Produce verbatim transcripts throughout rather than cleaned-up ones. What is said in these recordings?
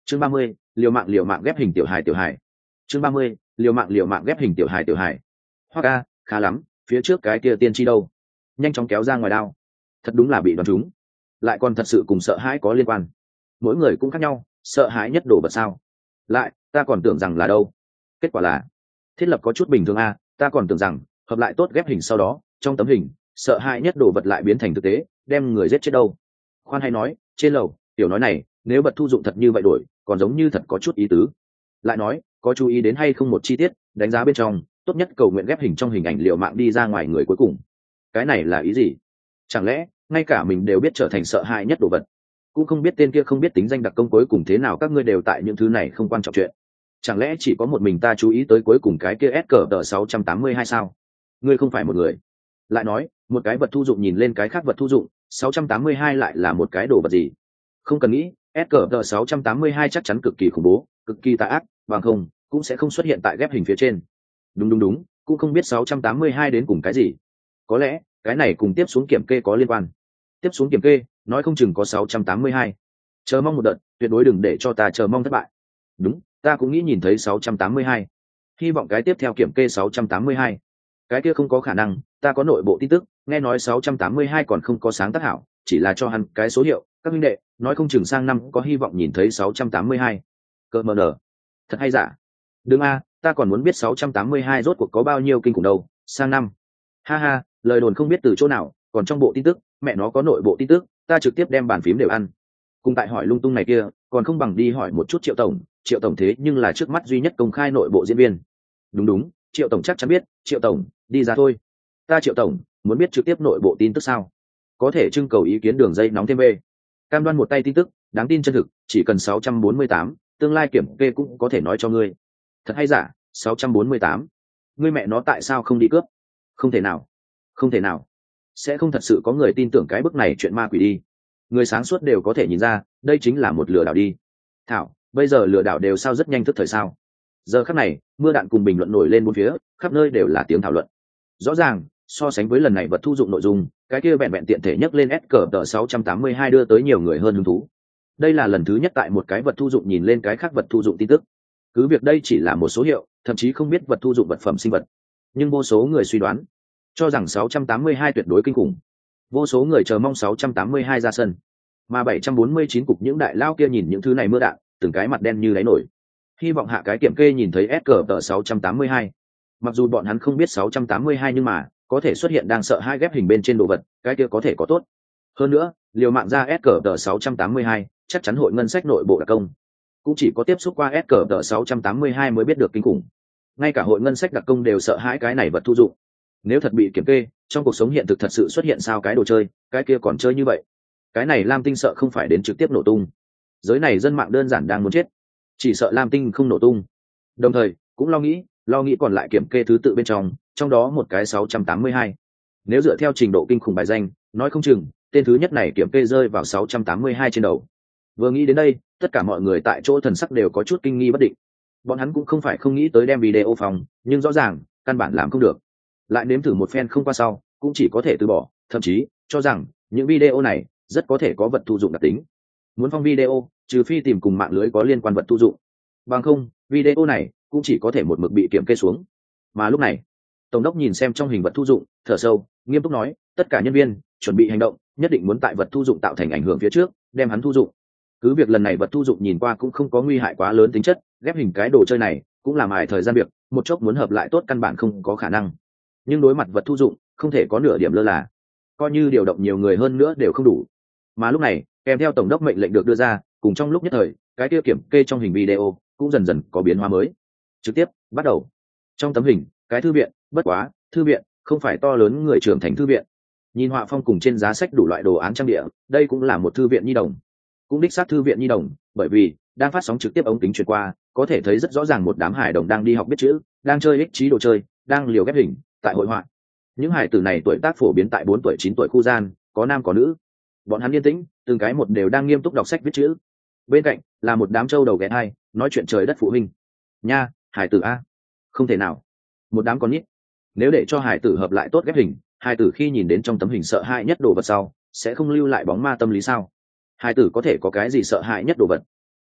chương ba mươi, liều mạng liều mạng ghép hình tiểu hài tiểu hài chương ba mươi, liều mạng liều mạng ghép hình tiểu hài tiểu hài Hoa ca khá lắm, phía trước cái kia tiên tri đâu, nhanh chóng kéo ra ngoài đao. Thật đúng là bị đoán trúng, lại còn thật sự cùng sợ hãi có liên quan. Mỗi người cũng khác nhau, sợ hãi nhất đồ vật sao? Lại ta còn tưởng rằng là đâu, kết quả là thiết lập có chút bình thường a. Ta còn tưởng rằng hợp lại tốt ghép hình sau đó trong tấm hình sợ hãi nhất đồ vật lại biến thành thực tế đem người giết chết đâu. Khoan hay nói, trên lầu tiểu nói này nếu bật thu dụng thật như vậy đổi còn giống như thật có chút ý tứ. Lại nói có chú ý đến hay không một chi tiết đánh giá bên trong tốt nhất cầu nguyện ghép hình trong hình ảnh liệu mạng đi ra ngoài người cuối cùng, cái này là ý gì? Chẳng lẽ ngay cả mình đều biết trở thành sợ hãi nhất đồ vật, cũng không biết tên kia không biết tính danh đặc công cuối cùng thế nào? Các ngươi đều tại những thứ này không quan trọng chuyện, chẳng lẽ chỉ có một mình ta chú ý tới cuối cùng cái kia s cờ tờ sáu trăm tám mươi hai sao? Ngươi không phải một người. Lại nói một cái vật thu dụng nhìn lên cái khác vật thu dụng sáu trăm tám mươi hai lại là một cái đồ vật gì? Không cần nghĩ, s cờ tờ sáu trăm tám mươi hai chắc chắn cực kỳ khủng bố, cực kỳ tà ác, bằng không cũng sẽ không xuất hiện tại ghép hình phía trên. Đúng đúng đúng, cũng không biết sáu trăm tám mươi hai đến cùng cái gì. Có lẽ cái này cùng tiếp xuống kiểm kê có liên quan. Tiếp xuống kiểm kê nói không chừng có sáu trăm tám mươi hai. Chờ mong một đợt, tuyệt đối đừng để cho ta chờ mong thất bại. Đúng, ta cũng nghĩ nhìn thấy sáu trăm tám mươi hai. Hy vọng cái tiếp theo kiểm kê sáu trăm tám mươi hai. Cái kia không có khả năng, ta có nội bộ tin tức, nghe nói sáu trăm tám mươi hai còn không có sáng tác hảo, chỉ là cho hắn cái số hiệu, các huynh đệ, nói không chừng sang năm có hy vọng nhìn thấy sáu trăm tám mươi hai. Cơ mờ nở. Thật hay giả? Đừng a, ta còn muốn biết sáu trăm tám mươi hai rốt cuộc có bao nhiêu kinh khủng đâu, sang năm. Ha ha, lời đồn không biết từ chỗ nào, còn trong bộ tin tức, mẹ nó có nội bộ tin tức, ta trực tiếp đem bàn phím đều ăn. Cùng tại hỏi lung tung này kia, còn không bằng đi hỏi một chút Triệu tổng, Triệu tổng thế nhưng là trước mắt duy nhất công khai nội bộ diễn viên. Đúng đúng, Triệu tổng chắc chắn biết, Triệu tổng, đi ra thôi. Ta Triệu tổng, muốn biết trực tiếp nội bộ tin tức sao? Có thể trưng cầu ý kiến đường dây nóng thêm về. Cam đoan một tay tin tức, đáng tin chân thực, chỉ cần sáu trăm bốn mươi tám, tương lai kiểm kê cũng có thể nói cho ngươi. Thật hay giả? sáu trăm bốn mươi tám. Ngươi mẹ nó tại sao không đi cướp? Không thể nào, không thể nào. Sẽ không thật sự có người tin tưởng cái bức này chuyện ma quỷ đi. Người sáng suốt đều có thể nhìn ra, đây chính là một lừa đảo đi. Thảo, bây giờ lừa đảo đều sao rất nhanh thức thời sao? Giờ khắc này, mưa đạn cùng bình luận nổi lên bốn phía, khắp nơi đều là tiếng thảo luận. Rõ ràng, so sánh với lần này vật thu dụng nội dung, cái kia vẹn vẹn tiện thể nhắc lên S cờ tờ sáu trăm tám mươi hai đưa tới nhiều người hơn hứng thú. Đây là lần thứ nhất tại một cái vật thu dụng nhìn lên cái khác vật thu dụng tin tức. Cứ việc đây chỉ là một số hiệu, thậm chí không biết vật thu dụng vật phẩm sinh vật, nhưng vô số người suy đoán cho rằng sáu trăm tám mươi hai tuyệt đối kinh khủng. Vô số người chờ mong sáu trăm tám mươi hai ra sân, mà bảy trăm bốn mươi chín cục những đại lao kia nhìn những thứ này mưa đạn, từng cái mặt đen như đáy nổi. Hy vọng hạ cái kiểm kê nhìn thấy S cờ tờ sáu trăm tám mươi hai. Mặc dù bọn hắn không biết sáu trăm tám mươi hai nhưng mà có thể xuất hiện đang sợ hai ghép hình bên trên đồ vật, cái kia có thể có tốt. Hơn nữa, liều mạng ra S cờ tờ sáu trăm tám mươi hai, chắc chắn hội ngân sách nội bộ đặc công cũng chỉ có tiếp xúc qua S cờ tờ sáu trăm tám mươi hai mới biết được kinh khủng. Ngay cả hội ngân sách đặc công đều sợ hãi cái này vật thu dụng. Nếu thật bị kiểm kê, trong cuộc sống hiện thực thật sự xuất hiện sao cái đồ chơi, cái kia còn chơi như vậy. Cái này Lam Tinh sợ không phải đến trực tiếp nổ tung. Giới này dân mạng đơn giản đang muốn chết, chỉ sợ Lam Tinh không nổ tung. Đồng thời, cũng lo nghĩ, lo nghĩ còn lại kiểm kê thứ tự bên trong, trong đó một cái sáu trăm tám mươi hai. Nếu dựa theo trình độ kinh khủng bài danh, nói không chừng, tên thứ nhất này kiểm kê rơi vào sáu trăm tám mươi hai trên đầu. Vừa nghĩ đến đây, tất cả mọi người tại chỗ thần sắc đều có chút kinh nghi bất định. Bọn hắn cũng không phải không nghĩ tới đem video phòng, nhưng rõ ràng, căn bản làm không được. Lại nếm thử một phen không qua sau, cũng chỉ có thể từ bỏ, thậm chí cho rằng những video này rất có thể có vật thu dụng đặc tính. Muốn phong video, trừ phi tìm cùng mạng lưới có liên quan vật thu dụng. Bằng không, video này cũng chỉ có thể một mực bị kiểm kê xuống. Mà lúc này, tổng đốc nhìn xem trong hình vật thu dụng, thở sâu, nghiêm túc nói, tất cả nhân viên chuẩn bị hành động, nhất định muốn tại vật thu dụng tạo thành ảnh hưởng phía trước, đem hắn thu dụng. Cứ việc lần này vật thu dụng nhìn qua cũng không có nguy hại quá lớn tính chất, ghép hình cái đồ chơi này cũng làm hại thời gian việc, một chốc muốn hợp lại tốt căn bản không có khả năng. Nhưng đối mặt vật thu dụng, không thể có nửa điểm lơ là, coi như điều động nhiều người hơn nữa đều không đủ. Mà lúc này, kèm theo tổng đốc mệnh lệnh được đưa ra, cùng trong lúc nhất thời, cái tiêu kiểm kê trong hình video cũng dần dần có biến hóa mới. Trực tiếp bắt đầu. Trong tấm hình, cái thư viện, bất quá, thư viện không phải to lớn người trưởng thành thư viện. Nhìn họa phong cùng trên giá sách đủ loại đồ án trang địa, đây cũng là một thư viện nhi đồng. Cũng đích xác thư viện nhi đồng, bởi vì đang phát sóng trực tiếp ống kính truyền qua, có thể thấy rất rõ ràng một đám hải đồng đang đi học biết chữ, đang chơi ích trí đồ chơi, đang liều ghép hình tại hội họa. Những hải tử này tuổi tác phổ biến tại bốn tuổi chín tuổi khu gian, có nam có nữ. Bọn hắn yên tĩnh, từng cái một đều đang nghiêm túc đọc sách viết chữ. Bên cạnh là một đám trâu đầu ghé hai, nói chuyện trời đất phụ huynh. Nha, hải tử a, không thể nào. Một đám con nít. Nếu để cho hải tử hợp lại tốt ghép hình, hải tử khi nhìn đến trong tấm hình sợ hãi nhất đồ vật sau, sẽ không lưu lại bóng ma tâm lý sao? Hải tử có thể có cái gì sợ hãi nhất đồ vật?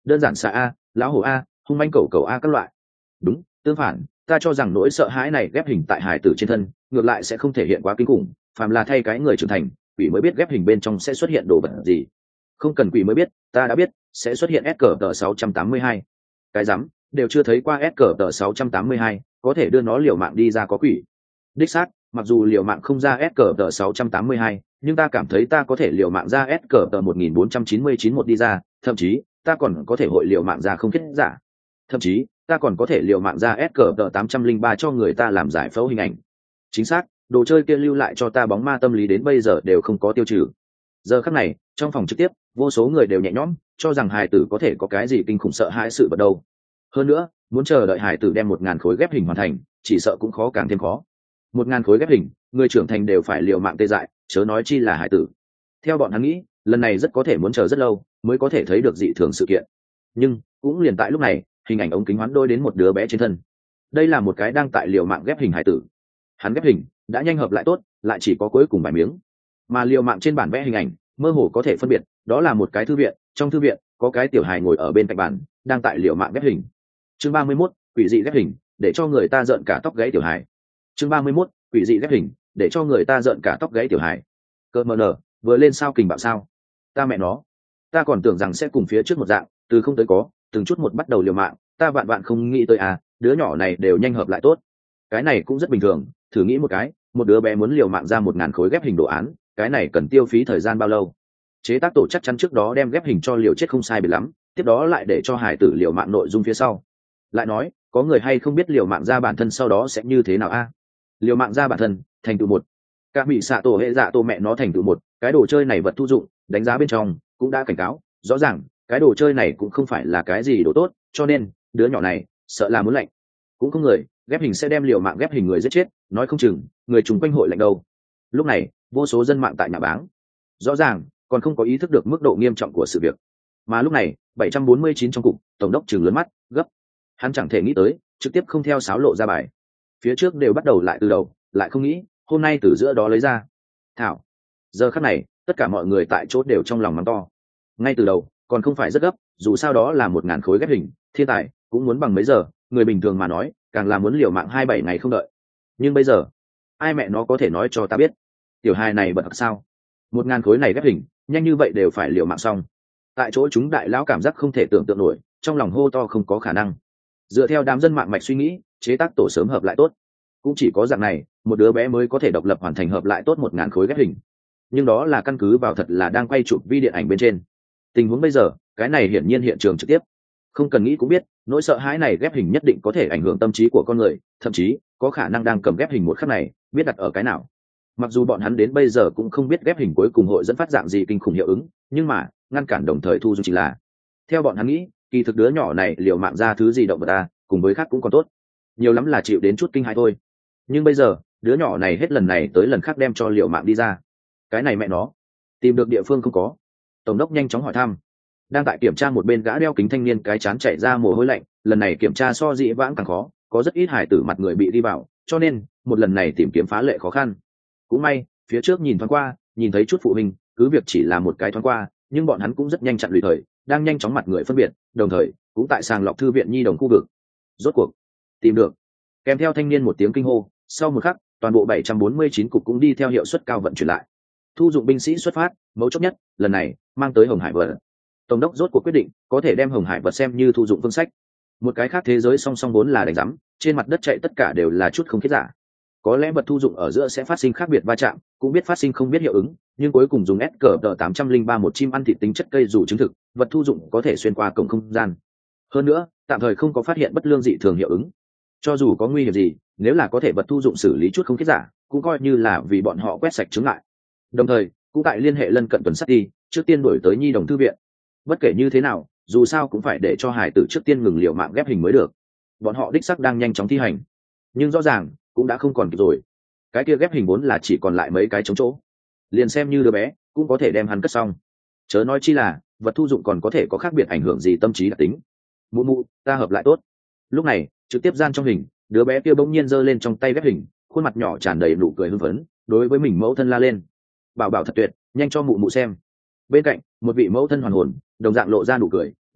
đơn giản xạ a, lão hổ a, hung manh cầu cầu a các loại. Đúng, tương phản, ta cho rằng nỗi sợ hãi này ghép hình tại hải tử trên thân ngược lại sẽ không thể hiện quá kinh khủng, phàm là thay cái người trưởng thành, quỷ mới biết ghép hình bên trong sẽ xuất hiện đồ vật gì. Không cần quỷ mới biết, ta đã biết sẽ xuất hiện S cờ sáu trăm tám mươi hai. Cái rắm, đều chưa thấy qua S cờ sáu trăm tám mươi hai, có thể đưa nó liều mạng đi ra có quỷ. Đích xác, mặc dù liều mạng không ra S cờ sáu trăm tám mươi hai, nhưng ta cảm thấy ta có thể liều mạng ra S cờ một nghìn bốn trăm chín mươi chín một đi ra, thậm chí ta còn có thể hội liều mạng ra không kết giả. Thậm chí ta còn có thể liều mạng ra S cờ tám trăm linh ba cho người ta làm giải phẫu hình ảnh. Chính xác, đồ chơi kia lưu lại cho ta bóng ma tâm lý đến bây giờ đều không có tiêu trừ. Giờ khắc này, trong phòng trực tiếp, vô số người đều nhẹ nhõm, cho rằng hài tử có thể có cái gì kinh khủng sợ hãi sự vật đâu. Hơn nữa, muốn chờ đợi hài tử đem một ngàn khối ghép hình hoàn thành, chỉ sợ cũng khó càng thêm khó. Một ngàn khối ghép hình, người trưởng thành đều phải liều mạng tê dại, chớ nói chi là hài tử. Theo bọn hắn nghĩ, lần này rất có thể muốn chờ rất lâu mới có thể thấy được dị thường sự kiện. Nhưng cũng liền tại lúc này, hình ảnh ống kính hoán đôi đến một đứa bé trên thân. Đây là một cái đang tại liều mạng ghép hình hài tử. Hắn ghép hình đã nhanh hợp lại tốt, lại chỉ có cuối cùng vài miếng. Mà liều mạng trên bản vẽ hình ảnh, mơ hồ có thể phân biệt, đó là một cái thư viện, trong thư viện có cái tiểu hài ngồi ở bên cạnh bàn, đang tại liều mạng ghép hình. Chương ba mươi mốt, quỷ dị ghép hình, để cho người ta rợn cả tóc gáy tiểu hài. Chương ba mươi mốt, quỷ dị ghép hình, để cho người ta rợn cả tóc gáy tiểu hài. Cơn mờ nở, vừa lên sao kình bạo sao? Ta mẹ nó, ta còn tưởng rằng sẽ cùng phía trước một dạng, từ không tới có, từng chút một bắt đầu liều mạng, ta vạn vạn không nghĩ tới à, đứa nhỏ này đều nhanh hợp lại tốt. Cái này cũng rất bình thường, thử nghĩ một cái, một đứa bé muốn liều mạng ra một ngàn khối ghép hình đồ án, cái này cần tiêu phí thời gian bao lâu? Chế tác tổ chắc chắn trước đó đem ghép hình cho liều chết không sai biệt lắm, tiếp đó lại để cho hải tử liều mạng nội dung phía sau. Lại nói, có người hay không biết liều mạng ra bản thân sau đó sẽ như thế nào a? À? Liều mạng ra bản thân, thành tựu một. Các bị xạ tổ hệ dạ tổ mẹ nó thành tựu một, cái đồ chơi này vật thu dụng, đánh giá bên trong cũng đã cảnh cáo, rõ ràng, cái đồ chơi này cũng không phải là cái gì đồ tốt, cho nên đứa nhỏ này sợ là muốn lạnh. Cũng không người ghép hình sẽ đem liều mạng ghép hình người giết chết, nói không chừng người chúng quanh hội lạnh đâu. Lúc này, vô số dân mạng tại nhà báng, rõ ràng còn không có ý thức được mức độ nghiêm trọng của sự việc. Mà lúc này, bảy trăm bốn mươi chín trong cục, tổng đốc trừng lớn mắt, gấp. Hắn chẳng thể nghĩ tới, trực tiếp không theo sáo lộ ra bài. Phía trước đều bắt đầu lại từ đầu, lại không nghĩ, hôm nay từ giữa đó lấy ra. Thảo. Giờ khắc này, tất cả mọi người tại chỗ đều trong lòng mắng to. Ngay từ đầu, còn không phải rất gấp, dù sao đó là một ngàn khối ghép hình, thiên tài cũng muốn bằng mấy giờ, người bình thường mà nói, càng là muốn liều mạng hai bảy ngày không đợi. Nhưng bây giờ, ai mẹ nó có thể nói cho ta biết, tiểu hài này bật sao? Một ngàn khối này ghép hình, nhanh như vậy đều phải liều mạng xong. Tại chỗ chúng đại lão cảm giác không thể tưởng tượng nổi, trong lòng hô to không có khả năng. Dựa theo đám dân mạng mạch suy nghĩ, chế tác tổ sớm hợp lại tốt, cũng chỉ có dạng này, một đứa bé mới có thể độc lập hoàn thành hợp lại tốt một ngàn khối ghép hình. Nhưng đó là căn cứ vào thật là đang quay chụp vi điện ảnh bên trên. Tình huống bây giờ, cái này hiển nhiên hiện trường trực tiếp. Không cần nghĩ cũng biết, nỗi sợ hãi này ghép hình nhất định có thể ảnh hưởng tâm trí của con người, thậm chí có khả năng đang cầm ghép hình một khắc này, biết đặt ở cái nào. Mặc dù bọn hắn đến bây giờ cũng không biết ghép hình cuối cùng hội dẫn phát dạng gì kinh khủng hiệu ứng, nhưng mà ngăn cản đồng thời thu dung chỉ là, theo bọn hắn nghĩ, kỳ thực đứa nhỏ này liều mạng ra thứ gì động vật ta, cùng với khác cũng còn tốt, nhiều lắm là chịu đến chút kinh hãi thôi. Nhưng bây giờ, đứa nhỏ này hết lần này tới lần khác đem cho liều mạng đi ra, cái này mẹ nó, tìm được địa phương không có. Tổng đốc nhanh chóng hỏi thăm. Đang tại kiểm tra một bên gã đeo kính thanh niên cái chán chảy ra mồ hôi lạnh, lần này kiểm tra so dị vãng càng khó, có rất ít hải tử mặt người bị đi vào, cho nên một lần này tìm kiếm phá lệ khó khăn. Cũng may, phía trước nhìn thoáng qua, nhìn thấy chút phụ huynh, cứ việc chỉ là một cái thoáng qua, nhưng bọn hắn cũng rất nhanh chặn lùi thời, đang nhanh chóng mặt người phân biệt, đồng thời cũng tại sàng lọc thư viện nhi đồng khu vực. Rốt cuộc tìm được. Kèm theo thanh niên một tiếng kinh hô, sau một khắc, toàn bộ bảy trăm bốn mươi chín cục cũng đi theo hiệu suất cao vận chuyển lại. Thu dụng binh sĩ xuất phát, mấu chốt nhất, lần này mang tới Hồng Hải vật. Tổng đốc rốt cuộc quyết định, có thể đem Hồng Hải vật xem như thu dụng phương sách. Một cái khác thế giới song song vốn là đánh rắm, trên mặt đất chạy tất cả đều là chút không khiết giả. Có lẽ vật thu dụng ở giữa sẽ phát sinh khác biệt va chạm, cũng biết phát sinh không biết hiệu ứng, nhưng cuối cùng dùng S cờ tám trăm linh ba một chim ăn thịt tính chất cây dù chứng thực, vật thu dụng có thể xuyên qua cổng không gian. Hơn nữa, tạm thời không có phát hiện bất lương dị thường hiệu ứng. Cho dù có nguy hiểm gì, nếu là có thể vật thu dụng xử lý chút không khiết giả, cũng coi như là vì bọn họ quét sạch chứng lại. Đồng thời, cũng tại liên hệ lân cận tuần sát đi, trước tiên đổi tới nhi đồng thư viện. Bất kể như thế nào, dù sao cũng phải để cho hải tử trước tiên ngừng liều mạng ghép hình mới được. Bọn họ đích sắc đang nhanh chóng thi hành, nhưng rõ ràng cũng đã không còn kịp rồi. Cái kia ghép hình vốn là chỉ còn lại mấy cái trống chỗ, liền xem như đứa bé cũng có thể đem hắn cất xong, chớ nói chi là vật thu dụng còn có thể có khác biệt ảnh hưởng gì tâm trí đặc tính. Mụ mụ, ta hợp lại tốt. Lúc này, trực tiếp gian trong hình, đứa bé kia bỗng nhiên giơ lên trong tay ghép hình, khuôn mặt nhỏ tràn đầy nụ cười hưng phấn, đối với mình mẫu thân la lên: bảo bảo thật tuyệt, nhanh cho mụ mụ xem. Bên cạnh, một vị mẫu thân hoàn hồn, đồng dạng lộ ra nụ cười,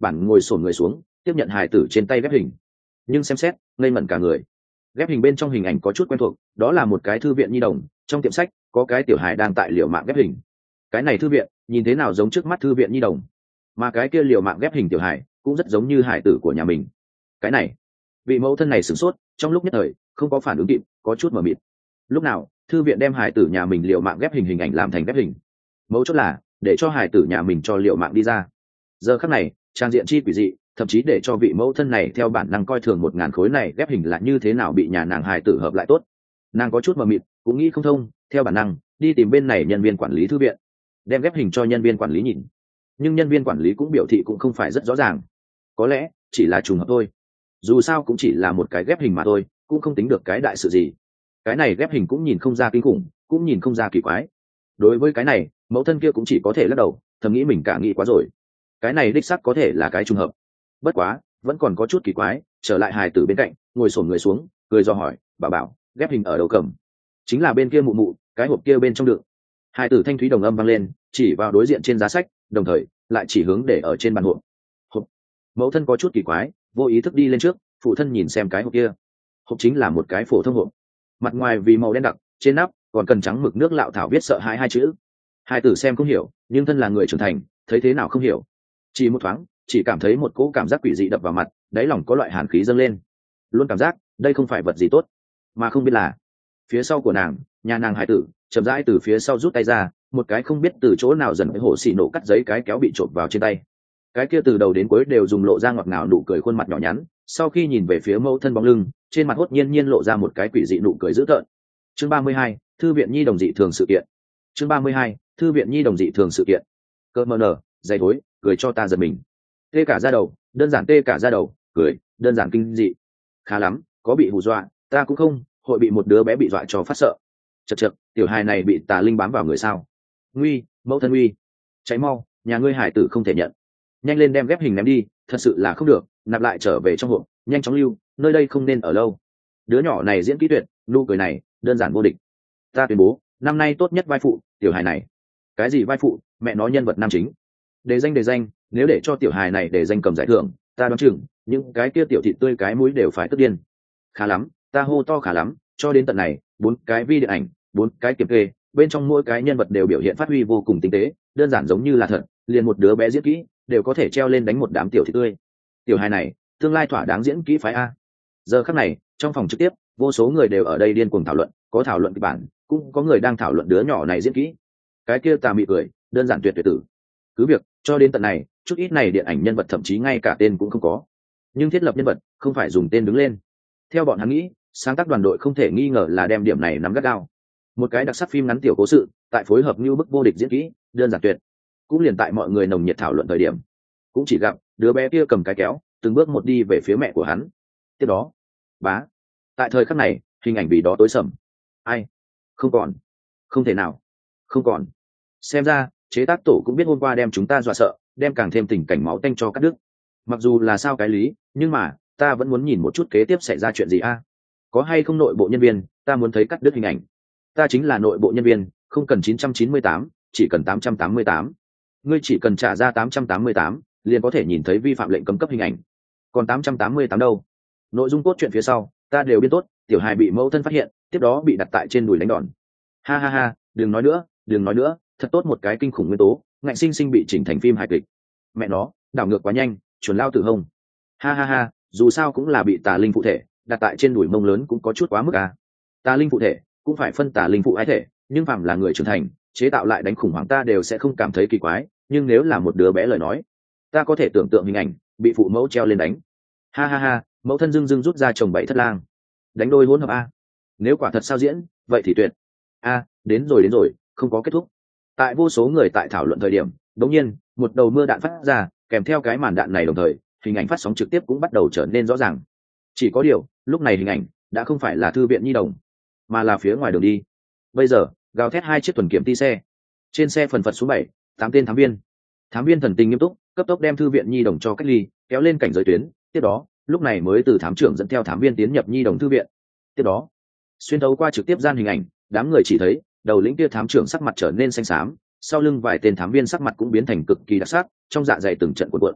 bản ngồi xổm người xuống tiếp nhận hài tử trên tay ghép hình, nhưng xem xét ngây ngẩn cả người. Ghép hình bên trong hình ảnh có chút quen thuộc, đó là một cái thư viện nhi đồng, trong tiệm sách có cái tiểu hài đang tại liều mạng ghép hình. Cái này thư viện nhìn thế nào giống trước mắt thư viện nhi đồng, mà cái kia liều mạng ghép hình tiểu hài cũng rất giống như hài tử của nhà mình. Cái này, vị mẫu thân này sửng sốt, trong lúc nhất thời không có phản ứng kịp, có chút mờ mịt. Lúc nào thư viện đem hài tử nhà mình liều mạng ghép hình hình ảnh làm thành ghép hình, mấu chốt là để cho hài tử nhà mình cho liều mạng đi ra. Giờ khắc này trang diện chi quỷ dị, thậm chí để cho vị mẫu thân này theo bản năng coi thường một ngàn khối này ghép hình là như thế nào bị nhà nàng hài tử hợp lại tốt. Nàng có chút mờ mịt, cũng nghĩ không thông, theo bản năng đi tìm bên này nhân viên quản lý thư viện, đem ghép hình cho nhân viên quản lý nhìn. Nhưng nhân viên quản lý cũng biểu thị cũng không phải rất rõ ràng, có lẽ chỉ là trùng hợp thôi, dù sao cũng chỉ là một cái ghép hình mà thôi, cũng không tính được cái đại sự gì. Cái này ghép hình cũng nhìn không ra kinh khủng, cũng nhìn không ra kỳ quái. Đối với cái này mẫu thân kia cũng chỉ có thể lắc đầu, thầm nghĩ mình cả nghĩ quá rồi, cái này đích xác có thể là cái trùng hợp. Bất quá vẫn còn có chút kỳ quái, trở lại hài tử bên cạnh, ngồi xổm người xuống cười do hỏi, bảo bảo ghép hình ở đâu cầm? Chính là bên kia mụ mụ, cái hộp kia bên trong đựng. Hài tử thanh thúy đồng âm vang lên, chỉ vào đối diện trên giá sách, đồng thời lại chỉ hướng để ở trên bàn hộp. Hộp. Mẫu thân có chút kỳ quái, vô ý thức đi lên trước, phụ thân nhìn xem cái hộp kia. Hộp chính là một cái phổ thông hộp, mặt ngoài vì màu đen đặc, trên nắp còn cần trắng mực nước lạo thảo viết sợ hãi hai chữ. Hai tử xem không hiểu, nhưng thân là người trưởng thành, thấy thế nào không hiểu. Chỉ một thoáng, chỉ cảm thấy một cỗ cảm giác quỷ dị đập vào mặt, đáy lòng có loại hàn khí dâng lên. Luôn cảm giác đây không phải vật gì tốt, mà không biết là phía sau của nàng, nhà nàng hải tử chậm rãi từ phía sau rút tay ra, một cái không biết từ chỗ nào dần với hổ xì nổ cắt giấy cái kéo bị trộn vào trên tay. Cái kia từ đầu đến cuối đều dùng lộ ra ngọt ngào nụ cười khuôn mặt nhỏ nhắn, sau khi nhìn về phía mẫu thân bóng lưng, trên mặt hốt nhiên nhiên lộ ra một cái quỷ dị nụ cười dữ tợn. Chương ba mươi hai, thư viện nhi đồng dị thường sự kiện. Chương ba mươi hai, thư viện nhi đồng dị thường sự kiện. Cơ mờ nở, dày thối, cười cho ta giật mình. Tê cả da đầu, đơn giản tê cả da đầu, cười, đơn giản kinh dị. Khá lắm, có bị hù dọa, ta cũng không, hội bị một đứa bé bị dọa cho phát sợ. Chậc chậc, tiểu hài này bị tà linh bám vào người sao? Nguy, mẫu thân uy, cháy mau, nhà ngươi hải tử không thể nhận. Nhanh lên đem ghép hình ném đi, thật sự là không được, nạp lại trở về trong hộp, nhanh chóng lưu, nơi đây không nên ở lâu. Đứa nhỏ này diễn kỹ tuyệt, nụ cười này, đơn giản vô địch. Ta tuyên bố, năm nay tốt nhất vai phụ, tiểu hài này. Cái gì vai phụ, mẹ nó nhân vật nam chính. Đề danh đề danh, nếu để cho tiểu hài này để danh cầm giải thưởng, ta đoán chừng những cái kia tiểu thịt tươi cái mũi đều phải tức điên. Khá lắm, ta hô to khá lắm, cho đến tận này, bốn cái vi điện ảnh, bốn cái kiểm kê, bên trong mỗi cái nhân vật đều biểu hiện phát huy vô cùng tinh tế, đơn giản giống như là thật, liền một đứa bé diễn kỹ đều có thể treo lên đánh một đám tiểu thịt tươi. Tiểu hài này, tương lai thỏa đáng diễn kỹ phái a. Giờ khắc này, trong phòng trực tiếp, vô số người đều ở đây điên cuồng thảo luận, có thảo luận kịch bản, cũng có người đang thảo luận đứa nhỏ này diễn kỹ. Cái kia tà mị cười, đơn giản tuyệt tuyệt tử. Cứ việc cho đến tận này, chút ít này điện ảnh nhân vật thậm chí ngay cả tên cũng không có, nhưng thiết lập nhân vật không phải dùng tên đứng lên. Theo bọn hắn nghĩ, sáng tác đoàn đội không thể nghi ngờ là đem điểm này nắm gắt gao. Một cái đặc sắc phim ngắn tiểu cố sự, tại phối hợp như bức vô địch diễn kỹ, đơn giản tuyệt. Cũng liền tại mọi người nồng nhiệt thảo luận thời điểm, cũng chỉ gặp đứa bé kia cầm cái kéo, từng bước một đi về phía mẹ của hắn. Tiếp đó, bá, tại thời khắc này, hình ảnh vì đó tối sầm. Ai? Không còn, không thể nào, không còn. Xem ra chế tác tổ cũng biết hôm qua đem chúng ta dọa sợ, đem càng thêm tình cảnh máu tanh cho cắt đứt. Mặc dù là sao cái lý, nhưng mà ta vẫn muốn nhìn một chút kế tiếp xảy ra chuyện gì a. Có hay không nội bộ nhân viên, ta muốn thấy cắt đứt hình ảnh. Ta chính là nội bộ nhân viên, không cần chín trăm chín mươi tám, chỉ cần tám trăm tám mươi tám. Ngươi chỉ cần trả ra tám trăm tám mươi tám, liền có thể nhìn thấy vi phạm lệnh cấm cấp hình ảnh. Còn tám trăm tám mươi tám đâu? Nội dung cốt truyện phía sau, ta đều biết tốt, tiểu hài bị mẫu thân phát hiện, tiếp đó bị đặt tại trên đùi đánh đòn. Ha ha ha, đừng nói nữa, đừng nói nữa, thật tốt một cái kinh khủng nguyên tố, ngạnh sinh sinh bị chỉnh thành phim hài kịch. Mẹ nó, đảo ngược quá nhanh, chuẩn lao tử hông. Ha ha ha, dù sao cũng là bị tà linh phụ thể, đặt tại trên đùi mông lớn cũng có chút quá mức à. Tà linh phụ thể, cũng phải phân tà linh phụ ái thể, nhưng phàm là người trưởng thành, chế tạo lại đánh khủng hoảng ta đều sẽ không cảm thấy kỳ quái, nhưng nếu là một đứa bé lời nói, ta có thể tưởng tượng hình ảnh bị phụ mẫu treo lên đánh. Ha ha ha, mẫu thân dưng dưng rút ra chồng bảy thất lang, đánh đôi hỗn hợp a. Nếu quả thật sao diễn, vậy thì tuyệt. A, đến rồi đến rồi, không có kết thúc. Tại vô số người tại thảo luận thời điểm, đột nhiên một đầu mưa đạn phát ra, kèm theo cái màn đạn này đồng thời, hình ảnh phát sóng trực tiếp cũng bắt đầu trở nên rõ ràng. Chỉ có điều, lúc này hình ảnh đã không phải là thư viện nhi đồng, mà là phía ngoài đường đi. Bây giờ, gào thét hai chiếc tuần kiểm ti xe, trên xe phần phật số bảy, tám tên thám viên. Thám viên thần tình nghiêm túc, cấp tốc đem thư viện nhi đồng cho cách ly, kéo lên cảnh giới tuyến. Tiếp đó, lúc này mới từ thám trưởng dẫn theo thám viên tiến nhập nhi đồng thư viện. Tiếp đó, xuyên thấu qua trực tiếp gian hình ảnh, đám người chỉ thấy đầu lĩnh kia thám trưởng sắc mặt trở nên xanh xám, sau lưng vài tên thám viên sắc mặt cũng biến thành cực kỳ đặc sắc, trong dạ dày từng trận cuộn cuộn.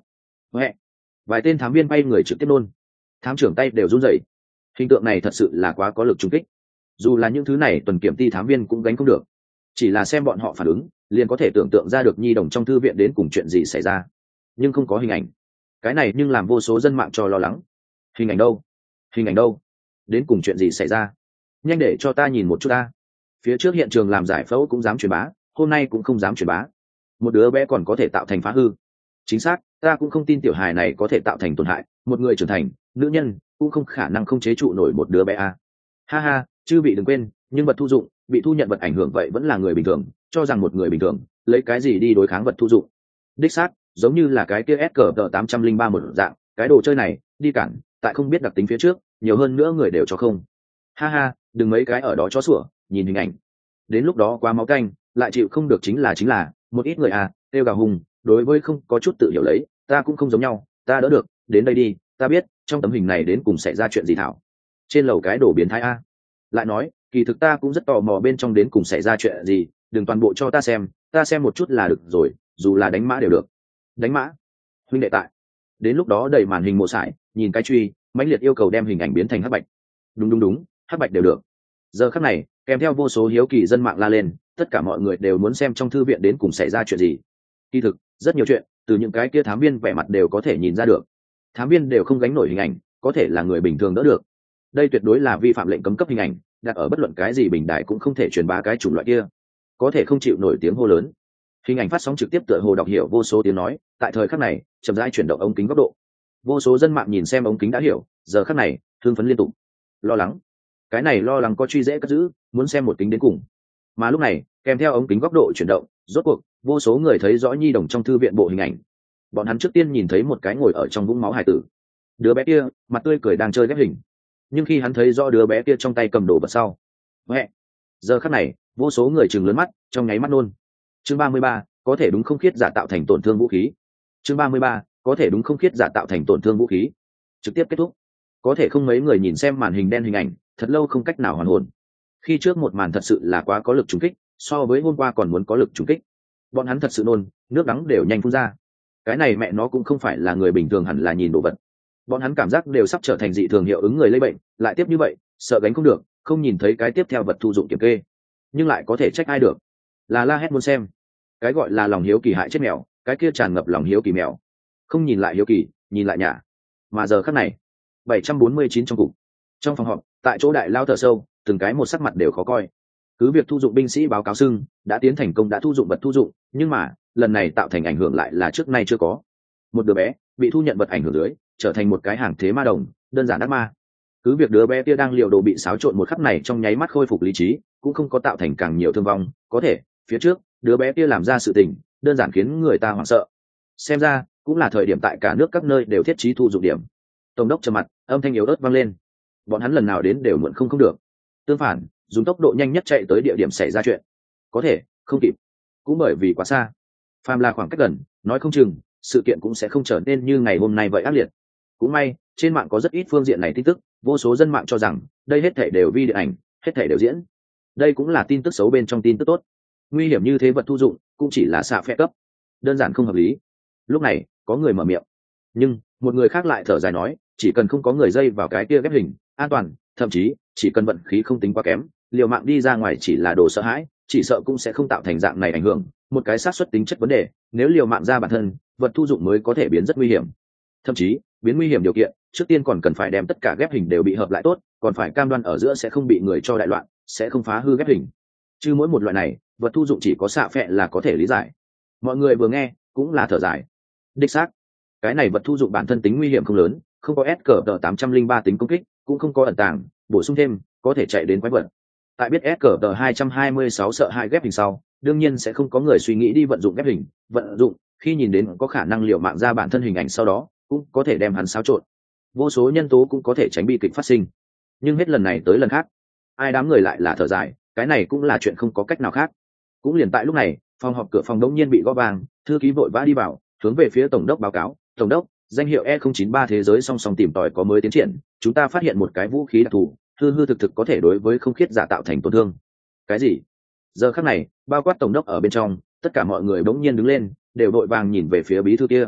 Huệ. Vài tên thám viên bay người trực tiếp nôn, thám trưởng tay đều run rẩy. Hình tượng này thật sự là quá có lực trùng kích, dù là những thứ này tuần kiểm ty thám viên cũng gánh không được. Chỉ là xem bọn họ phản ứng liền có thể tưởng tượng ra được nhi đồng trong thư viện đến cùng chuyện gì xảy ra, nhưng không có hình ảnh. Cái này nhưng làm vô số dân mạng cho lo lắng. Hình ảnh đâu, hình ảnh đâu, đến cùng chuyện gì xảy ra, nhanh để cho ta nhìn một chút ta. Phía trước hiện trường làm giải phẫu cũng dám truyền bá, hôm nay cũng không dám truyền bá. Một đứa bé còn có thể tạo thành phá hư. Chính xác, ta cũng không tin tiểu hài này có thể tạo thành tổn hại. Một người trưởng thành nữ nhân cũng không khả năng không chế trụ nổi một đứa bé a. Ha ha, chư vị đừng quên, nhưng vật thu dụng bị thu nhận vật ảnh hưởng vậy vẫn là người bình thường, cho rằng một người bình thường lấy cái gì đi đối kháng vật thu dụng. Đích xác, giống như là cái kia S C P tám trăm linh ba một dạng, cái đồ chơi này đi cản, tại không biết đặc tính phía trước, nhiều hơn nữa người đều cho không. Ha ha, đừng mấy cái ở đó chó sủa, nhìn hình ảnh. Đến lúc đó quá máu canh, lại chịu không được chính là chính là, một ít người à, tiêu gào hùng, đối với không có chút tự hiểu lấy, ta cũng không giống nhau, ta đỡ được, đến đây đi, ta biết, trong tấm hình này đến cùng xảy ra chuyện gì thảo. Trên lầu cái đồ biến thái a. Lại nói, kỳ thực ta cũng rất tò mò bên trong đến cùng xảy ra chuyện gì, đừng toàn bộ cho ta xem, ta xem một chút là được rồi, dù là đánh mã đều được. Đánh mã? Huynh đệ tại. Đến lúc đó đẩy màn hình mộ sải, nhìn cái truy, mãnh liệt yêu cầu đem hình ảnh biến thành hắc bạch. Đúng đúng đúng, hắc bạch đều được. Giờ khắc này, kèm theo vô số hiếu kỳ dân mạng la lên, tất cả mọi người đều muốn xem trong thư viện đến cùng xảy ra chuyện gì. Kỳ thực, rất nhiều chuyện, từ những cái kia thám viên vẻ mặt đều có thể nhìn ra được. Thám viên đều không gánh nổi hình ảnh, có thể là người bình thường đỡ được. Đây tuyệt đối là vi phạm lệnh cấm cấp hình ảnh, đặt ở bất luận cái gì bình đại cũng không thể truyền bá cái chủng loại kia, có thể không chịu nổi tiếng hô lớn. Hình ảnh phát sóng trực tiếp tựa hồ đọc hiểu vô số tiếng nói, tại thời khắc này chậm rãi chuyển động ống kính góc độ. Vô số dân mạng nhìn xem ống kính đã hiểu, giờ khắc này thương phấn liên tục, lo lắng. Cái này lo lắng có truy dễ cất giữ, muốn xem một kính đến cùng. Mà lúc này kèm theo ống kính góc độ chuyển động, rốt cuộc vô số người thấy rõ nhi đồng trong thư viện bộ hình ảnh. Bọn hắn trước tiên nhìn thấy một cái ngồi ở trong vũng máu hải tử, đứa bé kia mặt tươi cười đang chơi ghép hình. Nhưng khi hắn thấy rõ đứa bé kia trong tay cầm đồ vật sau, mẹ, giờ khắc này vô số người chừng lớn mắt, trong nháy mắt nôn. Chương ba mươi ba, có thể đúng không khiết giả tạo thành tổn thương vũ khí. Chương ba mươi ba, có thể đúng không khiết giả tạo thành tổn thương vũ khí. Trực tiếp kết thúc. Có thể không mấy người nhìn xem màn hình đen hình ảnh, thật lâu không cách nào hoàn hồn. Khi trước một màn thật sự là quá có lực trùng kích, so với hôm qua còn muốn có lực trùng kích. Bọn hắn thật sự nôn, nước đắng đều nhanh phun ra. Cái này mẹ nó cũng không phải là người bình thường hẳn là nhìn đồ vật. Bọn hắn cảm giác đều sắp trở thành dị thường hiệu ứng người lây bệnh, lại tiếp như vậy, sợ gánh không được, không nhìn thấy cái tiếp theo vật thu dụng kiểm kê, nhưng lại có thể trách ai được. Là la hét muốn xem. Cái gọi là lòng hiếu kỳ hại chết mèo, cái kia tràn ngập lòng hiếu kỳ mèo. Không nhìn lại hiếu kỳ, nhìn lại nhả. Mà giờ khắc này, bảy trăm bốn mươi chín trong cục, trong phòng họp, tại chỗ đại lao thở sâu, từng cái một sắc mặt đều khó coi. Cứ việc thu dụng binh sĩ báo cáo xưng đã tiến thành công đã thu dụng vật thu dụng, nhưng mà lần này tạo thành ảnh hưởng lại là trước nay chưa có. Một đứa bé bị thu nhận vật ảnh hưởng dưới, trở thành một cái hàng thế ma đồng, đơn giản ác ma. Cứ việc đứa bé kia đang liều đồ bị xáo trộn một khắc này trong nháy mắt khôi phục lý trí, cũng không có tạo thành càng nhiều thương vong, có thể phía trước đứa bé kia làm ra sự tình đơn giản khiến người ta hoảng sợ. Xem ra cũng là thời điểm tại cả nước các nơi đều thiết trí thu dụng điểm. Tổng đốc trầm mặt, âm thanh yếu ớt vang lên. Bọn hắn lần nào đến đều muộn không không được. Tương phản, dùng tốc độ nhanh nhất chạy tới địa điểm xảy ra chuyện. Có thể không kịp, cũng bởi vì quá xa. Phàm là khoảng cách gần, nói không chừng sự kiện cũng sẽ không trở nên như ngày hôm nay vậy ác liệt. Cũng may trên mạng có rất ít phương diện này tin tức, vô số dân mạng cho rằng đây hết thể đều vi điện ảnh, hết thể đều diễn. Đây cũng là tin tức xấu bên trong tin tức tốt. Nguy hiểm như thế vật thu dụng cũng chỉ là xạ phệ cấp, đơn giản không hợp lý. Lúc này có người mở miệng, nhưng một người khác lại thở dài nói, chỉ cần không có người dây vào cái kia ghép hình, an toàn, thậm chí chỉ cần vận khí không tính quá kém, liều mạng đi ra ngoài chỉ là đồ sợ hãi, chỉ sợ cũng sẽ không tạo thành dạng này ảnh hưởng. Một cái xác suất tính chất vấn đề, nếu liều mạng ra bản thân, vật thu dụng mới có thể biến rất nguy hiểm. Thậm chí biến nguy hiểm điều kiện, trước tiên còn cần phải đem tất cả ghép hình đều bị hợp lại tốt, còn phải cam đoan ở giữa sẽ không bị người cho đại loạn, sẽ không phá hư ghép hình. Chứ mỗi một loại này, vật thu dụng chỉ có xạ phệ là có thể lý giải. Mọi người vừa nghe cũng là thở dài. Đích xác, cái này vật thu dụng bản thân tính nguy hiểm không lớn, không có S C P tám trăm linh ba tính công kích, cũng không có ẩn tàng, bổ sung thêm có thể chạy đến quái vật. Tại biết S C P hai trăm hai mươi sáu sợ hai ghép hình sau, đương nhiên sẽ không có người suy nghĩ đi vận dụng ghép hình. Vận dụng khi nhìn đến có khả năng liều mạng ra bản thân hình ảnh sau đó, cũng có thể đem hắn xáo trộn. Vô số nhân tố cũng có thể tránh bi kịch phát sinh. Nhưng hết lần này tới lần khác, ai đám người lại là thở dài, cái này cũng là chuyện không có cách nào khác. Cũng liền tại lúc này, phòng họp cửa phòng đống nhiên bị gõ vang, thư ký vội vã đi vào, hướng về phía tổng đốc báo cáo. Tổng đốc, danh hiệu E không chín ba thế giới song song tìm tòi có mới tiến triển, chúng ta phát hiện một cái vũ khí đặc thù, hư hư thực thực có thể đối với không khiết giả tạo thành tổn thương. Cái gì? Giờ khắc này, bao quát tổng đốc ở bên trong, tất cả mọi người bỗng nhiên đứng lên, đều vội vàng nhìn về phía bí thư kia.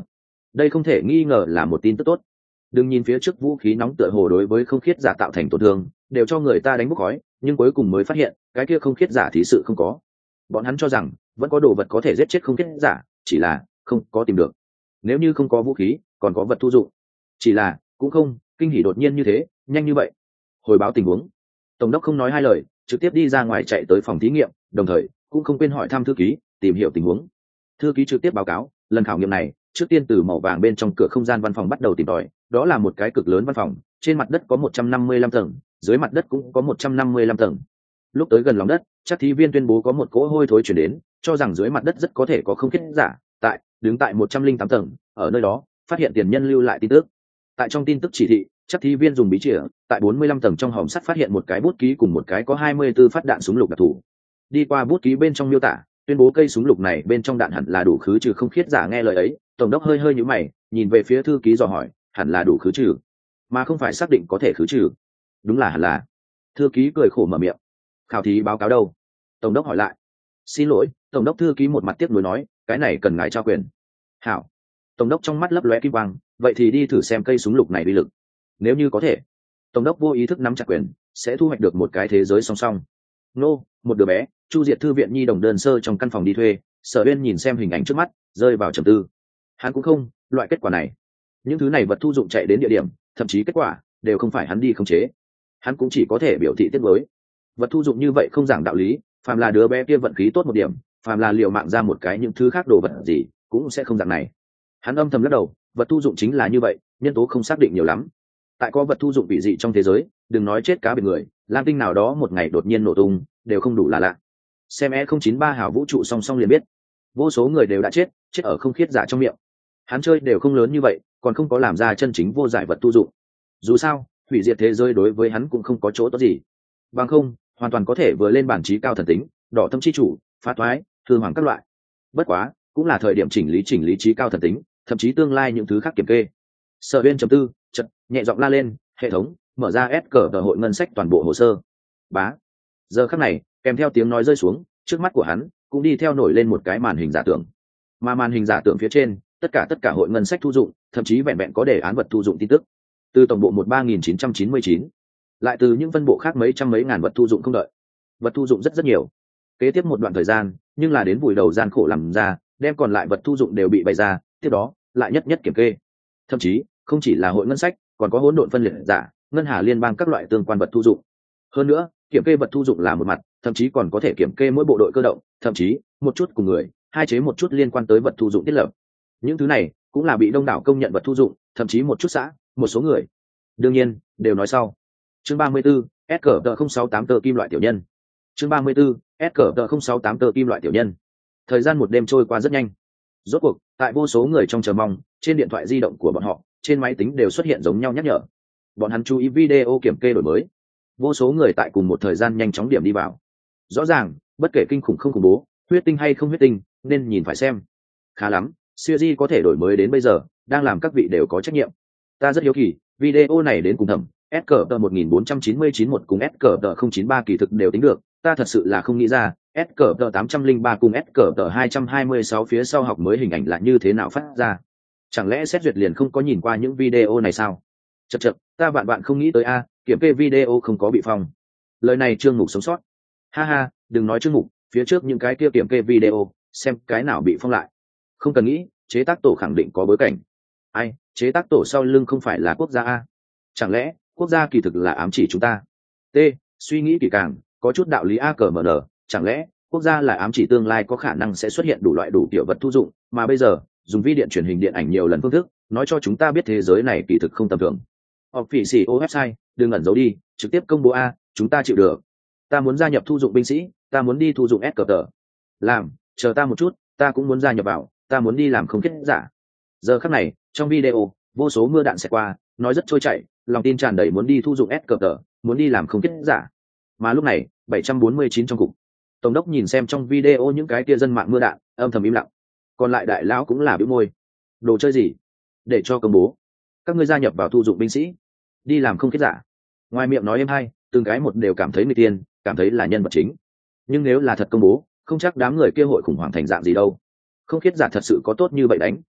đây không thể nghi ngờ là một tin tức tốt. Đừng nhìn phía trước vũ khí nóng tựa hồ đối với không khiết giả tạo thành tổn thương đều cho người ta đánh bốc khói, nhưng cuối cùng mới phát hiện cái kia không khiết giả thì sự không có. Bọn hắn cho rằng vẫn có đồ vật có thể giết chết không khiết giả, chỉ là không có tìm được. Nếu như không có vũ khí còn có vật thu dụng, chỉ là cũng không kinh hỉ đột nhiên như thế nhanh như vậy. Hồi báo tình huống, tổng đốc không nói hai lời trực tiếp đi ra ngoài chạy tới phòng thí nghiệm, đồng thời cũng không quên hỏi thăm thư ký tìm hiểu tình huống. Thư ký trực tiếp báo cáo lần khảo nghiệm này trước tiên từ màu vàng bên trong cửa không gian văn phòng bắt đầu tìm tòi. Đó là một cái cực lớn văn phòng, trên mặt đất có một trăm năm mươi lăm tầng, dưới mặt đất cũng có một trăm năm mươi lăm tầng. Lúc tới gần lòng đất, chắc thí viên tuyên bố có một cỗ hôi thối chuyển đến, cho rằng dưới mặt đất rất có thể có không khiết giả tại đứng tại một trăm linh tám tầng, ở nơi đó phát hiện tiền nhân lưu lại tin tức. Tại trong tin tức chỉ thị, chắc thí viên dùng bí chìa tại bốn mươi lăm tầng trong hòm sắt phát hiện một cái bút ký cùng một cái có hai mươi tư phát đạn súng lục đặc thù. Đi qua bút ký bên trong miêu tả, tuyên bố cây súng lục này bên trong đạn hẳn là đủ khứ trừ không khiết giả. Nghe lời ấy, tổng đốc hơi hơi nhíu mày, nhìn về phía thư ký dò hỏi, hẳn là đủ khứ trừ mà không phải xác định có thể khứ trừ? Đúng là hẳn là. Thư ký cười khổ mở miệng. Khảo thí báo cáo đâu? Tổng đốc hỏi lại. Xin lỗi, tổng đốc. Thư ký một mặt tiếc nuối nói, cái này cần ngài trao quyền. Hảo. Tổng đốc trong mắt lấp lóe kim quang, vậy thì đi thử xem cây súng lục này uy lực. Nếu như có thể. Tổng đốc vô ý thức nắm chặt quyền, sẽ thu hoạch được một cái thế giới song song. Nô, một đứa bé, Chu Diệt thư viện nhi đồng đơn sơ trong căn phòng đi thuê. Sở Uyên nhìn xem hình ảnh trước mắt, rơi vào trầm tư. Hắn cũng không loại kết quả này, những thứ này vật thu dụng chạy đến địa điểm, thậm chí kết quả đều không phải hắn đi khống chế, hắn cũng chỉ có thể biểu thị tiếc nuối. Vật thu dụng như vậy không giảng đạo lý, phàm là đứa bé kia vận khí tốt một điểm, phàm là liều mạng ra một cái những thứ khác đồ vật gì cũng sẽ không dạng này. Hắn âm thầm lắc đầu, vật thu dụng chính là như vậy, nhân tố không xác định nhiều lắm. Tại có vật thu dụng bị dị trong thế giới, đừng nói chết cá biệt người, lam tinh nào đó một ngày đột nhiên nổ tung đều không đủ là lạ. Xem e không chín ba hào vũ trụ song song liền biết, vô số người đều đã chết, chết ở không khiết giả trong miệng. Hắn chơi đều không lớn như vậy, còn không có làm ra chân chính vô giải vật thu dụng. Dù sao hủy diệt thế giới đối với hắn cũng không có chỗ tốt gì, bằng không hoàn toàn có thể vừa lên bản trí cao thần tính, đỏ thâm chi chủ, phá thoái, thư hoàng các loại. Bất quá cũng là thời điểm chỉnh lý chỉnh lý trí cao thần tính, thậm chí tương lai những thứ khác kiểm kê. Sở Uyên trầm tư, chợt nhẹ giọng la lên, hệ thống mở ra S cờ tờ hội ngân sách toàn bộ hồ sơ. Bá. Giờ khắc này kèm theo tiếng nói rơi xuống, trước mắt của hắn cũng đi theo nổi lên một cái màn hình giả tưởng, mà màn hình giả tưởng phía trên tất cả tất cả hội ngân sách thu dụng, thậm chí vẹn vẹn có đề án vật thu dụng tin tức. Từ tổng bộ một ba nghìn chín trăm chín mươi chín, lại từ những phân bộ khác mấy trăm mấy ngàn vật thu dụng không đợi. Vật thu dụng rất rất nhiều. Kế tiếp một đoạn thời gian, nhưng là đến vùi đầu gian khổ làm ra, đem còn lại vật thu dụng đều bị bày ra, tiếp đó lại nhất nhất kiểm kê. Thậm chí không chỉ là hội ngân sách, còn có hỗn độn phân liệt giả, ngân hà liên bang các loại tương quan vật thu dụng. Hơn nữa, kiểm kê vật thu dụng là một mặt, thậm chí còn có thể kiểm kê mỗi bộ đội cơ động, thậm chí một chút cùng người, hai chế một chút liên quan tới vật thu dụng thiết lập. Những thứ này cũng là bị đông đảo công nhận vật thu dụng, thậm chí một chút xã, một số người. Đương nhiên, đều nói sau. Chương ba mươi 34, S cờ tờ không sáu tám tờ kim loại tiểu nhân. Chương ba mươi 34, S cờ tờ không sáu tám tờ kim loại tiểu nhân. Thời gian một đêm trôi qua rất nhanh. Rốt cuộc, tại vô số người trong chờ mong, trên điện thoại di động của bọn họ, trên máy tính đều xuất hiện giống nhau nhắc nhở. Bọn hắn chú ý video kiểm kê đổi mới. Vô số người tại cùng một thời gian nhanh chóng điểm đi vào. Rõ ràng, bất kể kinh khủng không khủng bố, huyết tinh hay không huyết tinh, nên nhìn phải xem. Khá lắm, series có thể đổi mới đến bây giờ, đang làm các vị đều có trách nhiệm. Ta rất hiếu kỳ, video này đến cùng thẩm, S cờ tờ một nghìn bốn trăm chín mươi chín một cùng S cờ tờ không chín ba kỳ thực đều tính được, ta thật sự là không nghĩ ra, S cờ tờ tám trăm linh ba cùng S cờ tờ hai trăm hai mươi sáu phía sau học mới hình ảnh là như thế nào phát ra. Chẳng lẽ xét duyệt liền không có nhìn qua những video này sao? Chậc chậc, ta vạn bạn không nghĩ tới a, kiểm kê video không có bị phong. Lời này Trương Mục sống sót. Ha ha, đừng nói Trương Mục, phía trước những cái kia kiểm kê video, xem cái nào bị phong lại. Không cần nghĩ, chế tác tổ khẳng định có bối cảnh. Ai, chế tác tổ sau lưng không phải là quốc gia a? Chẳng lẽ quốc gia kỳ thực là ám chỉ chúng ta? T, suy nghĩ kỳ càng, có chút đạo lý a cờ mờ nở, chẳng lẽ quốc gia là ám chỉ tương lai có khả năng sẽ xuất hiện đủ loại đủ kiểu vật thu dụng, mà bây giờ dùng vi điện truyền hình điện ảnh nhiều lần phương thức, nói cho chúng ta biết thế giới này kỳ thực không tầm thường. Official website, đừng ẩn giấu đi, trực tiếp công bố a, chúng ta chịu được. Ta muốn gia nhập thu dụng binh sĩ, ta muốn đi thu dụng S cờ tờ. Làm, chờ ta một chút, ta cũng muốn gia nhập vào, ta muốn đi làm không kết giả. Giờ khắc này, trong video, vô số mưa đạn xẹt qua, nói rất trôi chảy, lòng tin tràn đầy muốn đi thu dụng S cờ tờ, muốn đi làm không kết giả. Mà lúc này, bảy trăm bốn mươi chín trong cục. Tổng đốc nhìn xem trong video những cái kia dân mạng mưa đạn, âm thầm im lặng. Còn lại đại lão cũng là bĩu môi. Đồ chơi gì? Để cho công bố. Các ngươi gia nhập vào thu dụng binh sĩ, đi làm không kết giả. Ngoài miệng nói em hay, từng cái một đều cảm thấy người tiên, cảm thấy là nhân vật chính. Nhưng nếu là thật công bố, không chắc đám người kia hội khủng hoảng thành dạng gì đâu. Không kết giả thật sự có tốt như vậy đánh,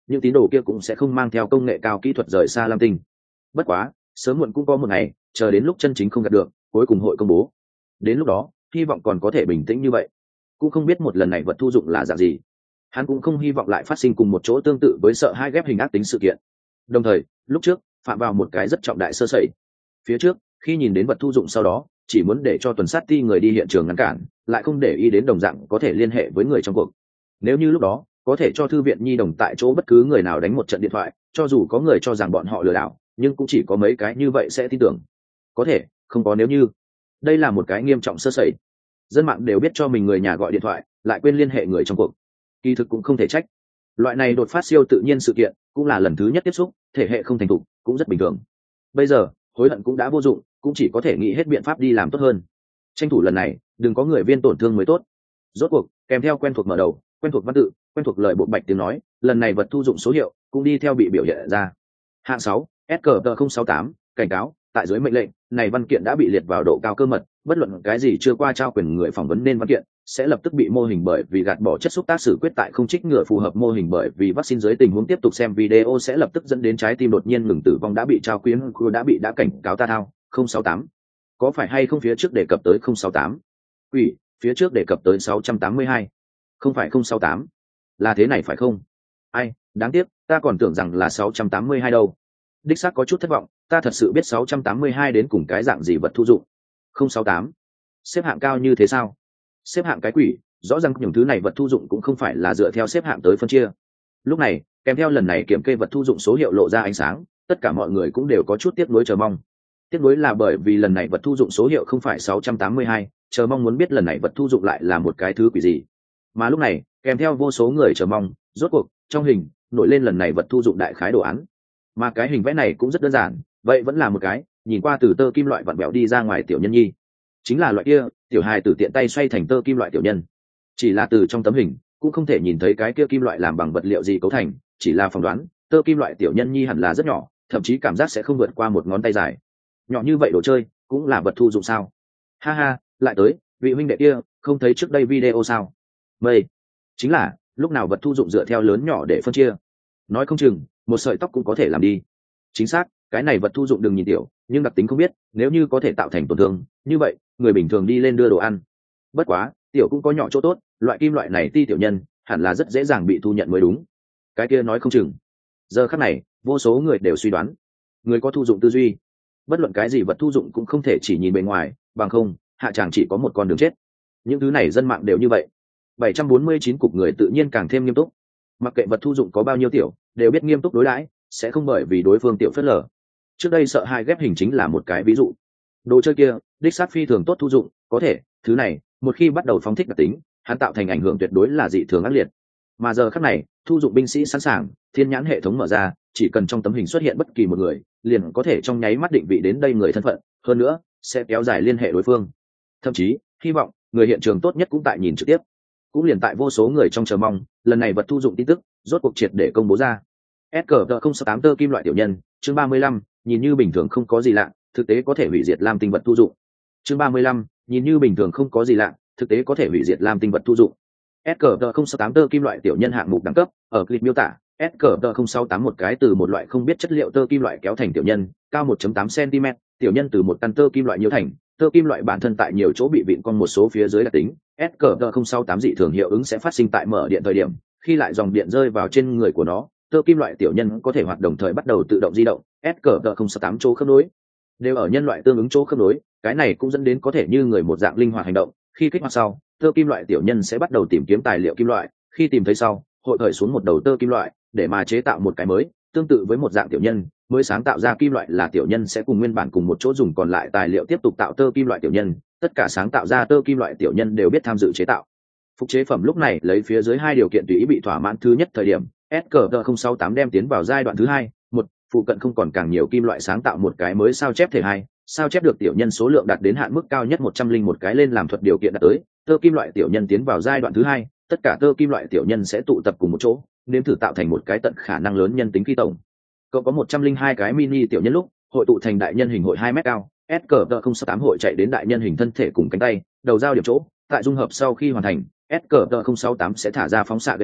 những tín đồ kia cũng sẽ không mang theo công nghệ cao kỹ thuật rời xa lam tinh. Bất quá sớm muộn cũng có một ngày, chờ đến lúc chân chính không gạt được, cuối cùng hội công bố. Đến lúc đó hy vọng còn có thể bình tĩnh như vậy. Cũng không biết một lần này vật thu dụng là dạng gì, hắn cũng không hy vọng lại phát sinh cùng một chỗ tương tự với sợ hai ghép hình ác tính sự kiện. Đồng thời lúc trước phạm vào một cái rất trọng đại sơ sẩy. Phía trước khi nhìn đến vật thu dụng sau đó chỉ muốn để cho tuần sát ti người đi hiện trường ngăn cản, lại không để ý đến đồng dạng có thể liên hệ với người trong cuộc. Nếu như lúc đó có thể cho thư viện nhi đồng tại chỗ bất cứ người nào đánh một trận điện thoại, cho dù có người cho rằng bọn họ lừa đảo, nhưng cũng chỉ có mấy cái như vậy sẽ tin tưởng. Có thể không có nếu như. Đây là một cái nghiêm trọng sơ sẩy. Dân mạng đều biết cho mình người nhà gọi điện thoại lại quên liên hệ người trong cuộc, kỳ thực cũng không thể trách. Loại này đột phát siêu tự nhiên sự kiện cũng là lần thứ nhất tiếp xúc, thể hệ không thành thục cũng rất bình thường. Bây giờ hối hận cũng đã vô dụng, cũng chỉ có thể nghĩ hết biện pháp đi làm tốt hơn, tranh thủ lần này đừng có người viên tổn thương mới tốt. Rốt cuộc kèm theo quen thuộc mở đầu, quen thuộc văn tự, quen thuộc lời bộ bạch tiếng nói, lần này vật thu dụng số hiệu cũng đi theo bị biểu hiện ra. Hạng sáu S C P không sáu tám cảnh cáo, tại dưới mệnh lệnh này văn kiện đã bị liệt vào độ cao cơ mật, bất luận cái gì chưa qua trao quyền người phỏng vấn nên văn kiện sẽ lập tức bị mô hình bởi vì gạt bỏ chất xúc tác xử quyết tại không trích ngừa phù hợp mô hình bởi vì vaccine dưới tình huống tiếp tục xem video sẽ lập tức dẫn đến trái tim đột nhiên ngừng tử vong đã bị trao quyến đã bị đã cảnh cáo ta thao không sáu tám. Có phải hay không phía trước đề cập tới không sáu tám? Ủy, phía trước đề cập tới sáu trăm tám mươi hai. Không phải không sáu tám. Là thế này phải không? Ai, đáng tiếc, ta còn tưởng rằng là sáu trăm tám mươi hai đâu. Đích xác có chút thất vọng, ta thật sự biết sáu trăm tám mươi hai đến cùng cái dạng gì vật thu dụng. không sáu tám. Xếp hạng cao như thế sao? Xếp hạng cái quỷ, rõ ràng những thứ này vật thu dụng cũng không phải là dựa theo xếp hạng tới phân chia. Lúc này, kèm theo lần này kiểm kê vật thu dụng số hiệu lộ ra ánh sáng, tất cả mọi người cũng đều có chút tiếc nuối chờ mong. Tiếc nuối là bởi vì lần này vật thu dụng số hiệu không phải sáu trăm tám mươi hai, chờ mong muốn biết lần này vật thu dụng lại là một cái thứ quỷ gì. Mà lúc này, kèm theo vô số người chờ mong, rốt cuộc trong hình nổi lên lần này vật thu dụng đại khái đồ án. Mà cái hình vẽ này cũng rất đơn giản, vậy vẫn là một cái nhìn qua từ tơ kim loại vặn vẹo đi ra ngoài tiểu nhân nhi, chính là loại kia tiểu hài từ tiện tay xoay thành tơ kim loại tiểu nhân. Chỉ là từ trong tấm hình cũng không thể nhìn thấy cái kia kim loại làm bằng vật liệu gì cấu thành, chỉ là phỏng đoán tơ kim loại tiểu nhân nhi hẳn là rất nhỏ, thậm chí cảm giác sẽ không vượt qua một ngón tay dài. Nhỏ như vậy đồ chơi cũng là vật thu dụng sao? Ha ha, lại tới vị huynh đệ kia, không thấy trước đây video sao? Mây chính là lúc nào vật thu dụng dựa theo lớn nhỏ để phân chia, nói không chừng một sợi tóc cũng có thể làm đi. Chính xác, cái này vật thu dụng đừng nhìn tiểu, nhưng đặc tính không biết, nếu như có thể tạo thành tổn thương như vậy người bình thường đi lên đưa đồ ăn. Bất quá tiểu cũng có nhỏ chỗ tốt, loại kim loại này ti tiểu nhân hẳn là rất dễ dàng bị thu nhận mới đúng. Cái kia nói không chừng. Giờ khắc này vô số người đều suy đoán, người có thu dụng tư duy, bất luận cái gì vật thu dụng cũng không thể chỉ nhìn bề ngoài, bằng không hạ chàng chỉ có một con đường chết. Những thứ này dân mạng đều như vậy. bảy trăm bốn mươi chín cục người tự nhiên càng thêm nghiêm túc, mặc kệ vật thu dụng có bao nhiêu tiểu đều biết nghiêm túc đối đãi, sẽ không bởi vì đối phương tiểu phớt lờ. Trước đây sợ hai ghép hình chính là một cái ví dụ. Đồ chơi kia đích xác phi thường tốt thu dụng, có thể thứ này một khi bắt đầu phóng thích đặc tính, hắn tạo thành ảnh hưởng tuyệt đối là dị thường ác liệt. Mà giờ khắc này thu dụng binh sĩ sẵn sàng, thiên nhãn hệ thống mở ra, chỉ cần trong tấm hình xuất hiện bất kỳ một người liền có thể trong nháy mắt định vị đến đây người thân phận, hơn nữa sẽ kéo dài liên hệ đối phương. Thậm chí hy vọng người hiện trường tốt nhất cũng tại nhìn trực tiếp. Cũng liền tại vô số người trong chờ mong lần này vật thu dụng tin tức rốt cuộc triệt để công bố ra. S C P không sáu tám tơ kim loại tiểu nhân, chương ba mươi lăm, nhìn như bình thường không có gì lạ, thực tế có thể hủy diệt lam tinh vật thu dụng. Chương ba mươi lăm, nhìn như bình thường không có gì lạ, thực tế có thể hủy diệt lam tinh vật thu dụng. S C P không sáu tám tơ kim loại tiểu nhân hạng mục đẳng cấp, ở clip miêu tả, S C P không sáu tám một cái từ một loại không biết chất liệu tơ kim loại kéo thành tiểu nhân, cao một phẩy tám xăng-ti-mét, tiểu nhân từ một căn tơ kim loại nhiễu thành, tơ kim loại bản thân tại nhiều chỗ bị vịn con một số phía dưới đặc tính. S C P không sáu tám dị thường hiệu ứng sẽ phát sinh tại mở điện thời điểm, khi lại dòng điện rơi vào trên người của nó, tơ kim loại tiểu nhân có thể hoạt động thời bắt đầu tự động di động. S C P không sáu tám chỗ khớp nối đều ở nhân loại tương ứng chỗ khớp nối, cái này cũng dẫn đến có thể như người một dạng linh hoạt hành động. Khi kích hoạt sau, tơ kim loại tiểu nhân sẽ bắt đầu tìm kiếm tài liệu kim loại, khi tìm thấy sau hội khởi xuống một đầu tơ kim loại để mà chế tạo một cái mới tương tự với một dạng tiểu nhân mới sáng tạo ra kim loại, là tiểu nhân sẽ cùng nguyên bản cùng một chỗ dùng còn lại tài liệu tiếp tục tạo tơ kim loại tiểu nhân. Tất cả sáng tạo ra tơ kim loại tiểu nhân đều biết tham dự chế tạo phục chế phẩm. Lúc này lấy phía dưới hai điều kiện tùy ý bị thỏa mãn, thứ nhất thời điểm S C P không sáu tám đem tiến vào giai đoạn thứ hai, một phụ cận không còn càng nhiều kim loại sáng tạo một cái mới sao chép thể, hai sao chép được tiểu nhân số lượng đạt đến hạn mức cao nhất một trăm linh một cái lên làm thuật điều kiện đạt tới, tơ kim loại tiểu nhân tiến vào giai đoạn thứ hai, tất cả tơ kim loại tiểu nhân sẽ tụ tập cùng một chỗ nếm thử tạo thành một cái tận khả năng lớn nhân tính khi tổng cậu có một trăm linh hai cái mini tiểu nhân lúc hội tụ thành đại nhân hình hội hai mét cao. S C P không sáu tám hội chạy đến đại nhân hình thân thể cùng cánh tay đầu giao điểm chỗ, tại dung hợp sau khi hoàn thành S C P không sáu tám sẽ thả ra phóng xạ gamma,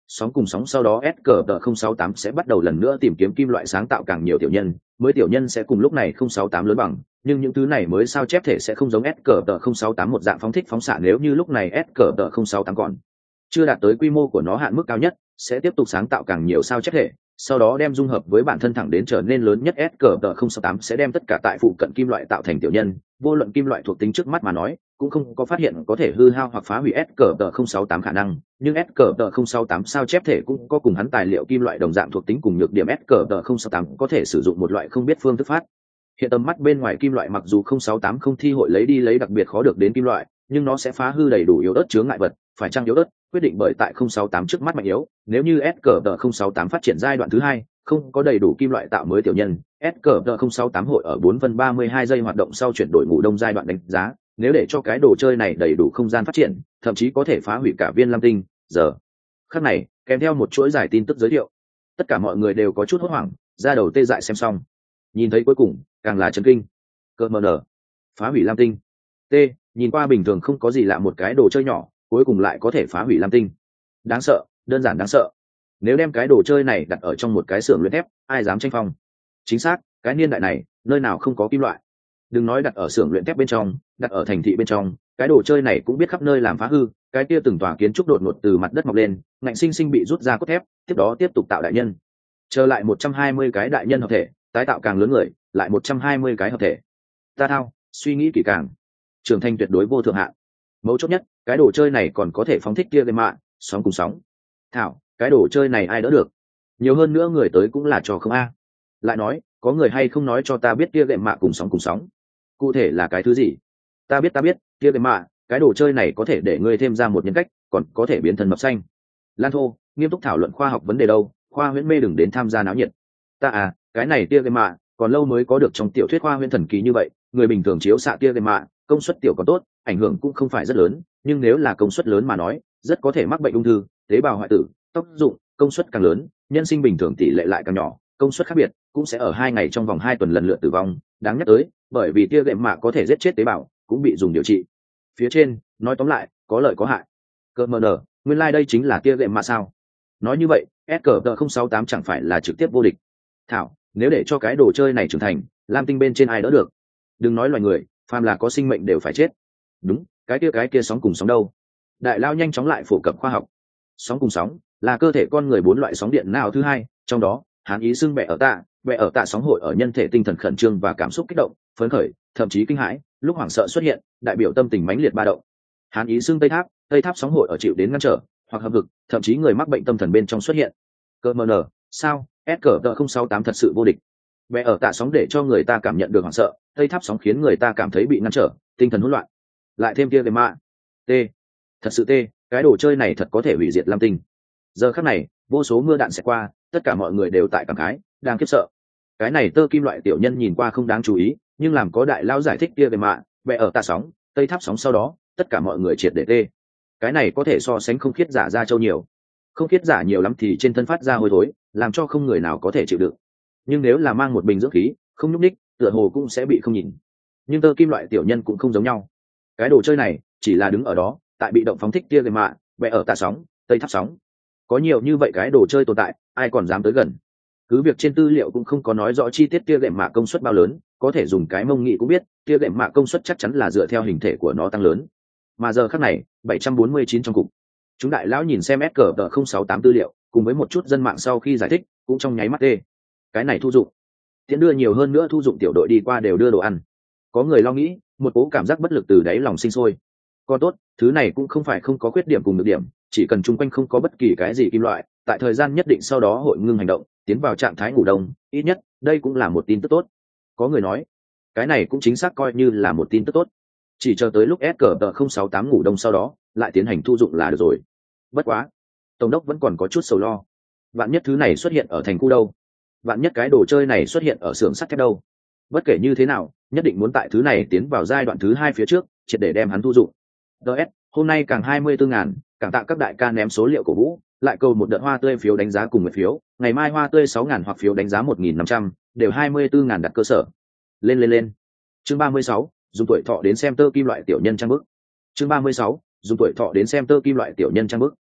sóng cùng sóng sau đó S cờ tờ không sáu tám sẽ bắt đầu lần nữa tìm kiếm kim loại sáng tạo càng nhiều tiểu nhân, mới tiểu nhân sẽ cùng lúc này không sáu tám lớn bằng, nhưng những thứ này mới sao chép thể sẽ không giống S cờ tờ không sáu tám một dạng phóng thích phóng xạ, nếu như lúc này S cờ tờ không sáu tám còn chưa đạt tới quy mô của nó hạn mức cao nhất, sẽ tiếp tục sáng tạo càng nhiều sao chép thể, sau đó đem dung hợp với bản thân thẳng đến trở nên lớn nhất. S cờ tờ không sáu tám sẽ đem tất cả tại phụ cận kim loại tạo thành tiểu nhân, vô luận kim loại thuộc tính trước mắt mà nói cũng không có phát hiện có thể hư hao hoặc phá hủy S cờ tờ không sáu tám khả năng, nhưng S cờ tờ không sáu tám sao chép thể cũng có cùng hắn tài liệu kim loại đồng dạng thuộc tính cùng nhược điểm. S cờ tờ không sáu tám có thể sử dụng một loại không biết phương thức phát hiện tầm mắt bên ngoài kim loại, mặc dù không sáu tám không thi hội lấy đi lấy đặc biệt khó được đến kim loại, nhưng nó sẽ phá hư đầy đủ yếu ớt chướng ngại vật. Phải chăng yếu ớt quyết định bởi tại không sáu tám trước mắt mạnh yếu, nếu như S cờ tờ không sáu tám phát triển giai đoạn thứ hai không có đầy đủ kim loại tạo mới tiểu nhân, S cờ tờ không sáu tám hội ở bốn phân ba mươi hai giây hoạt động sau chuyển đổi ngủ đông giai đoạn đánh giá, nếu để cho cái đồ chơi này đầy đủ không gian phát triển, thậm chí có thể phá hủy cả viên lam tinh. Giờ khắc này kèm theo một chuỗi dài tin tức giới thiệu, tất cả mọi người đều có chút hốt hoảng, ra đầu tê dại xem xong, nhìn thấy cuối cùng càng là chấn kinh. Cơ mờ nở, phá hủy lam tinh. T, nhìn qua bình thường không có gì lạ một cái đồ chơi nhỏ, cuối cùng lại có thể phá hủy lam tinh. Đáng sợ, đơn giản đáng sợ. Nếu đem cái đồ chơi này đặt ở trong một cái xưởng luyện thép, ai dám tranh phong? Chính xác, cái niên đại này nơi nào không có kim loại. Đừng nói đặt ở xưởng luyện thép bên trong, đặt ở thành thị bên trong, cái đồ chơi này cũng biết khắp nơi làm phá hư. Cái kia từng tòa kiến trúc đột ngột từ mặt đất mọc lên, ngạnh sinh sinh bị rút ra cốt thép, tiếp đó tiếp tục tạo đại nhân. Trở lại một trăm hai mươi cái đại nhân hợp thể, tái tạo càng lớn người, lại một trăm hai mươi cái hợp thể. Ta thao, suy nghĩ kỹ càng, trưởng thành tuyệt đối vô thượng hạn. Mấu chốt nhất, cái đồ chơi này còn có thể phóng thích tia gamma mạ, sóng cùng sóng. Thảo, cái đồ chơi này ai đỡ được? Nhiều hơn nữa người tới cũng là trò không a. Lại nói, có người hay không nói cho ta biết tia gamma mạ cùng sóng cùng sóng cụ thể là cái thứ gì? Ta biết ta biết, tia gamma mạ, cái đồ chơi này có thể để ngươi thêm ra một nhân cách, còn có thể biến thần mập xanh. Lan Thô, nghiêm túc thảo luận khoa học vấn đề đâu, khoa huyễn mê đừng đến tham gia náo nhiệt. Ta à, cái này tia gamma mạ, còn lâu mới có được trong tiểu thuyết khoa huyễn thần kỳ như vậy. Người bình thường chiếu xạ tia gamma mạ, công suất tiểu còn tốt, ảnh hưởng cũng không phải rất lớn, nhưng nếu là công suất lớn mà nói, rất có thể mắc bệnh ung thư, tế bào hoại tử. Tốc dụng, công suất càng lớn, nhân sinh bình thường tỷ lệ lại càng nhỏ, công suất khác biệt cũng sẽ ở hai ngày trong vòng hai tuần lần lượt tử vong. Đáng nhắc tới, bởi vì tia gamma mạ có thể giết chết tế bào, cũng bị dùng điều trị. Phía trên nói tóm lại, có lợi có hại. Cơ mờ nở, nguyên lai like đây chính là tia gamma mạ sao? Nói như vậy, S cờ tờ không sáu tám chẳng phải là trực tiếp vô địch. Thảo, nếu để cho cái đồ chơi này trưởng thành, lam tinh bên trên ai đỡ được? Đừng nói loài người, phàm là có sinh mệnh đều phải chết. Đúng, cái kia cái kia sóng cùng sóng đâu? Đại lao nhanh chóng lại phổ cập khoa học. Sóng cùng sóng là cơ thể con người bốn loại sóng điện não thứ hai, trong đó hán ý xưng bẹ ở tạ, bẹ ở tạ sóng hội ở nhân thể tinh thần khẩn trương và cảm xúc kích động, phấn khởi, thậm chí kinh hãi, lúc hoảng sợ xuất hiện, đại biểu tâm tình mãnh liệt ba động. Hán ý xưng tây tháp, tây tháp sóng hội ở chịu đến ngăn trở hoặc hợp lực, thậm chí người mắc bệnh tâm thần bên trong xuất hiện. Cơ mờ nở, sao? S cờ tờ không sáu tám thật sự vô địch. Bẹ ở tạ sóng để cho người ta cảm nhận được hoảng sợ, tây tháp sóng khiến người ta cảm thấy bị ngăn trở, tinh thần hỗn loạn. Lại thêm tia gamma t, thật sự t, cái đồ chơi này thật có thể hủy diệt lam tinh. Giờ khắc này, vô số mưa đạn sẽ qua, tất cả mọi người đều tại cảm khái, đang khiếp sợ. Cái này tơ kim loại tiểu nhân nhìn qua không đáng chú ý, nhưng làm có đại lao giải thích tia gamma, bẹ ở tạ sóng, tây tháp sóng sau đó, tất cả mọi người triệt để tê. Cái này có thể so sánh không khiết giả ra châu nhiều. Không khiết giả nhiều lắm thì trên thân phát ra hôi thối, làm cho không người nào có thể chịu đựng. Nhưng nếu là mang một bình dưỡng khí, không nhúc ních, tựa hồ cũng sẽ bị không nhìn. Nhưng tơ kim loại tiểu nhân cũng không giống nhau. Cái đồ chơi này chỉ là đứng ở đó, tại bị động phóng thích tia gamma, bẹ ở tạ sóng, tây tháp sóng. Có nhiều như vậy cái đồ chơi tồn tại, ai còn dám tới gần? Cứ việc trên tư liệu cũng không có nói rõ chi tiết tia gamma công suất bao lớn, có thể dùng cái mông nghĩ cũng biết, tia gamma công suất chắc chắn là dựa theo hình thể của nó tăng lớn. Mà giờ khắc này, bảy trăm bốn mươi chín trong cục. Chúng đại lão nhìn xem S cờ tờ không sáu tám tư liệu, cùng với một chút dân mạng sau khi giải thích, cũng trong nháy mắt tê. Cái này thu dụng. Tiện đưa nhiều hơn nữa thu dụng tiểu đội đi qua đều đưa đồ ăn. Có người lo nghĩ, một cố cảm giác bất lực từ đáy lòng sinh sôi. Còn tốt, thứ này cũng không phải không có khuyết điểm cùng nhược điểm, chỉ cần chung quanh không có bất kỳ cái gì kim loại, tại thời gian nhất định sau đó hội ngưng hành động, tiến vào trạng thái ngủ đông, ít nhất, đây cũng là một tin tức tốt. Có người nói, cái này cũng chính xác coi như là một tin tức tốt. Chỉ chờ tới lúc S cờ tờ không sáu tám ngủ đông sau đó, lại tiến hành thu dụng là được rồi. Bất quá, tổng đốc vẫn còn có chút sầu lo. Vạn nhất thứ này xuất hiện ở thành khu đâu? Vạn nhất cái đồ chơi này xuất hiện ở xưởng sắt thép đâu? Bất kể như thế nào, nhất định muốn tại thứ này tiến vào giai đoạn thứ hai phía trước, triệt để đem hắn thu dụng. ds hôm nay càng hai mươi tư ngàn, càng tạ các đại ca ném số liệu cổ vũ, lại cầu một đợt hoa tươi phiếu đánh giá cùng một phiếu, ngày mai hoa tươi sáu ngàn hoặc phiếu đánh giá một nghìn năm trăm, đều hai mươi tư ngàn đặt cơ sở. Lên lên lên. Chương ba mươi sáu, dùng tuổi thọ đến xem tơ kim loại tiểu nhân trang bức. Chương ba mươi sáu, dùng tuổi thọ đến xem tơ kim loại tiểu nhân trang bức.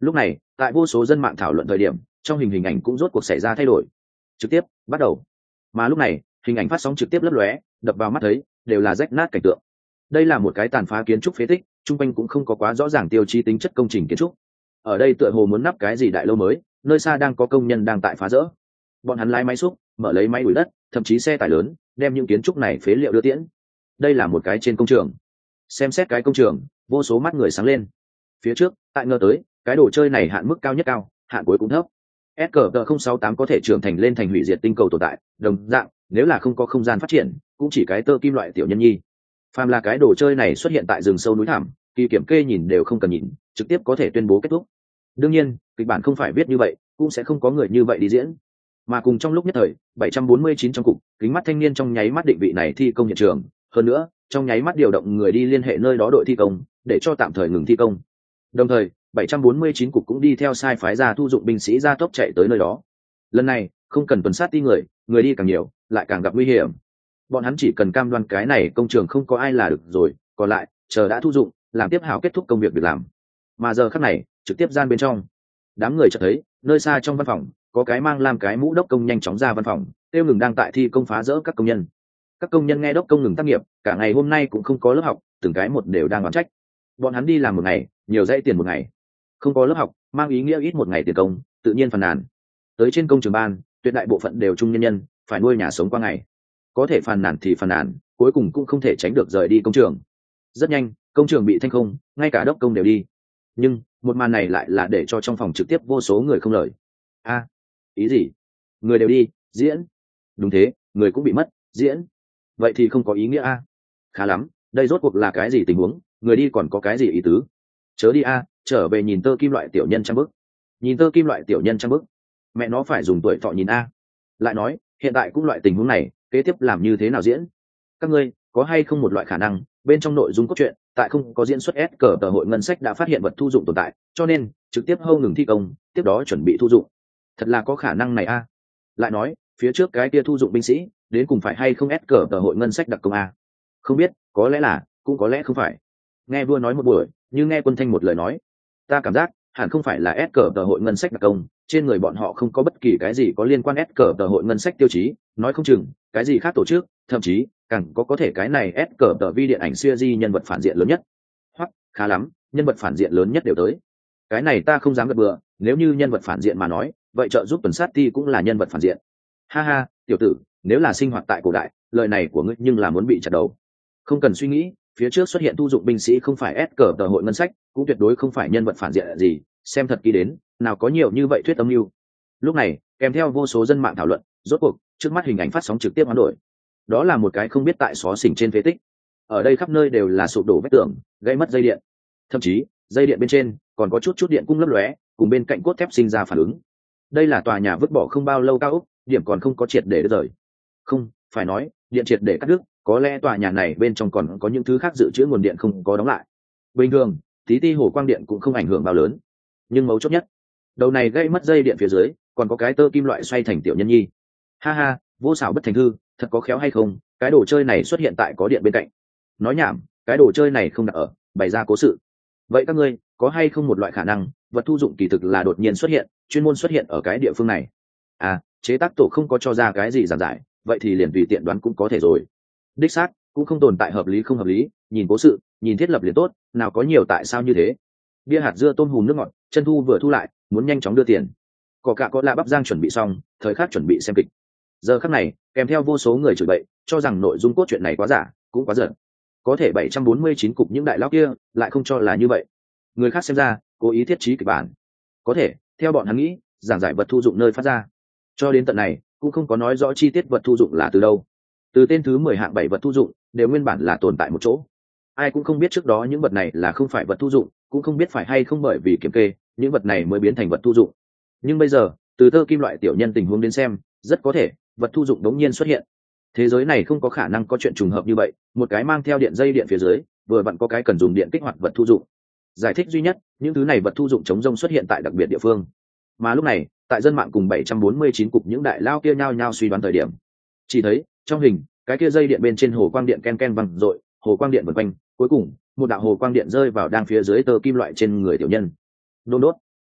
Lúc này tại vô số dân mạng thảo luận thời điểm, trong hình hình ảnh cũng rốt cuộc xảy ra thay đổi. Trực tiếp bắt đầu. Mà lúc này hình ảnh phát sóng trực tiếp lấp lóe, đập vào mắt thấy đều là rách nát cảnh tượng. Đây là một cái tàn phá kiến trúc phế tích, trung quanh cũng không có quá rõ ràng tiêu chí tính chất công trình kiến trúc. Ở đây tựa hồ muốn nắp cái gì đại lâu mới, nơi xa đang có công nhân đang tại phá rỡ. Bọn hắn lái máy xúc, mở lấy máy đuổi đất, thậm chí xe tải lớn đem những kiến trúc này phế liệu đưa tiễn. Đây là một cái trên công trường. Xem xét cái công trường, vô số mắt người sáng lên. Phía trước tại ngờ tới cái đồ chơi này hạn mức cao nhất cao, hạn cuối cũng thấp. S C P không sáu tám có thể trưởng thành lên thành hủy diệt tinh cầu tồn tại, đồng dạng nếu là không có không gian phát triển cũng chỉ cái tơ kim loại tiểu nhân nhi. Phàm là cái đồ chơi này xuất hiện tại rừng sâu núi thẳm, kỳ kiểm kê nhìn đều không cần nhìn, trực tiếp có thể tuyên bố kết thúc. Đương nhiên kịch bản không phải viết như vậy, cũng sẽ không có người như vậy đi diễn. Mà cùng trong lúc nhất thời bảy trăm bốn mươi chín trong cục kính mắt thanh niên trong nháy mắt định vị này thi công hiện trường, hơn nữa trong nháy mắt điều động người đi liên hệ nơi đó đội thi công để cho tạm thời ngừng thi công. Đồng thời bảy trăm bốn mươi chín cục cũng đi theo sai phái ra thu dụng binh sĩ ra tốc chạy tới nơi đó. Lần này không cần tuần sát ti người, người đi càng nhiều lại càng gặp nguy hiểm. Bọn hắn chỉ cần cam đoan cái này công trường không có ai là được rồi, còn lại chờ đã thu dụng làm tiếp hảo kết thúc công việc việc làm. Mà giờ khắc này trực tiếp gian bên trong, đám người chợt thấy nơi xa trong văn phòng có cái mang làm cái mũ đốc công nhanh chóng ra văn phòng, tiêu ngừng đang tại thi công phá rỡ các công nhân. Các công nhân nghe đốc công ngừng tác nghiệp, cả ngày hôm nay cũng không có lớp học, từng cái một đều đang oán trách. Bọn hắn đi làm một ngày nhiều dãy tiền một ngày, không có lớp học mang ý nghĩa ít một ngày tiền công, tự nhiên phàn nàn. Tới trên công trường ban tuyệt đại bộ phận đều trung nhân nhân, phải nuôi nhà sống qua ngày, có thể phàn nàn thì phàn nàn, cuối cùng cũng không thể tránh được rời đi công trường. Rất nhanh công trường bị thanh không, ngay cả đốc công đều đi. Nhưng một màn này lại là để cho trong phòng trực tiếp vô số người không lời. A, ý gì? Người đều đi diễn? Đúng thế, người cũng bị mất diễn, vậy thì không có ý nghĩa a. Khá lắm, đây rốt cuộc là cái gì tình huống, người đi còn có cái gì ý tứ? Chớ đi a, trở về nhìn tơ kim loại tiểu nhân trăm bức, nhìn tơ kim loại tiểu nhân trăm bức, mẹ nó phải dùng tuổi thọ nhìn a. Lại nói hiện tại cũng loại tình huống này kế tiếp làm như thế nào diễn? Các ngươi có hay không một loại khả năng bên trong nội dung cốt truyện tại không có diễn xuất S cờ tờ hội ngân sách đã phát hiện vật thu dụng tồn tại, cho nên trực tiếp hâu ngừng thi công, tiếp đó chuẩn bị thu dụng? Thật là có khả năng này a. Lại nói phía trước cái kia thu dụng binh sĩ đến cùng phải hay không S cờ tờ hội ngân sách đặc công a? Không biết, có lẽ là, cũng có lẽ không phải. Nghe vua nói một buổi, như nghe quân thanh một lời nói, ta cảm giác hẳn không phải là S cờ tờ hội ngân sách đặc công, trên người bọn họ không có bất kỳ cái gì có liên quan S cờ tờ hội ngân sách tiêu chí, nói không chừng cái gì khác tổ chức, thậm chí càng có có thể cái này S cờ tờ vi điện ảnh series nhân vật phản diện lớn nhất. Hoặc khá lắm, nhân vật phản diện lớn nhất đều tới. Cái này ta không dám gật bừa, nếu như nhân vật phản diện mà nói, vậy trợ giúp tuần sát ti cũng là nhân vật phản diện. Ha ha, tiểu tử, nếu là sinh hoạt tại cổ đại, lời này của ngươi nhưng là muốn bị chặt đầu. Không cần suy nghĩ, phía trước xuất hiện thu dụng binh sĩ không phải S cờ tờ hội ngân sách, cũng tuyệt đối không phải nhân vật phản diện gì, xem thật kỹ đến, nào có nhiều như vậy thuyết âm mưu. Lúc này kèm theo vô số dân mạng thảo luận, rốt cuộc trước mắt hình ảnh phát sóng trực tiếp hoán đổi. Đó là một cái không biết tại xó xỉnh trên phế tích, ở đây khắp nơi đều là sụp đổ vách tường, gây mất dây điện, thậm chí dây điện bên trên còn có chút chút điện cung lấp lóe, cùng bên cạnh cốt thép sinh ra phản ứng. Đây là tòa nhà vứt bỏ không bao lâu cao ốc, điểm còn không có triệt để rời. Không phải nói điện triệt để cắt đứt, có lẽ tòa nhà này bên trong còn có những thứ khác dự trữ nguồn điện không có đóng lại. Bình thường tí ti hồ quang điện cũng không ảnh hưởng bao lớn, nhưng mấu chốt nhất, đầu này gây mất dây điện phía dưới còn có cái tơ kim loại xoay thành tiểu nhân nhi. Ha ha, vô xảo bất thành thư, thật có khéo hay không, cái đồ chơi này xuất hiện tại có điện bên cạnh. Nói nhảm, cái đồ chơi này không đặt ở, bày ra cố sự. Vậy các ngươi có hay không một loại khả năng vật thu dụng kỳ thực là đột nhiên xuất hiện, chuyên môn xuất hiện ở cái địa phương này? À, chế tác tổ không có cho ra cái gì giảng giải, vậy thì liền tùy tiện đoán cũng có thể rồi. Đích xác cũng không tồn tại hợp lý không hợp lý, nhìn cố sự, nhìn thiết lập liền tốt, nào có nhiều tại sao như thế. Bia hạt dưa tôm hùm nước ngọt, chân thu vừa thu lại, muốn nhanh chóng đưa tiền. Có cả có lạ bắp rang chuẩn bị xong, thời khắc chuẩn bị xem kịch. Giờ khắc này kèm theo vô số người chửi bậy, cho rằng nội dung cốt truyện này quá giả, cũng quá dở. Có thể bảy trăm bốn mươi chín cục những đại lão kia lại không cho là như vậy. Người khác xem ra cố ý thiết trí kịch bản, có thể theo bọn hắn nghĩ giảng giải vật thu dụng nơi phát ra, cho đến tận này cũng không có nói rõ chi tiết vật thu dụng là từ đâu. Từ tên thứ mười hạng bảy vật thu dụng đều nguyên bản là tồn tại một chỗ, ai cũng không biết trước đó những vật này là không phải vật thu dụng, cũng không biết phải hay không bởi vì kiểm kê những vật này mới biến thành vật thu dụng. Nhưng bây giờ từ tơ kim loại tiểu nhân tình huống đến xem, rất có thể vật thu dụng đống nhiên xuất hiện. Thế giới này không có khả năng có chuyện trùng hợp như vậy, một cái mang theo điện dây điện phía dưới vừa vặn có cái cần dùng điện kích hoạt vật thu dụng. Giải thích duy nhất, những thứ này vật thu dụng chống rông xuất hiện tại đặc biệt địa phương. Mà lúc này tại dân mạng cùng bảy trăm bốn mươi chín cục những đại lao kia nhao nhao suy đoán thời điểm, chỉ thấy trong hình cái kia dây điện bên trên hồ quang điện ken ken văng dội, hồ quang điện vần quanh, cuối cùng một đạo hồ quang điện rơi vào đang phía dưới tơ kim loại trên người tiểu nhân. Đôn đốt.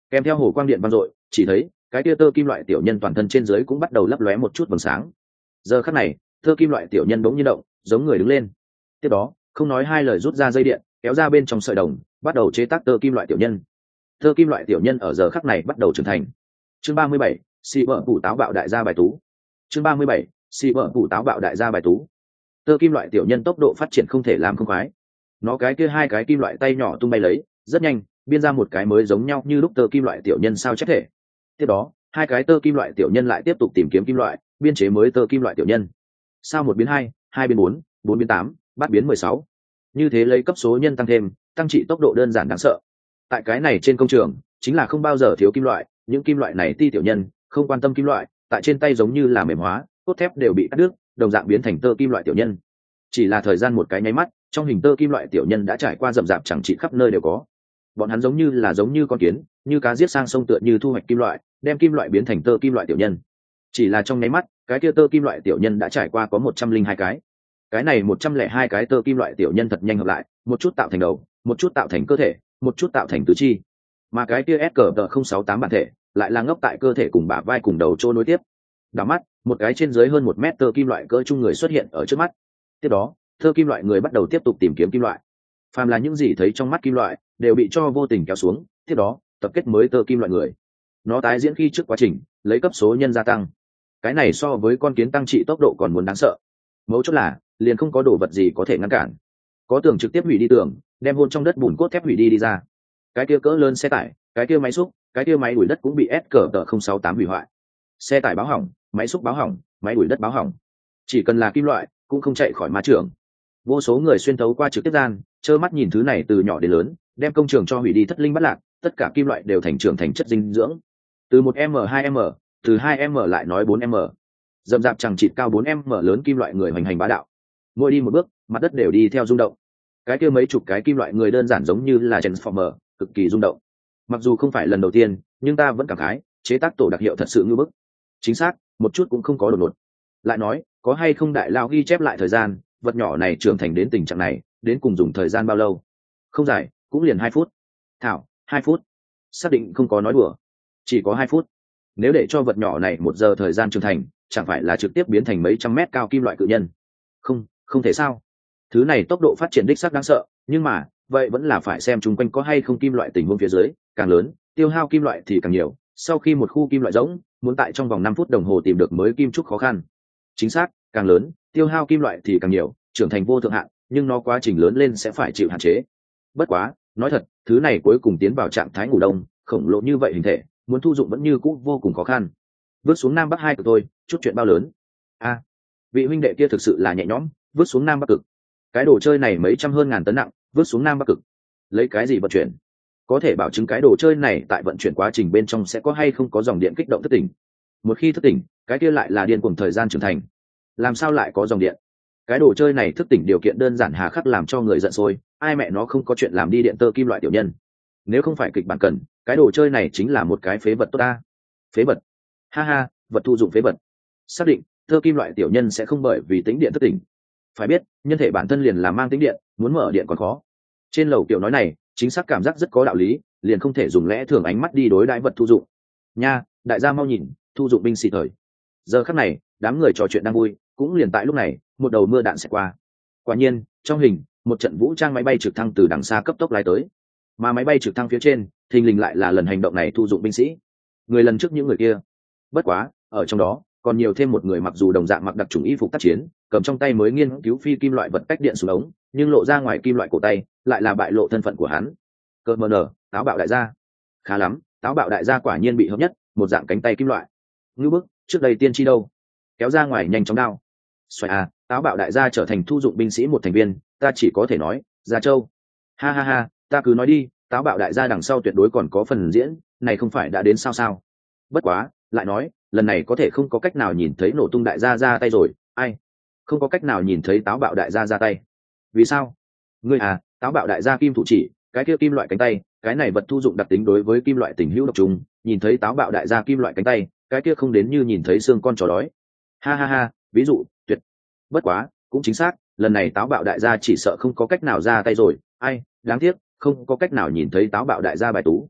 Kèm theo hồ quang điện vang dội, chỉ thấy cái tia tơ kim loại tiểu nhân toàn thân trên dưới cũng bắt đầu lấp lóe một chút vầng sáng. Giờ khắc này tơ kim loại tiểu nhân bỗng nhiên động, giống người đứng lên. Tiếp đó không nói hai lời rút ra dây điện, kéo ra bên trong sợi đồng, bắt đầu chế tác tơ kim loại tiểu nhân. Tơ kim loại tiểu nhân ở giờ khắc này bắt đầu trưởng thành. Chương ba mươi bảy, xì vợ phủ táo bạo đại gia bài tú. Chương ba mươi bảy, xì vợ phủ táo bạo đại gia bài tú. Tơ kim loại tiểu nhân tốc độ phát triển không thể làm không khoái. Nó cái kia hai cái kim loại tay nhỏ tung bay lấy, rất nhanh biên ra một cái mới giống nhau như lúc tơ kim loại tiểu nhân sao chép thể. Tiếp đó hai cái tơ kim loại tiểu nhân lại tiếp tục tìm kiếm kim loại, biên chế mới tơ kim loại tiểu nhân. Sao một biến hai, hai biến bốn, bốn biến tám, bát biến mười sáu. Như thế lấy cấp số nhân tăng thêm, tăng trị tốc độ đơn giản đáng sợ. Tại cái này trên công trường chính là không bao giờ thiếu kim loại, những kim loại này ti tiểu nhân không quan tâm kim loại, tại trên tay giống như là mềm hóa, cốt thép đều bị cắt đứt, đồng dạng biến thành tơ kim loại tiểu nhân. Chỉ là thời gian một cái nháy mắt, trong hình tơ kim loại tiểu nhân đã trải qua rậm rạp chẳng trị khắp nơi đều có. Bọn hắn giống như là giống như con kiến, như cá giết sang sông tựa như thu hoạch kim loại, đem kim loại biến thành tơ kim loại tiểu nhân. Chỉ là trong nháy mắt, cái kia tơ kim loại tiểu nhân đã trải qua có một trăm linh hai cái. Cái này một trăm lẻ hai cái tơ kim loại tiểu nhân thật nhanh hợp lại, một chút tạo thành đầu, một chút tạo thành cơ thể, một chút tạo thành tứ chi. Mà cái kia S cờ không sáu tám bản thể lại là ngốc tại cơ thể cùng bả vai cùng đầu trô nối tiếp. Đảo mắt, một cái trên dưới hơn một mét tơ kim loại cỡ trung người xuất hiện ở trước mắt. Tiếp đó tơ kim loại người bắt đầu tiếp tục tìm kiếm kim loại. Phàm là những gì thấy trong mắt kim loại đều bị cho vô tình kéo xuống. Tiếp đó tập kết mới tơ kim loại người. Nó tái diễn khi trước quá trình lấy cấp số nhân gia tăng. Cái này so với con kiến tăng trị tốc độ còn muốn đáng sợ. Mấu chốt là liền không có đồ vật gì có thể ngăn cản. Có tường trực tiếp hủy đi tường, đem hôn trong đất bùn cốt thép hủy đi đi ra. Cái kia cỡ lớn xe tải, cái kia máy xúc, cái kia máy đuổi đất cũng bị S cờ không sáu tám hủy hoại. Xe tải báo hỏng, máy xúc báo hỏng, máy đuổi đất báo hỏng. Chỉ cần là kim loại cũng không chạy khỏi ma trường. Vô số người xuyên thấu qua trực tiếp gian, trơ mắt nhìn thứ này từ nhỏ đến lớn, đem công trường cho hủy đi thất linh bất lạc, tất cả kim loại đều thành trưởng thành chất dinh dưỡng. Từ một m hai m, từ hai m lại nói bốn m. Dầm dạp chẳng chịt cao bốn m lớn kim loại người hoành hành bá đạo. Mỗi đi một bước, mặt đất đều đi theo rung động. Cái kia mấy chục cái kim loại người đơn giản giống như là Transformer, cực kỳ rung động. Mặc dù không phải lần đầu tiên, nhưng ta vẫn cảm khái, chế tác tổ đặc hiệu thật sự ngưu bức. Chính xác, một chút cũng không có đột ngột. Lại nói, có hay không đại lao ghi chép lại thời gian, vật nhỏ này trưởng thành đến tình trạng này, đến cùng dùng thời gian bao lâu? Không dài, cũng liền hai phút. Thảo, hai phút. Xác định không có nói đùa. Chỉ có hai phút. Nếu để cho vật nhỏ này một giờ thời gian trưởng thành, chẳng phải là trực tiếp biến thành mấy trăm mét cao kim loại cự nhân? Không, không thể sao. Thứ này tốc độ phát triển đích xác đáng sợ, nhưng mà vậy vẫn là phải xem chung quanh có hay không kim loại tình huống phía dưới, càng lớn tiêu hao kim loại thì càng nhiều. Sau khi một khu kim loại rỗng, muốn tại trong vòng năm phút đồng hồ tìm được mới kim trúc khó khăn. Chính xác, càng lớn tiêu hao kim loại thì càng nhiều, trưởng thành vô thượng hạn, nhưng nó quá trình lớn lên sẽ phải chịu hạn chế. Bất quá nói thật, thứ này cuối cùng tiến vào trạng thái ngủ đông khổng lồ như vậy hình thể, muốn thu dụng vẫn như cũ vô cùng khó khăn. Vứt xuống nam bắc hai của tôi, chút chuyện bao lớn. A, vị huynh đệ kia thực sự là nhẹ nhõm, vứt xuống nam bắc cực. Cái đồ chơi này mấy trăm hơn ngàn tấn nặng, vứt xuống nam bắc cực, lấy cái gì vận chuyển? Có thể bảo chứng cái đồ chơi này tại vận chuyển quá trình bên trong sẽ có hay không có dòng điện kích động thất tỉnh? Một khi thất tỉnh, cái kia lại là điên cuồng thời gian trưởng thành. Làm sao lại có dòng điện? Cái đồ chơi này thức tỉnh điều kiện đơn giản hà khắc làm cho người giận sôi, ai mẹ nó không có chuyện làm đi điện tơ kim loại tiểu nhân. Nếu không phải kịch bản cần, cái đồ chơi này chính là một cái phế vật tốt ta. Phế vật? Ha ha, vật thu dụng phế vật. Xác định, tơ kim loại tiểu nhân sẽ không bởi vì tính điện thức tỉnh. Phải biết, nhân thể bản thân liền là mang tính điện, muốn mở điện còn khó. Trên lầu kiểu nói này, chính xác cảm giác rất có đạo lý, liền không thể dùng lẽ thường ánh mắt đi đối đãi vật thu dụng. Nha, đại gia mau nhìn, thu dụng binh sĩ thời. Giờ khắc này, đám người trò chuyện đang vui, cũng liền tại lúc này, một đầu mưa đạn sẽ qua. Quả nhiên, trong hình, một trận vũ trang máy bay trực thăng từ đằng xa cấp tốc lái tới. Mà máy bay trực thăng phía trên, thình lình lại là lần hành động này thu dụng binh sĩ. Người lần trước những người kia. Bất quá, ở trong đó, còn nhiều thêm một người mặc dù đồng dạng mặc đặc trùng y phục tác chiến, cầm trong tay mới nghiên cứu phi kim loại vật cách điện xuống ống, nhưng lộ ra ngoài kim loại cổ tay lại là bại lộ thân phận của hắn. Cơ mờ nở, táo bạo đại gia. Khá lắm, táo bạo đại gia quả nhiên bị hợp nhất, một dạng cánh tay kim loại. Ngưu bức, trước đây tiên tri đâu? Kéo ra ngoài nhanh chóng đao. Xoài à, táo bạo đại gia trở thành thu dụng binh sĩ một thành viên, ta chỉ có thể nói, Gia Châu. Ha ha ha, ta cứ nói đi, táo bạo đại gia đằng sau tuyệt đối còn có phần diễn, này không phải đã đến sao sao? Bất quá, lại nói, lần này có thể không có cách nào nhìn thấy nổ tung đại gia ra tay rồi, ai? Không có cách nào nhìn thấy táo bạo đại gia ra tay. Vì sao? Ngươi à, táo bạo đại gia kim thủ chỉ, cái kia kim loại cánh tay, cái này vật thu dụng đặc tính đối với kim loại tình hữu độc trùng, nhìn thấy táo bạo đại gia kim loại cánh tay, cái kia không đến như nhìn thấy xương con chó đói. Ha ha ha, ví dụ, tuyệt. Bất quá, cũng chính xác, lần này táo bạo đại gia chỉ sợ không có cách nào ra tay rồi, ai, đáng tiếc, không có cách nào nhìn thấy táo bạo đại gia bài tú.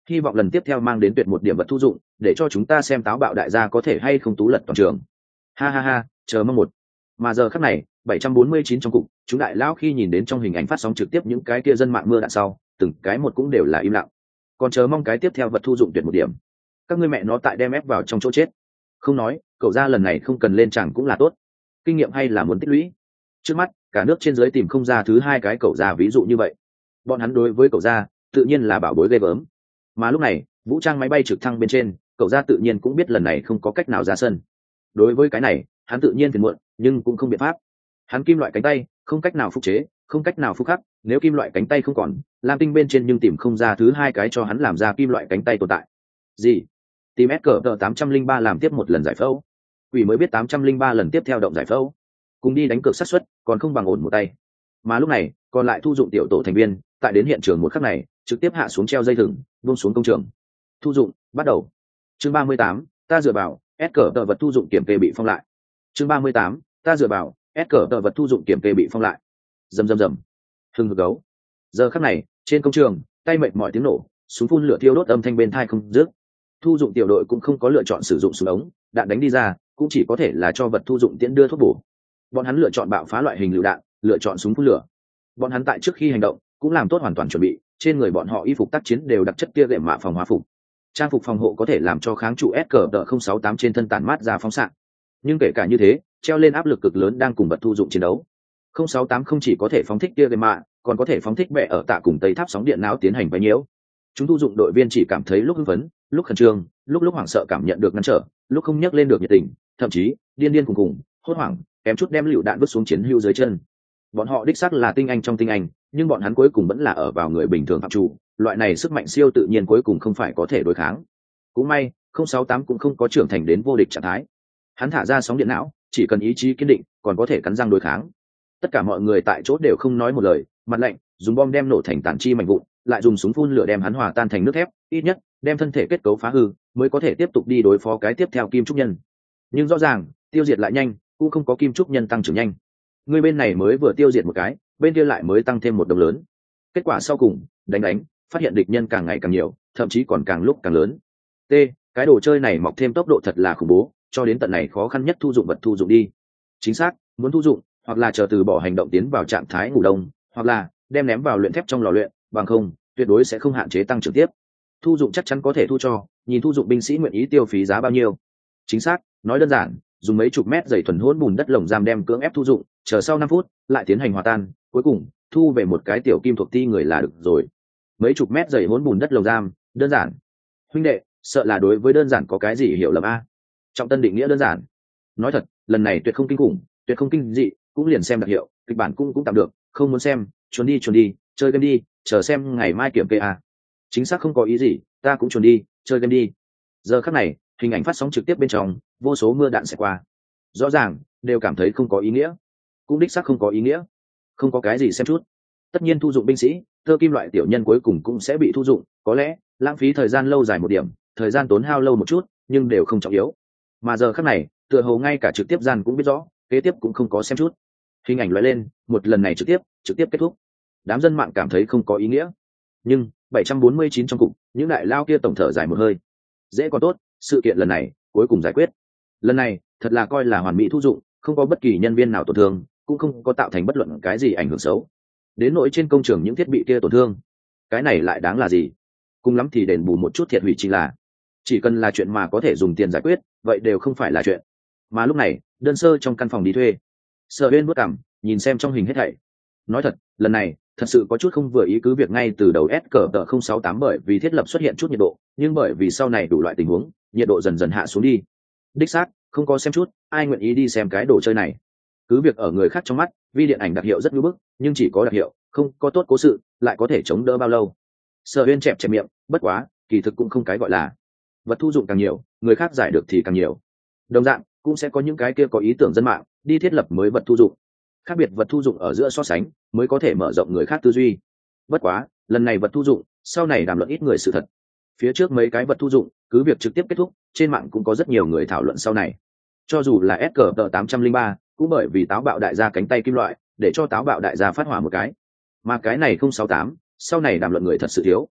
hy vọng lần tiếp theo mang đến tuyệt một điểm vật thu dụng để cho chúng ta xem táo bạo đại gia có thể hay không tú lật toàn trường. Ha ha ha, chờ mong một. Mà giờ khắc này bảy trăm bốn mươi chín trong cục, chúng đại lão khi nhìn đến trong hình ảnh phát sóng trực tiếp những cái kia dân mạng mưa đạn sau, từng cái một cũng đều là im lặng, còn chờ mong cái tiếp theo vật thu dụng tuyệt một điểm. Các ngươi mẹ nó tại đem ép vào trong chỗ chết. Không nói, cậu ra lần này không cần lên chẳng cũng là tốt, kinh nghiệm hay là muốn tích lũy. Trước mắt cả nước trên dưới tìm không ra thứ hai cái cậu ra ví dụ như vậy, bọn hắn đối với cậu ra tự nhiên là bảo bối ghê gớm. Mà lúc này vũ trang máy bay trực thăng bên trên, cậu ra tự nhiên cũng biết lần này không có cách nào ra sân. Đối với cái này hắn tự nhiên phiền muộn, nhưng cũng không biện pháp. Hắn kim loại cánh tay không cách nào phục chế, không cách nào phục khắc, nếu kim loại cánh tay không còn, lam tinh bên trên nhưng tìm không ra thứ hai cái cho hắn làm ra kim loại cánh tay tồn tại. Gì? Tìm S cờ tám trăm linh ba làm tiếp một lần giải phẫu. Quỷ mới biết tám trăm linh ba lần tiếp theo động giải phẫu, cùng đi đánh cược xác suất còn không bằng ổn một tay. Mà lúc này còn lại thu dụng tiểu tổ thành viên tại đến hiện trường một khắc này trực tiếp hạ xuống treo dây thừng, buông xuống công trường. Thu dụng bắt đầu. Chương ba mươi tám, ta dựa vào S cờ tờ vật thu dụng kiểm kê bị phong lại. Chương ba mươi tám, ta dựa vào S cờ tờ vật thu dụng kiểm kê bị phong lại. Rầm rầm rầm. Hưng hực gấu. Giờ khắc này trên công trường, tay mệt mỏi tiếng nổ, súng phun lửa thiêu đốt âm thanh bên tai không dứt. Thu dụng tiểu đội cũng không có lựa chọn sử dụng súng ống, đạn đánh đi ra cũng chỉ có thể là cho vật thu dụng tiễn đưa thuốc bổ. Bọn hắn lựa chọn bạo phá loại hình lựu đạn, lựa chọn súng phun lửa. Bọn hắn tại trước khi hành động cũng làm tốt hoàn toàn chuẩn bị, trên người bọn họ y phục tác chiến đều đặc chất tia gệm mạ phòng hóa phục. Trang phục phòng hộ có thể làm cho kháng trụ S cờ không sáu tám trên thân tản mát ra phóng xạ. Nhưng kể cả như thế, treo lên áp lực cực lớn đang cùng vật thu dụng chiến đấu. không sáu tám không chỉ có thể phóng thích tia gệm mạ, còn có thể phóng thích bệ ở tạ cùng tây tháp sóng điện não tiến hành quấy nhiễu. Chúng thu dụng đội viên chỉ cảm thấy lúc hưng phấn, lúc khẩn trương, lúc lúc hoảng sợ cảm nhận được ngăn trở, lúc không nhấc lên được nhiệt tình, thậm chí điên điên cùng cùng, hốt hoảng, kém chút đem lựu đạn vứt xuống chiến hữu dưới chân. Bọn họ đích xác là tinh anh trong tinh anh, nhưng bọn hắn cuối cùng vẫn là ở vào người bình thường phạm chủ, loại này sức mạnh siêu tự nhiên cuối cùng không phải có thể đối kháng. Cũng may không sáu tám cũng không có trưởng thành đến vô địch trạng thái. Hắn thả ra sóng điện não, chỉ cần ý chí kiên định còn có thể cắn răng đối kháng. Tất cả mọi người tại chỗ đều không nói một lời, mặt lạnh, dùng bom đem nổ thành tàn chi mảnh vụn, lại dùng súng phun lửa đem hắn hòa tan thành nước thép, ít nhất đem thân thể kết cấu phá hư mới có thể tiếp tục đi đối phó cái tiếp theo kim trúc nhân. Nhưng rõ ràng tiêu diệt lại nhanh cũng không có kim trúc nhân tăng trưởng nhanh. Người bên này mới vừa tiêu diệt một cái, bên kia lại mới tăng thêm một đồng lớn. Kết quả sau cùng đánh đánh phát hiện địch nhân càng ngày càng nhiều, thậm chí còn càng lúc càng lớn. T cái đồ chơi này mọc thêm tốc độ thật là khủng bố, cho đến tận này khó khăn nhất thu dụng vật thu dụng đi. Chính xác, muốn thu dụng hoặc là chờ từ bỏ hành động tiến vào trạng thái ngủ đông, hoặc là đem ném vào luyện thép trong lò luyện, bằng không tuyệt đối sẽ không hạn chế tăng trưởng tiếp. Thu dụng chắc chắn có thể thu cho, nhìn thu dụng binh sĩ nguyện ý tiêu phí giá bao nhiêu. Chính xác, nói đơn giản, dùng mấy chục mét dày thuần hỗn bùn đất lồng giam đem cưỡng ép thu dụng, chờ sau năm phút lại tiến hành hòa tan, cuối cùng thu về một cái tiểu kim thuộc ti người là được rồi. Mấy chục mét dày hỗn bùn đất lồng giam, đơn giản. Huynh đệ, sợ là đối với đơn giản có cái gì hiểu lầm a? Trọng tân định nghĩa đơn giản. Nói thật, lần này tuyệt không kinh khủng, tuyệt không kinh dị, cũng liền xem đặc hiệu, kịch bản cũng cũng tạm được, không muốn xem, chuồn đi chuồn đi, chơi game đi, chờ xem ngày mai kiểm kê a. Chính xác không có ý gì, ta cũng chuồn đi, chơi game đi. Giờ khắc này, hình ảnh phát sóng trực tiếp bên trong, vô số mưa đạn sẽ qua. Rõ ràng đều cảm thấy không có ý nghĩa, cũng đích xác không có ý nghĩa, không có cái gì xem chút. Tất nhiên thu dụng binh sĩ, thơ kim loại tiểu nhân cuối cùng cũng sẽ bị thu dụng, có lẽ lãng phí thời gian lâu dài một điểm, thời gian tốn hao lâu một chút, nhưng đều không trọng yếu. Mà giờ khắc này, tựa hồ ngay cả trực tiếp gian cũng biết rõ, kế tiếp cũng không có xem chút. Hình ảnh lóe lên, một lần này trực tiếp, trực tiếp kết thúc. Đám dân mạng cảm thấy không có ý nghĩa, nhưng bảy trăm bốn mươi chín trong cục, những đại lao kia tổng thở dài một hơi. Dễ có tốt, sự kiện lần này cuối cùng giải quyết. Lần này thật là coi là hoàn mỹ thu dụng, không có bất kỳ nhân viên nào tổn thương, cũng không có tạo thành bất luận cái gì ảnh hưởng xấu. Đến nỗi trên công trường những thiết bị kia tổn thương, cái này lại đáng là gì? Cùng lắm thì đền bù một chút thiệt hủy chỉ là. Chỉ cần là chuyện mà có thể dùng tiền giải quyết, vậy đều không phải là chuyện. Mà lúc này, đơn sơ trong căn phòng đi thuê, Sở Uyên bước cằm, nhìn xem trong hình hết thảy. Nói thật, lần này thật sự có chút không vừa ý, cứ việc ngay từ đầu S cờ không sáu tám bởi vì thiết lập xuất hiện chút nhiệt độ, nhưng bởi vì sau này đủ loại tình huống, nhiệt độ dần dần hạ xuống đi. Đích xác, không có xem chút, ai nguyện ý đi xem cái đồ chơi này. Cứ việc ở người khác trong mắt, vi điện ảnh đặc hiệu rất ngưỡng bức, nhưng chỉ có đặc hiệu, không có tốt cố sự, lại có thể chống đỡ bao lâu? Sở Uyên chẹp chẹp miệng, bất quá, kỳ thực cũng không cái gọi là vật thu dụng càng nhiều, người khác giải được thì càng nhiều. Đồng dạng, cũng sẽ có những cái kia có ý tưởng dân mạng đi thiết lập mới vật thu dụng. Khác biệt vật thu dụng ở giữa so sánh, mới có thể mở rộng người khác tư duy. Bất quá, lần này vật thu dụng, sau này đàm luận ít người sự thật. Phía trước mấy cái vật thu dụng, cứ việc trực tiếp kết thúc, trên mạng cũng có rất nhiều người thảo luận sau này. Cho dù là S cờ tám trăm linh ba, cũng bởi vì táo bạo đại gia cánh tay kim loại, để cho táo bạo đại gia phát hỏa một cái. Mà cái này không sáu tám, sau này đàm luận người thật sự thiếu.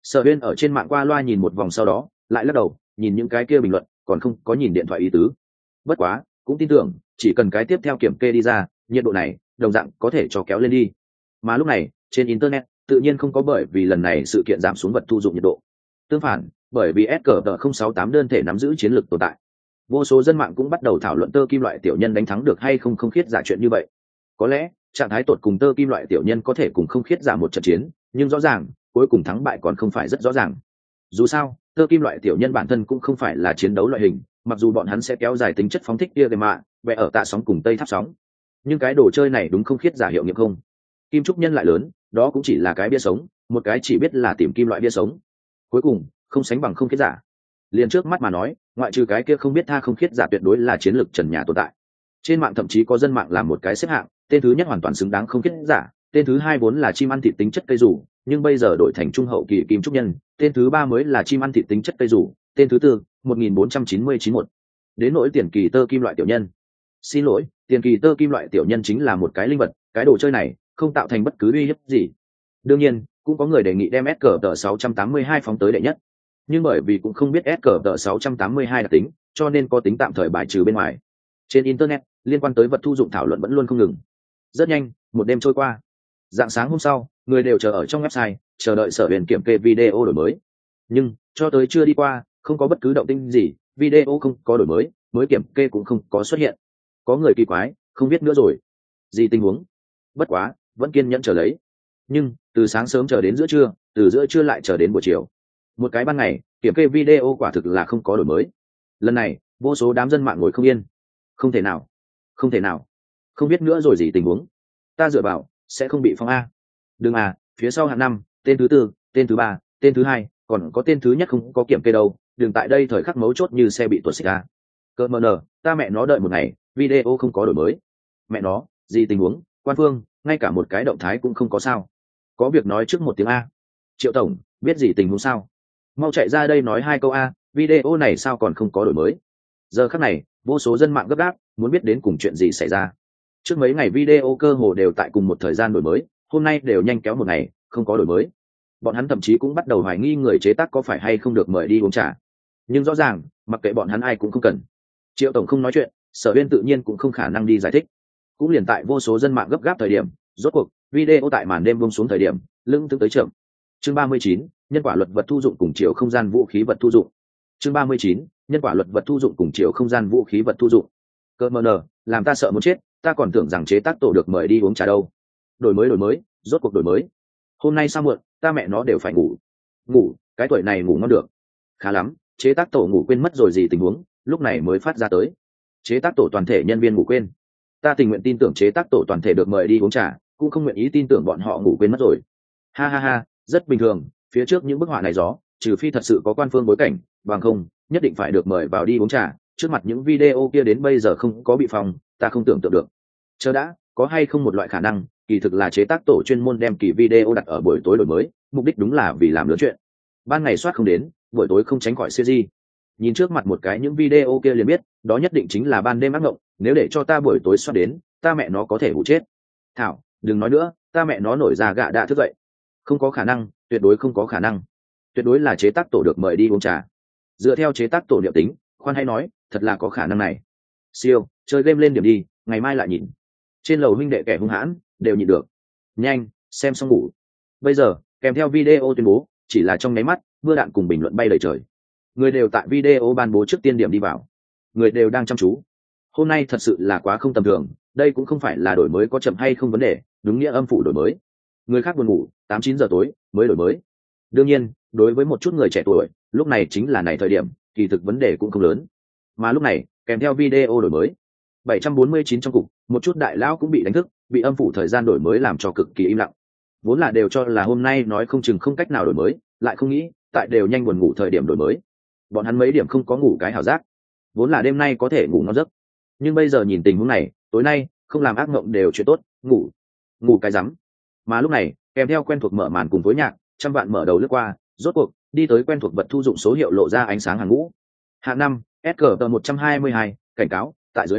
Sở Uyên ở trên mạng qua loa nhìn một vòng sau đó lại lắc đầu, nhìn những cái kia bình luận còn không có nhìn điện thoại ý tứ. Bất quá cũng tin tưởng chỉ cần cái tiếp theo kiểm kê đi ra, nhiệt độ này đồng dạng có thể cho kéo lên đi. Mà lúc này trên internet tự nhiên không có bởi vì lần này sự kiện giảm xuống vật thu dụng nhiệt độ. Tương phản, bởi vì S C P không sáu tám đơn thể nắm giữ chiến lược tồn tại, vô số dân mạng cũng bắt đầu thảo luận tơ kim loại tiểu nhân đánh thắng được hay không không khiết giả chuyện như vậy. Có lẽ trạng thái tột cùng tơ kim loại tiểu nhân có thể cùng không khiết giả một trận chiến, nhưng rõ ràng cuối cùng thắng bại còn không phải rất rõ ràng. Dù sao tơ kim loại tiểu nhân bản thân cũng không phải là chiến đấu loại hình, mặc dù bọn hắn sẽ kéo dài tính chất phóng thích tia gamma vẽ ở tạ sóng cùng tây tháp sóng, nhưng cái đồ chơi này đúng không khiết giả hiệu nghiệm không. Kim trúc nhân lại lớn, đó cũng chỉ là cái bia sống, một cái chỉ biết là tìm kim loại bia sống, cuối cùng không sánh bằng không khiết giả. Liền trước mắt mà nói, ngoại trừ cái kia không biết tha không khiết giả tuyệt đối là chiến lược trần nhà tồn tại. Trên mạng thậm chí có dân mạng làm một cái xếp hạng, tên thứ nhất hoàn toàn xứng đáng không khiết giả, tên thứ hai vốn là chim ăn thịt tính chất cây rủ, nhưng bây giờ đổi thành trung hậu kỳ kim trúc nhân, tên thứ ba mới là chim ăn thịt tính chất cây rủ, tên thứ tư một nghìn bốn trăm chín mươi chín một. Đến nỗi tiền kỳ tơ kim loại tiểu nhân, xin lỗi, tiền kỳ tơ kim loại tiểu nhân chính là một cái linh vật, cái đồ chơi này không tạo thành bất cứ uy hiếp gì. Đương nhiên cũng có người đề nghị đem S C P sáu trăm tám mươi hai phóng tới đệ nhất, nhưng bởi vì cũng không biết S C P sáu trăm tám mươi hai đặc tính, cho nên có tính tạm thời bài trừ bên ngoài. Trên internet liên quan tới vật thu dụng thảo luận vẫn luôn không ngừng. Rất nhanh một đêm trôi qua, rạng sáng hôm sau người đều chờ ở trong website chờ đợi Sở Uyên kiểm kê video đổi mới, nhưng cho tới chưa đi qua không có bất cứ động tĩnh gì, video không có đổi mới, mới kiểm kê cũng không có xuất hiện. Có người kỳ quái không biết nữa rồi, gì tình huống. Bất quá vẫn kiên nhẫn chờ lấy, nhưng từ sáng sớm chờ đến giữa trưa, từ giữa trưa lại chờ đến buổi chiều, một cái ban ngày kiểm kê video quả thực là không có đổi mới. Lần này vô số đám dân mạng ngồi không yên, không thể nào không thể nào không biết nữa rồi, gì tình huống. Ta dựa vào sẽ không bị phong a. Đừng à, phía sau hạng năm, tên thứ tư, tên thứ ba, tên thứ hai, còn có tên thứ nhất không có kiểm kê đâu. Đừng tại đây thời khắc mấu chốt như xe bị tuột xích a. Cơ mờ nờ, ta mẹ nó đợi một ngày video không có đổi mới. Mẹ nó, gì tình huống. Quan phương ngay cả một cái động thái cũng không có sao. Có việc nói trước một tiếng a. Triệu tổng biết gì tình huống sao, mau chạy ra đây nói hai câu a. Video này sao còn không có đổi mới. Giờ khắc này vô số dân mạng gấp gáp muốn biết đến cùng chuyện gì xảy ra. Trước mấy ngày video cơ hồ đều tại cùng một thời gian đổi mới, hôm nay đều nhanh kéo một ngày không có đổi mới. Bọn hắn thậm chí cũng bắt đầu hoài nghi người chế tác có phải hay không được mời đi uống trà. Nhưng rõ ràng mặc kệ bọn hắn ai cũng không cần. Triệu tổng không nói chuyện, Sở Uyên tự nhiên cũng không khả năng đi giải thích. Cũng liền tại vô số dân mạng gấp gáp thời điểm, rốt cuộc video tại màn đêm buông xuống thời điểm lưng tương tới chậm. Chương ba mươi chín, nhân quả luật vật thu dụng cùng chiều không gian vũ khí vật thu dụng. Chương ba mươi chín, nhân quả luật vật thu dụng cùng chiều không gian vũ khí vật thu dụng. Cơ mờ nờ, làm ta sợ muốn chết, ta còn tưởng rằng chế tác tổ được mời đi uống trà đâu. Đổi mới đổi mới, rốt cuộc đổi mới. Hôm nay sao muộn, ta mẹ nó đều phải ngủ. Ngủ, cái tuổi này ngủ ngon được. Khá lắm, chế tác tổ ngủ quên mất rồi, gì tình huống, lúc này mới phát ra tới. Chế tác tổ toàn thể nhân viên ngủ quên. Ta tình nguyện tin tưởng chế tác tổ toàn thể được mời đi uống trà, cũng không nguyện ý tin tưởng bọn họ ngủ quên mất rồi. Ha ha ha, rất bình thường, phía trước những bức họa này gió, trừ phi thật sự có quan phương bối cảnh, bằng không nhất định phải được mời vào đi uống trà. Trước mặt những video kia đến bây giờ không có bị phòng, ta không tưởng tượng được. Chờ đã, có hay không một loại khả năng kỳ thực là chế tác tổ chuyên môn đem kỳ video đặt ở buổi tối đổi mới, mục đích đúng là vì làm lớn chuyện. Ban ngày soát không đến, buổi tối không tránh khỏi siêu di. Nhìn trước mặt một cái những video kia liền biết đó nhất định chính là ban đêm ác mộng, nếu để cho ta buổi tối soát đến, ta mẹ nó có thể hụ chết. Thảo, đừng nói nữa, ta mẹ nó nổi ra gạ đã thức dậy. Không có khả năng, tuyệt đối không có khả năng. Tuyệt đối là chế tác tổ được mời đi uống trà. Dựa theo chế tác tổ điệu tính, khoan hay nói, thật là có khả năng này. Siêu, chơi game lên điểm đi, ngày mai lại nhìn. Trên lầu huynh đệ kẻ hung hãn đều nhịn được. Nhanh xem xong ngủ. Bây giờ kèm theo video tuyên bố chỉ là trong nháy mắt, mưa đạn cùng bình luận bay đầy trời. Người đều tại video ban bố trước tiên điểm đi vào, người đều đang chăm chú. Hôm nay thật sự là quá không tầm thường, đây cũng không phải là đổi mới có chậm hay không vấn đề, đúng nghĩa âm phủ đổi mới. Người khác buồn ngủ tám chín giờ tối mới đổi mới. Đương nhiên đối với một chút người trẻ tuổi, lúc này chính là này thời điểm, kỳ thực vấn đề cũng không lớn. Mà lúc này kèm theo video đổi mới bảy trăm bốn mươi chín trong cục, một chút đại lão cũng bị đánh thức, bị âm phủ thời gian đổi mới làm cho cực kỳ im lặng. Vốn là đều cho là hôm nay nói không chừng không cách nào đổi mới, lại không nghĩ tại đều nhanh buồn ngủ thời điểm đổi mới. Bọn hắn mấy điểm không có ngủ cái hảo giác, vốn là đêm nay có thể ngủ ngon giấc, nhưng bây giờ nhìn tình huống này, tối nay không làm ác mộng đều chuyện tốt, ngủ ngủ cái rắm. Mà lúc này kèm theo quen thuộc mở màn cùng với nhạc, trăm vạn mở đầu lướt qua, rốt cuộc đi tới quen thuộc vật thu dụng số hiệu lộ ra ánh sáng hàng ngũ. Hạng năm S C P một trăm hai mươi hai, cảnh cáo, tại dưới mệnh lệnh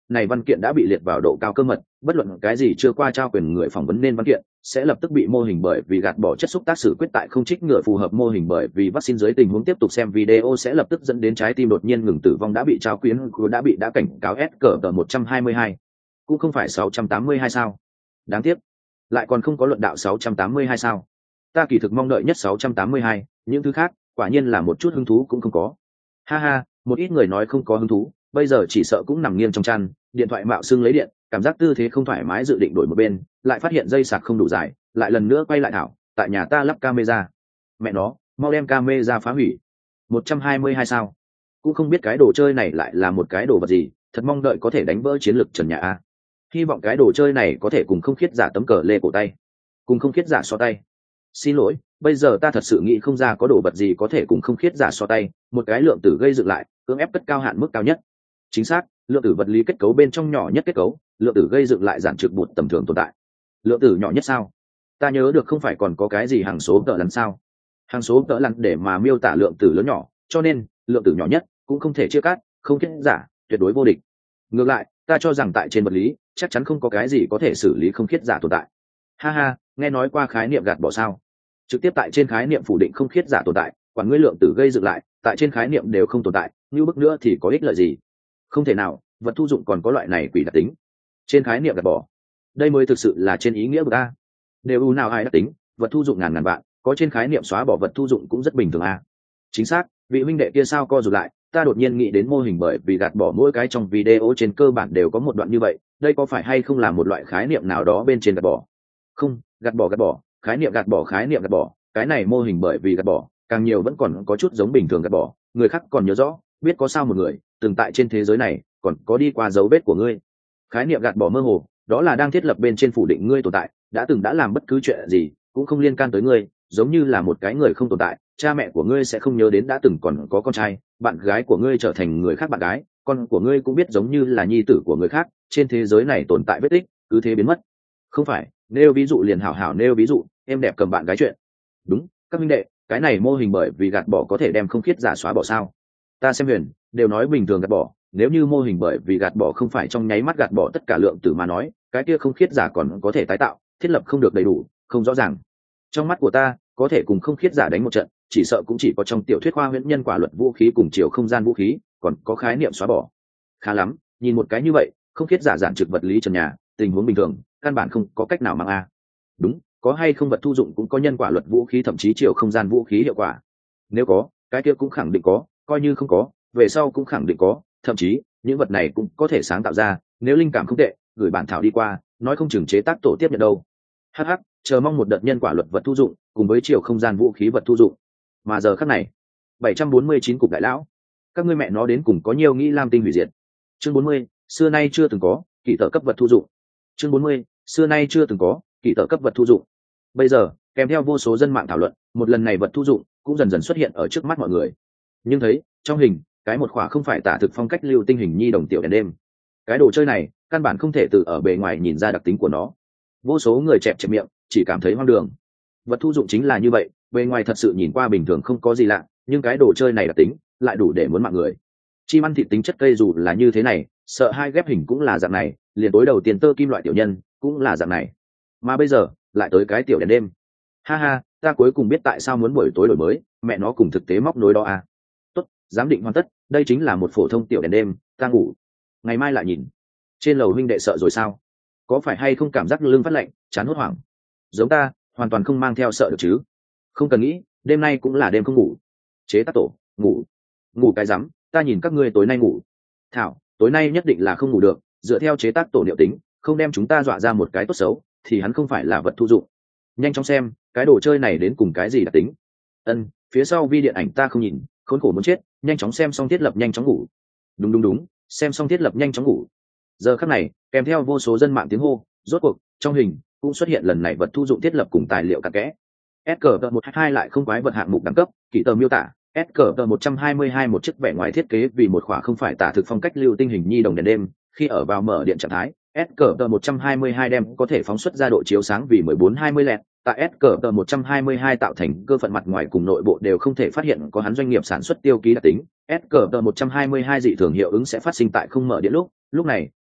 này văn kiện đã bị liệt vào độ cao cơ mật, bất luận cái gì chưa qua trao quyền người phỏng vấn nên văn kiện sẽ lập tức bị mô hình bởi vì gạt bỏ chất xúc tác xử quyết tại không trích ngừa phù hợp mô hình bởi vì vaccine dưới tình huống tiếp tục xem video sẽ lập tức dẫn đến trái tim đột nhiên ngừng tử vong đã bị trao quyền đã bị đã cảnh cáo S cờ tờ một trăm hai mươi hai, cũng không phải sáu trăm tám mươi hai sao. Đáng tiếc, lại còn không có luận đạo sáu trăm tám mươi hai sao. Ta kỳ thực mong đợi nhất sáu trăm tám mươi hai, những thứ khác quả nhiên là một chút hứng thú cũng không có. Ha ha, một ít người nói không có hứng thú, bây giờ chỉ sợ cũng nằm nghiêng trong chăn, điện thoại mạo xưng lấy điện, cảm giác tư thế không thoải mái dự định đổi một bên, lại phát hiện dây sạc không đủ dài, lại lần nữa quay lại thảo, tại nhà ta lắp camera. Mẹ nó, mau đem camera phá hủy. một trăm hai mươi hai sao? Cũng không biết cái đồ chơi này lại là một cái đồ vật gì, thật mong đợi có thể đánh vỡ chiến lực trần nhà a. Hy vọng cái đồ chơi này có thể cùng không khiết giả tấm cờ lê cổ tay, cùng không khiết giả so tay. Xin lỗi, bây giờ ta thật sự nghĩ không ra có đồ vật gì có thể cùng không khiết giả so tay, một cái lượng tử gây dựng lại, cưỡng ép cất cao hạn mức cao nhất. Chính xác, lượng tử vật lý kết cấu bên trong nhỏ nhất kết cấu, lượng tử gây dựng lại giản trực bụt tầm thường tồn tại. Lượng tử nhỏ nhất sao? Ta nhớ được không phải còn có cái gì hằng số tợ lằn sao? Hằng số tợ lằn để mà miêu tả lượng tử lớn nhỏ, cho nên lượng tử nhỏ nhất cũng không thể chia cắt, không khiết giả, tuyệt đối vô địch. Ngược lại, ta cho rằng tại trên vật lý chắc chắn không có cái gì có thể xử lý không khiết giả tồn tại. Ha ha, nghe nói qua khái niệm gạt bỏ sao? Trực tiếp tại trên khái niệm phủ định không khiết giả tồn tại, quản ngươi lượng tử gây dựng lại tại trên khái niệm đều không tồn tại, như bức nữa thì có ích lợi gì? Không thể nào, vật thu dụng còn có loại này quỷ đặc tính. Trên khái niệm gạt bỏ, đây mới thực sự là trên ý nghĩa của ta. Đều u nào ai đặc tính, vật thu dụng ngàn ngàn vạn, có trên khái niệm xóa bỏ vật thu dụng cũng rất bình thường a. Chính xác, vị huynh đệ kia sao co rụt lại, ta đột nhiên nghĩ đến mô hình bởi vì gạt bỏ mỗi cái trong video trên cơ bản đều có một đoạn như vậy, đây có phải hay không là một loại khái niệm nào đó bên trên gạt bỏ? Không, gạt bỏ gạt bỏ, khái niệm gạt bỏ khái niệm gạt bỏ, cái này mô hình bởi vì gạt bỏ, càng nhiều vẫn còn có chút giống bình thường gạt bỏ, người khác còn nhớ rõ, biết có sao một người, từng tại trên thế giới này, còn có đi qua dấu vết của ngươi. Khái niệm gạt bỏ mơ hồ, đó là đang thiết lập bên trên phủ định ngươi tồn tại, đã từng đã làm bất cứ chuyện gì, cũng không liên can tới ngươi, giống như là một cái người không tồn tại, cha mẹ của ngươi sẽ không nhớ đến đã từng còn có con trai, bạn gái của ngươi trở thành người khác bạn gái, con của ngươi cũng biết giống như là nhi tử của người khác, trên thế giới này tồn tại vết tích, cứ thế biến mất. Không phải, nêu ví dụ liền hảo hảo nêu ví dụ, em đẹp cầm bạn gái chuyện. Đúng, các minh đệ, cái này mô hình bởi vì gạt bỏ có thể đem không khiết giả xóa bỏ sao? Ta xem huyền, đều nói bình thường gạt bỏ, nếu như mô hình bởi vì gạt bỏ không phải trong nháy mắt gạt bỏ tất cả lượng tử mà nói, cái kia không khiết giả còn có thể tái tạo, thiết lập không được đầy đủ, không rõ ràng. Trong mắt của ta, có thể cùng không khiết giả đánh một trận, chỉ sợ cũng chỉ có trong tiểu thuyết khoa huyễn nhân quả luật vũ khí cùng chiều không gian vũ khí, còn có khái niệm xóa bỏ. Khá lắm, nhìn một cái như vậy, không khiết giả giản trực vật lý trần nhà, tình huống bình thường, căn bản không có cách nào mang a. Đúng, có hay không vật thu dụng cũng có nhân quả luật vũ khí thậm chí chiều không gian vũ khí hiệu quả. Nếu có, cái kia cũng khẳng định có, coi như không có, về sau cũng khẳng định có, thậm chí những vật này cũng có thể sáng tạo ra, nếu linh cảm không tệ, gửi bản thảo đi qua, nói không chừng chế tác tổ tiếp nhận đâu. Hh, chờ mong một đợt nhân quả luật vật thu dụng, cùng với chiều không gian vũ khí vật thu dụng. Mà giờ khắc này, bảy trăm bốn mươi chín cục đại lão, các ngươi mẹ nó đến cùng có nhiều nghĩ lam tinh hủy diệt. Chương bốn mươi, xưa nay chưa từng có, kỳ tợ cấp vật thu dụng. Chương bốn mươi, xưa nay chưa từng có, kỳ tợ cấp vật thu dụng. Bây giờ, kèm theo vô số dân mạng thảo luận, một lần này vật thu dụng cũng dần dần xuất hiện ở trước mắt mọi người. Nhưng thấy, trong hình, cái một khỏa không phải tả thực phong cách lưu tinh hình nhi đồng tiểu đèn đêm. Cái đồ chơi này, căn bản không thể từ ở bề ngoài nhìn ra đặc tính của nó. Vô số người chẹp chẹp miệng, chỉ cảm thấy hoang đường. Vật thu dụng chính là như vậy, bề ngoài thật sự nhìn qua bình thường không có gì lạ, nhưng cái đồ chơi này đặc tính lại đủ để muốn mạng người. Chim ăn thịt tính chất cây dù là như thế này, sợ hai ghép hình cũng là dạng này, liền tối đầu tiền tơ kim loại tiểu nhân cũng là dạng này, mà bây giờ lại tới cái tiểu đèn đêm. Ha ha, ta cuối cùng biết tại sao muốn buổi tối đổi mới, mẹ nó cùng thực tế móc nối đó à. Tốt, giám định hoàn tất, đây chính là một phổ thông tiểu đèn đêm, ta ngủ, ngày mai lại nhìn. Trên lầu huynh đệ sợ rồi sao? Có phải hay không cảm giác lưng phát lạnh, chán hốt hoảng? Giống ta, hoàn toàn không mang theo sợ được chứ? Không cần nghĩ, đêm nay cũng là đêm không ngủ. Chế tác tổ, ngủ, ngủ cái rắm, ta nhìn các ngươi tối nay ngủ. Thảo, tối nay nhất định là không ngủ được, dựa theo chế tác tổ liệu tính, không đem chúng ta dọa ra một cái tốt xấu, thì hắn không phải là vật thu dụng. Nhanh chóng xem, cái đồ chơi này đến cùng cái gì đặc tính. Ân, phía sau vi điện ảnh ta không nhìn, khốn khổ muốn chết, nhanh chóng xem xong thiết lập nhanh chóng ngủ. Đúng đúng đúng, xem xong thiết lập nhanh chóng ngủ. Giờ khắc này, kèm theo vô số dân mạng tiếng hô, rốt cuộc, trong hình cũng xuất hiện lần này vật thu dụng thiết lập cùng tài liệu cặn kẽ. ét cờ tờ một hai hai lại không quái vật hạng mục đẳng cấp, kỹ tờ miêu tả, ét cờ tờ một trăm hai mươi hai một chiếc vẻ ngoài thiết kế vì một khỏa không phải tả thực phong cách lưu tinh hình nhi đồng đèn đêm, khi ở vào mở điện trạng thái, ét cờ tờ một trăm hai mươi hai đem có thể phóng xuất ra độ chiếu sáng vì mười bốn hai mươi led, tại ét cờ tờ một trăm hai mươi hai tạo thành cơ phận mặt ngoài cùng nội bộ đều không thể phát hiện có hắn doanh nghiệp sản xuất tiêu ký đặc tính. ét cờ tờ một trăm hai mươi hai dị thường hiệu ứng sẽ phát sinh tại không mở điện lúc, lúc này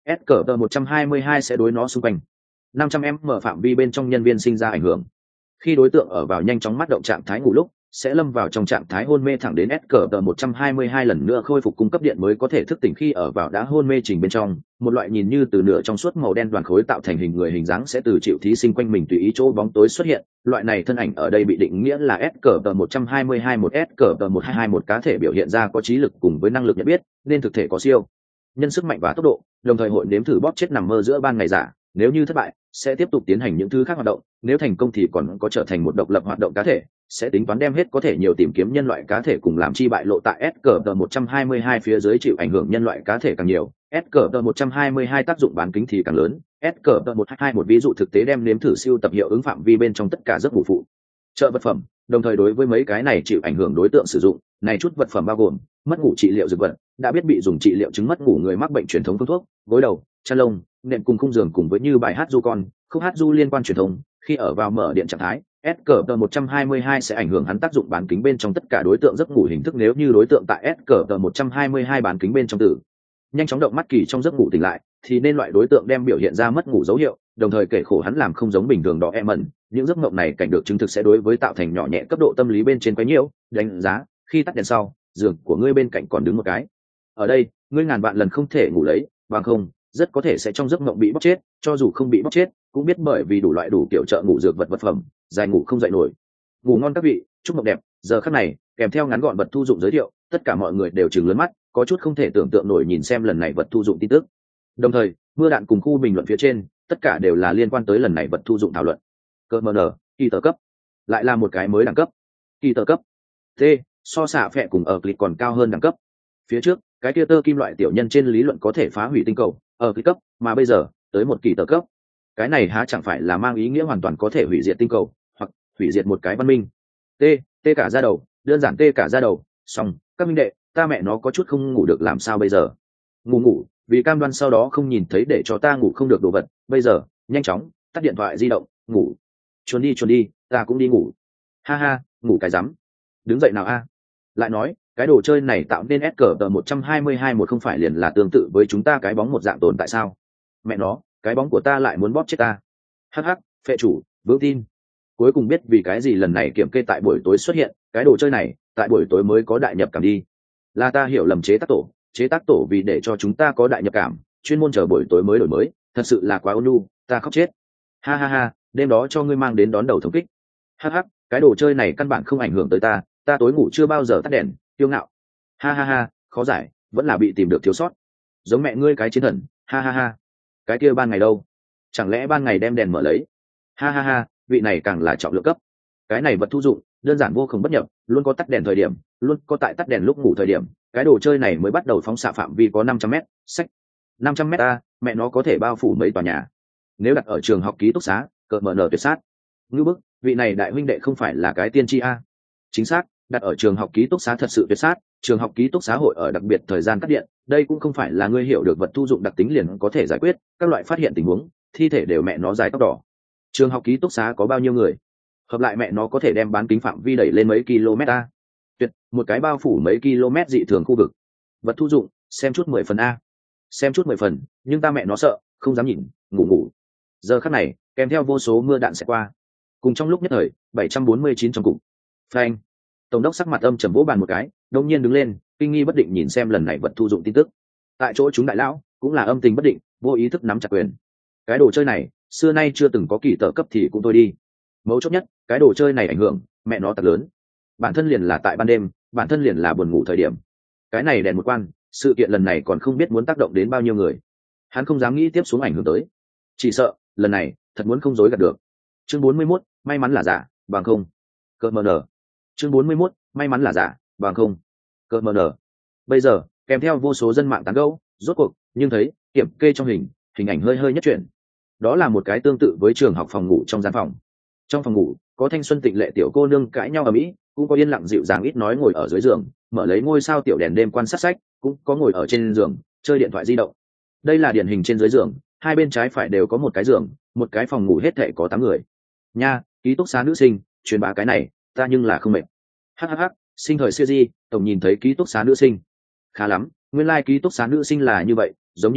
S cờ tờ một trăm hai mươi hai sẽ đối nó xung quanh năm trăm m phạm vi bên trong nhân viên sinh ra ảnh hưởng. Khi đối tượng ở vào nhanh chóng mắt động trạng thái ngủ lúc, sẽ lâm vào trong trạng thái hôn mê thẳng đến S cờ tờ một trăm hai mươi hai lần nữa khôi phục cung cấp điện mới có thể thức tỉnh. Khi ở vào đã hôn mê trình bên trong, một loại nhìn như từ nửa trong suốt màu đen đoàn khối tạo thành hình người hình dáng sẽ từ chịu thí sinh quanh mình tùy ý chỗ bóng tối xuất hiện. Loại này thân ảnh ở đây bị định nghĩa là S cờ tờ một trăm hai mươi hai, một S cờ tờ một trăm hai mươi hai, một cá thể biểu hiện ra có trí lực cùng với năng lực nhận biết, nên thực thể có siêu nhân sức mạnh và tốc độ, đồng thời hội nếm thử bóp chết nằm mơ giữa ban ngày giả. Nếu như thất bại, sẽ tiếp tục tiến hành những thứ khác hoạt động, nếu thành công thì còn có trở thành một độc lập hoạt động cá thể, sẽ tính toán đem hết có thể nhiều tìm kiếm nhân loại cá thể cùng làm chi bại lộ. Tại S cờ tờ một trăm hai mươi hai phía dưới chịu ảnh hưởng nhân loại cá thể càng nhiều, S cờ tờ một trăm hai mươi hai tác dụng bán kính thì càng lớn. S cờ tờ một trăm hai mươi hai một ví dụ thực tế đem nếm thử siêu tập hiệu ứng phạm vi bên trong tất cả giấc ngủ phụ trợ vật phẩm, đồng thời đối với mấy cái này chịu ảnh hưởng đối tượng sử dụng này chút vật phẩm bao gồm mất ngủ trị liệu dược vật, đã biết bị dùng trị liệu chứng mất ngủ người mắc bệnh truyền thống phương thuốc, gối đầu, chăn lông, nệm cùng khung giường cùng với như bài hát du con, khúc hát du liên quan truyền thống. Khi ở vào mở điện trạng thái, S cờ tờ một trăm hai mươi hai sẽ ảnh hưởng hắn tác dụng bán kính bên trong tất cả đối tượng giấc ngủ hình thức. Nếu như đối tượng tại S cờ tờ một trăm hai mươi hai bán kính bên trong tử nhanh chóng động mắt kỳ trong giấc ngủ tỉnh lại, thì nên loại đối tượng đem biểu hiện ra mất ngủ dấu hiệu, đồng thời kể khổ hắn làm không giống bình thường đó em ẩn. Những giấc mộng này cảnh được chứng thực sẽ đối với tạo thành nhỏ nhẹ cấp độ tâm lý bên trên quấy nhiễu. Đánh giá, khi tắt đèn sau, giường của ngươi bên cạnh còn đứng một cái. Ở đây, ngươi ngàn vạn lần không thể ngủ lấy, bằng không, rất có thể sẽ trong giấc mộng bị bóc chết, cho dù không bị bóc chết, cũng biết bởi vì đủ loại đủ kiểu trợ ngủ dược vật vật phẩm, dài ngủ không dậy nổi. Ngủ ngon các vị, chúc mộng đẹp. Giờ khắc này, kèm theo ngắn gọn vật thu dụng giới thiệu, tất cả mọi người đều trừng lớn mắt, có chút không thể tưởng tượng nổi nhìn xem lần này vật thu dụng tin tức. Đồng thời, mưa đạn cùng khu bình luận phía trên, tất cả đều là liên quan tới lần này vật thu dụng thảo luận. Cơ mờ nở, kỳ tờ cấp, lại là một cái mới đẳng cấp. Kỳ tờ cấp. T, so xạ phẹ cùng ở clip còn cao hơn đẳng cấp. Phía trước, cái kia tơ kim loại tiểu nhân trên lý luận có thể phá hủy tinh cầu, ở clip cấp, mà bây giờ, tới một kỳ tờ cấp. Cái này há chẳng phải là mang ý nghĩa hoàn toàn có thể hủy diệt tinh cầu, hoặc hủy diệt một cái văn minh. T, T cả ra đầu, đơn giản T cả ra đầu, xong, các minh đệ, ta mẹ nó có chút không ngủ được làm sao bây giờ. Ngủ ngủ, vì cam đoan sau đó không nhìn thấy để cho ta ngủ không được đồ vật, bây giờ, nhanh chóng, tắt điện thoại di động, ngủ. Chuồn đi chuồn đi, ta cũng đi ngủ. Ha ha, ngủ cái rắm. Đứng dậy nào a. Lại nói, cái đồ chơi này tạo nên S cờ tờ một trăm hai mươi hai một không phải liền là tương tự với chúng ta cái bóng một dạng tồn tại sao? Mẹ nó, cái bóng của ta lại muốn bóp chết ta. Hắc hắc, phệ chủ, vững tin. Cuối cùng biết vì cái gì lần này kiểm kê tại buổi tối xuất hiện, cái đồ chơi này, tại buổi tối mới có đại nhập cảm đi. Là ta hiểu lầm chế tác tổ, chế tác tổ vì để cho chúng ta có đại nhập cảm, chuyên môn chờ buổi tối mới đổi mới, thật sự là quá ôn nhu, ta khóc chết. Ha ha ha, đêm đó cho ngươi mang đến đón đầu thống kích. Hắc hắc, cái đồ chơi này căn bản không ảnh hưởng tới ta, ta tối ngủ chưa bao giờ tắt đèn, kiêu ngạo. Ha ha ha, khó giải, vẫn là bị tìm được thiếu sót. Giống mẹ ngươi cái chiến thần, ha ha ha. Cái kia ban ngày đâu? Chẳng lẽ ban ngày đem đèn mở lấy? Ha ha ha, vị này càng là trọng lượng cấp. Cái này vật thu dụng, đơn giản vô cùng bất nhập, luôn có tắt đèn thời điểm, luôn có tại tắt đèn lúc ngủ thời điểm. Cái đồ chơi này mới bắt đầu phóng xạ phạm vi có năm trăm mét, sách. năm trăm mét a, mẹ nó có thể bao phủ mấy tòa nhà. Nếu đặt ở trường học ký túc xá, cỡ mở nở tuyệt sát. Ngưu bức, vị này đại huynh đệ không phải là cái tiên tri a. Chính xác, đặt ở trường học ký túc xá thật sự tuyệt sát, trường học ký túc xá hội ở đặc biệt thời gian cắt điện, đây cũng không phải là ngươi hiểu được vật thu dụng đặc tính liền có thể giải quyết, các loại phát hiện tình huống, thi thể đều mẹ nó dài tóc đỏ. Trường học ký túc xá có bao nhiêu người? Hợp lại mẹ nó có thể đem bán kính phạm vi đẩy lên mấy km a. Tuyệt, một cái bao phủ mấy km dị thường khu vực. Vật thu dụng, xem chút mười phần a. Xem chút mười phần, nhưng ta mẹ nó sợ, không dám nhìn, ngủ ngủ. Giờ khắc này, kèm theo vô số mưa đạn sẽ qua. Cùng trong lúc nhất thời, bảy trăm bốn mươi chín trong cục. Phanh. Tổng đốc sắc mặt âm trầm vỗ bàn một cái, đột nhiên đứng lên, kinh nghi bất định nhìn xem lần này vật thu dụng tin tức. Tại chỗ chúng đại lão cũng là âm tình bất định, vô ý thức nắm chặt quyền. Cái đồ chơi này, xưa nay chưa từng có kỳ tờ cấp thì cũng thôi đi. Mấu chốt nhất, cái đồ chơi này ảnh hưởng, mẹ nó thật lớn. Bản thân liền là tại ban đêm, bản thân liền là buồn ngủ thời điểm. Cái này đèn một quan, sự kiện lần này còn không biết muốn tác động đến bao nhiêu người. Hắn không dám nghĩ tiếp xuống ảnh hưởng tới. Chỉ sợ, lần này, thật muốn không dối gạt được. Chương bốn mươi mốt, may mắn là giả, bằng không. Cơ mờ nở. Chương bốn mươi mốt, may mắn là giả, bằng không. Cơ mờ nở. Bây giờ, kèm theo vô số dân mạng tán gẫu, rốt cuộc, nhưng thấy, kiểm kê trong hình, hình ảnh hơi hơi nhất chuyển. Đó là một cái tương tự với trường học phòng ngủ trong gian phòng. Trong phòng ngủ, có thanh xuân tịnh lệ tiểu cô nương cãi nhau ở mỹ, cũng có yên lặng dịu dàng ít nói ngồi ở dưới giường, mở lấy ngôi sao tiểu đèn đêm quan sát sách, cũng có ngồi ở trên giường, chơi điện thoại di động. Đây là điển hình trên dưới giường, hai bên trái phải đều có một cái giường, một cái phòng ngủ hết thảy có tám người. Nha, ký túc xá nữ sinh, truyền bá cái này, ta nhưng là không mệt. Hắc hắc hắc, sinh thời siêu di, tổng nhìn thấy ký túc xá nữ sinh. Khá lắm, nguyên lai like ký túc xá nữ sinh là như vậy, giống như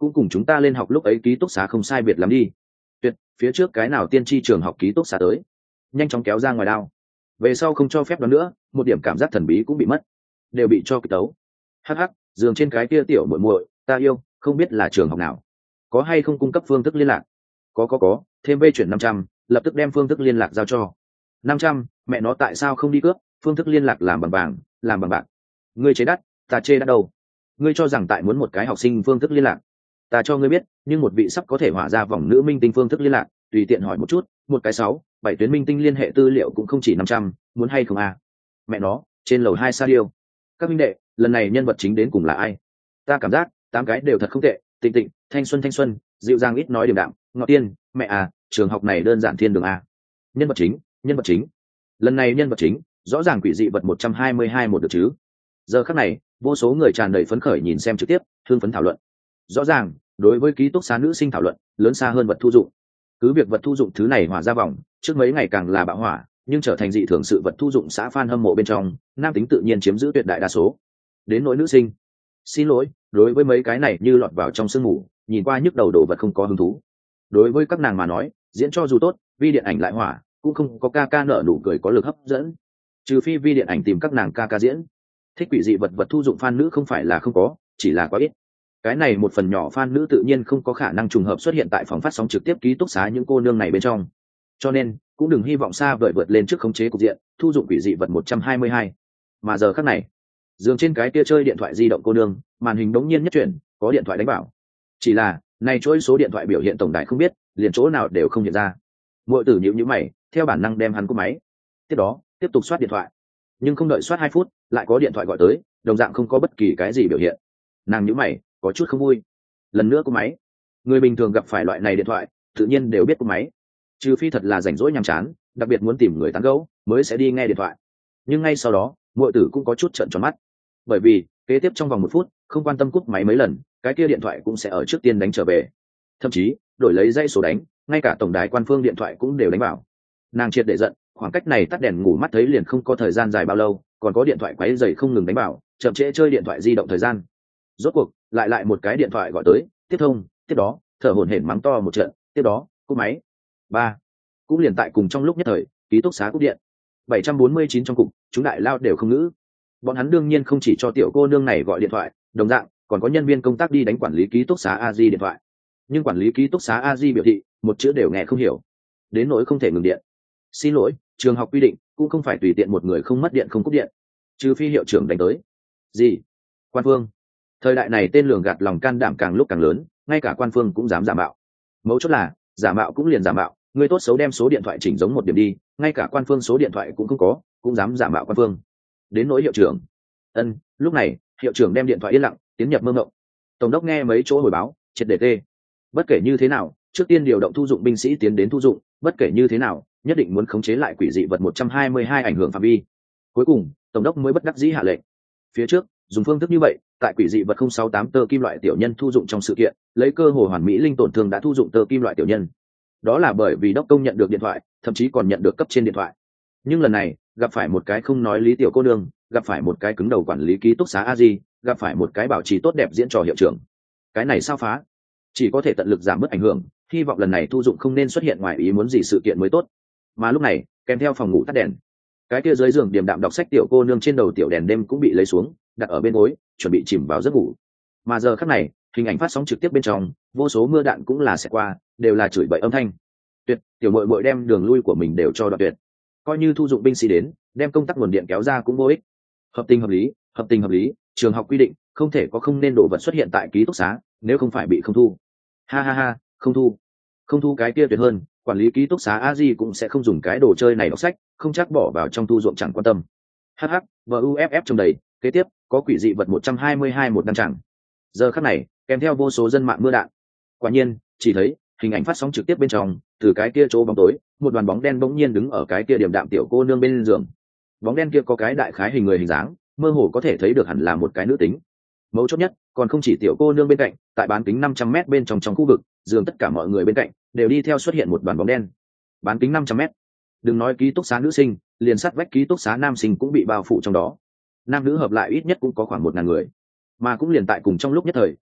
cũng cùng chúng ta lên học lúc ấy ký túc xá không sai biệt lắm đi. Tuyệt, phía trước cái nào tiên tri trường học ký túc xá tới, nhanh chóng kéo ra ngoài đao. Về sau không cho phép đó nữa, một điểm cảm giác thần bí cũng bị mất, đều bị cho kịch tấu. Hắc hắc, giường trên cái kia tiểu muội muội, ta yêu, không biết là trường học nào, có hay không cung cấp phương thức liên lạc? Có có có, thêm vay chuyển năm trăm, lập tức đem phương thức liên lạc giao cho. Năm trăm, mẹ nó tại sao không đi cướp, phương thức liên lạc làm bằng vàng, làm bằng bạc. Ngươi chế đắt, ta chê đắt đâu. Ngươi cho rằng tại muốn một cái học sinh phương thức liên lạc, ta cho ngươi biết, nhưng một vị sắp có thể hỏa ra vòng nữ minh tinh phương thức liên lạc, tùy tiện hỏi một chút, một cái sáu, bảy tuyến minh tinh liên hệ tư liệu cũng không chỉ năm trăm, muốn hay không à? Mẹ nó, trên lầu hai sa điêu. Các minh đệ, lần này nhân vật chính đến cùng là ai? Ta cảm giác, tám cái đều thật không tệ, Tịnh Tịnh, thanh xuân thanh xuân, dịu dàng ít nói điềm đạm, ngọt tiên, mẹ à, trường học này đơn giản thiên đường à. Nhân vật chính, nhân vật chính. Lần này nhân vật chính, rõ ràng quỷ dị vật một trăm hai mươi hai một được chứ. Giờ khắc này, vô số người tràn đầy phấn khởi nhìn xem trực tiếp, thương phấn thảo luận. Rõ ràng, đối với ký túc xá nữ sinh thảo luận, lớn xa hơn vật thu dụng. Cứ việc vật thu dụng thứ này hỏa ra vòng, trước mấy ngày càng là bạo hỏa, nhưng trở thành dị thường sự vật thu dụng xã fan hâm mộ bên trong, nam tính tự nhiên chiếm giữ tuyệt đại đa số. Đến nỗi nữ sinh, xin lỗi, đối với mấy cái này như lọt vào trong sương mù, nhìn qua nhức đầu đồ vật không có hứng thú. Đối với các nàng mà nói, diễn cho dù tốt, vi điện ảnh lại hỏa, cũng không có ca ca nở nụ cười có lực hấp dẫn. Trừ phi vi điện ảnh tìm các nàng ca ca diễn. Thích quỷ dị vật vật thu dụng fan nữ không phải là không có, chỉ là quá ít. Cái này một phần nhỏ fan nữ tự nhiên không có khả năng trùng hợp xuất hiện tại phòng phát sóng trực tiếp ký túc xá những cô nương này bên trong. Cho nên, cũng đừng hy vọng xa vời vượt lên trước khống chế cục diện, thu dụng quỷ dị vật một trăm hai mươi hai. Mà giờ khắc này, giường trên cái kia chơi điện thoại di động cô nương, màn hình đống nhiên nhất chuyển, có điện thoại đánh bảo. Chỉ là, này chuỗi số điện thoại biểu hiện tổng đài không biết, liền chỗ nào đều không hiện ra. Muội tử nhíu nhíu mày, theo bản năng đem hắn cúp máy. Tiếp đó, tiếp tục soát điện thoại. Nhưng không đợi soát hai phút, lại có điện thoại gọi tới, đồng dạng không có bất kỳ cái gì biểu hiện. Nàng nhíu mày, có chút không vui. Lần nữa cúp máy. Người bình thường gặp phải loại này điện thoại, tự nhiên đều biết cúp máy. Trừ phi thật là rảnh rỗi nhàm chán, đặc biệt muốn tìm người tán gẫu, mới sẽ đi nghe điện thoại. Nhưng ngay sau đó, muội tử cũng có chút trợn tròn mắt. Bởi vì, kế tiếp trong vòng một phút, không quan tâm cúp máy mấy lần, cái kia điện thoại cũng sẽ ở trước tiên đánh trở về. Thậm chí, đổi lấy dãy số đánh, ngay cả tổng đài quan phương điện thoại cũng đều đánh vào. Nàng triệt để giận, khoảng cách này tắt đèn ngủ mắt thấy liền không có thời gian dài bao lâu, còn có điện thoại quấy rầy không ngừng đánh vào, chậm trễ chơi điện thoại di động thời gian. Rốt cuộc, lại lại một cái điện thoại gọi tới, tiếp thông, tiếp đó, thở hổn hển mắng to một trận, tiếp đó, cúp máy. Ba, cũng liền tại cùng trong lúc nhất thời, ký túc xá cúp điện. bảy trăm bốn mươi chín trong cục, chúng đại lao đều không ngữ. Bọn hắn đương nhiên không chỉ cho tiểu cô nương này gọi điện thoại, đồng dạng, còn có nhân viên công tác đi đánh quản lý ký túc xá a di điện thoại. Nhưng quản lý ký túc xá a di biểu thị, một chữ đều nghe không hiểu. Đến nỗi không thể ngừng điện. Xin lỗi, trường học quy định, cũng không phải tùy tiện một người không mất điện không cúp điện. Trừ phi hiệu trưởng đánh tới. Gì? Quan phương? Thời đại này tên lường gạt lòng can đảm càng lúc càng lớn, ngay cả quan phương cũng dám giả mạo. Mấu chốt là, giả mạo cũng liền giả mạo, người tốt xấu đem số điện thoại chỉnh giống một điểm đi, ngay cả quan phương số điện thoại cũng không có, cũng dám giả mạo quan phương. Đến nỗi hiệu trưởng. Ân, lúc này, hiệu trưởng đem điện thoại yên lặng, tiến nhập mơ ngộng. Tổng đốc nghe mấy chỗ hồi báo, triệt để tê. Bất kể như thế nào, trước tiên điều động thu dụng binh sĩ tiến đến thu dụng, bất kể như thế nào, nhất định muốn khống chế lại quỷ dị vật một trăm hai mươi hai ảnh hưởng phạm vi. Cuối cùng, tổng đốc mới bất đắc dĩ hạ lệnh. Phía trước, dùng phương thức như vậy, tại quỷ dị vật không sáu tám tơ kim loại tiểu nhân thu dụng trong sự kiện, lấy cơ hội hoàn mỹ linh tổn thương đã thu dụng tơ kim loại tiểu nhân. Đó là bởi vì đốc công nhận được điện thoại, thậm chí còn nhận được cấp trên điện thoại. Nhưng lần này, gặp phải một cái không nói lý tiểu cô nương, gặp phải một cái cứng đầu quản lý ký túc xá a di, gặp phải một cái bảo trì tốt đẹp diễn trò hiệu trưởng. Cái này sao phá? Chỉ có thể tận lực giảm bớt ảnh hưởng, hy vọng lần này thu dụng không nên xuất hiện ngoài ý muốn gì sự kiện mới tốt. Mà lúc này, kèm theo phòng ngủ tắt đèn, cái kia dưới giường điềm đạm đọc sách tiểu cô nương trên đầu tiểu đèn đêm cũng bị lấy xuống, đặt ở bên gối, chuẩn bị chìm vào giấc ngủ. Mà giờ khắc này, hình ảnh phát sóng trực tiếp bên trong, vô số mưa đạn cũng là sẽ qua, đều là chửi bậy âm thanh. Tuyệt, tiểu muội muội đem đường lui của mình đều cho đoạn tuyệt. Coi như thu dụng binh sĩ đến, đem công tắc nguồn điện kéo ra cũng vô ích. Hợp tình hợp lý, hợp tình hợp lý, trường học quy định, không thể có không nên đổ vật xuất hiện tại ký túc xá, nếu không phải bị không thu. Ha ha ha, không thu. Không thu cái kia tuyệt hơn, quản lý ký túc xá a di cũng sẽ không dùng cái đồ chơi này đọc sách, không chắc bỏ vào trong thu ruộng chẳng quan tâm. Hh, buff trong đầy, kế tiếp, có quỷ dị vật một trăm hai mươi hai một đăng chẳng. Giờ khắc này, kèm theo vô số dân mạng mưa đạn. Quả nhiên, chỉ thấy, hình ảnh phát sóng trực tiếp bên trong, từ cái kia chỗ bóng tối, một đoàn bóng đen bỗng nhiên đứng ở cái kia điểm đạm tiểu cô nương bên giường. Bóng đen kia có cái đại khái hình người hình dáng, mơ hồ có thể thấy được hẳn là một cái nữ tính. Mấu chốt nhất, còn không chỉ tiểu cô nương bên cạnh, tại bán kính năm trăm mét bên trong trong khu vực, giường tất cả mọi người bên cạnh đều đi theo xuất hiện một đoàn bóng đen. Bán kính năm trăm mét. Đừng nói ký túc xá nữ sinh, liền sát vách ký túc xá nam sinh cũng bị bao phủ trong đó. Nam nữ hợp lại ít nhất cũng có khoảng một ngàn người. Mà cũng liền tại cùng trong lúc nhất thời,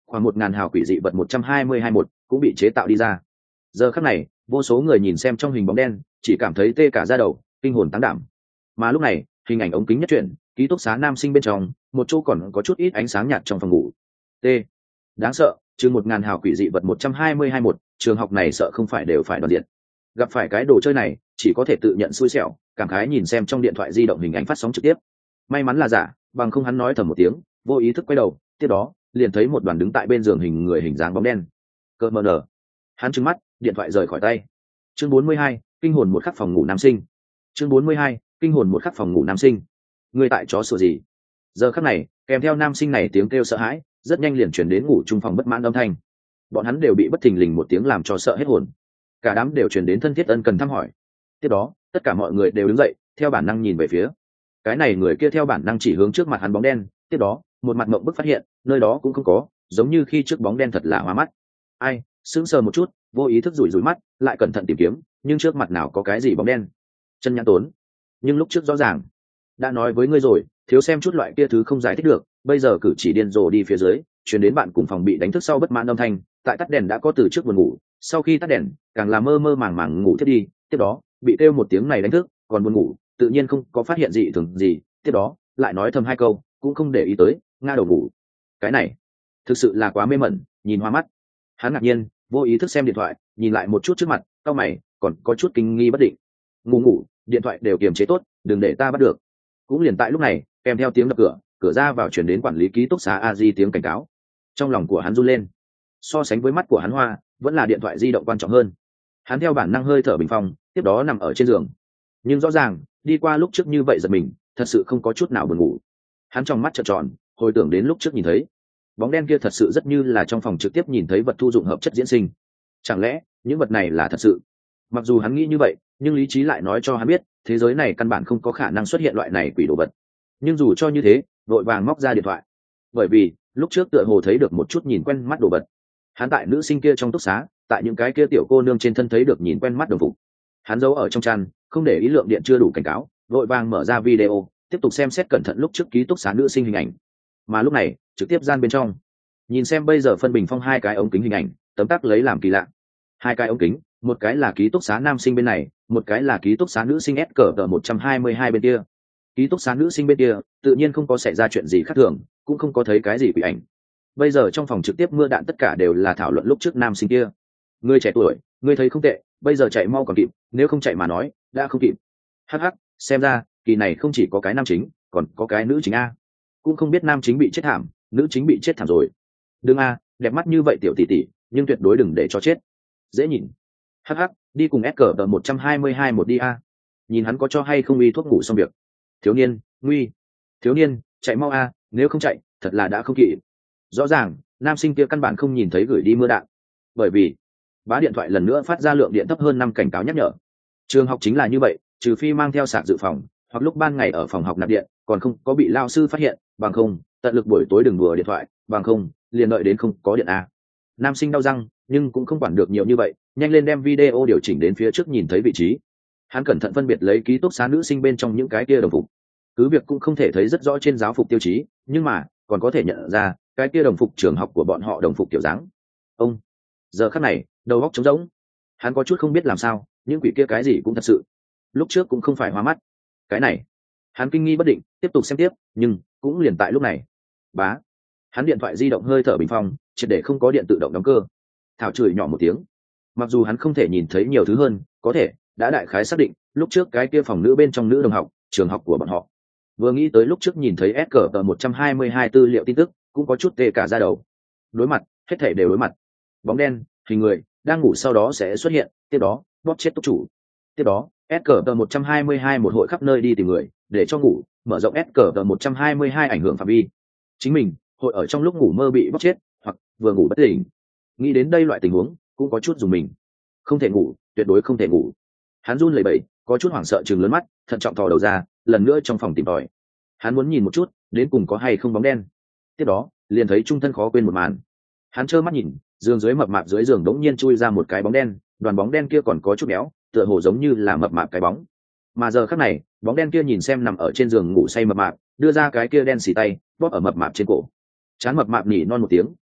khoảng một ngàn hào quỷ dị vật một trăm hai mươi hai một cũng bị chế tạo đi ra. Giờ khắc này vô số người nhìn xem trong hình bóng đen chỉ cảm thấy tê cả da đầu, kinh hồn táng đảm. Mà lúc này hình ảnh ống kính nhất chuyển, ký túc xá nam sinh bên trong một chỗ còn có chút ít ánh sáng nhạt trong phòng ngủ. T đáng sợ, chừng một ngàn hào quỷ dị vật một trăm hai mươi hai một, trường học này sợ không phải đều phải đoàn diện. Gặp phải cái đồ chơi này chỉ có thể tự nhận xui xẻo, cảm khái nhìn xem trong điện thoại di động hình ảnh phát sóng trực tiếp. May mắn là giả, bằng không hắn nói thầm một tiếng, vô ý thức quay đầu, tiếp đó liền thấy một đoàn đứng tại bên giường hình người hình dáng bóng đen. Cơ mờ nở. Hắn trừng mắt, điện thoại rời khỏi tay. Chương bốn mươi hai, kinh hồn một khắc phòng ngủ nam sinh. Chương bốn mươi hai, kinh hồn một khắc phòng ngủ nam sinh. Người tại chó sủa gì? Giờ khắc này, kèm theo nam sinh này tiếng kêu sợ hãi, rất nhanh liền chuyển đến ngủ chung phòng bất mãn âm thanh. Bọn hắn đều bị bất thình lình một tiếng làm cho sợ hết hồn. Cả đám đều chuyển đến thân thiết ân cần thăm hỏi. Tiếp đó, tất cả mọi người đều đứng dậy, theo bản năng nhìn về phía cái này người kia, theo bản năng chỉ hướng trước mặt hắn bóng đen. Tiếp đó, một mặt mộng bức phát hiện nơi đó cũng không có, giống như khi trước bóng đen thật là hoa mắt. Ai sững sờ một chút, vô ý thức rủi rủi mắt, lại cẩn thận tìm kiếm, nhưng trước mặt nào có cái gì bóng đen. Chân nhãn tốn. Nhưng lúc trước rõ ràng đã nói với ngươi rồi, thiếu xem chút loại kia thứ không giải thích được. Bây giờ cử chỉ điên rồ đi phía dưới, chuyển đến bạn cùng phòng bị đánh thức sau bất mãn âm thanh. Tại tắt đèn đã có từ trước buồn ngủ, sau khi tắt đèn càng là mơ mơ màng màng ngủ thiết đi. Tiếp đó bị kêu một tiếng này đánh thức, còn buồn ngủ tự nhiên không có phát hiện gì thường gì. Tiếp đó lại nói thầm hai câu, cũng không để ý tới, ngã đầu ngủ. Cái này thực sự là quá mê mẩn, nhìn hoa mắt. Hắn ngạc nhiên vô ý thức xem điện thoại, nhìn lại một chút trước mặt, cau mày, còn có chút kinh nghi bất định. Ngủ ngủ điện thoại đều kiềm chế tốt, đừng để ta bắt được. Cũng liền tại lúc này, kèm theo tiếng đập cửa, cửa ra vào chuyển đến quản lý ký túc xá a di tiếng cảnh cáo. Trong lòng của hắn run lên. So sánh với mắt của hắn hoa, vẫn là điện thoại di động quan trọng hơn. Hắn theo bản năng hơi thở bình phong, tiếp đó nằm ở trên giường. Nhưng rõ ràng đi qua lúc trước như vậy giật mình, thật sự không có chút nào buồn ngủ. Hắn trong mắt trợn tròn, hồi tưởng đến lúc trước nhìn thấy bóng đen kia, thật sự rất như là trong phòng trực tiếp nhìn thấy vật thu dụng hợp chất diễn sinh. Chẳng lẽ những vật này là thật sự? Mặc dù hắn nghĩ như vậy, nhưng lý trí lại nói cho hắn biết thế giới này căn bản không có khả năng xuất hiện loại này quỷ đồ vật. Nhưng dù cho như thế, vội vàng móc ra điện thoại, bởi vì lúc trước tựa hồ thấy được một chút nhìn quen mắt đồ vật. Hắn tại nữ sinh kia trong túc xá, tại những cái kia tiểu cô nương trên thân thấy được nhìn quen mắt đồng phục. Hắn giấu ở trong chăn, không để ý lượng điện chưa đủ cảnh cáo, vội vàng mở ra video, tiếp tục xem xét cẩn thận lúc trước ký túc xá nữ sinh hình ảnh. Mà lúc này trực tiếp gian bên trong, nhìn xem bây giờ phân bình phong hai cái ống kính hình ảnh, tấm tắc lấy làm kỳ lạ. Hai cái ống kính, một cái là ký túc xá nam sinh bên này, một cái là ký túc xá nữ sinh S cờ một trăm hai mươi hai bên kia. Ký túc xá nữ sinh bên kia tự nhiên không có xảy ra chuyện gì khác thường, cũng không có thấy cái gì quỷ ảnh. Bây giờ trong phòng trực tiếp mưa đạn tất cả đều là thảo luận lúc trước nam sinh kia. Ngươi trẻ tuổi, ngươi thấy không tệ, bây giờ chạy mau còn kịp, nếu không chạy mà nói đã không kịp. Hắc hắc, xem ra kỳ này không chỉ có cái nam chính, còn có cái nữ chính a. Cũng không biết nam chính bị chết thảm, nữ chính bị chết thảm rồi. Đừng a, đẹp mắt như vậy tiểu tỷ tỷ, nhưng tuyệt đối đừng để cho chết. Dễ nhìn. Hắc hắc, đi cùng S cờ một trăm hai mươi hai một đi a. Nhìn hắn có cho hay không uy thuốc ngủ xong việc. Thiếu niên, nguy. Thiếu niên, chạy mau a, nếu không chạy, thật là đã không kịp. Rõ ràng nam sinh kia căn bản không nhìn thấy gửi đi mưa đạn, bởi vì bá điện thoại lần nữa phát ra lượng điện thấp hơn năm cảnh cáo nhắc nhở. Trường học chính là như vậy, trừ phi mang theo sạc dự phòng, hoặc lúc ban ngày ở phòng học nạp điện, còn không có bị lao sư phát hiện, bằng không tận lực buổi tối đừng đùa điện thoại, bằng không liền đợi đến không có điện a. Nam sinh đau răng, nhưng cũng không quản được nhiều như vậy, nhanh lên đem video điều chỉnh đến phía trước nhìn thấy vị trí. Hắn cẩn thận phân biệt lấy ký túc xá nữ sinh bên trong những cái kia đồng phục, cứ việc cũng không thể thấy rất rõ trên giáo phục tiêu chí, nhưng mà còn có thể nhận ra cái kia đồng phục trường học của bọn họ, đồng phục kiểu dáng. Ông giờ khắc này đầu óc trống rỗng, hắn có chút không biết làm sao, những quỷ kia cái gì cũng thật sự, lúc trước cũng không phải hoa mắt. Cái này hắn kinh nghi bất định, tiếp tục xem tiếp, nhưng cũng liền tại lúc này, bá, hắn điện thoại di động hơi thở bình phong triệt để không có điện tự động đóng cơ. Thảo chửi nhỏ một tiếng. Mặc dù hắn không thể nhìn thấy nhiều thứ hơn, có thể đã đại khái xác định lúc trước cái kia phòng nữ bên trong nữ đồng học, trường học của bọn họ. Vừa nghĩ tới lúc trước nhìn thấy S cờ một trăm hai mươi hai tư liệu tin tức, cũng có chút tê cả da đầu. Đối mặt, hết thể đều đối mặt. Bóng đen, hình người đang ngủ sau đó sẽ xuất hiện, tiếp đó bóp chết túc chủ. Tiếp đó S cờ một trăm hai mươi hai một hội khắp nơi đi tìm người để cho ngủ, mở rộng S cờ một trăm hai mươi hai ảnh hưởng phạm vi. Chính mình hội ở trong lúc ngủ mơ bị bóp chết, hoặc vừa ngủ bất tỉnh. Nghĩ đến đây loại tình huống, cũng có chút dùng mình. Không thể ngủ, tuyệt đối không thể ngủ. Hắn run lẩy bẩy, có chút hoảng sợ trừng lớn mắt, thận trọng thò đầu ra, lần nữa trong phòng tìm tòi. Hắn muốn nhìn một chút, đến cùng có hay không bóng đen. Tiếp đó liền thấy trung thân khó quên một màn. Hắn trơ mắt nhìn, giường dưới mập mạp dưới giường đống nhiên chui ra một cái bóng đen, đoàn bóng đen kia còn có chút béo, tựa hồ giống như là mập mạp cái bóng. Mà giờ khắc này, bóng đen kia nhìn xem nằm ở trên giường ngủ say mập mạp, đưa ra cái kia đen xì tay, bóp ở mập mạp trên cổ. Chán mập mạp nỉ non một tiếng,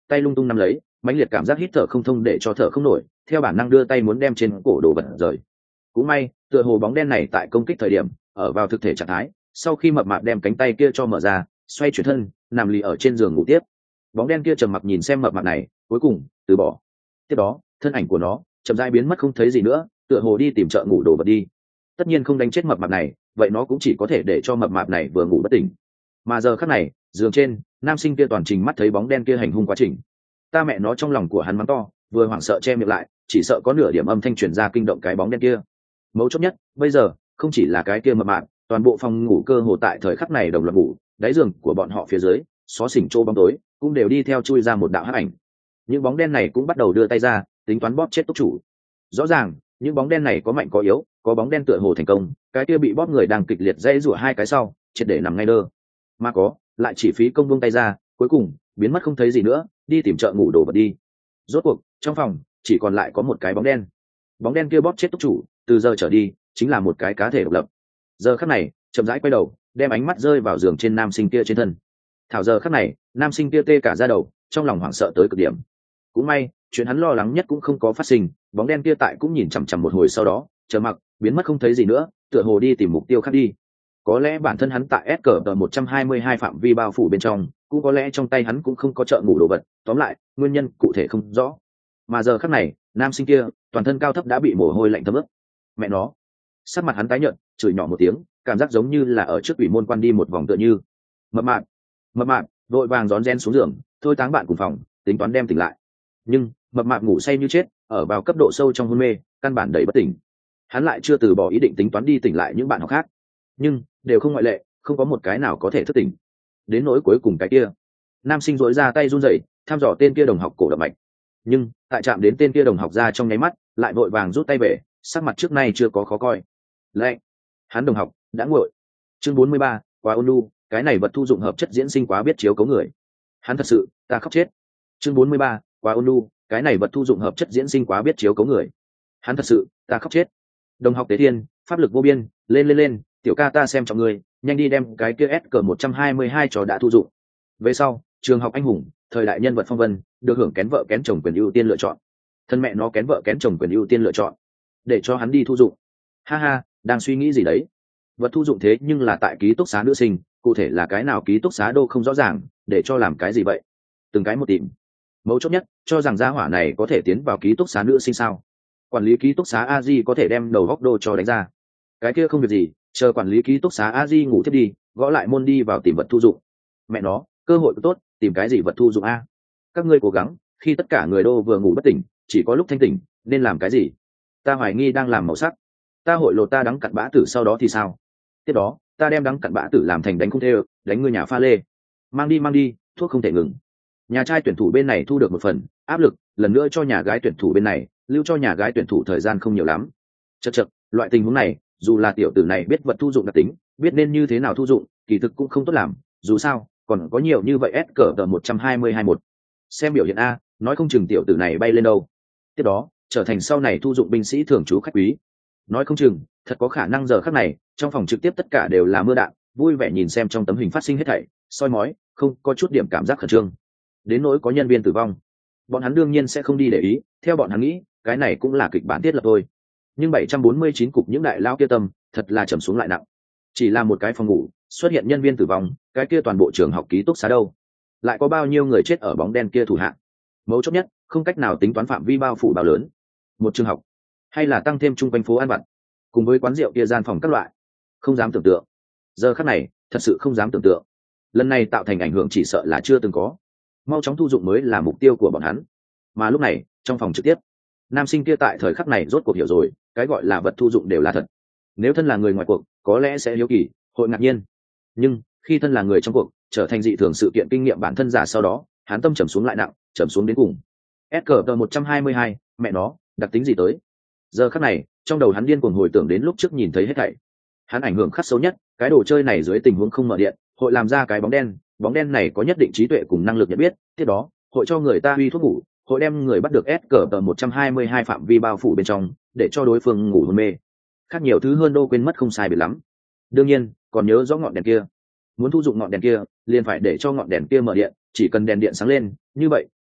tay lung tung nắm lấy, mãnh liệt cảm giác hít thở không thông để cho thở không nổi, theo bản năng đưa tay muốn đem trên cổ đồ vật rời. Cũng may tựa hồ bóng đen này tại công kích thời điểm ở vào thực thể trạng thái, sau khi mập mạp đem cánh tay kia cho mở ra, xoay chuyển thân nằm lì ở trên giường ngủ tiếp. Bóng đen kia trầm mặc nhìn xem mập mạp này, cuối cùng từ bỏ. Tiếp đó thân ảnh của nó chậm rãi biến mất không thấy gì nữa, tựa hồ đi tìm chợ ngủ đồ vật đi. Tất nhiên không đánh chết mập mạp này, vậy nó cũng chỉ có thể để cho mập mạp này vừa ngủ bất tỉnh. Mà giờ khắc này giường trên, nam sinh kia toàn trình mắt thấy bóng đen kia hành hung quá trình. Ta mẹ nó, trong lòng của hắn mắng to, vừa hoảng sợ che miệng lại, chỉ sợ có nửa điểm âm thanh truyền ra kinh động cái bóng đen kia. Mấu chốt nhất bây giờ không chỉ là cái kia mập mạp, toàn bộ phòng ngủ cơ hồ tại thời khắc này đồng loạt ngủ, đáy giường của bọn họ phía dưới xó xỉnh chỗ bóng tối cũng đều đi theo chui ra một đạo hắc ảnh. Những bóng đen này cũng bắt đầu đưa tay ra tính toán bóp chết túc chủ. Rõ ràng những bóng đen này có mạnh có yếu, có bóng đen tựa hồ thành công, cái kia bị bóp người đang kịch liệt dãy rủa hai cái sau triệt để nằm ngay đơ, mà có lại chỉ phí công buông tay ra, cuối cùng biến mất không thấy gì nữa, đi tìm chợ ngủ đồ vật đi. Rốt cuộc trong phòng chỉ còn lại có một cái bóng đen. Bóng đen kia bóp chết túc chủ từ giờ trở đi chính là một cái cá thể độc lập. Giờ khắc này chậm rãi quay đầu, đem ánh mắt rơi vào giường trên nam sinh kia trên thân. Thảo giờ khắc này nam sinh kia tê cả da đầu, trong lòng hoảng sợ tới cực điểm. Cũng may chuyện hắn lo lắng nhất cũng không có phát sinh, bóng đen kia tại cũng nhìn chằm chằm một hồi, sau đó chờ mặc biến mất không thấy gì nữa, tựa hồ đi tìm mục tiêu khác đi. Có lẽ bản thân hắn tại S cờ một trăm hai mươi hai phạm vi bao phủ bên trong, cũng có lẽ trong tay hắn cũng không có chợ ngủ đồ vật, tóm lại nguyên nhân cụ thể không rõ. Mà giờ khắc này nam sinh kia toàn thân cao thấp đã bị mồ hôi lạnh thấm ướt. Mẹ nó, sắc mặt hắn tái nhợt, chửi nhỏ một tiếng, cảm giác giống như là ở trước ủy môn quan đi một vòng tựa như. Mập mạp mập mạp vội vàng rón rén xuống giường, thôi táng bạn cùng phòng, tính toán đem tỉnh lại. Nhưng mập mạp ngủ say như chết, ở vào cấp độ sâu trong hôn mê, căn bản đầy bất tỉnh. Hắn lại chưa từ bỏ ý định tính toán đi tỉnh lại những bạn học khác, nhưng đều không ngoại lệ, không có một cái nào có thể thức tỉnh. Đến nỗi cuối cùng cái kia, nam sinh dỗi ra tay run rẩy thăm dò tên kia đồng học cổ động mạch, nhưng tại chạm đến tên kia đồng học ra trong nháy mắt, lại vội vàng rút tay về, sắc mặt trước nay chưa có khó coi. Lệ, hắn đồng học đã nguội. Chương bốn mươi ba, quá ôn nhu, cái này vật thu dụng hợp chất diễn sinh quá biết chiếu cấu người. Hắn thật sự, ta khóc chết. Chương bốn mươi ba, quá ôn nhu, cái này vật thu dụng hợp chất diễn sinh quá biết chiếu cấu người. Hắn thật sự, ta khóc chết. Đồng học Tế Thiên, pháp lực vô biên, lên lên lên, tiểu ca ta xem trọng người, nhanh đi đem cái kia S cờ một trăm hai mươi hai trò đã thu dụng. Về sau, trường học anh hùng, thời đại nhân vật phong vân, được hưởng kén vợ kén chồng quyền ưu tiên lựa chọn. Thân mẹ nó kén vợ kén chồng quyền ưu tiên lựa chọn, để cho hắn đi thu dụng. Ha ha, đang suy nghĩ gì đấy? Vật thu dụng thế nhưng là tại ký túc xá nữ sinh, cụ thể là cái nào ký túc xá đô không rõ ràng, để cho làm cái gì vậy? Từng cái một tìm. Mấu chốt nhất, cho rằng gia hỏa này có thể tiến vào ký túc xá nữ sinh sao? Quản lý ký túc xá a di có thể đem đầu góc đô cho đánh ra. Cái kia không việc gì, chờ quản lý ký túc xá a di ngủ thiết đi, gõ lại môn đi vào tìm vật thu dụng. Mẹ nó, cơ hội tốt, tìm cái gì vật thu dụng a? Các ngươi cố gắng, khi tất cả người đô vừa ngủ bất tỉnh, chỉ có lúc thanh tỉnh nên làm cái gì? Ta hoài nghi đang làm màu sắc. Ta hội lột ta đắng cặn bã tử, sau đó thì sao? Tiếp đó ta đem đắng cặn bã tử làm thành đánh không thê, đánh ngươi nhà pha lê. Mang đi mang đi, thuốc không thể ngừng. Nhà trai tuyển thủ bên này thu được một phần áp lực, lần nữa cho nhà gái tuyển thủ bên này lưu cho nhà gái tuyển thủ thời gian không nhiều lắm. Chật chật, loại tình huống này dù là tiểu tử này biết vật thu dụng đặc tính, biết nên như thế nào thu dụng, kỳ thực cũng không tốt làm, dù sao còn có nhiều như vậy S cờ một trăm hai mươi hai một. Xem biểu hiện a, nói không chừng tiểu tử này bay lên đâu. Tiếp đó trở thành sau này thu dụng binh sĩ thường trú khách quý. Nói không chừng thật có khả năng giờ khắc này trong phòng trực tiếp tất cả đều là mưa đạn, vui vẻ nhìn xem trong tấm hình phát sinh hết thảy, soi mói, không có chút điểm cảm giác khẩn trương. Đến nỗi có nhân viên tử vong, bọn hắn đương nhiên sẽ không đi để ý, theo bọn hắn nghĩ cái này cũng là kịch bản thiết lập thôi. Nhưng bảy trăm bốn mươi chín cục những đại lao kia tâm thật là trầm xuống lại nặng. Chỉ là một cái phòng ngủ xuất hiện nhân viên tử vong, cái kia toàn bộ trường học ký túc xá đâu, lại có bao nhiêu người chết ở bóng đen kia thủ hạ. Mấu chốt nhất, không cách nào tính toán phạm vi bao phủ bao lớn. Một trường học, hay là tăng thêm chung quanh phố ăn vặt, cùng với quán rượu kia gian phòng các loại, không dám tưởng tượng. Giờ khắc này thật sự không dám tưởng tượng, lần này tạo thành ảnh hưởng chỉ sợ là chưa từng có. Mau chóng thu dụng mới là mục tiêu của bọn hắn. Mà lúc này trong phòng trực tiếp, nam sinh kia tại thời khắc này rốt cuộc hiểu rồi, cái gọi là vật thu dụng đều là thật. Nếu thân là người ngoài cuộc có lẽ sẽ hiếu kỳ, hội ngạc nhiên, nhưng khi thân là người trong cuộc, trở thành dị thường sự kiện kinh nghiệm bản thân giả, sau đó hắn tâm trầm xuống lại nặng, trầm xuống đến cùng. S cờ một trăm hai mươi hai, mẹ nó đặc tính gì tới? Giờ khắc này trong đầu hắn điên cuồng hồi tưởng đến lúc trước nhìn thấy hết thảy. Hắn ảnh hưởng khắc sâu nhất, cái đồ chơi này dưới tình huống không mở điện hội làm ra cái bóng đen, bóng đen này có nhất định trí tuệ cùng năng lực nhận biết, tiếp đó hội cho người ta uy thuốc ngủ, hội đem người bắt được S cờ một trăm hai mươi hai phạm vi bao phủ bên trong, để cho đối phương ngủ hôn mê. Khác nhiều thứ hơn đô quên mất không sai biệt lắm. Đương nhiên còn nhớ rõ ngọn đèn kia, muốn thu dụng ngọn đèn kia liền phải để cho ngọn đèn kia mở điện, chỉ cần đèn điện sáng lên, như vậy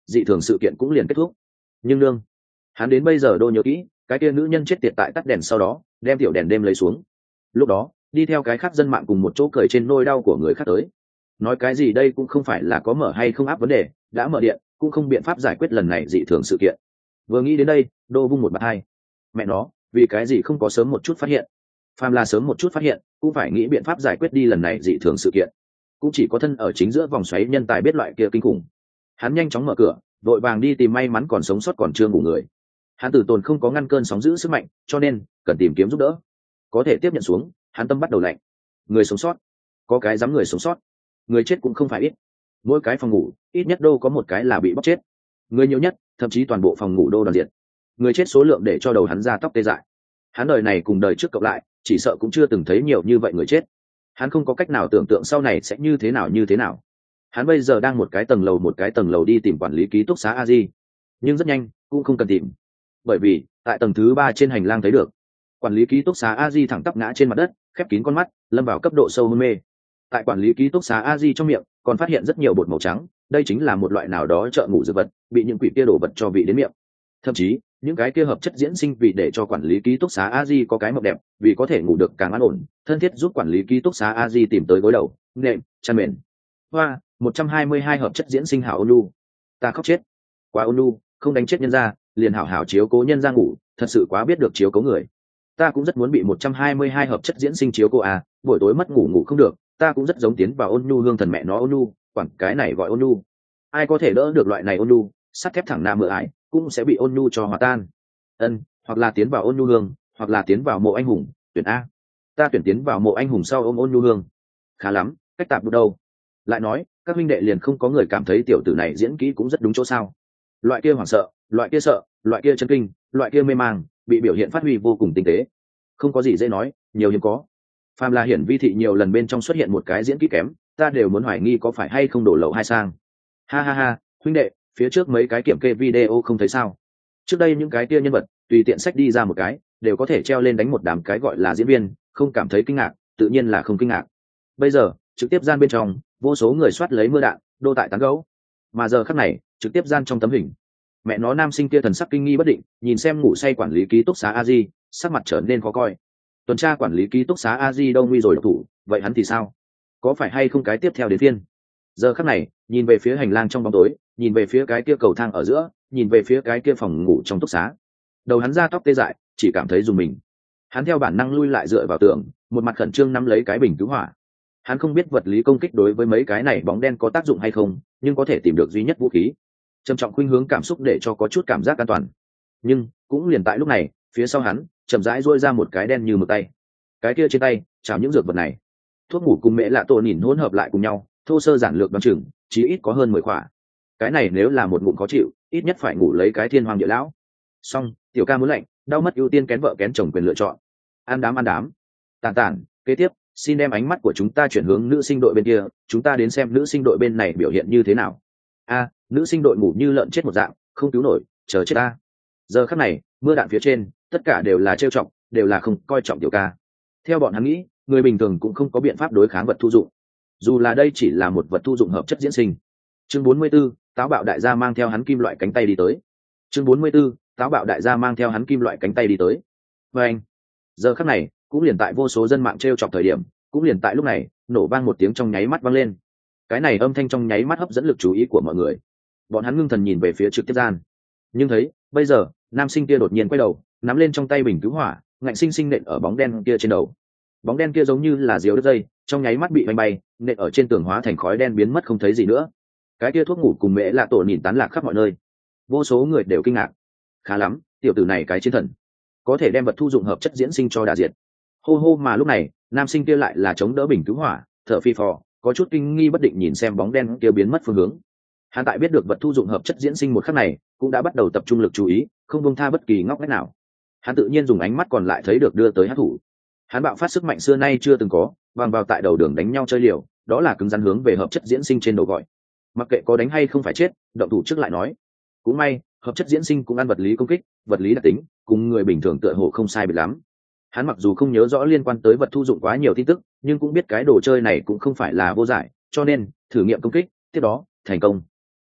dị thường sự kiện cũng liền kết thúc. Nhưng nương, hắn đến bây giờ đô nhớ kỹ cái kia nữ nhân chết tiệt tại tắt đèn sau đó đem tiểu đèn đêm lấy xuống, lúc đó đi theo cái khác dân mạng cùng một chỗ cười trên nôi đau của người khác tới, nói cái gì đây cũng không phải là có mở hay không áp vấn đề, đã mở điện cũng không biện pháp giải quyết lần này dị thường sự kiện. Vừa nghĩ đến đây đô vung một bạt hai, mẹ nó, vì cái gì không có sớm một chút phát hiện, phàm là sớm một chút phát hiện cũng phải nghĩ biện pháp giải quyết đi lần này dị thường sự kiện. Cũng chỉ có thân ở chính giữa vòng xoáy nhân tài biết loại kia kinh khủng. Hắn nhanh chóng mở cửa, vội vàng đi tìm may mắn còn sống sót còn chưa ngủ người. Hắn tử tồn không có ngăn cơn sóng giữ sức mạnh, cho nên cần tìm kiếm giúp đỡ. Có thể tiếp nhận xuống, hắn tâm bắt đầu lạnh. Người sống sót, có cái dám người sống sót, người chết cũng không phải ít. Mỗi cái phòng ngủ ít nhất đô có một cái là bị bóc chết, người nhiều nhất thậm chí toàn bộ phòng ngủ đô đoàn diệt. Người chết số lượng để cho đầu hắn ra tóc tê dại. Hắn đời này cùng đời trước cộng lại chỉ sợ cũng chưa từng thấy nhiều như vậy người chết. Hắn không có cách nào tưởng tượng sau này sẽ như thế nào như thế nào. Hắn bây giờ đang một cái tầng lầu một cái tầng lầu đi tìm quản lý ký túc xá a di, nhưng rất nhanh cũng không cần tìm, bởi vì tại tầng thứ ba trên hành lang thấy được quản lý ký túc xá a di thẳng tắp ngã trên mặt đất, khép kín con mắt, lâm vào cấp độ sâu hôn mê. Tại quản lý ký túc xá a di trong miệng còn phát hiện rất nhiều bột màu trắng, đây chính là một loại nào đó trợ ngủ dược vật, bị những quỷ kia đổ vật cho vị đến miệng. Thậm chí những cái kia hợp chất diễn sinh vì để cho quản lý ký túc xá a di có cái mộng đẹp, vì có thể ngủ được càng an ổn, thân thiết giúp quản lý ký túc xá a di tìm tới gối đầu, nệm, chăn mền. Hoa, một trăm hai mươi hai hợp chất diễn sinh hảo ôn nhu. Ta khóc chết. Quá ôn nhu, không đánh chết nhân ra, liền hảo hảo chiếu cố nhân ra ngủ, thật sự quá biết được chiếu cố người. Ta cũng rất muốn bị một trăm hai mươi hai hợp chất diễn sinh chiếu cố à, buổi tối mất ngủ ngủ không được, ta cũng rất giống tiến vào ôn nhu hương thần mẹ nó ôn nhu, quản cái này gọi ôn nhu. Ai có thể đỡ được loại này ôn nhu, sắt thép thẳng nam mưa ái, cũng sẽ bị ôn nhu cho hòa tan. Ân, hoặc là tiến vào ôn nhu hương, hoặc là tiến vào mộ anh hùng, tuyển a. Ta tuyển tiến vào mộ anh hùng sau ôm ôn nhu hương. Khá lắm, cách tạp được đâu. Lại nói, các huynh đệ liền không có người cảm thấy tiểu tử này diễn kỹ cũng rất đúng chỗ sao. Loại kia hoảng sợ, loại kia sợ, loại kia chấn kinh, loại kia mê mang, bị biểu hiện phát huy vô cùng tinh tế. Không có gì dễ nói, nhiều hiếm có. Phàm là hiển vi thị nhiều lần bên trong xuất hiện một cái diễn kỹ kém, ta đều muốn hoài nghi có phải hay không đổ lậu hai sang. Ha ha ha, huynh đệ, phía trước mấy cái kiểm kê video không thấy sao? Trước đây những cái kia nhân vật tùy tiện sách đi ra một cái đều có thể treo lên đánh một đám cái gọi là diễn viên, không cảm thấy kinh ngạc, tự nhiên là không kinh ngạc. Bây giờ trực tiếp gian bên trong vô số người soát lấy mưa đạn đô tại tán gấu, mà giờ khắc này trực tiếp gian trong tấm hình mẹ nó nam sinh kia thần sắc kinh nghi bất định, nhìn xem ngủ say quản lý ký túc xá a di, sắc mặt trở nên khó coi. Tuần tra quản lý ký túc xá a di đâu nguy rồi độc thủ, vậy hắn thì sao? Có phải hay không cái tiếp theo đến phiên? Giờ khắc này nhìn về phía hành lang trong bóng tối, nhìn về phía cái kia cầu thang ở giữa, nhìn về phía cái kia phòng ngủ trong túc xá, đầu hắn ra tóc tê dại, chỉ cảm thấy dùng mình. Hắn theo bản năng lui lại dựa vào tường, một mặt khẩn trương nắm lấy cái bình cứu hỏa. Hắn không biết vật lý công kích đối với mấy cái này bóng đen có tác dụng hay không, nhưng có thể tìm được duy nhất vũ khí. Trầm trọng khuynh hướng cảm xúc để cho có chút cảm giác an toàn. Nhưng cũng liền tại lúc này, phía sau hắn chậm rãi duỗi ra một cái đen như mực tay. Cái kia trên tay chảo những dược vật này, thuốc ngủ cùng mẹ lạ tổ nhìn hỗn hợp lại cùng nhau, thô sơ giản lược đoán chừng chí ít có hơn mười khỏa. Cái này nếu là một ngụm khó chịu, ít nhất phải ngủ lấy cái thiên hoàng địa lão. Xong, tiểu ca muốn lạnh, đau mất ưu tiên kén vợ kén chồng quyền lựa chọn. Ăn đám ăn đám. Tàn tàn, kế tiếp, xin đem ánh mắt của chúng ta chuyển hướng nữ sinh đội bên kia, chúng ta đến xem nữ sinh đội bên này biểu hiện như thế nào. A, nữ sinh đội ngủ như lợn chết một dạng, không cứu nổi, chờ chết ta. Giờ khắc này, mưa đạn phía trên, tất cả đều là trêu chọc, đều là không coi trọng tiểu ca. Theo bọn hắn nghĩ, người bình thường cũng không có biện pháp đối kháng vật thu dụng. Dù là đây chỉ là một vật thu dụng hợp chất diễn sinh. Chương bốn mươi 44, táo bạo đại gia mang theo hắn kim loại cánh tay đi tới. Chương bốn mươi 44, táo bạo đại gia mang theo hắn kim loại cánh tay đi tới. Và anh, giờ khắc này, cũng liền tại vô số dân mạng trêu chọc thời điểm, cũng liền tại lúc này, nổ vang một tiếng trong nháy mắt vang lên. Cái này âm thanh trong nháy mắt hấp dẫn lực chú ý của mọi người. Bọn hắn ngưng thần nhìn về phía trực tiếp gian, nhưng thấy bây giờ nam sinh kia đột nhiên quay đầu, nắm lên trong tay bình cứu hỏa, ngạnh sinh sinh nện ở bóng đen kia trên đầu. Bóng đen kia giống như là diều đứt dây, trong nháy mắt bị bay bay, nện ở trên tường hóa thành khói đen biến mất không thấy gì nữa. Cái kia thuốc ngủ cùng mẹ lạ tổ nhìn tán lạc khắp mọi nơi. Vô số người đều kinh ngạc. Khá lắm, tiểu tử này cái chiến thần, có thể đem vật thu dụng hợp chất diễn sinh cho đà diệt. Hô hô, mà lúc này nam sinh kia lại là chống đỡ bình cứu hỏa, thở phì phò, có chút kinh nghi bất định nhìn xem bóng đen kia biến mất phương hướng. Hắn tại biết được vật thu dụng hợp chất diễn sinh một khắc này, cũng đã bắt đầu tập trung lực chú ý, không buông tha bất kỳ ngóc ngách nào. Hắn tự nhiên dùng ánh mắt còn lại thấy được đưa tới hắc thủ. Hắn bạo phát sức mạnh xưa nay chưa từng có, vàng vào tại đầu đường đánh nhau chơi liều, đó là cứng rắn hướng về hợp chất diễn sinh trên đầu gọi. Mặc kệ có đánh hay không phải chết, động thủ trước lại nói. Cũng may, hợp chất diễn sinh cũng ăn vật lý công kích, vật lý đặc tính, cùng người bình thường tựa hồ không sai biệt lắm. Hắn mặc dù không nhớ rõ liên quan tới vật thu dụng quá nhiều tin tức, nhưng cũng biết cái đồ chơi này cũng không phải là vô giải, cho nên thử nghiệm công kích, tiếp đó thành công.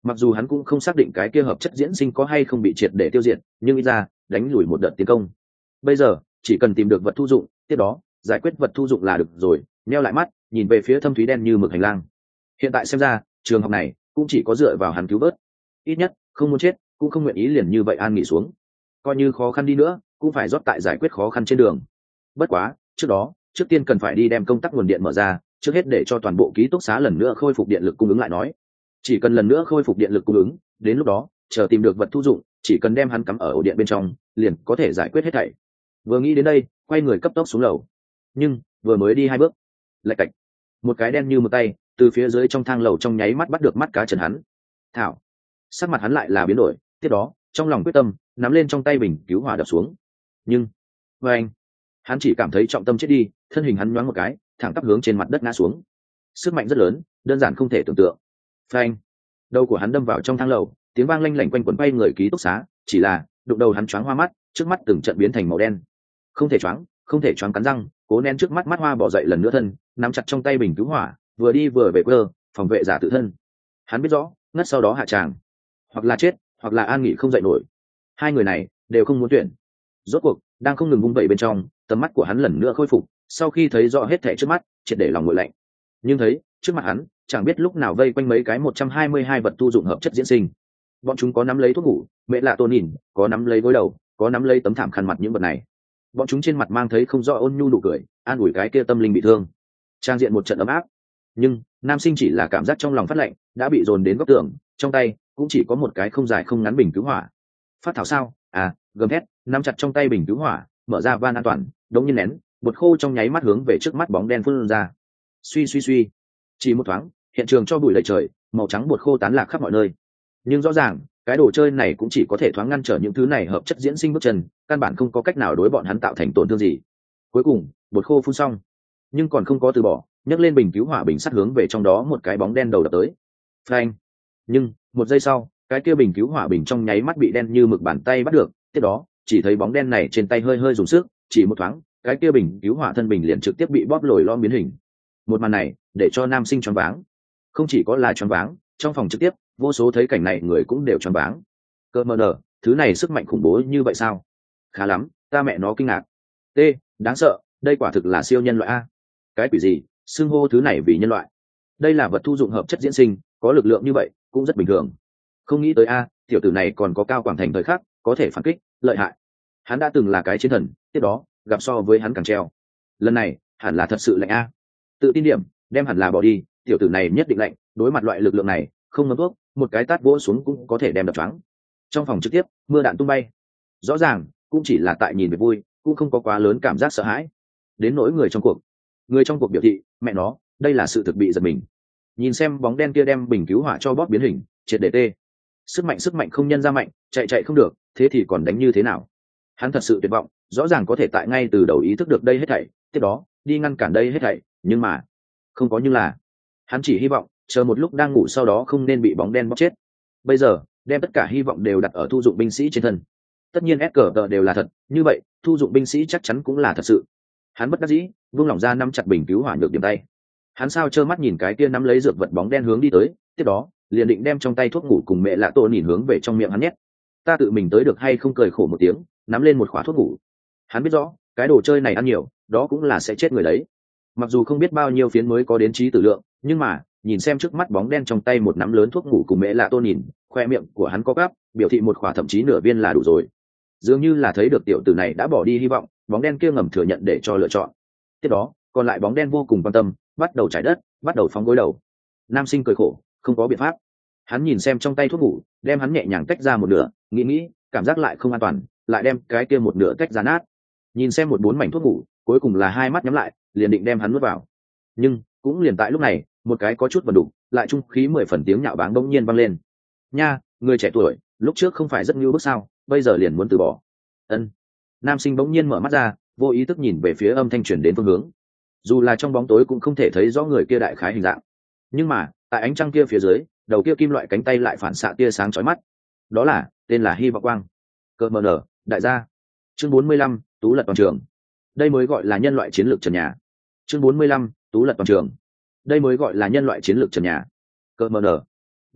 Mặc dù hắn cũng không xác định cái kia hợp chất diễn sinh có hay không bị triệt để tiêu diệt, nhưng ít ra đánh lùi một đợt tiến công. Bây giờ chỉ cần tìm được vật thu dụng, tiếp đó giải quyết vật thu dụng là được rồi. Neo lại mắt, nhìn về phía thâm thúy đen như mực hành lang. Hiện tại xem ra trường học này cũng chỉ có dựa vào hắn cứu vớt, ít nhất không muốn chết cũng không nguyện ý liền như vậy an nghỉ xuống. Coi như khó khăn đi nữa cũng phải rót tại giải quyết khó khăn trên đường. Bất quá trước đó trước tiên cần phải đi đem công tắc nguồn điện mở ra, trước hết để cho toàn bộ ký túc xá lần nữa khôi phục điện lực cung ứng lại nói. Chỉ cần lần nữa khôi phục điện lực cung ứng, đến lúc đó chờ tìm được vật thu dụng, chỉ cần đem hắn cắm ở ổ điện bên trong liền có thể giải quyết hết thảy. Vừa nghĩ đến đây, quay người cấp tốc xuống lầu. Nhưng vừa mới đi hai bước, lạch cạch, một cái đen như một tay từ phía dưới trong thang lầu trong nháy mắt bắt được mắt cá chân hắn. Thảo, sắc mặt hắn lại là biến đổi, tiếp đó trong lòng quyết tâm nắm lên trong tay bình cứu hỏa đập xuống. Nhưng với anh, hắn chỉ cảm thấy trọng tâm chết đi, thân hình hắn nhoáng một cái thẳng tắp hướng trên mặt đất ngã xuống. Sức mạnh rất lớn, đơn giản không thể tưởng tượng. Phanh, đầu của hắn đâm vào trong thang lầu, tiếng vang lanh lảnh quanh quẩn bay người ký túc xá. Chỉ là đụng đầu hắn choáng hoa mắt, trước mắt từng trận biến thành màu đen. Không thể choáng, không thể choáng, cắn răng cố nén trước mắt mắt hoa bỏ dậy lần nữa thân, nắm chặt trong tay bình cứu hỏa, vừa đi vừa về quơ phòng vệ giả tự thân. Hắn biết rõ ngất sau đó hạ tràng, hoặc là chết hoặc là an nghỉ không dậy nổi. Hai người này đều không muốn tuyển. Rốt cuộc đang không ngừng vung vẩy bên trong, tầm mắt của hắn lần nữa khôi phục, sau khi thấy rõ hết thảy trước mắt, triệt để lòng nguội lạnh. Nhưng thấy trước mặt hắn chẳng biết lúc nào vây quanh mấy cái một trăm hai mươi hai vật tu dụng hợp chất diễn sinh. Bọn chúng có nắm lấy thuốc ngủ mẹ lạ tôn nhìn, có nắm lấy gối đầu, có nắm lấy tấm thảm khăn mặt. Những vật này bọn chúng trên mặt mang thấy không rõ ôn nhu nụ cười, an ủi cái kia tâm linh bị thương. Trang diện một trận ấm áp. Nhưng nam sinh chỉ là cảm giác trong lòng phát lạnh, đã bị dồn đến góc tường, trong tay cũng chỉ có một cái không dài không ngắn bình cứu hỏa. Phát thảo sao? À, gầm thét, nắm chặt trong tay bình cứu hỏa, mở ra van an toàn, đống nhiên nén, bột khô trong nháy mắt hướng về trước mắt bóng đen phun ra. Suy suy suy, chỉ một thoáng, hiện trường cho bụi đầy trời, màu trắng bột khô tán lạc khắp mọi nơi. Nhưng rõ ràng cái đồ chơi này cũng chỉ có thể thoáng ngăn trở những thứ này hợp chất diễn sinh bước chân, căn bản không có cách nào đối bọn hắn tạo thành tổn thương gì. Cuối cùng bột khô phun xong, nhưng còn không có từ bỏ, nhấc lên bình cứu hỏa bình sắt hướng về trong đó một cái bóng đen đầu đập tới. Phanh! Nhưng một giây sau, cái kia bình cứu hỏa bình trong nháy mắt bị đen như mực bàn tay bắt được. Tiếp đó chỉ thấy bóng đen này trên tay hơi hơi dùng sức, chỉ một thoáng cái kia bình cứu hỏa thân bình liền trực tiếp bị bóp lồi lõm biến hình. Một màn này để cho nam sinh choáng váng. Không chỉ có là choáng váng, trong phòng trực tiếp vô số thấy cảnh này người cũng đều choáng váng. Cơ mờ nở, thứ này sức mạnh khủng bố như vậy sao? Khá lắm, ta mẹ nó kinh ngạc. T, đáng sợ, đây quả thực là siêu nhân loại a. Cái quỷ gì, xưng hô thứ này vì nhân loại? Đây là vật thu dụng hợp chất diễn sinh, có lực lượng như vậy cũng rất bình thường. Không nghĩ tới a, tiểu tử này còn có cao quảng thành thời khắc có thể phản kích, lợi hại. Hắn đã từng là cái chiến thần, tiếp đó gặp so với hắn càng treo. Lần này hẳn là thật sự lạnh a. Tự tin điểm, đem hẳn là bỏ đi, tiểu tử này nhất định lạnh, đối mặt loại lực lượng này không ngấm thuốc, một cái tát vỗ xuống cũng có thể đem đập choáng. Trong phòng trực tiếp mưa đạn tung bay, rõ ràng cũng chỉ là tại nhìn về vui, cũng không có quá lớn cảm giác sợ hãi. Đến nỗi người trong cuộc, người trong cuộc biểu thị mẹ nó, đây là sự thực bị giật mình. Nhìn xem bóng đen kia đem bình cứu hỏa cho bóp biến hình, triệt để tê. Sức mạnh sức mạnh không nhân ra mạnh, chạy chạy không được, thế thì còn đánh như thế nào? Hắn thật sự tuyệt vọng, rõ ràng có thể tại ngay từ đầu ý thức được đây hết thảy, tiếp đó đi ngăn cản đây hết thảy, nhưng mà không có. Nhưng là hắn chỉ hy vọng chờ một lúc đang ngủ sau đó không nên bị bóng đen bóp chết. Bây giờ đem tất cả hy vọng đều đặt ở thu dụng binh sĩ trên thân. Tất nhiên ép cờ tờ đều là thật, như vậy thu dụng binh sĩ chắc chắn cũng là thật sự. Hắn bất đắc dĩ vung lỏng ra nắm chặt bình cứu hỏa được điểm tay. Hắn sao trơ mắt nhìn cái kia nắm lấy dược vật bóng đen hướng đi tới, tiếp đó liền định đem trong tay thuốc ngủ cùng mẹ lạ tổ nhìn hướng về trong miệng hắn nhét. Ta tự mình tới được hay không, cười khổ một tiếng, nắm lên một khóa thuốc ngủ. Hắn biết rõ cái đồ chơi này ăn nhiều đó cũng là sẽ chết người đấy. Mặc dù không biết bao nhiêu phiến mới có đến trí tử lượng, nhưng mà nhìn xem trước mắt bóng đen trong tay một nắm lớn thuốc ngủ cùng mẹ lạ tô nhìn, khoe miệng của hắn có gắp, biểu thị một khỏa thậm chí nửa viên là đủ rồi. Dường như là thấy được tiểu tử này đã bỏ đi hy vọng, bóng đen kia ngầm thừa nhận để cho lựa chọn. Tiếp đó còn lại bóng đen vô cùng quan tâm, bắt đầu trải đất, bắt đầu phóng gối đầu. Nam sinh cười khổ, không có biện pháp. Hắn nhìn xem trong tay thuốc ngủ, đem hắn nhẹ nhàng tách ra một nửa, nghĩ nghĩ cảm giác lại không an toàn, lại đem cái kia một nửa tách ra nát. Nhìn xem một bốn mảnh thuốc ngủ, cuối cùng là hai mắt nhắm lại, liền định đem hắn nuốt vào. Nhưng cũng liền tại lúc này, một cái có chút vần đục lại trung khí mười phần tiếng nhạo báng bỗng nhiên vang lên. Nha, người trẻ tuổi, lúc trước không phải rất nhu bức sao, bây giờ liền muốn từ bỏ? Ân. Nam sinh bỗng nhiên mở mắt ra, vô ý thức nhìn về phía âm thanh truyền đến phương hướng. Dù là trong bóng tối cũng không thể thấy rõ người kia đại khái hình dạng, nhưng mà tại ánh trăng kia phía dưới, đầu kia kim loại cánh tay lại phản xạ tia sáng chói mắt. Đó là tên là Hy Vọng Quang. Cờ mờ nở, đại gia. Chương bốn mươi lăm, Tú lật toàn trường. Đây mới gọi là nhân loại chiến lược trần nhà. Chương bốn mươi lăm, Tú lật toàn trường. Đây mới gọi là nhân loại chiến lược trần nhà. Cờ mờ nở. Ngưu bức,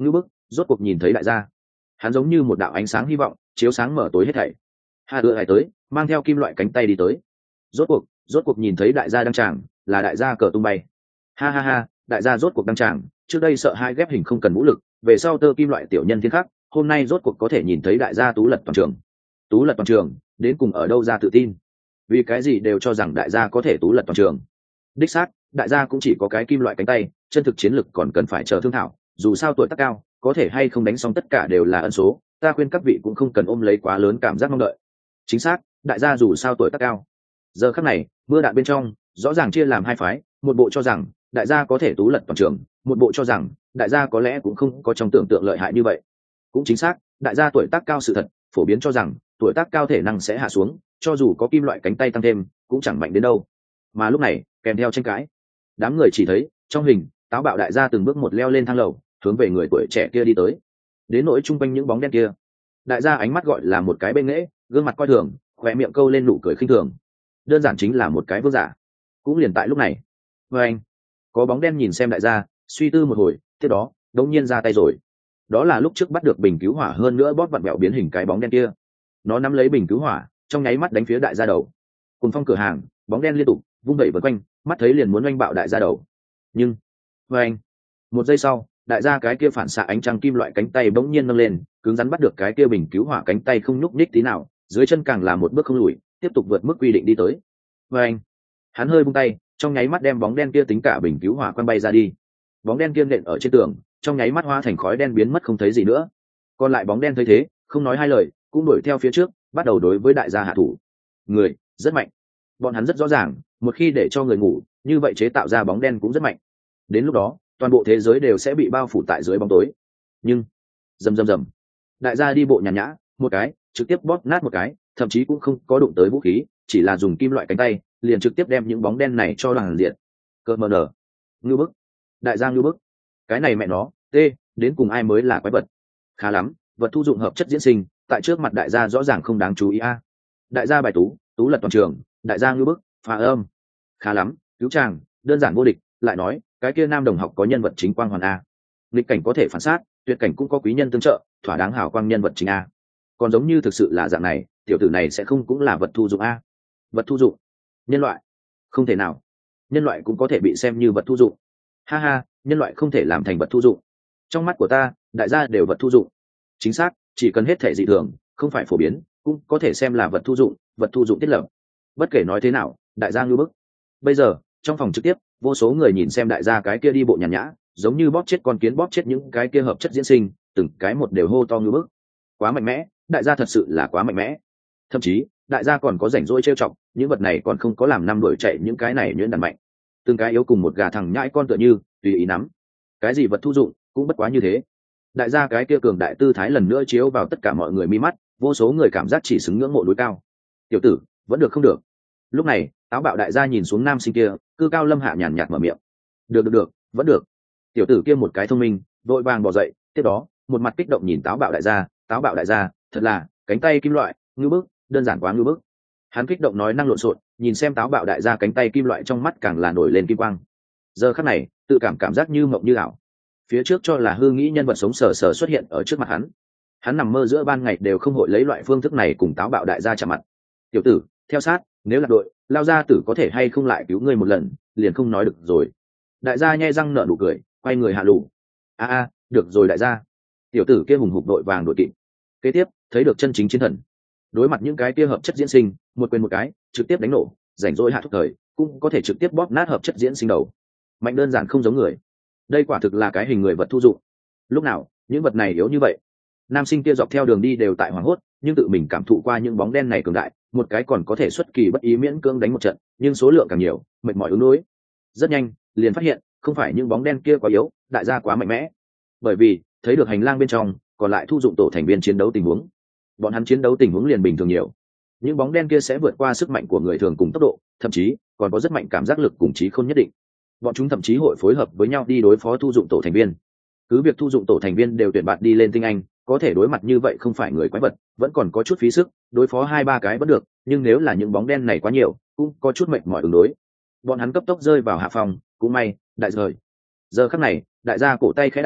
rốt cuộc nhìn thấy đại gia. Hắn giống như một đạo ánh sáng hy vọng chiếu sáng mở tối hết thảy. Hà ưa hải tới mang theo kim loại cánh tay đi tới, rốt cuộc rốt cuộc nhìn thấy đại gia đăng tràng, là đại gia cờ tung bay. Ha ha ha, đại gia rốt cuộc đăng tràng, trước đây sợ hai ghép hình không cần vũ lực, về sau tơ kim loại tiểu nhân thiên khắc, hôm nay rốt cuộc có thể nhìn thấy đại gia tú lật toàn trường. Tú lật toàn trường, đến cùng ở đâu ra tự tin? Vì cái gì đều cho rằng đại gia có thể tú lật toàn trường? Đích xác, đại gia cũng chỉ có cái kim loại cánh tay, chân thực chiến lực còn cần phải chờ thương thảo, dù sao tuổi tác cao, có thể hay không đánh xong tất cả đều là ân số, ta khuyên các vị cũng không cần ôm lấy quá lớn cảm giác mong đợi. Chính xác, đại gia dù sao tuổi tác cao. Giờ khắc này, mưa đạn bên trong rõ ràng chia làm hai phái, một bộ cho rằng đại gia có thể tú lật toàn trường, một bộ cho rằng đại gia có lẽ cũng không có trong tưởng tượng lợi hại như vậy. Cũng chính xác, đại gia tuổi tác cao sự thật phổ biến cho rằng tuổi tác cao thể năng sẽ hạ xuống, cho dù có kim loại cánh tay tăng thêm cũng chẳng mạnh đến đâu. Mà lúc này kèm theo tranh cãi, đám người chỉ thấy trong hình táo bạo đại gia từng bước một leo lên thang lầu, hướng về người tuổi trẻ kia đi tới. Đến nỗi chung quanh những bóng đen kia, đại gia ánh mắt gọi là một cái bên nghễ, gương mặt coi thường, khóe miệng câu lên nụ cười khinh thường, đơn giản chính là một cái vương giả. Cũng liền tại lúc này, với anh có bóng đen nhìn xem đại gia, suy tư một hồi, tiếp đó đống nhiên ra tay rồi. Đó là lúc trước bắt được bình cứu hỏa, hơn nữa bóp vặn bẹo biến hình cái bóng đen kia. Nó nắm lấy bình cứu hỏa, trong nháy mắt đánh phía đại gia đầu. Cùng phong cửa hàng, bóng đen liên tục vung đẩy vần quanh, mắt thấy liền muốn oanh bạo đại gia đầu. Nhưng với anh một giây sau, đại gia cái kia phản xạ ánh trăng kim loại cánh tay bỗng nhiên nâng lên, cứng rắn bắt được cái kia bình cứu hỏa cánh tay không nhúc nhích tí nào, dưới chân càng là một bước không lùi, tiếp tục vượt mức quy định đi tới. Với anh hắn hơi buông tay, trong nháy mắt đem bóng đen kia tính cả bình cứu hỏa quăng bay ra đi. Bóng đen kia nện ở trên tường, trong nháy mắt hóa thành khói đen biến mất không thấy gì nữa. Còn lại bóng đen thấy thế, không nói hai lời, cũng đuổi theo phía trước, bắt đầu đối với đại gia hạ thủ. Người rất mạnh, bọn hắn rất rõ ràng, một khi để cho người ngủ, như vậy chế tạo ra bóng đen cũng rất mạnh. Đến lúc đó, toàn bộ thế giới đều sẽ bị bao phủ tại dưới bóng tối. Nhưng rầm rầm rầm, đại gia đi bộ nhàn nhã, một cái trực tiếp bóp nát một cái, thậm chí cũng không có đụng tới vũ khí, chỉ là dùng kim loại cánh tay liền trực tiếp đem những bóng đen này cho đoàn liệt. Cơ mờ nở, ngư bức, đại gia ngư bức, cái này mẹ nó, tê, đến cùng ai mới là quái vật? Khá lắm, vật thu dụng hợp chất diễn sinh, tại trước mặt đại gia rõ ràng không đáng chú ý a. Đại gia bài tú, tú lật toàn trường, đại gia ngư bức, phá âm. Khá lắm, cứu chàng, đơn giản vô địch, lại nói, cái kia nam đồng học có nhân vật chính quang hoàn a. Nghịch cảnh có thể phản sát, tuyệt cảnh cũng có quý nhân tương trợ, thỏa đáng hào quang nhân vật chính a. Còn giống như thực sự là dạng này, tiểu tử này sẽ không cũng là vật thu dụng a. Vật thu dụng? Nhân loại? Không thể nào. Nhân loại cũng có thể bị xem như vật thu dụng. Ha ha, nhân loại không thể làm thành vật thu dụng. Trong mắt của ta, đại gia đều vật thu dụng. Chính xác, chỉ cần hết thể dị thường, không phải phổ biến, cũng có thể xem là vật thu dụng, vật thu dụng thiết lập. Bất kể nói thế nào, đại gia ngư bức. Bây giờ, trong phòng trực tiếp, vô số người nhìn xem đại gia cái kia đi bộ nhàn nhã, giống như bóp chết con kiến bóp chết những cái kia hợp chất diễn sinh, từng cái một đều hô to ngư bức. Quá mạnh mẽ, đại gia thật sự là quá mạnh mẽ. Thậm chí, đại gia còn có rảnh rỗi trêu chọc, những vật này còn không có làm năm đuổi chạy những cái này nhuyễn đàn mạnh. Từng cái yếu cùng một gà thằng nhãi con tựa như tùy ý nắm. Cái gì vật thu dụng, cũng bất quá như thế. Đại gia cái kia cường đại tư thái lần nữa chiếu vào tất cả mọi người mi mắt, vô số người cảm giác chỉ xứng ngưỡng mộ núi cao. Tiểu tử, vẫn được không được. Lúc này, táo bạo đại gia nhìn xuống nam sinh kia, cư cao lâm hạ nhàn nhạt mở miệng. Được được được, vẫn được. Tiểu tử kia một cái thông minh, vội vàng bò dậy, tiếp đó, một mặt kích động nhìn táo bạo đại gia, táo bạo đại gia, thật là, cánh tay kim loại, ngư bức, đơn giản quá ngư bức. Hắn kích động nói năng lộn xộn, nhìn xem táo bạo đại gia cánh tay kim loại trong mắt càng là nổi lên kim quang. Giờ khắc này, tự cảm cảm giác như mộng như ảo. Phía trước cho là hư nghĩ nhân vật sống sờ sờ xuất hiện ở trước mặt hắn. Hắn nằm mơ giữa ban ngày đều không hội lấy loại phương thức này cùng táo bạo đại gia chạm mặt. Tiểu tử, theo sát, nếu là đội, lao gia tử có thể hay không lại cứu ngươi một lần, liền không nói được rồi. Đại gia nhe răng nở nụ cười, quay người hạ lù. A a, được rồi đại gia. Tiểu tử kia hùng hục đội vàng đội kịp. Kế tiếp, thấy được chân chính chiến thần. Đối mặt những cái kia hợp chất diễn sinh, một quyền một cái, trực tiếp đánh nổ, rảnh rỗi hạ thúc thời, cũng có thể trực tiếp bóp nát hợp chất diễn sinh đầu. Mạnh đơn giản không giống người. Đây quả thực là cái hình người vật thu dụng. Lúc nào, những vật này yếu như vậy. Nam sinh kia dọc theo đường đi đều tại hoảng hốt, nhưng tự mình cảm thụ qua những bóng đen này cường đại, một cái còn có thể xuất kỳ bất ý miễn cưỡng đánh một trận, nhưng số lượng càng nhiều, mệt mỏi ứng đối. Rất nhanh, liền phát hiện, không phải những bóng đen kia quá yếu, đại gia quá mạnh mẽ. Bởi vì, thấy được hành lang bên trong, còn lại thu dụng tổ thành viên chiến đấu tình huống. Bọn hắn chiến đấu tình huống liền bình thường nhiều. Những bóng đen kia sẽ vượt qua sức mạnh của người thường cùng tốc độ, thậm chí còn có rất mạnh cảm giác lực cùng trí khôn nhất định. Bọn chúng thậm chí hội phối hợp với nhau đi đối phó thu dụng tổ thành viên. Cứ việc thu dụng tổ thành viên đều tuyển bạn đi lên tinh anh, có thể đối mặt như vậy không phải người quái vật, vẫn còn có chút phí sức, đối phó hai ba cái vẫn được, nhưng nếu là những bóng đen này quá nhiều, cũng có chút mệt mỏi ứng đối. Bọn hắn cấp tốc rơi vào hạ phòng, cũng may, đại rời. Giờ khắc này, đại gia cổ tay khẽ đảo,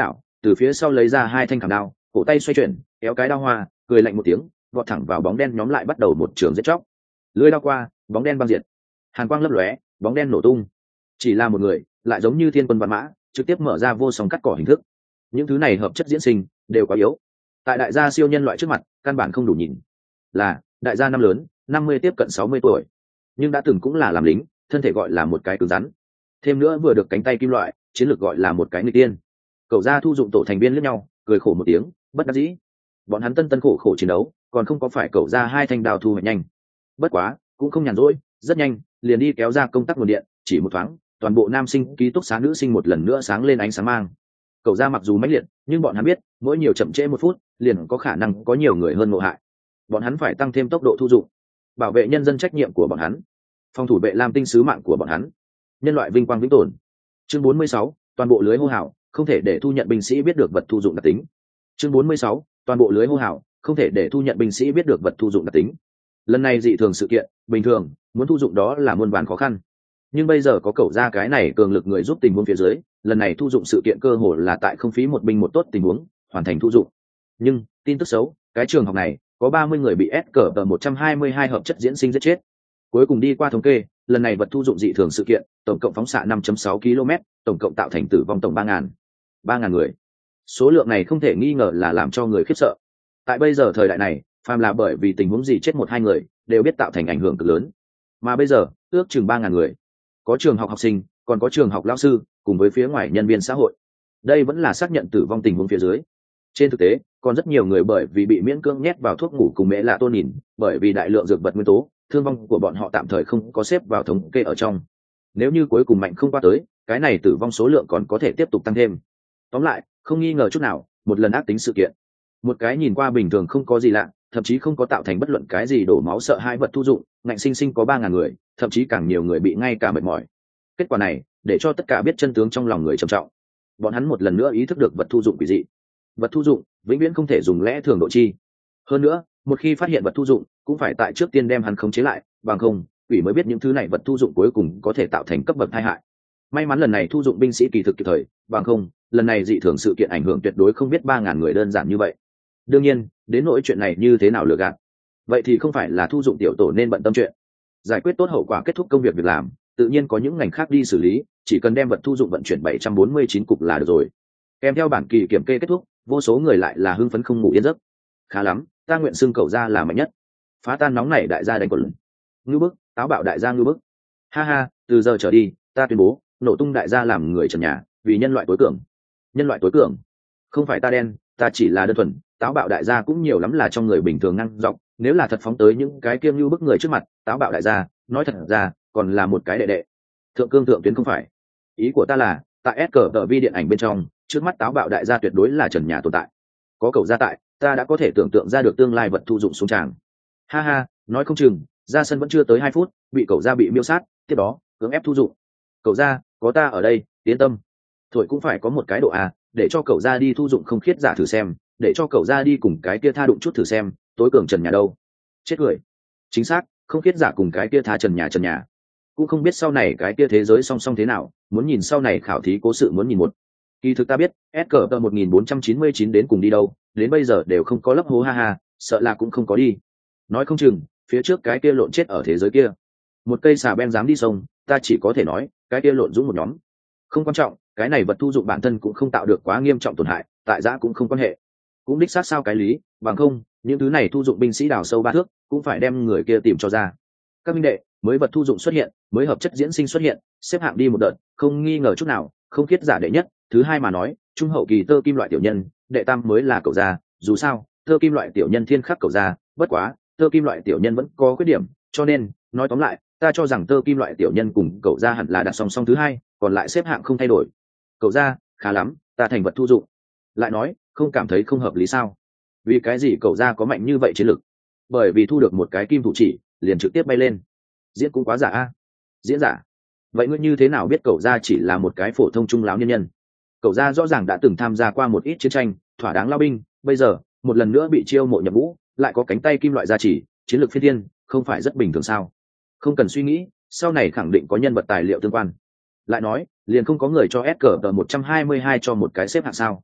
từ phía sau lấy ra hai thanh khảm đao, cổ tay xoay chuyển kéo cái đao hoa, cười lạnh một tiếng, vọt thẳng vào bóng đen nhóm lại bắt đầu một trường giết chóc. Lưỡi đao qua, bóng đen băng diệt, hàn quang lấp lóe, bóng đen nổ tung. Chỉ là một người, lại giống như thiên quân vạn mã, trực tiếp mở ra vô song cắt cỏ hình thức. Những thứ này hợp chất diễn sinh đều quá yếu, tại đại gia siêu nhân loại trước mặt căn bản không đủ nhìn. Là đại gia năm lớn, năm mươi tiếp cận sáu mươi tuổi, nhưng đã từng cũng là làm lính, thân thể gọi là một cái cứng rắn, thêm nữa vừa được cánh tay kim loại, chiến lược gọi là một cái người tiên. Cậu gia thu dụng tổ thành viên lẫn nhau, cười khổ một tiếng, bất đắc dĩ. Bọn hắn tân tân khổ khổ chiến đấu, còn không có phải cậu gia hai thanh đao thu hoạch nhanh. Bất quá cũng không nhàn rỗi, rất nhanh liền đi kéo ra công tắc nguồn điện, chỉ một thoáng toàn bộ nam sinh ký túc xá nữ sinh một lần nữa sáng lên ánh sáng mang. Cậu gia mặc dù mãnh liệt, nhưng bọn hắn biết mỗi nhiều chậm trễ một phút liền có khả năng có nhiều người hơn ngộ hại. Bọn hắn phải tăng thêm tốc độ thu dụng, bảo vệ nhân dân trách nhiệm của bọn hắn, phòng thủ vệ lam tinh sứ mạng của bọn hắn, nhân loại vinh quang vĩnh tồn. Chương bốn mươi sáu, toàn bộ lưới hô hào, không thể để thu nhận binh sĩ biết được vật thu dụng đặc tính. Chương bốn mươi sáu, toàn bộ lưới hô hào, không thể để thu nhận binh sĩ biết được vật thu dụng đặc tính. Lần này dị thường sự kiện, bình thường muốn thu dụng đó là muôn vàn khó khăn, nhưng bây giờ có cậu ra cái này cường lực người giúp tình huống phía dưới, lần này thu dụng sự kiện cơ hồ là tại không phí một binh một tốt tình huống hoàn thành thu dụng. Nhưng tin tức xấu, cái trường học này có ba mươi người bị S cờ tờ một trăm hai mươi hai hợp chất diễn sinh giết chết. Cuối cùng đi qua thống kê, lần này vật thu dụng dị thường sự kiện tổng cộng phóng xạ năm phẩy sáu ki lô mét, tổng cộng tạo thành tử vong tổng ba ngàn ba ngàn người. Số lượng này không thể nghi ngờ là làm cho người khiếp sợ. Tại bây giờ thời đại này, phàm là bởi vì tình huống gì chết một hai người đều biết tạo thành ảnh hưởng cực lớn, mà bây giờ ước chừng ba ngàn người, có trường học học sinh, còn có trường học lao sư, cùng với phía ngoài nhân viên xã hội. Đây vẫn là xác nhận tử vong tình huống phía dưới. Trên thực tế còn rất nhiều người bởi vì bị miễn cưỡng nhét vào thuốc ngủ cùng mẹ lạ tôn nhìn, bởi vì đại lượng dược vật nguyên tố, thương vong của bọn họ tạm thời không có xếp vào thống kê ở trong. Nếu như cuối cùng mạnh không qua tới, cái này tử vong số lượng còn có thể tiếp tục tăng thêm. Tóm lại không nghi ngờ chút nào, một lần ác tính sự kiện. Một cái nhìn qua bình thường không có gì lạ, thậm chí không có tạo thành bất luận cái gì đổ máu sợ hai vật thu dụng, ngạnh sinh sinh có ba ngàn người, thậm chí càng nhiều người bị ngay cả mệt mỏi. Kết quả này để cho tất cả biết chân tướng trong lòng người trầm trọng. Bọn hắn một lần nữa ý thức được vật thu dụng quỷ dị. Vật thu dụng vĩnh viễn không thể dùng lẽ thường độ chi. Hơn nữa, một khi phát hiện vật thu dụng, cũng phải tại trước tiên đem hắn khống chế lại, bằng không quỷ mới biết những thứ này vật thu dụng cuối cùng có thể tạo thành cấp bậc tai hại. May mắn lần này thu dụng binh sĩ kỳ thực kịp thời, bằng không lần này dị thường sự kiện ảnh hưởng tuyệt đối không biết ba ngàn người đơn giản như vậy. Đương nhiên đến nỗi chuyện này như thế nào lừa gạt, vậy thì không phải là thu dụng tiểu tổ nên bận tâm chuyện. Giải quyết tốt hậu quả, kết thúc công việc việc làm, tự nhiên có những ngành khác đi xử lý, chỉ cần đem vật thu dụng vận chuyển bảy trăm bốn mươi chín cục là được rồi. Kèm theo bản kỳ kiểm kê kết thúc, vô số người lại là hưng phấn không ngủ yên giấc. Khá lắm, ta nguyện xưng cậu ra là mạnh nhất. Phá tan nóng này đại gia đánh quần. Ngưu bức, táo bạo đại gia ngưu bức. Ha ha, từ giờ trở đi, ta tuyên bố, nổ tung đại gia làm người trần nhà, vì nhân loại tối cường. Nhân loại tối cường? Không phải ta đen, ta chỉ là đơn thuần, táo bạo đại gia cũng nhiều lắm là trong người bình thường năng dọc, nếu là thật phóng tới những cái kiêm ngưu bức người trước mặt, táo bạo đại gia, nói thật ra, còn là một cái đệ đệ. Thượng cương thượng tuyến không phải. Ý của ta là, tại S cờ tờ vi điện ảnh bên trong, trước mắt táo bạo đại gia tuyệt đối là trần nhà tồn tại. Có cậu gia tại, ta đã có thể tưởng tượng ra được tương lai vật thu dụng xuống tràng. Ha ha, nói không chừng ra sân vẫn chưa tới hai phút, bị cậu gia bị miêu sát, tiếp đó cưỡng ép thu dụng. Cậu gia, có ta ở đây, yên tâm. Thôi cũng phải có một cái độ à, để cho cậu gia đi thu dụng không khiết giả thử xem, để cho cậu gia đi cùng cái kia tha đụng chút thử xem, tối cường trần nhà đâu. Chết cười. Chính xác, không khiết giả cùng cái kia tha trần nhà trần nhà. Cũng không biết sau này cái kia thế giới song song thế nào, muốn nhìn sau này khảo thí cố sự muốn nhìn một. Kỳ thực ta biết, S cờ tờ một nghìn bốn trăm chín mươi chín đến cùng đi đâu, đến bây giờ đều không có lấp hố, ha ha, sợ là cũng không có đi. Nói không chừng, phía trước cái kia lộn chết ở thế giới kia. Một cây xà beng dám đi sông, ta chỉ có thể nói, cái kia lộn dũng một nhóm. Không quan trọng, cái này vật thu dụng bản thân cũng không tạo được quá nghiêm trọng tổn hại, tại giã cũng không quan hệ. Cũng đích xác sao cái lý, bằng không, những thứ này thu dụng binh sĩ đào sâu ba thước, cũng phải đem người kia tìm cho ra. Các minh đệ, mới vật thu dụng xuất hiện, mới hợp chất diễn sinh xuất hiện, xếp hạng đi một đợt, không nghi ngờ chút nào, không khiết giả đệ nhất, thứ hai mà nói, trung hậu kỳ tơ kim loại tiểu nhân, đệ tam mới là cậu gia, dù sao, tơ kim loại tiểu nhân thiên khắc cậu gia, bất quá, tơ kim loại tiểu nhân vẫn có khuyết điểm, cho nên, nói tóm lại, ta cho rằng tơ kim loại tiểu nhân cùng cậu gia hẳn là đặt song song thứ hai, còn lại xếp hạng không thay đổi. Cậu gia, khá lắm, ta thành vật thu dụng. Lại nói, không cảm thấy không hợp lý sao? Vì cái gì cậu gia có mạnh như vậy chiến lực? Bởi vì thu được một cái kim thủ chỉ, liền trực tiếp bay lên. Diễn cũng quá giả a. Diễn giả? Vậy ngươi như thế nào biết cậu gia chỉ là một cái phổ thông trung lão nhân nhân? Cậu gia rõ ràng đã từng tham gia qua một ít chiến tranh, thỏa đáng lao binh, bây giờ một lần nữa bị chiêu mộ nhập ngũ, lại có cánh tay kim loại gia chỉ, chiến lược phi thiên, không phải rất bình thường sao? Không cần suy nghĩ, sau này khẳng định có nhân vật tài liệu tương quan. Lại nói, liền không có người cho S cờ tờ một trăm hai mươi hai cho một cái xếp hạng sao?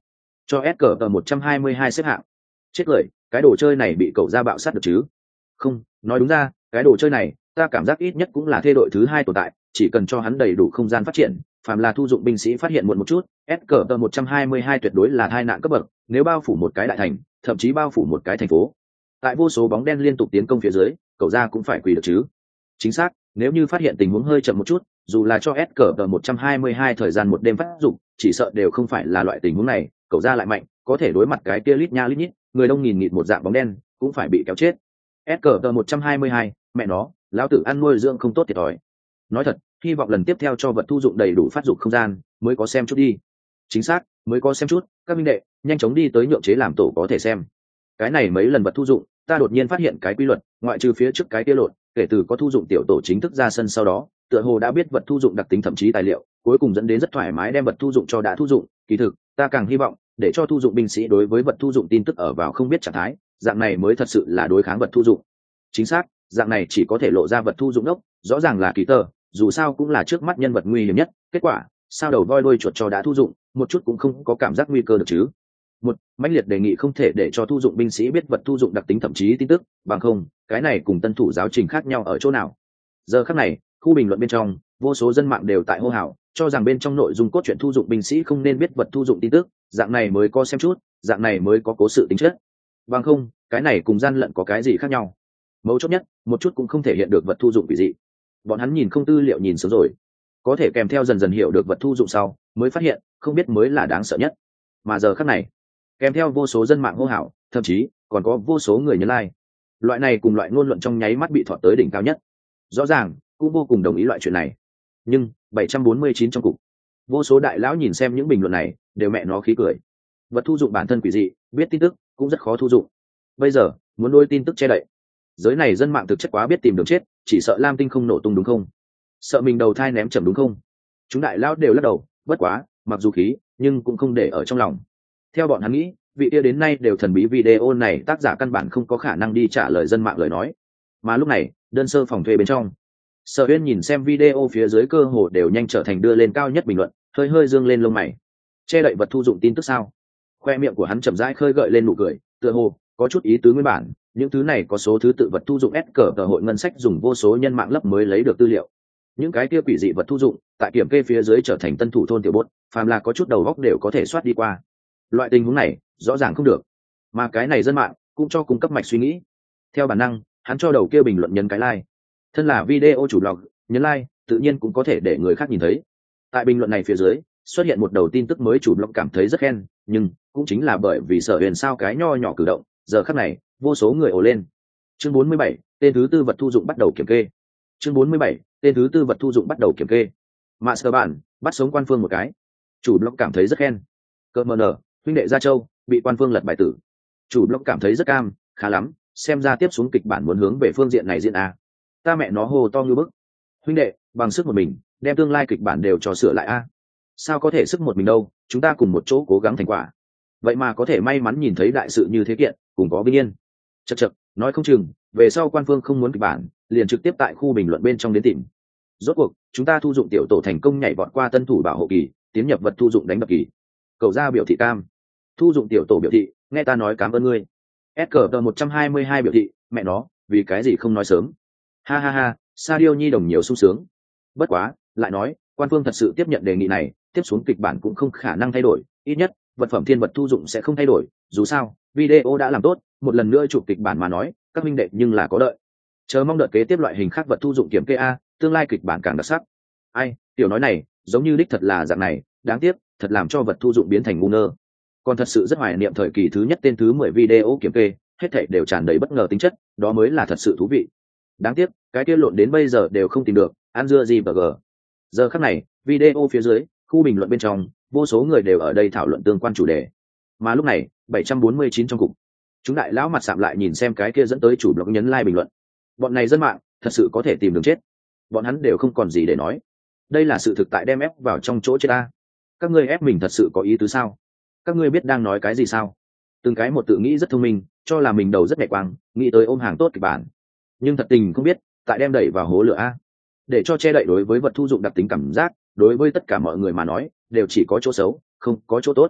cho s cờ tờ một trăm hai mươi hai xếp hạng. Chết cười, cái đồ chơi này bị cậu ra bạo sát được chứ? Không, nói đúng ra cái đồ chơi này ta cảm giác ít nhất cũng là thê đội thứ hai tồn tại, chỉ cần cho hắn đầy đủ không gian phát triển, phàm là thu dụng binh sĩ phát hiện muộn một chút, s cờ tờ một trăm hai mươi hai tuyệt đối là tai nạn cấp bậc, nếu bao phủ một cái đại thành, thậm chí bao phủ một cái thành phố. Tại vô số bóng đen liên tục tiến công phía dưới, cậu ra cũng phải quỳ được chứ? Chính xác, nếu như phát hiện tình huống hơi chậm một chút, dù là cho s cờ tờ một trăm hai mươi hai thời gian một đêm phát dụng, chỉ sợ đều không phải là loại tình huống này, cậu ra lại mạnh, có thể đối mặt cái kia lít nha lít nhít người đông nghìn nghịt một dạng bóng đen, cũng phải bị kéo chết. s cờ tờ một trăm hai mươi hai, mẹ nó, lão tử ăn nuôi dưỡng không tốt thiệt thòi. Nói thật, hy vọng lần tiếp theo cho vật thu dụng đầy đủ phát dụng không gian, mới có xem chút đi. Chính xác, mới có xem chút, các minh đệ, nhanh chóng đi tới nhượng chế làm tổ có thể xem. Cái này mấy lần vật thu dụng, ta đột nhiên phát hiện cái quy luật, ngoại trừ phía trước cái kia lộn, kể từ có thu dụng tiểu tổ chính thức ra sân sau đó, tựa hồ đã biết vật thu dụng đặc tính thậm chí tài liệu, cuối cùng dẫn đến rất thoải mái đem vật thu dụng cho đã thu dụng. Kỳ thực, ta càng hy vọng để cho thu dụng binh sĩ đối với vật thu dụng tin tức ở vào không biết trạng thái, dạng này mới thật sự là đối kháng vật thu dụng. Chính xác, dạng này chỉ có thể lộ ra vật thu dụng đốc, rõ ràng là kỳ tờ, dù sao cũng là trước mắt nhân vật nguy hiểm nhất, kết quả sao đầu voi đuôi chuột cho đã thu dụng, một chút cũng không có cảm giác nguy cơ được chứ. Một mãnh liệt đề nghị không thể để cho thu dụng binh sĩ biết vật thu dụng đặc tính thậm chí tin tức, bằng không cái này cùng tân thủ giáo trình khác nhau ở chỗ nào. Giờ khắc này, khu bình luận bên trong vô số dân mạng đều tại hô hào, cho rằng bên trong nội dung cốt truyện thu dụng binh sĩ không nên biết vật thu dụng tin tức, dạng này mới có xem chút, dạng này mới có cố sự tính chất. Bằng không cái này cùng gian lận có cái gì khác nhau. Mấu chốt nhất, một chút cũng không thể hiện được vật thu dụng quỷ dị. Bọn hắn nhìn không tư liệu nhìn sớm rồi, có thể kèm theo dần dần hiểu được vật thu dụng sau, mới phát hiện không biết mới là đáng sợ nhất. Mà giờ khắc này, kèm theo vô số dân mạng hô hào, thậm chí còn có vô số người nhấn like. Loại này cùng loại ngôn luận trong nháy mắt bị thọt tới đỉnh cao nhất. Rõ ràng cũng vô cùng đồng ý loại chuyện này, nhưng bảy trăm bốn mươi chín trong cục, vô số đại lão nhìn xem những bình luận này đều mẹ nó khí cười. Vật thu dụng bản thân quỷ dị, biết tin tức cũng rất khó thu dụng, bây giờ muốn đôi tin tức che đậy. Giới này dân mạng thực chất quá biết tìm đường chết, chỉ sợ lam tinh không nổ tung đúng không, sợ mình đầu thai ném chậm đúng không. Chúng đại lão đều lắc đầu, bất quá mặc dù khí nhưng cũng không để ở trong lòng. Theo bọn hắn nghĩ, vị kia đến nay đều thần bí video này tác giả căn bản không có khả năng đi trả lời dân mạng lời nói. Mà lúc này đơn sơ phòng thuê bên trong, Sở Uyên nhìn xem video phía dưới cơ hồ đều nhanh trở thành đưa lên cao nhất bình luận, hơi hơi dương lên lông mày. Che đậy vật thu dụng tin tức sao? Khoe miệng của hắn chậm rãi khơi gợi lên nụ cười, tựa hồ có chút ý tứ nguyên bản, những thứ này có số thứ tự vật thu dụng S cờ tờ hội ngân sách dùng vô số nhân mạng lấp mới lấy được tư liệu. Những cái kia quỷ dị vật thu dụng, tại kiểm kê phía dưới trở thành tân thủ thôn tiểu bốt, phàm là có chút đầu óc đều có thể soát đi qua. Loại tình huống này, rõ ràng không được. Mà cái này dân mạng cũng cho cung cấp mạch suy nghĩ. Theo bản năng, hắn cho đầu kia bình luận nhấn cái like. Thân là video chủ blog, nhấn like, tự nhiên cũng có thể để người khác nhìn thấy. Tại bình luận này phía dưới, xuất hiện một đầu tin tức mới chủ blog cảm thấy rất khen, nhưng cũng chính là bởi vì Sở Huyền sao cái nho nhỏ cử động, giờ khắc này, vô số người ồ lên. Chương bốn mươi bảy, tên thứ tư vật thu dụng bắt đầu kiểm kê. Chương bốn mươi bảy, tên thứ tư vật thu dụng bắt đầu kiểm kê. Master bản, bắt sống quan phương một cái. Chủ blog cảm thấy rất khen. Cơ mờ nở, huynh đệ Gia Châu bị quan phương lật bài tử. Chủ blog cảm thấy rất cam, khá lắm, xem ra tiếp xuống kịch bản muốn hướng về phương diện này diễn a. Ta mẹ nó hô to như bức. Huynh đệ, bằng sức một mình, đem tương lai kịch bản đều cho sửa lại a. Sao có thể sức một mình đâu, chúng ta cùng một chỗ cố gắng thành quả. Vậy mà có thể may mắn nhìn thấy đại sự như thế kiện, cùng có vinh yên. Chậc chậc, nói không chừng, về sau quan phương không muốn kịch bản, liền trực tiếp tại khu bình luận bên trong đến tìm. Rốt cuộc, chúng ta thu dụng tiểu tổ thành công nhảy vọt qua tân thủ bảo hộ kỳ, tiến nhập vật thu dụng đánh bậc kỳ. Cậu ra biểu thị cam. Thu dụng tiểu tổ biểu thị, nghe ta nói cảm ơn ngươi. S cờ tờ một trăm hai mươi hai biểu thị, mẹ nó, vì cái gì không nói sớm. Ha ha ha, Sadio Nhi đồng nhiều sung sướng. Bất quá, lại nói, quan phương thật sự tiếp nhận đề nghị này, tiếp xuống kịch bản cũng không khả năng thay đổi, ít nhất, vật phẩm thiên vật thu dụng sẽ không thay đổi, dù sao, video đã làm tốt, một lần nữa chụp kịch bản mà nói, các minh đệ nhưng là có đợi. Chờ mong đợt kế tiếp loại hình khác vật thu dụng kiểm kê a, tương lai kịch bản càng đặc sắc. Ai, tiểu nói này, giống như đích thật là dạng này, đáng tiếc, thật làm cho vật thu dụng biến thành ngu ngơ. Còn thật sự rất hoài niệm thời kỳ thứ nhất tên thứ mười video kiểm kê, hết thảy đều tràn đầy bất ngờ tính chất, đó mới là thật sự thú vị. Đáng tiếc, cái kia lộn đến bây giờ đều không tìm được, ăn dưa gì bờ gờ. Giờ khắc này, video phía dưới, khu bình luận bên trong, vô số người đều ở đây thảo luận tương quan chủ đề. Mà lúc này, bảy trăm bốn mươi chín trong cục, chúng đại lão mặt sạm lại nhìn xem cái kia dẫn tới chủ blog nhấn like bình luận. Bọn này dân mạng, thật sự có thể tìm đường chết. Bọn hắn đều không còn gì để nói. Đây là sự thực tại đem ép vào trong chỗ chết ta. Các ngươi ép mình thật sự có ý tứ sao? Các ngươi biết đang nói cái gì sao? Từng cái một tự nghĩ rất thông minh, cho là mình đầu rất nhạy quang, nghĩ tới ôm hàng tốt kịch bản. Nhưng thật tình không biết, tại đem đẩy vào hố lửa a. Để cho che đậy đối với vật thu dụng đặc tính cảm giác, đối với tất cả mọi người mà nói, đều chỉ có chỗ xấu, không có chỗ tốt.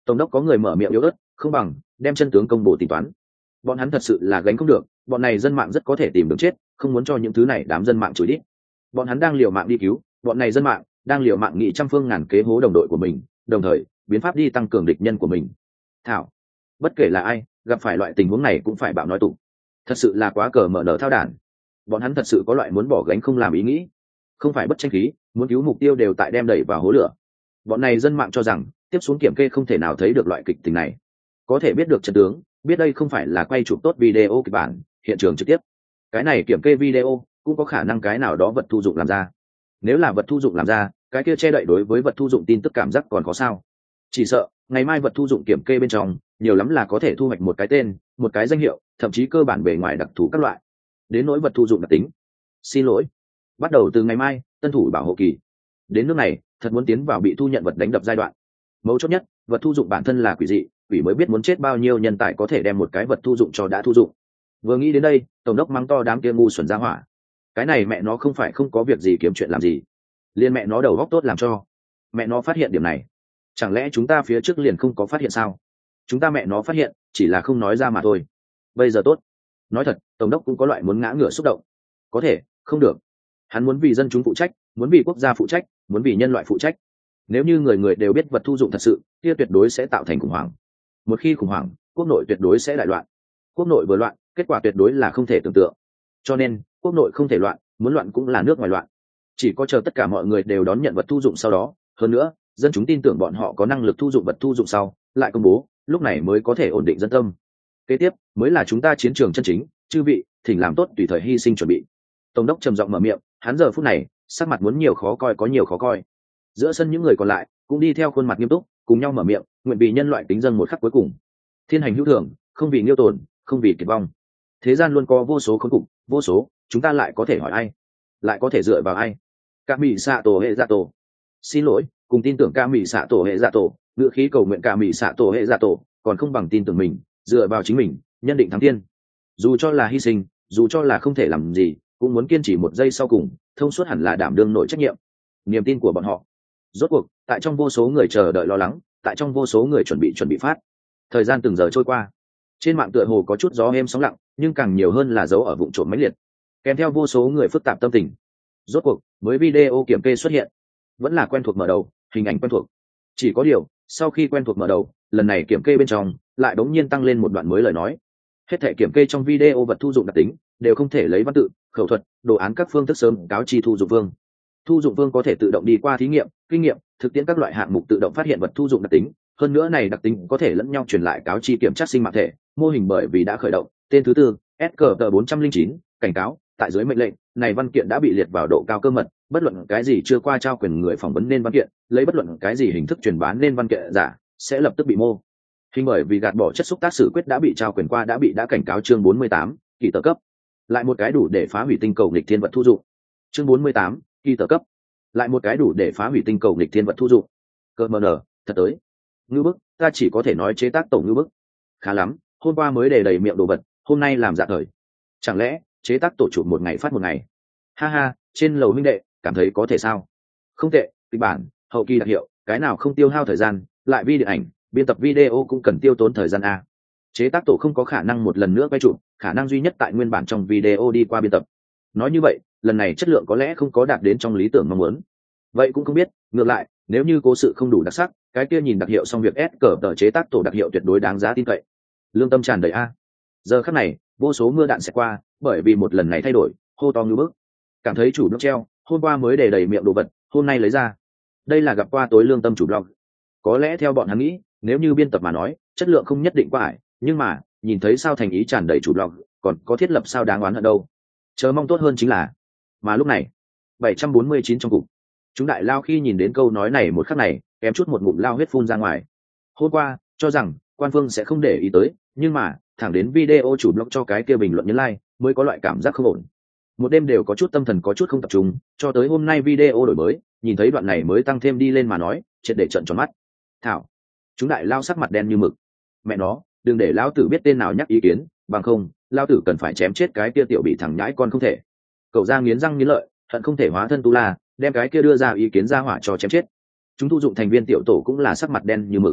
Tổng đốc có người mở miệng yếu ớt, không bằng đem chân tướng công bố tính toán. Bọn hắn thật sự là gánh không được, bọn này dân mạng rất có thể tìm đường chết, không muốn cho những thứ này đám dân mạng chửi đít. Bọn hắn đang liều mạng đi cứu, bọn này dân mạng đang liều mạng nghị trăm phương ngàn kế hố đồng đội của mình, đồng thời biến pháp đi tăng cường địch nhân của mình. Thảo, bất kể là ai gặp phải loại tình huống này cũng phải bạo nói tụ, thật sự là quá cờ mở nở thao đản. Bọn hắn thật sự có loại muốn bỏ gánh không làm ý nghĩ, không phải bất tranh khí, muốn cứu mục tiêu đều tại đem đẩy vào hố lửa. Bọn này dân mạng cho rằng tiếp xuống kiểm kê không thể nào thấy được loại kịch tình này, có thể biết được trận tướng, biết đây không phải là quay chụp tốt video kịch bản hiện trường trực tiếp, cái này kiểm kê video cũng có khả năng cái nào đó vật thu dụng làm ra. Nếu là vật thu dụng làm ra, cái kia che đậy đối với vật thu dụng tin tức cảm giác còn có sao. Chỉ sợ ngày mai vật thu dụng kiểm kê bên trong nhiều lắm là có thể thu hoạch một cái tên, một cái danh hiệu, thậm chí cơ bản bề ngoài đặc thù các loại. Đến nỗi vật thu dụng đặc tính, xin lỗi, bắt đầu từ ngày mai tân thủ bảo hộ kỳ. Đến nước này thật muốn tiến vào bị thu nhận vật đánh đập giai đoạn. Mấu chốt nhất, vật thu dụng bản thân là quỷ dị, quỷ mới biết muốn chết bao nhiêu nhân tài có thể đem một cái vật thu dụng cho đã thu dụng. Vừa nghĩ đến đây, tổng đốc mắng to đám kia ngu xuẩn ra hỏa. Cái này mẹ nó không phải không có việc gì kiếm chuyện làm gì, liên mẹ nó đầu góc tốt làm cho. Mẹ nó phát hiện điểm này, chẳng lẽ chúng ta phía trước liền không có phát hiện sao? Chúng ta mẹ nó phát hiện, chỉ là không nói ra mà thôi. Bây giờ tốt, nói thật, tổng đốc cũng có loại muốn ngã ngửa xúc động. Có thể, không được. Hắn muốn vì dân chúng phụ trách, muốn vì quốc gia phụ trách, muốn vì nhân loại phụ trách. Nếu như người người đều biết vật thu dụng thật sự, kia tuyệt đối sẽ tạo thành khủng hoảng. Một khi khủng hoảng, quốc nội tuyệt đối sẽ đại loạn. Quốc nội vừa loạn, kết quả tuyệt đối là không thể tưởng tượng. Cho nên, quốc nội không thể loạn, muốn loạn cũng là nước ngoài loạn. Chỉ có chờ tất cả mọi người đều đón nhận vật thu dụng sau đó, hơn nữa, dân chúng tin tưởng bọn họ có năng lực thu dụng vật thu dụng sau, lại công bố, lúc này mới có thể ổn định dân tâm. Kế tiếp, mới là chúng ta chiến trường chân chính, chư vị, thỉnh làm tốt tùy thời hy sinh chuẩn bị. Tổng đốc trầm giọng mở miệng, hắn giờ phút này, sắc mặt muốn nhiều khó coi có nhiều khó coi. Giữa sân những người còn lại cũng đi theo khuôn mặt nghiêm túc, cùng nhau mở miệng, nguyện vì nhân loại tính dân một khắc cuối cùng. Thiên hành hữu thưởng, không vì nghiêu tồn, không vì kiệt vong. Thế gian luôn có vô số khốn cục, vô số, chúng ta lại có thể hỏi ai, lại có thể dựa vào ai? Cả mỹ xạ tổ hệ dạ tổ. Xin lỗi, cùng tin tưởng cả mỹ xạ tổ hệ dạ tổ, ngựa khí cầu nguyện cả mỹ xạ tổ hệ dạ tổ, còn không bằng tin tưởng mình, dựa vào chính mình, nhân định thắng thiên. Dù cho là hy sinh, dù cho là không thể làm gì, cũng muốn kiên trì một giây sau cùng, thông suốt hẳn là đảm đương nổi trách nhiệm. Niềm tin của bọn họ, rốt cuộc, tại trong vô số người chờ đợi lo lắng, tại trong vô số người chuẩn bị chuẩn bị phát. Thời gian từng giờ trôi qua, trên mạng tựa hồ có chút gió êm sóng lặng, nhưng càng nhiều hơn là dấu ở vụng trộm mãnh liệt, kèm theo vô số người phức tạp tâm tình. Rốt cuộc, mới video kiểm kê xuất hiện, vẫn là quen thuộc mở đầu, hình ảnh quen thuộc. Chỉ có điều, sau khi quen thuộc mở đầu, lần này kiểm kê bên trong lại đống nhiên tăng lên một đoạn mới lời nói. Hết thảy kiểm kê trong video vật thu dụng đặc tính đều không thể lấy văn tự, khẩu thuật, đồ án các phương thức sớm cáo chi thu dụng vương. Thu dụng vương có thể tự động đi qua thí nghiệm, kinh nghiệm, thực tiễn các loại hạng mục tự động phát hiện vật thu dụng đặc tính. Hơn nữa này đặc tính có thể lẫn nhau truyền lại cáo chi kiểm tra sinh mạng thể, mô hình bởi vì đã khởi động. Tên thứ tư, S C T bốn trăm linh chín, cảnh cáo, tại dưới mệnh lệnh, này văn kiện đã bị liệt vào độ cao cơ mật, bất luận cái gì chưa qua trao quyền người phỏng vấn nên văn kiện, lấy bất luận cái gì hình thức truyền bán nên văn kiện giả, sẽ lập tức bị mô hình bởi vì gạt bỏ chất xúc tác xử quyết đã bị trao quyền qua đã bị đã cảnh cáo. Chương bốn mươi tám, kỳ tờ cấp. Lại một cái đủ để phá hủy tinh cầu nghịch thiên vật thu dụng. Chương bốn mươi tám, kỳ tờ cấp. Lại một cái đủ để phá hủy tinh cầu nghịch thiên vật thu dụng. Cơ mờ nở, thật tới. Ngư bức, ta chỉ có thể nói chế tác tổ ngư bức. Khá lắm, hôm qua mới đề đầy miệng đồ vật, hôm nay làm dạ thời. Chẳng lẽ chế tác tổ chụp một ngày phát một ngày? Ha ha, trên lầu huynh đệ, cảm thấy có thể sao? Không tệ, kịch bản, hậu kỳ đặc hiệu, cái nào không tiêu hao thời gian, lại vi điện ảnh, biên tập video cũng cần tiêu tốn thời gian a. Chế tác tổ không có khả năng một lần nữa quay chụp, khả năng duy nhất tại nguyên bản trong video đi qua biên tập. Nói như vậy, lần này chất lượng có lẽ không có đạt đến trong lý tưởng mong muốn. Vậy cũng không biết, ngược lại, nếu như cố sự không đủ đặc sắc, cái kia nhìn đặc hiệu xong việc ép cờ tờ chế tác tổ đặc hiệu tuyệt đối đáng giá tin cậy. Lương tâm tràn đầy a. Giờ khắc này, vô số mưa đạn sẽ qua, bởi vì một lần này thay đổi, hô to như bức. Cảm thấy chủ blog treo, hôm qua mới để đầy miệng đồ vật, hôm nay lấy ra. Đây là gặp qua tối lương tâm chủ blog. Có lẽ theo bọn hắn nghĩ, nếu như biên tập mà nói, chất lượng không nhất định qua ải, nhưng mà, nhìn thấy sao thành ý tràn đầy chủ blog, còn có thiết lập sao đáng oán hận đâu. Chờ mong tốt hơn chính là. Mà lúc này, bảy trăm bốn mươi chín trong cục. Chúng đại lao khi nhìn đến câu nói này một khắc này, kém chút một ngụm lao huyết phun ra ngoài. Hôm qua, cho rằng quan phương sẽ không để ý tới, nhưng mà, thẳng đến video chủ blog cho cái kia bình luận nhấn like, mới có loại cảm giác không ổn. Một đêm đều có chút tâm thần có chút không tập trung, cho tới hôm nay video đổi mới, nhìn thấy đoạn này mới tăng thêm đi lên mà nói, triệt để trợn tròn mắt. Thảo, chúng đại lao sắc mặt đen như mực. Mẹ nó, đừng để lão tử biết tên nào nhắc ý kiến, bằng không, lão tử cần phải chém chết cái kia tiểu bị thằng nhãi con không thể. Cậu ra nghiến răng nghiến lợi, hận không thể hóa thân tu la, đem cái kia đưa ra ý kiến ra hỏa cho chém chết. Chúng thu dụng thành viên tiểu tổ cũng là sắc mặt đen như mực.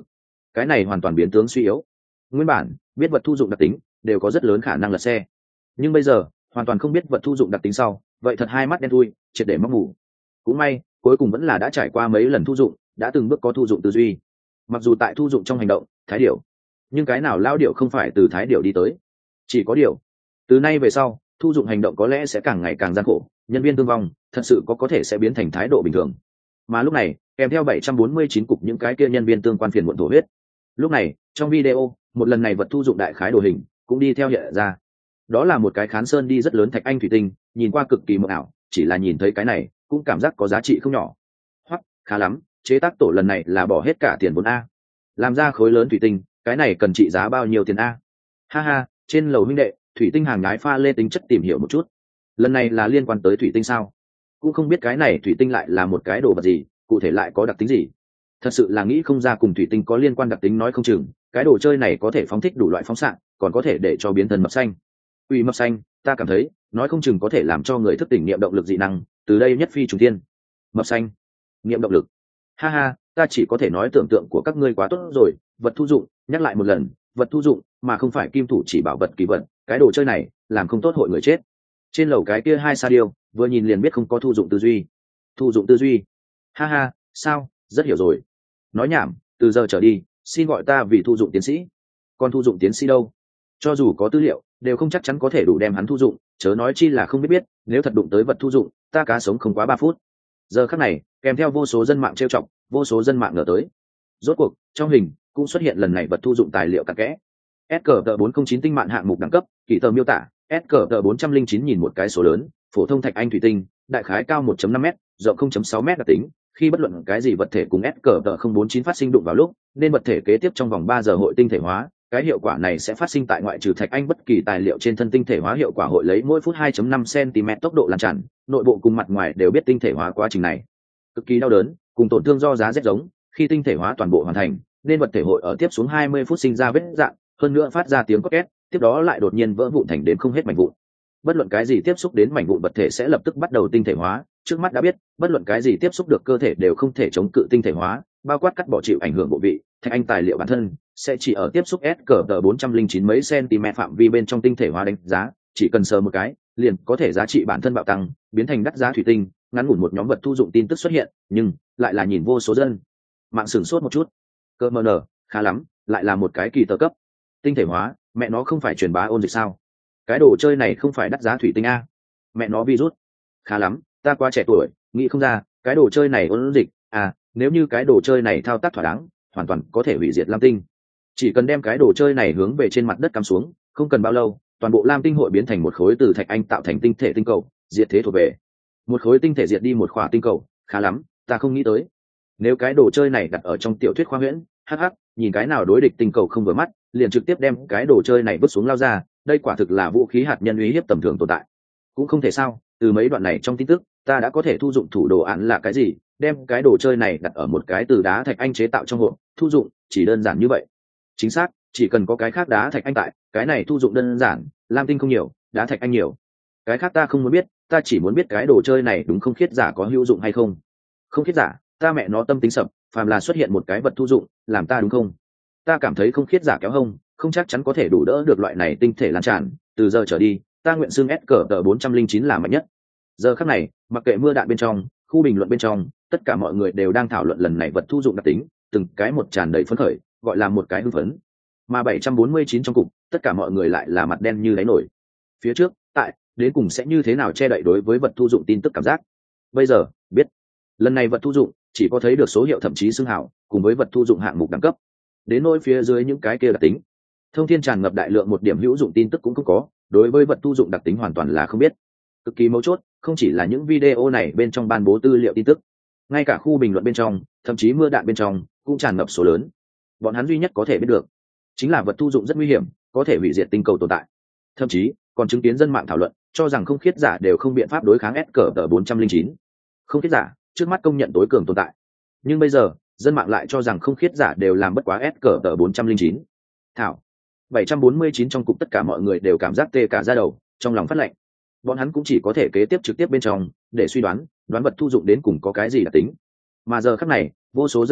cái này hoàn toàn biến tướng suy yếu. Nguyên bản biết vật thu dụng đặc tính đều có rất lớn khả năng lật xe, nhưng bây giờ hoàn toàn không biết vật thu dụng đặc tính sau, vậy thật hai mắt đen thui, triệt để mắc mù. Cũng may cuối cùng vẫn là đã trải qua mấy lần thu dụng, đã từng bước có thu dụng tư duy. Mặc dù tại thu dụng trong hành động thái điểu, nhưng cái nào lao điểu không phải từ thái điểu đi tới. Chỉ có điều từ nay về sau, thu dụng hành động có lẽ sẽ càng ngày càng gian khổ, nhân viên thương vong thật sự có có thể sẽ biến thành thái độ bình thường. Mà lúc này kèm theo bảy trăm bốn mươi chín cục những cái kia nhân viên tương quan phiền muộn thổ huyết. Lúc này trong video, một lần này vật thu dụng đại khái đồ hình cũng đi theo hiện ra. Đó là một cái khán sơn đi rất lớn thạch anh thủy tinh, nhìn qua cực kỳ mộng ảo, chỉ là nhìn thấy cái này cũng cảm giác có giá trị không nhỏ. Hoặc khá lắm, chế tác tổ lần này là bỏ hết cả tiền vốn a. Làm ra khối lớn thủy tinh, cái này cần trị giá bao nhiêu tiền a? Ha ha, trên lầu huynh đệ, thủy tinh hàng nhái pha lê tính chất tìm hiểu một chút. Lần này là liên quan tới thủy tinh sao? Cũng không biết cái này thủy tinh lại là một cái đồ vật gì, cụ thể lại có đặc tính gì. Thật sự là nghĩ không ra cùng thủy tinh có liên quan đặc tính nói không chừng, cái đồ chơi này có thể phóng thích đủ loại phóng xạ, còn có thể để cho biến thân mập xanh. Uy mập xanh, ta cảm thấy, nói không chừng có thể làm cho người thức tỉnh niệm động lực dị năng, từ đây nhất phi trùng thiên. Mập xanh, niệm động lực. Ha ha, ta chỉ có thể nói tưởng tượng của các ngươi quá tốt rồi, vật thu dụng, nhắc lại một lần, vật thu dụng, mà không phải kim thủ chỉ bảo vật kỳ vật, cái đồ chơi này, làm không tốt hội người chết. Trên lầu cái kia hai sa điêu, vừa nhìn liền biết không có thu dụng tư duy. Thu dụng tư duy. Ha ha, sao, rất hiểu rồi. Nói nhảm, từ giờ trở đi, xin gọi ta vì thu dụng tiến sĩ. Còn thu dụng tiến sĩ đâu? Cho dù có tư liệu, đều không chắc chắn có thể đủ đem hắn thu dụng, chớ nói chi là không biết biết, nếu thật đụng tới vật thu dụng, ta cá sống không quá ba phút. Giờ khắc này, kèm theo vô số dân mạng trêu chọc, vô số dân mạng ngờ tới. Rốt cuộc, trong hình cũng xuất hiện lần này vật thu dụng tài liệu cặn kẽ. ét cờ tờ bốn không chín tinh mạn hạng mục đẳng cấp, kỹ tờ miêu tả, ét cờ tờ bốn trăm linh chín nhìn một cái số lớn, phổ thông thạch anh thủy tinh, đại khái cao một phẩy năm mét, rộng không phẩy sáu mét đặc tính, khi bất luận cái gì vật thể cùng ét cờ tờ không bốn chín phát sinh đụng vào lúc, nên vật thể kế tiếp trong vòng ba giờ hội tinh thể hóa, cái hiệu quả này sẽ phát sinh tại ngoại trừ thạch anh bất kỳ tài liệu trên thân tinh thể hóa hiệu quả hội lấy mỗi phút hai phẩy năm xăng-ti-mét tốc độ lan tràn, nội bộ cùng mặt ngoài đều biết tinh thể hóa quá trình này cực kỳ đau đớn, cùng tổn thương do giá rét giống, khi tinh thể hóa toàn bộ hoàn thành, nên vật thể hội ở tiếp xuống hai mươi phút sinh ra vết rạn, hơn nữa phát ra tiếng cót két, tiếp đó lại đột nhiên vỡ vụn thành đến không hết mảnh vụn. Bất luận cái gì tiếp xúc đến mảnh vụn vật thể sẽ lập tức bắt đầu tinh thể hóa, trước mắt đã biết, bất luận cái gì tiếp xúc được cơ thể đều không thể chống cự tinh thể hóa, bao quát cắt bỏ chịu ảnh hưởng bộ vị, thạch anh tài liệu bản thân sẽ chỉ ở tiếp xúc S cỡ bốn trăm linh chín mấy cm phạm vi bên trong tinh thể hóa đánh giá, chỉ cần sờ một cái, liền có thể giá trị bản thân bạo tăng, biến thành đắt giá thủy tinh, ngắn ngủn một nhóm vật thu dụng tin tức xuất hiện, nhưng lại là nhìn vô số dân mạng sửng sốt một chút. Cơ mờ nở, khá lắm, lại là một cái kỳ tờ cấp. Tinh thể hóa, mẹ nó không phải truyền bá ôn dịch sao? Cái đồ chơi này không phải đắt giá thủy tinh a? Mẹ nó virus. Khá lắm, ta quá trẻ tuổi, nghĩ không ra, cái đồ chơi này ôn dịch, à, nếu như cái đồ chơi này thao tác thỏa đáng, hoàn toàn có thể hủy diệt Lam Tinh. Chỉ cần đem cái đồ chơi này hướng về trên mặt đất cắm xuống, không cần bao lâu, toàn bộ Lam Tinh hội biến thành một khối từ thạch anh tạo thành tinh thể tinh cầu, diệt thế thuộc về. Một khối tinh thể diệt đi một khỏa tinh cầu, khá lắm, ta không nghĩ tới. Nếu cái đồ chơi này đặt ở trong tiểu thuyết khoa huyễn, hắc hắc, nhìn cái nào đối địch tinh cầu không vừa mắt, liền trực tiếp đem cái đồ chơi này vứt xuống lao ra, đây quả thực là vũ khí hạt nhân uy hiếp tầm thường tồn tại. Cũng không thể sao, từ mấy đoạn này trong tin tức, ta đã có thể thu dụng thủ đồ án là cái gì, đem cái đồ chơi này đặt ở một cái từ đá thạch anh chế tạo trong hộp, thu dụng chỉ đơn giản như vậy. Chính xác, chỉ cần có cái khác đá thạch anh tại, cái này thu dụng đơn giản, Lam Tinh không nhiều, đá thạch anh nhiều. Cái khác ta không muốn biết, ta chỉ muốn biết cái đồ chơi này đúng không khiết giả có hữu dụng hay không. Không khiết giả, ta mẹ nó tâm tính sập, phàm là xuất hiện một cái vật thu dụng, làm ta đúng không? Ta cảm thấy không khiết giả kéo hông, không chắc chắn có thể đủ đỡ được loại này tinh thể lan tràn, từ giờ trở đi, ta nguyện xưng S cỡ tờ bốn trăm linh chín là mạnh nhất. Giờ khắc này, mặc kệ mưa đạn bên trong, khu bình luận bên trong, tất cả mọi người đều đang thảo luận lần này vật thu dụng đặc tính, từng cái một tràn đầy phấn khởi, gọi là một cái hưng phấn. Mà bảy trăm bốn mươi chín trong cục, tất cả mọi người lại là mặt đen như đáy nổi. Phía trước, tại, đến cùng sẽ như thế nào che đậy đối với vật thu dụng tin tức cảm giác. Bây giờ, biết. Lần này vật thu dụng chỉ có thấy được số hiệu thậm chí xưng hảo, cùng với vật thu dụng hạng mục đẳng cấp. Đến nỗi phía dưới những cái kia đặc tính, thông thiên tràn ngập đại lượng một điểm hữu dụng tin tức cũng không có, đối với vật thu dụng đặc tính hoàn toàn là không biết. Cực kỳ mấu chốt, không chỉ là những video này bên trong ban bố tư liệu tin tức, ngay cả khu bình luận bên trong, thậm chí mưa đạn bên trong cũng tràn ngập số lớn. Bọn hắn duy nhất có thể biết được chính là vật thu dụng rất nguy hiểm, có thể hủy diệt tinh cầu tồn tại. Thậm chí còn chứng kiến dân mạng thảo luận, cho rằng không khiết giả đều không biện pháp đối kháng S cỡ tờ bốn trăm linh chín. Không khiết giả trước mắt công nhận tối cường tồn tại, nhưng bây giờ dân mạng lại cho rằng không khiết giả đều làm bất quá S cỡ tờ bốn trăm linh chín. Thảo bảy trăm bốn mươi chín trong cục tất cả mọi người đều cảm giác tê cả da đầu, trong lòng phát lạnh. Bọn hắn cũng chỉ có thể kế tiếp trực tiếp bên trong để suy đoán, đoán vật thu dụng đến cùng có cái gì đặc tính. Mà giờ khắc này, vô số dân mạng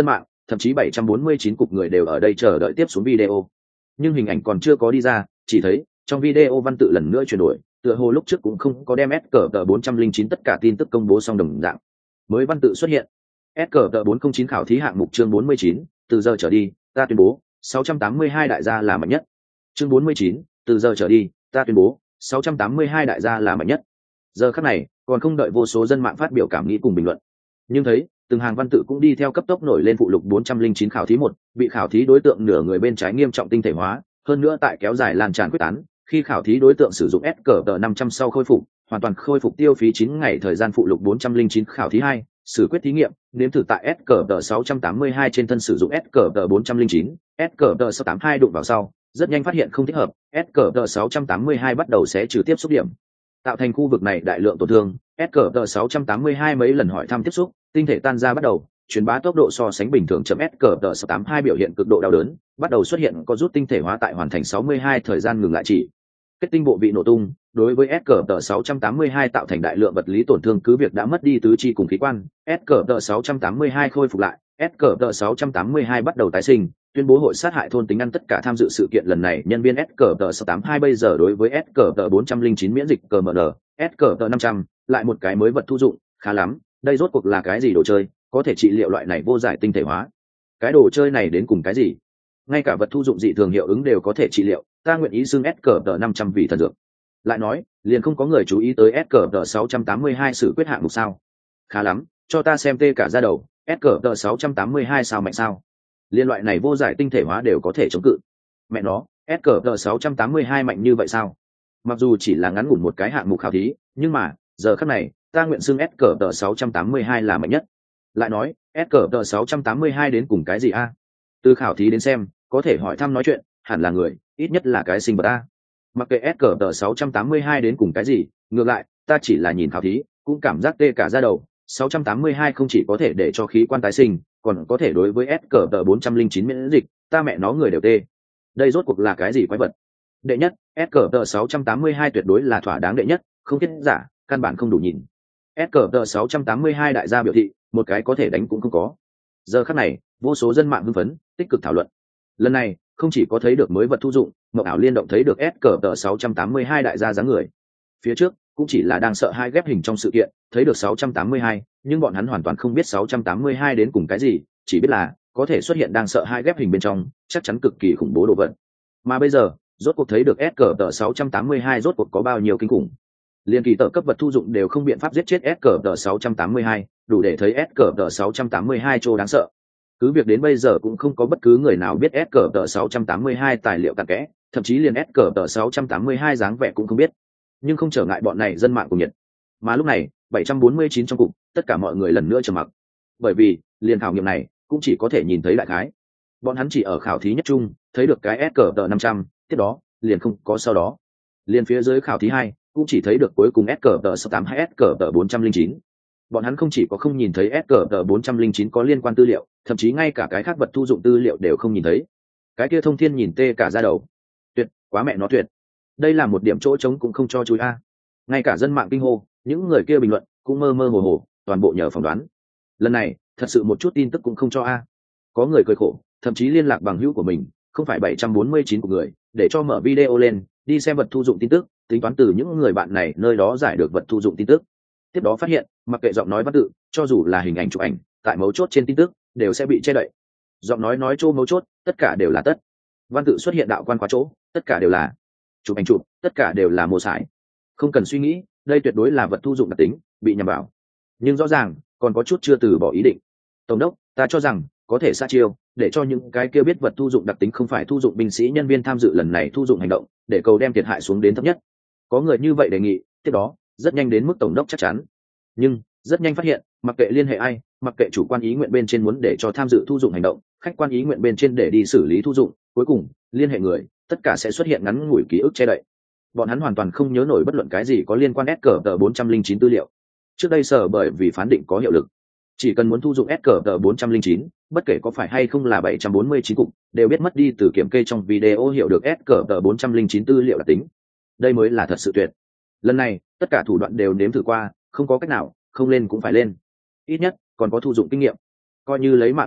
thậm chí bảy trăm bốn mươi chín cục người đều ở đây chờ đợi tiếp xuống video. Nhưng hình ảnh còn chưa có đi ra, chỉ thấy trong video văn tự lần nữa chuyển đổi, tựa hồ lúc trước cũng không có đem S C P bốn trăm linh chín tất cả tin tức công bố xong đồng dạng. Mới văn tự xuất hiện. S C P bốn không chín khảo thí hạng mục chương bốn mươi chín, từ giờ trở đi, ta tuyên bố, sáu trăm tám mươi hai đại gia là mạnh nhất. Chương bốn mươi chín, từ giờ trở đi, ta tuyên bố, sáu trăm tám mươi hai đại gia là mạnh nhất. Giờ khắc này, còn không đợi vô số dân mạng phát biểu cảm nghĩ cùng bình luận. Nhưng thấy, từng hàng văn tự cũng đi theo cấp tốc nổi lên phụ lục bốn trăm linh chín khảo thí một, bị khảo thí đối tượng nửa người bên trái nghiêm trọng tinh thể hóa, hơn nữa tại kéo dài lan tràn quyết tán, khi khảo thí đối tượng sử dụng S C P năm trăm sau khôi phục, hoàn toàn khôi phục tiêu phí chín ngày thời gian phụ lục bốn trăm linh chín khảo thí hai, xử quyết thí nghiệm, nếm thử tại S C P sáu trăm tám mươi hai trên thân sử dụng S C P bốn trăm linh chín, S C P sáu tám hai đụng vào sau, rất nhanh phát hiện không thích hợp, S C P sáu trăm tám mươi hai bắt đầu sẽ trừ tiếp xúc điểm, tạo thành khu vực này đại lượng tổn thương. S C P sáu trăm tám mươi hai mấy lần hỏi thăm tiếp xúc, tinh thể tan ra bắt đầu, truyền bá tốc độ so sánh bình thường chậm. S C P sáu tám hai biểu hiện cực độ đau đớn, bắt đầu xuất hiện có rút tinh thể hóa tại hoàn thành sáu mươi hai thời gian ngừng lại chỉ. Kết tinh bộ vị nổ tung, đối với S C P sáu trăm tám mươi hai tạo thành đại lượng vật lý tổn thương, cứ việc đã mất đi tứ chi cùng khí quan, S C P sáu trăm tám mươi hai khôi phục lại, S C P sáu trăm tám mươi hai bắt đầu tái sinh, tuyên bố hội sát hại thôn tính ăn tất cả tham dự sự kiện lần này nhân viên. S C P sáu tám hai bây giờ đối với S C P bốn trăm linh chín miễn dịch C M N, S C P năm trăm, lại một cái mới vật thu dụng, khá lắm, đây rốt cuộc là cái gì đồ chơi, có thể trị liệu loại này vô giải tinh thể hóa. Cái đồ chơi này đến cùng cái gì? Ngay cả vật thu dụng dị thường hiệu ứng đều có thể trị liệu, ta nguyện ý xưng S C P năm trăm vì thần dược. Lại nói, liền không có người chú ý tới S C P sáu trăm tám mươi hai xử quyết hạng mục sao? Khá lắm, cho ta xem tê cả da đầu, S C P sáu trăm tám mươi hai sao mạnh sao? Liên loại này vô giải tinh thể hóa đều có thể chống cự. Mẹ nó, S C P sáu trăm tám mươi hai mạnh như vậy sao? Mặc dù chỉ là ngắn ngủn một cái hạng mục khảo thí, nhưng mà, giờ khắc này, ta nguyện xưng S C P sáu trăm tám mươi hai là mạnh nhất. Lại nói, S C P sáu trăm tám mươi hai đến cùng cái gì a? Từ khảo thí đến xem, có thể hỏi thăm nói chuyện, hẳn là người, ít nhất là cái sinh vật a. Mặc kệ S C P sáu trăm tám mươi hai đến cùng cái gì, ngược lại, ta chỉ là nhìn khảo thí, cũng cảm giác tê cả da đầu. sáu trăm tám mươi hai không chỉ có thể để cho khí quan tái sinh, còn có thể đối với S C P bốn trăm linh chín miễn dịch, ta mẹ nó người đều tê. Đây rốt cuộc là cái gì quái vật? Đệ nhất, S C P sáu trăm tám mươi hai tuyệt đối là thỏa đáng đệ nhất, không thiết giả, căn bản không đủ nhìn. S C P sáu trăm tám mươi hai đại gia biểu thị, một cái có thể đánh cũng không có. Giờ khắc này, vô số dân mạng hưng phấn, tích cực thảo luận. Lần này, không chỉ có thấy được mới vật thu dụng, Mộng ảo liên động thấy được S C P sáu trăm tám mươi hai đại gia dáng người. Phía trước, cũng chỉ là đang sợ hai ghép hình trong sự kiện, thấy được sáu trăm tám mươi hai, nhưng bọn hắn hoàn toàn không biết sáu trăm tám mươi hai đến cùng cái gì, chỉ biết là có thể xuất hiện đang sợ hai ghép hình bên trong, chắc chắn cực kỳ khủng bố đồ vật. Mà bây giờ, rốt cuộc thấy được S C P sáu trăm tám mươi hai rốt cuộc có bao nhiêu kinh khủng. Liên kỳ tở cấp vật thu dụng đều không biện pháp giết chết S C P sáu trăm tám mươi hai, đủ để thấy S C P sáu trăm tám mươi hai trô đáng sợ. Cứ việc đến bây giờ cũng không có bất cứ người nào biết S C P sáu trăm tám mươi hai tài liệu cặn kẽ, thậm chí liền S C P sáu trăm tám mươi hai dáng vẻ cũng không biết. Nhưng không trở ngại bọn này dân mạng cùng nhiệt. Mà lúc này, bảy trăm bốn mươi chín trong cục, tất cả mọi người lần nữa trầm mặc. Bởi vì, liền khảo nghiệm này, cũng chỉ có thể nhìn thấy đại khái. Bọn hắn chỉ ở khảo thí nhất trung, thấy được cái S C P năm trăm, tiếp đó, liền không có sau đó. Liền phía dưới khảo thí hai, cũng chỉ thấy được cuối cùng S C P sáu tám hay S C P bốn trăm linh chín. Bọn hắn không chỉ có không nhìn thấy S C P bốn trăm linh chín có liên quan tư liệu, thậm chí ngay cả cái khác vật thu dụng tư liệu đều không nhìn thấy. Cái kia Thông Thiên nhìn tê cả da đầu. Tuyệt, quá mẹ nó tuyệt. Đây là một điểm chỗ trống cũng không cho chui a. Ngay cả dân mạng kinh hô, những người kia bình luận cũng mơ mơ hồ hồ, toàn bộ nhờ phỏng đoán. Lần này, thật sự một chút tin tức cũng không cho a. Có người cười khổ, thậm chí liên lạc bằng hữu của mình, không phải bảy trăm bốn mươi chín của người, để cho mở video lên, đi xem vật thu dụng tin tức, tính toán từ những người bạn này nơi đó giải được vật thu dụng tin tức. Tiếp đó phát hiện, mặc kệ giọng nói văn tự, cho dù là hình ảnh chụp ảnh, tại mấu chốt trên tin tức, đều sẽ bị che đậy. Giọng nói nói chỗ mấu chốt, tất cả đều là tất. Văn tự xuất hiện đạo quan quá chỗ, tất cả đều là chụp ảnh chụp, tất cả đều là mô sải. Không cần suy nghĩ, đây tuyệt đối là vật thu dụng đặc tính, bị nhầm vào. Nhưng rõ ràng, còn có chút chưa từ bỏ ý định. Tổng đốc, ta cho rằng có thể sát chiêu, để cho những cái kia biết vật thu dụng đặc tính không phải thu dụng binh sĩ nhân viên tham dự lần này thu dụng hành động, để cầu đem thiệt hại xuống đến thấp nhất. Có người như vậy đề nghị, tiếp đó, rất nhanh đến mức tổng đốc chắc chắn. Nhưng, rất nhanh phát hiện, mặc kệ liên hệ ai, mặc kệ chủ quan ý nguyện bên trên muốn để cho tham dự thu dụng hành động, khách quan ý nguyện bên trên để đi xử lý thu dụng, cuối cùng, liên hệ người, tất cả sẽ xuất hiện ngắn ngủi ký ức che đậy. Bọn hắn hoàn toàn không nhớ nổi bất luận cái gì có liên quan S C P bốn trăm linh chín tư liệu. Trước đây sở bởi vì phán định có hiệu lực, chỉ cần muốn thu dụng S C P bốn trăm linh chín, bất kể có phải hay không là bảy trăm bốn mươi chín cục, đều biết mất đi từ kiểm kê trong video hiểu được S C P bốn trăm linh chín tư liệu là tính. Đây mới là thật sự tuyệt. Lần này, tất cả thủ đoạn đều nếm thử qua, không có cách nào, không lên cũng phải lên. Ít nhất, còn có thu dụng kinh nghiệm. Coi như lấy mạng người lấp,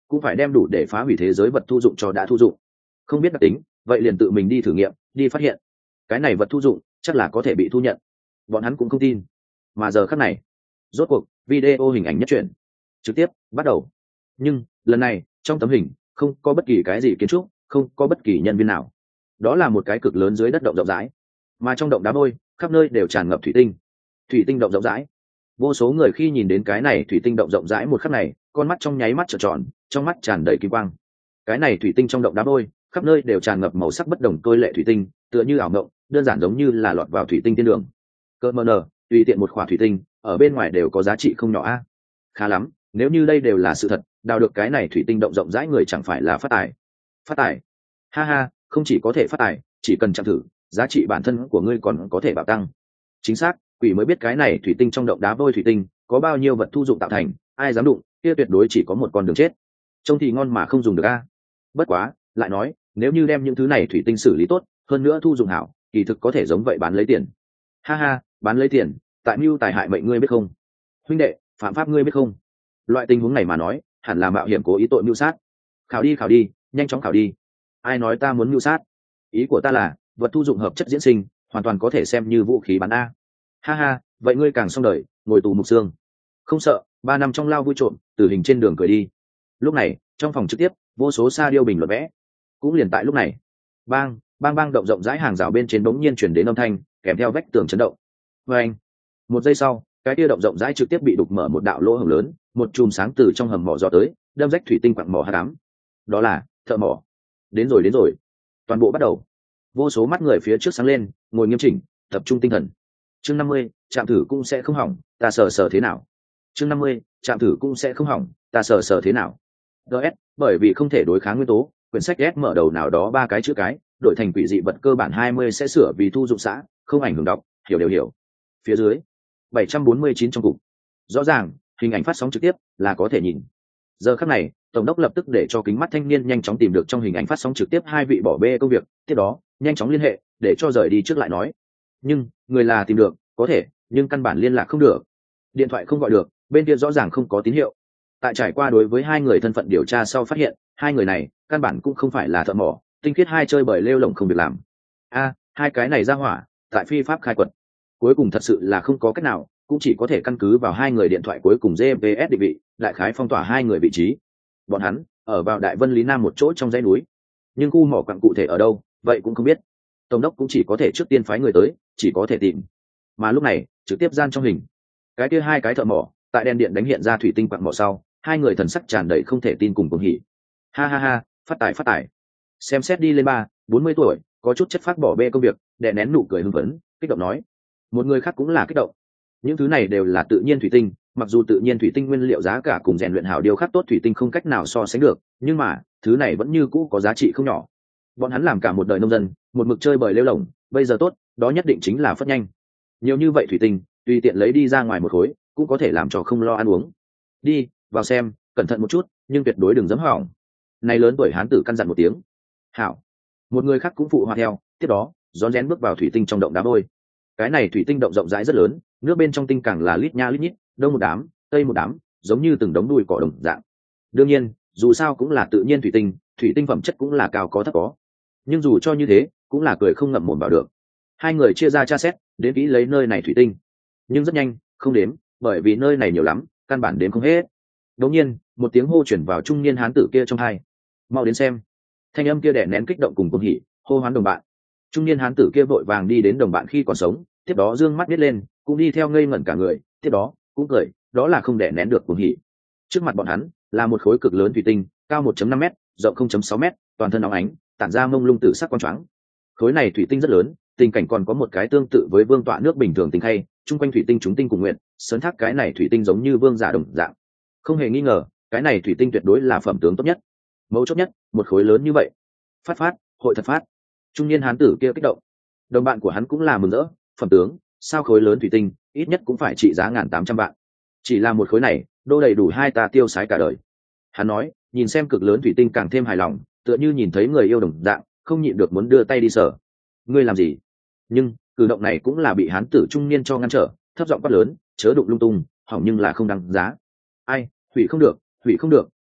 cũng phải đem đủ để phá hủy thế giới vật thu dụng cho đã thu dụng. Không biết đặc tính, vậy liền tự mình đi thử nghiệm, đi phát hiện cái này vật thu dụng chắc là có thể bị thu nhận. Bọn hắn cũng không tin. Mà giờ khắc này, rốt cuộc video hình ảnh nhất truyện trực tiếp bắt đầu. Nhưng lần này trong tấm hình không có bất kỳ cái gì kiến trúc, không có bất kỳ nhân viên nào. Đó là một cái cực lớn dưới đất động rộng rãi, mà trong động đá vôi khắp nơi đều tràn ngập thủy tinh. Thủy tinh động rộng rãi, vô số người khi nhìn đến cái này thủy tinh động rộng rãi một khắc này, con mắt trong nháy mắt trợn tròn, trong mắt tràn đầy kim quang. Cái này thủy tinh trong động đá vôi khắp nơi đều tràn ngập màu sắc bất đồng tôi lệ thủy tinh, tựa như ảo mộng, đơn giản giống như là lọt vào thủy tinh thiên đường. Cơ mờ nờ, tùy tiện một khỏa thủy tinh ở bên ngoài đều có giá trị không nhỏ a. Khá lắm, nếu như đây đều là sự thật, đào được cái này thủy tinh động rộng rãi người chẳng phải là phát tài. Phát tài, ha ha, không chỉ có thể phát tài, chỉ cần chạm thử, giá trị bản thân của ngươi còn có thể bạo tăng. Chính xác, quỷ mới biết cái này thủy tinh trong động đá vôi thủy tinh có bao nhiêu vật thu dụng tạo thành, ai dám đụng, kia tuyệt đối chỉ có một con đường chết. Trông thì ngon mà không dùng được a. Bất quá, lại nói, nếu như đem những thứ này thủy tinh xử lý tốt, hơn nữa thu dụng hảo, kỳ thực có thể giống vậy bán lấy tiền. Ha ha, bán lấy tiền, tại mưu tài hại mệnh ngươi biết không? Huynh đệ, phạm pháp ngươi biết không? Loại tình huống này mà nói, hẳn là mạo hiểm cố ý tội mưu sát. Khảo đi khảo đi, nhanh chóng khảo đi. Ai nói ta muốn mưu sát? Ý của ta là, vật thu dụng hợp chất diễn sinh, hoàn toàn có thể xem như vũ khí bắn a. Ha ha, vậy ngươi càng xong đời, ngồi tù mục xương. Không sợ, ba năm trong lao vui trộm, tử hình trên đường cười đi. Lúc này, trong phòng trực tiếp, vô số sa điêu bình luận vẽ. Cũng liền tại lúc này, bang, bang bang động rộng rãi hàng rào bên trên bỗng nhiên chuyển đến âm thanh, kèm theo vách tường chấn động. Và anh, một giây sau, cái kia động rộng rãi trực tiếp bị đục mở một đạo lỗ hổng lớn, một chùm sáng từ trong hầm mỏ gió tới, đâm rách thủy tinh quặng mỏ hắc ám. Đó là thợ mỏ. Đến rồi đến rồi. Toàn bộ bắt đầu. Vô số mắt người phía trước sáng lên, ngồi nghiêm chỉnh, tập trung tinh thần. Chương năm mươi, chạm thử cũng sẽ không hỏng, ta sờ sờ thế nào. Chương năm mươi, chạm thử cũng sẽ không hỏng, ta sờ sờ thế nào. ds bởi vì không thể đối kháng nguyên tố, quyển sách s mở đầu nào đó ba cái chữ cái, đổi thành quỷ dị vật cơ bản hai mươi sẽ sửa vì thu dụng xã, không ảnh hưởng đọc, hiểu đều hiểu. Phía dưới bảy trăm bốn mươi chín trong cục, rõ ràng hình ảnh phát sóng trực tiếp là có thể nhìn. Giờ khắc này, tổng đốc lập tức để cho kính mắt thanh niên nhanh chóng tìm được trong hình ảnh phát sóng trực tiếp hai vị bỏ bê công việc, tiếp đó nhanh chóng liên hệ để cho rời đi trước lại nói. Nhưng người là tìm được, có thể, nhưng căn bản liên lạc không được, điện thoại không gọi được, bên kia rõ ràng không có tín hiệu. Tại trải qua đối với hai người thân phận điều tra sau phát hiện, hai người này căn bản cũng không phải là thợ mỏ, tinh khiết hai chơi bời lêu lổng không việc làm. A, hai cái này ra hỏa, tại phi pháp khai quật. Cuối cùng thật sự là không có cách nào, cũng chỉ có thể căn cứ vào hai người điện thoại cuối cùng giê pê ét định vị, đại khái phong tỏa hai người vị trí. Bọn hắn ở vào Đại Vân Lý Nam một chỗ trong dãy núi, nhưng khu mỏ quặng cụ thể ở đâu, vậy cũng không biết. Tổng đốc cũng chỉ có thể trước tiên phái người tới, chỉ có thể tìm. Mà lúc này, trực tiếp gian trong hình, cái kia hai cái thợ mỏ, tại đèn điện đánh hiện ra thủy tinh quặng mỏ sau, hai người thần sắc tràn đầy không thể tin cùng cuồng hỉ. Ha ha ha, phát tài phát tài. Xem xét đi lên ba, bốn mươi tuổi, có chút chất phác bỏ bê công việc, đè nén nụ cười hưng phấn, kích động nói. Một người khác cũng là kích động. Những thứ này đều là tự nhiên thủy tinh, mặc dù tự nhiên thủy tinh nguyên liệu giá cả cùng rèn luyện hảo điêu khắc tốt thủy tinh không cách nào so sánh được, nhưng mà thứ này vẫn như cũ có giá trị không nhỏ. Bọn hắn làm cả một đời nông dân, một mực chơi bời lêu lổng, bây giờ tốt, đó nhất định chính là phất nhanh. Nhiều như vậy thủy tinh, tùy tiện lấy đi ra ngoài một khối, cũng có thể làm cho không lo ăn uống. Đi vào xem, cẩn thận một chút, nhưng tuyệt đối đừng dẫm hỏng. Này lớn tuổi hán tử căn dặn một tiếng. Hảo. Một người khác cũng phụ họa theo, tiếp đó rón rén bước vào thủy tinh trong động đá vôi. Cái này thủy tinh động rộng rãi rất lớn, nước bên trong tinh càng là lít nha lít nhít, đông một đám, tây một đám, giống như từng đống đùi cỏ đồng dạng. Đương nhiên, dù sao cũng là tự nhiên thủy tinh, thủy tinh phẩm chất cũng là cao có thấp có. Nhưng dù cho như thế, cũng là cười không ngậm mồm vào được. Hai người chia ra tra xét, đến kỹ lấy nơi này thủy tinh. Nhưng rất nhanh, không đếm, bởi vì nơi này nhiều lắm, căn bản đếm không hết. Đột nhiên, một tiếng hô chuyển vào trung niên hán tử kia trong tai. Mau đến xem. Thanh âm kia đè nén kích động cùng cuồng hỉ, hô hoán đồng bạn. Trung niên hán tử kia vội vàng đi đến đồng bạn khi còn sống, tiếp đó dương mắt biết lên, cũng đi theo ngây ngẩn cả người, tiếp đó cũng cười, đó là không đè nén được cuồng hỉ. Trước mặt bọn hắn là một khối cực lớn thủy tinh, cao một phẩy năm mét, rộng không phẩy sáu mét, toàn thân óng ánh, tản ra mông lung tử sắc quang choáng. Khối này thủy tinh rất lớn, tình cảnh còn có một cái tương tự với vương tọa nước bình thường tinh khay, chung quanh thủy tinh chúng tinh cùng nguyện, sớn thác cái này thủy tinh giống như vương giả đồng dạng. Không hề nghi ngờ, cái này thủy tinh tuyệt đối là phẩm tướng tốt nhất. Mấu chốt nhất, một khối lớn như vậy. Phát phát, hội thật phát. Trung niên hán tử kia kích động. Đồng bạn của hắn cũng là mừng rỡ, phẩm tướng, sao khối lớn thủy tinh, ít nhất cũng phải trị giá ngàn tám trăm vạn. Chỉ là một khối này, đô đầy đủ hai ta tiêu xái cả đời. Hắn nói, nhìn xem cực lớn thủy tinh càng thêm hài lòng, tựa như nhìn thấy người yêu đồng dạng, không nhịn được muốn đưa tay đi sờ. Ngươi làm gì? Nhưng cử động này cũng là bị hán tử trung niên cho ngăn trở, thấp giọng quát lớn, chớ đụng lung tung, hỏng nhưng là không đáng giá. Ai, hủy không được, hủy không được,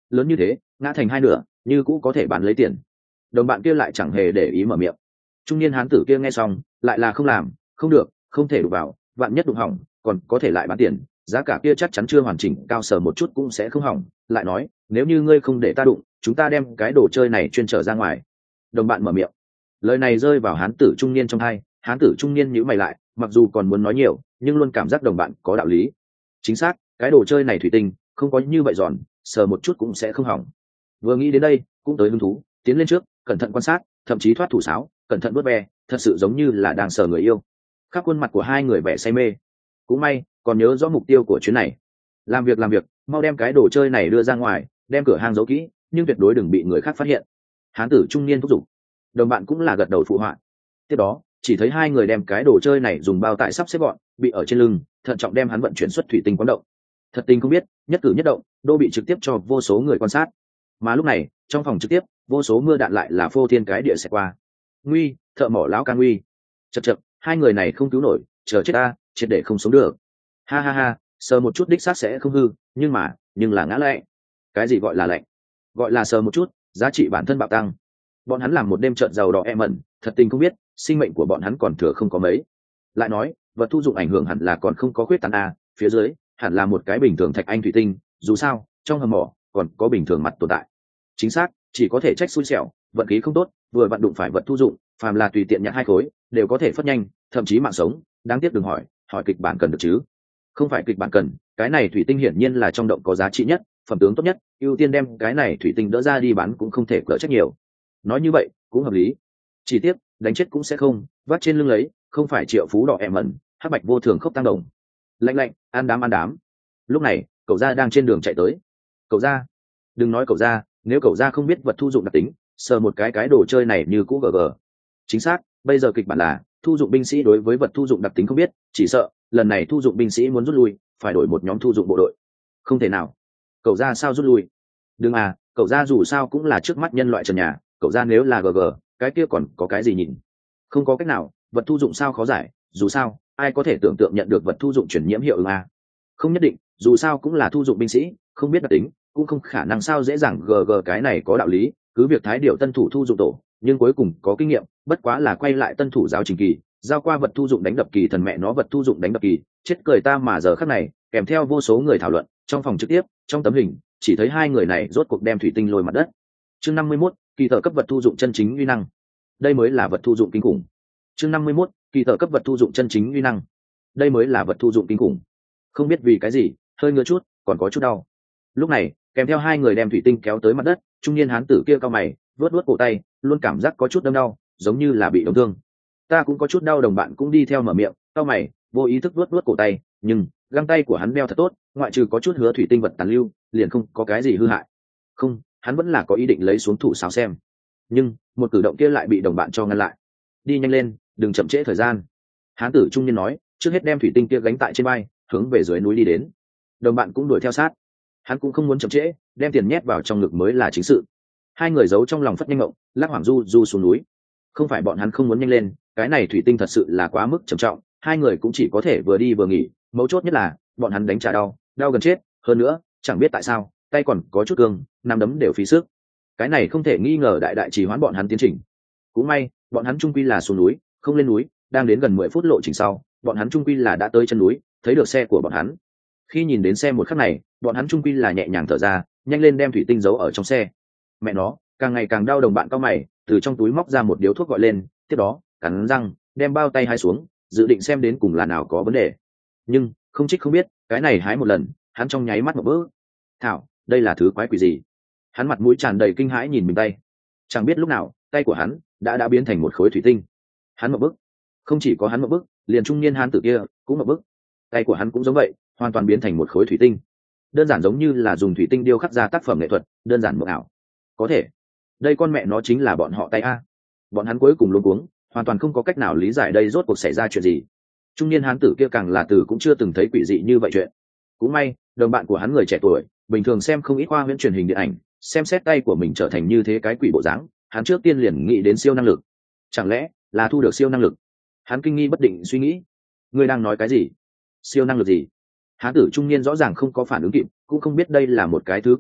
lớn như thế ngã thành hai nửa như cũ có thể bán lấy tiền. Đồng bạn kia lại chẳng hề để ý mở miệng. Trung niên hán tử kia nghe xong lại là không làm, không được, không thể đụng vào, vạn nhất đụng hỏng còn có thể lại bán tiền, giá cả kia chắc chắn chưa hoàn chỉnh, cao sờ một chút cũng sẽ không hỏng. Lại nói nếu như ngươi không để ta đụng, chúng ta đem cái đồ chơi này chuyên trở ra ngoài. Đồng bạn mở miệng, lời này rơi vào hán tử trung niên trong tai. Hán tử trung niên nhíu mày lại, mặc dù còn muốn nói nhiều nhưng luôn cảm giác đồng bạn có đạo lý. Chính xác, cái đồ chơi này thủy tinh không có như vậy giòn, sờ một chút cũng sẽ không hỏng. Vừa nghĩ đến đây cũng tới hứng thú, tiến lên trước cẩn thận quan sát, thậm chí thoát thủ sáo cẩn thận vuốt ve, thật sự giống như là đang sờ người yêu. Khắp khuôn mặt của hai người vẻ say mê. Cũng may còn nhớ rõ mục tiêu của chuyến này. Làm việc làm việc, mau đem cái đồ chơi này đưa ra ngoài, đem cửa hang giấu kỹ, nhưng tuyệt đối đừng bị người khác phát hiện. Hán tử trung niên thúc giục. Đồng bạn cũng là gật đầu phụ họa. Tiếp đó chỉ thấy hai người đem cái đồ chơi này dùng bao tải sắp xếp gọn, bị ở trên lưng, thận trọng đem hắn vận chuyển xuất thủy tinh quán động. Thật tình không biết, nhất cử nhất động đô bị trực tiếp cho vô số người quan sát. Mà lúc này trong phòng trực tiếp, vô số mưa đạn lại là phô thiên cái địa xẹt qua. Nguy, thợ mỏ lão ca nguy. Chật chật, hai người này không cứu nổi, chờ chết ta, triệt để không sống được. Ha ha ha, sờ một chút đích xác sẽ không hư, nhưng mà nhưng là ngã lạnh. Cái gì gọi là lạnh? Gọi là sờ một chút giá trị bản thân bạo tăng. Bọn hắn làm một đêm trợn giàu đỏ em mẩn, thật tình không biết sinh mệnh của bọn hắn còn thừa không có mấy. Lại nói vật thu dụng ảnh hưởng hẳn là còn không có khuyết tán a, phía dưới hẳn là một cái bình thường thạch anh thủy tinh, dù sao trong hầm mỏ còn có bình thường mặt tồn tại. Chính xác, chỉ có thể trách xui xẻo, vận khí không tốt, vừa vặn đụng phải vật thu dụng, phàm là tùy tiện nhặt hai khối đều có thể phất nhanh, thậm chí mạng sống. Đáng tiếc đừng hỏi, hỏi kịch bản cần được chứ? Không phải kịch bản cần, cái này thủy tinh hiển nhiên là trong động có giá trị nhất, phẩm tướng tốt nhất, ưu tiên đem cái này thủy tinh đỡ ra đi bán cũng không thể cỡ trách nhiều. Nói như vậy cũng hợp lý. Chỉ tiếc đánh chết cũng sẽ không, vắt trên lưng lấy, không phải triệu phú đỏ em mẩn, hắc bạch vô thường khốc tăng đồng. Lạnh lạnh, ăn đám ăn đám. Lúc này cậu gia đang trên đường chạy tới. Cậu gia, đừng nói cậu gia, nếu cậu gia không biết vật thu dụng đặc tính, sờ một cái cái đồ chơi này như cũ gờ gờ. Chính xác, bây giờ kịch bản là thu dụng binh sĩ đối với vật thu dụng đặc tính không biết, chỉ sợ lần này thu dụng binh sĩ muốn rút lui, phải đổi một nhóm thu dụng bộ đội. Không thể nào. Cậu gia sao rút lui? Đừng à, cậu gia dù sao cũng là trước mắt nhân loại trần nhà, cậu gia nếu là gờ gờ, cái kia còn có cái gì nhìn? Không có cách nào, vật thu dụng sao khó giải, dù sao ai có thể tưởng tượng nhận được vật thu dụng chuyển nhiễm hiệu ứng a? Không nhất định, dù sao cũng là thu dụng binh sĩ, không biết đặc tính cũng không khả năng sao dễ dàng gờ gờ. Cái này có đạo lý, cứ việc thái điều tân thủ thu dụng tổ nhưng cuối cùng có kinh nghiệm, bất quá là quay lại tân thủ giáo trình kỳ, giao qua vật thu dụng đánh đập kỳ. Thần mẹ nó vật thu dụng đánh đập kỳ, chết cười ta. Mà giờ khắc này kèm theo vô số người thảo luận trong phòng trực tiếp, trong tấm hình chỉ thấy hai người này rốt cuộc đem thủy tinh lôi mặt đất. Chương năm mươi mốt, kỳ thợ cấp vật thu dụng chân chính uy năng. Đây mới là vật thu dụng kinh khủng. Chương năm mươi mốt, kỳ thợ cấp vật thu dụng chân chính uy năng. Đây mới là vật thu dụng kinh khủng. Không biết vì cái gì, hơi ngứa chút, còn có chút đau. Lúc này kèm theo hai người đem thủy tinh kéo tới mặt đất, trung niên hán tử kia cao mày, vớt vớt cổ tay, luôn cảm giác có chút đâm đau, giống như là bị đóng thương. Ta cũng có chút đau. Đồng bạn cũng đi theo mở miệng, cao mày, vô ý thức vớt vớt cổ tay, nhưng găng tay của hắn đeo thật tốt, ngoại trừ có chút hứa thủy tinh vật tàn lưu, liền không có cái gì hư hại. Không, hắn vẫn là có ý định lấy xuống thủ sáo xem, nhưng một cử động kia lại bị đồng bạn cho ngăn lại. Đi nhanh lên, đừng chậm trễ thời gian. Hán tử trung niên nói, trước hết đem thủy tinh kia gánh tại trên vai, hướng về dưới núi đi đến. Đồng bạn cũng đuổi theo sát. Hắn cũng không muốn chậm trễ, đem tiền nhét vào trong ngực mới là chính sự. Hai người giấu trong lòng phất nhanh ngộng, lắc hoảng du du xuống núi. Không phải bọn hắn không muốn nhanh lên, cái này thủy tinh thật sự là quá mức trầm trọng, hai người cũng chỉ có thể vừa đi vừa nghỉ. Mấu chốt nhất là bọn hắn đánh trả đau, đau gần chết. Hơn nữa chẳng biết tại sao tay còn có chút cương, nắm đấm đều phí sức. Cái này không thể nghi ngờ đại đại trì hoãn bọn hắn tiến trình. Cũng may bọn hắn trung quy là xuống núi, không lên núi. Đang đến gần mười phút lộ trình sau, bọn hắn trung quy là đã tới chân núi, thấy được xe của bọn hắn. Khi nhìn đến xe một khắc này, bọn hắn trung quy là nhẹ nhàng thở ra, nhanh lên đem thủy tinh giấu ở trong xe. Mẹ nó, càng ngày càng đau. Đồng bạn cao mày, từ trong túi móc ra một điếu thuốc gọi lên, tiếp đó cắn răng đem bao tay hái xuống, dự định xem đến cùng là nào có vấn đề. Nhưng không trích không biết, cái này hái một lần, hắn trong nháy mắt một bữa. Thảo, đây là thứ quái quỷ gì? Hắn mặt mũi tràn đầy kinh hãi nhìn mình tay, chẳng biết lúc nào tay của hắn đã đã biến thành một khối thủy tinh. Hắn một bức, không chỉ có hắn một bức, liền trung niên hán tử kia cũng một bức, tay của hắn cũng giống vậy, hoàn toàn biến thành một khối thủy tinh. Đơn giản giống như là dùng thủy tinh điêu khắc ra tác phẩm nghệ thuật, đơn giản mộng ảo. Có thể đây con mẹ nó chính là bọn họ tay a. Bọn hắn cuối cùng luống cuống, hoàn toàn không có cách nào lý giải đây rốt cuộc xảy ra chuyện gì. Trung niên hán tử kia càng là từ cũng chưa từng thấy quỷ dị như vậy chuyện. Cũng may đồng bạn của hắn người trẻ tuổi bình thường xem không ít khoa huyễn truyền hình điện ảnh, xem xét tay của mình trở thành như thế cái quỷ bộ dáng, hắn trước tiên liền nghĩ đến siêu năng lực. Chẳng lẽ là thu được siêu năng lực? Hắn kinh nghi bất định suy nghĩ, ngươi đang nói cái gì? Siêu năng lực gì? Hán tử trung niên rõ ràng không có phản ứng kịp, cũng không biết đây là một cái thứ quỷ gì,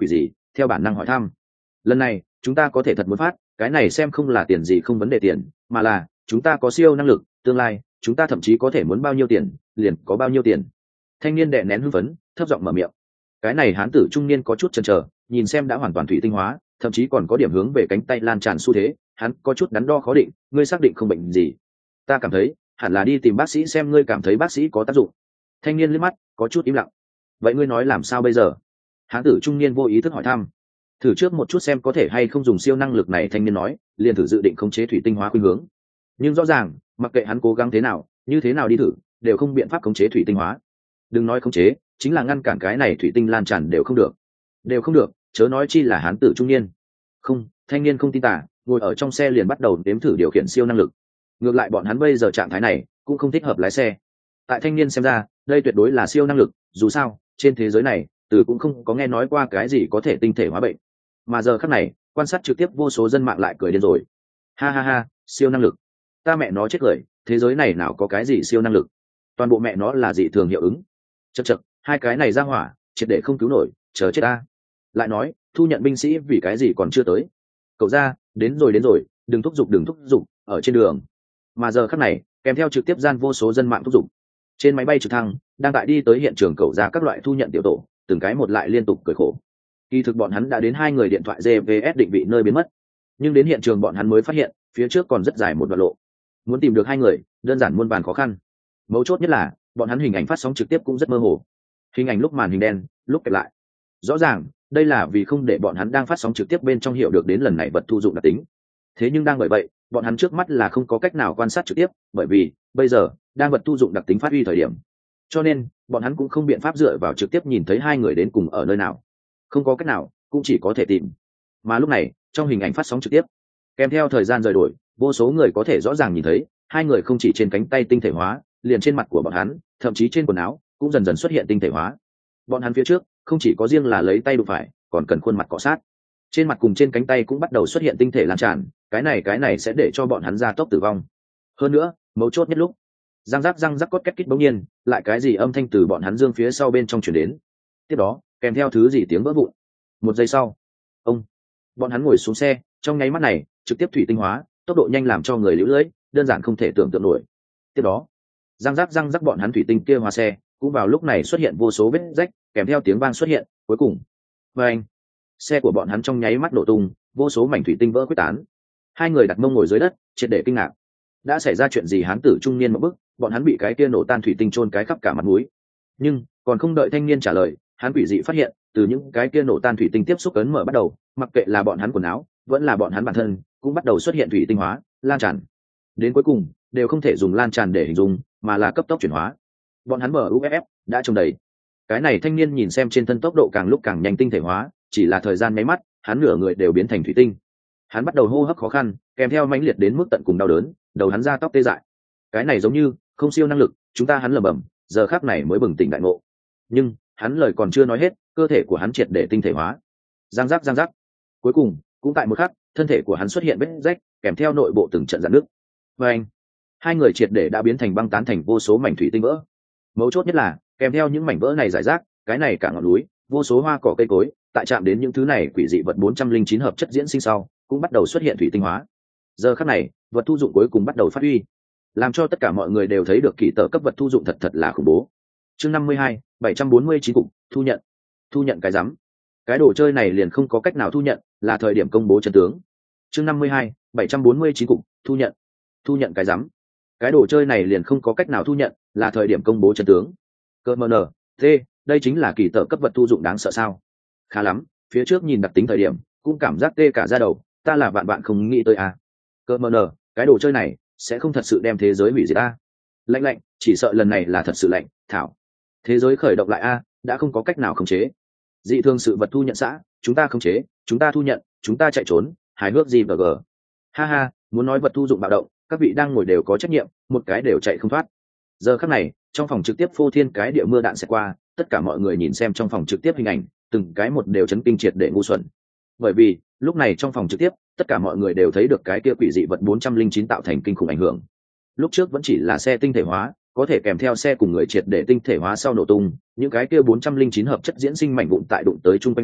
theo bản năng hỏi thăm. Lần này chúng ta có thể thật muốn phát, cái này xem không là tiền gì, không vấn đề tiền, mà là chúng ta có siêu năng lực, tương lai chúng ta thậm chí có thể muốn bao nhiêu tiền liền có bao nhiêu tiền. Thanh niên đè nén hưng phấn, thấp giọng mở miệng. Cái này hán tử trung niên có chút chần chờ, nhìn xem đã hoàn toàn thủy tinh hóa, thậm chí còn có điểm hướng về cánh tay lan tràn xu thế, hắn có chút đắn đo khó định. Ngươi xác định không bệnh gì? Ta cảm thấy hẳn là đi tìm bác sĩ xem, ngươi cảm thấy bác sĩ có tác dụng? Thanh niên liếc mắt, có chút im lặng. Vậy ngươi nói làm sao bây giờ? Hán tử trung niên vô ý thức hỏi thăm. Thử trước một chút xem có thể hay không dùng siêu năng lực này, thanh niên nói, liền thử dự định khống chế thủy tinh hóa khuynh hướng. Nhưng rõ ràng mặc kệ hắn cố gắng thế nào, như thế nào đi thử, đều không biện pháp khống chế thủy tinh hóa. Đừng nói khống chế, chính là ngăn cản cái này thủy tinh lan tràn đều không được, đều không được, chớ nói chi là hán tử trung niên. Không, thanh niên không tin tả, ngồi ở trong xe liền bắt đầu đếm thử điều khiển siêu năng lực. Ngược lại bọn hắn bây giờ trạng thái này cũng không thích hợp lái xe. Tại thanh niên xem ra, đây tuyệt đối là siêu năng lực, dù sao trên thế giới này từ cũng không có nghe nói qua cái gì có thể tinh thể hóa bệnh. Mà giờ khắc này quan sát trực tiếp vô số dân mạng lại cười điên rồi. Ha ha ha, siêu năng lực, ta mẹ nó chết cười, thế giới này nào có cái gì siêu năng lực, toàn bộ mẹ nó là dị thường hiệu ứng. Chật chật, hai cái này ra hỏa triệt để không cứu nổi, chờ chết ta. Lại nói thu nhận binh sĩ vì cái gì còn chưa tới? Cậu ra, đến rồi đến rồi, đừng thúc giục đừng thúc giục, ở trên đường. Mà giờ khắc này kèm theo trực tiếp gian vô số dân mạng thúc giục. Trên máy bay trực thăng đang tại đi tới hiện trường, cậu ra các loại thu nhận tiểu tổ từng cái một lại liên tục cười khổ. Kỳ thực bọn hắn đã đến hai người điện thoại giê pê ét định vị nơi biến mất, nhưng đến hiện trường bọn hắn mới phát hiện phía trước còn rất dài một đoạn lộ, muốn tìm được hai người đơn giản muôn vàn khó khăn. Mấu chốt nhất là bọn hắn hình ảnh phát sóng trực tiếp cũng rất mơ hồ, hình ảnh lúc màn hình đen lúc kẹp lại. Rõ ràng đây là vì không để bọn hắn đang phát sóng trực tiếp bên trong hiểu được đến lần này vật thu dụng đặc tính. Thế nhưng đang bởi vậy bọn hắn trước mắt là không có cách nào quan sát trực tiếp, bởi vì bây giờ đang vật thu dụng đặc tính phát huy thời điểm, cho nên bọn hắn cũng không biện pháp dựa vào trực tiếp nhìn thấy hai người đến cùng ở nơi nào. Không có cách nào, cũng chỉ có thể tìm. Mà lúc này trong hình ảnh phát sóng trực tiếp kèm theo thời gian rời đổi, vô số người có thể rõ ràng nhìn thấy hai người không chỉ trên cánh tay tinh thể hóa, liền trên mặt của bọn hắn, thậm chí trên quần áo cũng dần dần xuất hiện tinh thể hóa. Bọn hắn phía trước không chỉ có riêng là lấy tay đụng phải, còn cần khuôn mặt cọ sát, trên mặt cùng trên cánh tay cũng bắt đầu xuất hiện tinh thể lan tràn. Cái này cái này sẽ để cho bọn hắn ra tốc tử vong. Hơn nữa mấu chốt nhất lúc răng rắc răng rắc cốt két kít, bỗng nhiên lại cái gì âm thanh từ bọn hắn dương phía sau bên trong chuyển đến, tiếp đó kèm theo thứ gì tiếng vỡ vụn. Một giây sau, ông bọn hắn ngồi xuống xe, trong nháy mắt này trực tiếp thủy tinh hóa, tốc độ nhanh làm cho người liễu lưỡi, đơn giản không thể tưởng tượng nổi. Tiếp đó răng rắc răng rắc bọn hắn thủy tinh kia hóa xe cũng vào lúc này xuất hiện vô số vết rách, kèm theo tiếng vang xuất hiện. Cuối cùng và anh xe của bọn hắn trong nháy mắt nổ tung, vô số mảnh thủy tinh vỡ quyết tán. Hai người đặt mông ngồi dưới đất triệt để kinh ngạc. Đã xảy ra chuyện gì? Hán tử trung niên một bức, bọn hắn bị cái kia nổ tan thủy tinh chôn cái khắp cả mặt mũi. Nhưng còn không đợi thanh niên trả lời, hắn quỷ dị phát hiện từ những cái kia nổ tan thủy tinh tiếp xúc ấn mở bắt đầu, mặc kệ là bọn hắn quần áo vẫn là bọn hắn bản thân, cũng bắt đầu xuất hiện thủy tinh hóa, lan tràn. Đến cuối cùng đều không thể dùng lan tràn để hình dung, mà là cấp tốc chuyển hóa. Bọn hắn bờ u ép ép đã trông đầy. Cái này thanh niên nhìn xem trên thân tốc độ càng lúc càng nhanh tinh thể hóa, chỉ là thời gian nháy mắt hắn nửa người đều biến thành thủy tinh. Hắn bắt đầu hô hấp khó khăn, kèm theo mãnh liệt đến mức tận cùng đau đớn, đầu hắn ra tóc tê dại. Cái này giống như không siêu năng lực, chúng ta hắn lẩm bẩm, giờ khắc này mới bừng tỉnh đại ngộ. Nhưng hắn lời còn chưa nói hết, cơ thể của hắn triệt để tinh thể hóa. Giang giác giang giác. Cuối cùng cũng tại một khắc, thân thể của hắn xuất hiện vết rách, kèm theo nội bộ từng trận rạn nứt. Và anh, hai người triệt để đã biến thành băng tán, thành vô số mảnh thủy tinh vỡ. Mấu chốt nhất là kèm theo những mảnh vỡ này rải rác, cái này cả ngọn núi, vô số hoa cỏ cây cối, tại chạm đến những thứ này quỷ dị vật bốn trăm linh chín hợp chất diễn sinh sau, cũng bắt đầu xuất hiện thủy tinh hóa. Giờ khắc này vật thu dụng cuối cùng bắt đầu phát huy, làm cho tất cả mọi người đều thấy được kỳ tờ cấp vật thu dụng thật thật là khủng bố. Chương năm mươi hai, bảy trăm bốn mươi chín cục thu nhận. Thu nhận cái rắm, cái đồ chơi này liền không có cách nào thu nhận, là thời điểm công bố chân tướng. Chương năm mươi hai, bảy trăm bốn mươi chín cục thu nhận. Thu nhận cái rắm, cái đồ chơi này liền không có cách nào thu nhận, là thời điểm công bố chân tướng. Cơ mờ nở t, đây chính là kỳ tờ cấp vật thu dụng đáng sợ sao? Khá lắm, phía trước nhìn đặc tính thời điểm cũng cảm giác tê cả da đầu, ta là vạn bạn không nghĩ tới à. Cơ mờ nở, cái đồ chơi này sẽ không thật sự đem thế giới hủy diệt a? Lạnh lạnh, chỉ sợ lần này là thật sự lạnh. Thảo, thế giới khởi động lại a, đã không có cách nào khống chế. Dị thường sự vật thu nhận xã, chúng ta khống chế, chúng ta thu nhận, chúng ta chạy trốn, hài hước gì và g. Ha ha, muốn nói vật thu dụng bạo động, các vị đang ngồi đều có trách nhiệm, một cái đều chạy không thoát. Giờ khắc này trong phòng trực tiếp phô thiên cái địa mưa đạn sẽ qua, tất cả mọi người nhìn xem trong phòng trực tiếp hình ảnh, từng cái một đều chấn kinh triệt để ngu xuẩn. Bởi vì lúc này trong phòng trực tiếp tất cả mọi người đều thấy được cái kia quỷ dị vật bốn trăm linh chín tạo thành kinh khủng ảnh hưởng. Lúc trước vẫn chỉ là xe tinh thể hóa, có thể kèm theo xe cùng người triệt để tinh thể hóa sau nổ tung, những cái kia bốn trăm linh chín hợp chất diễn sinh mảnh vụn tại đụng tới trung quanh sau,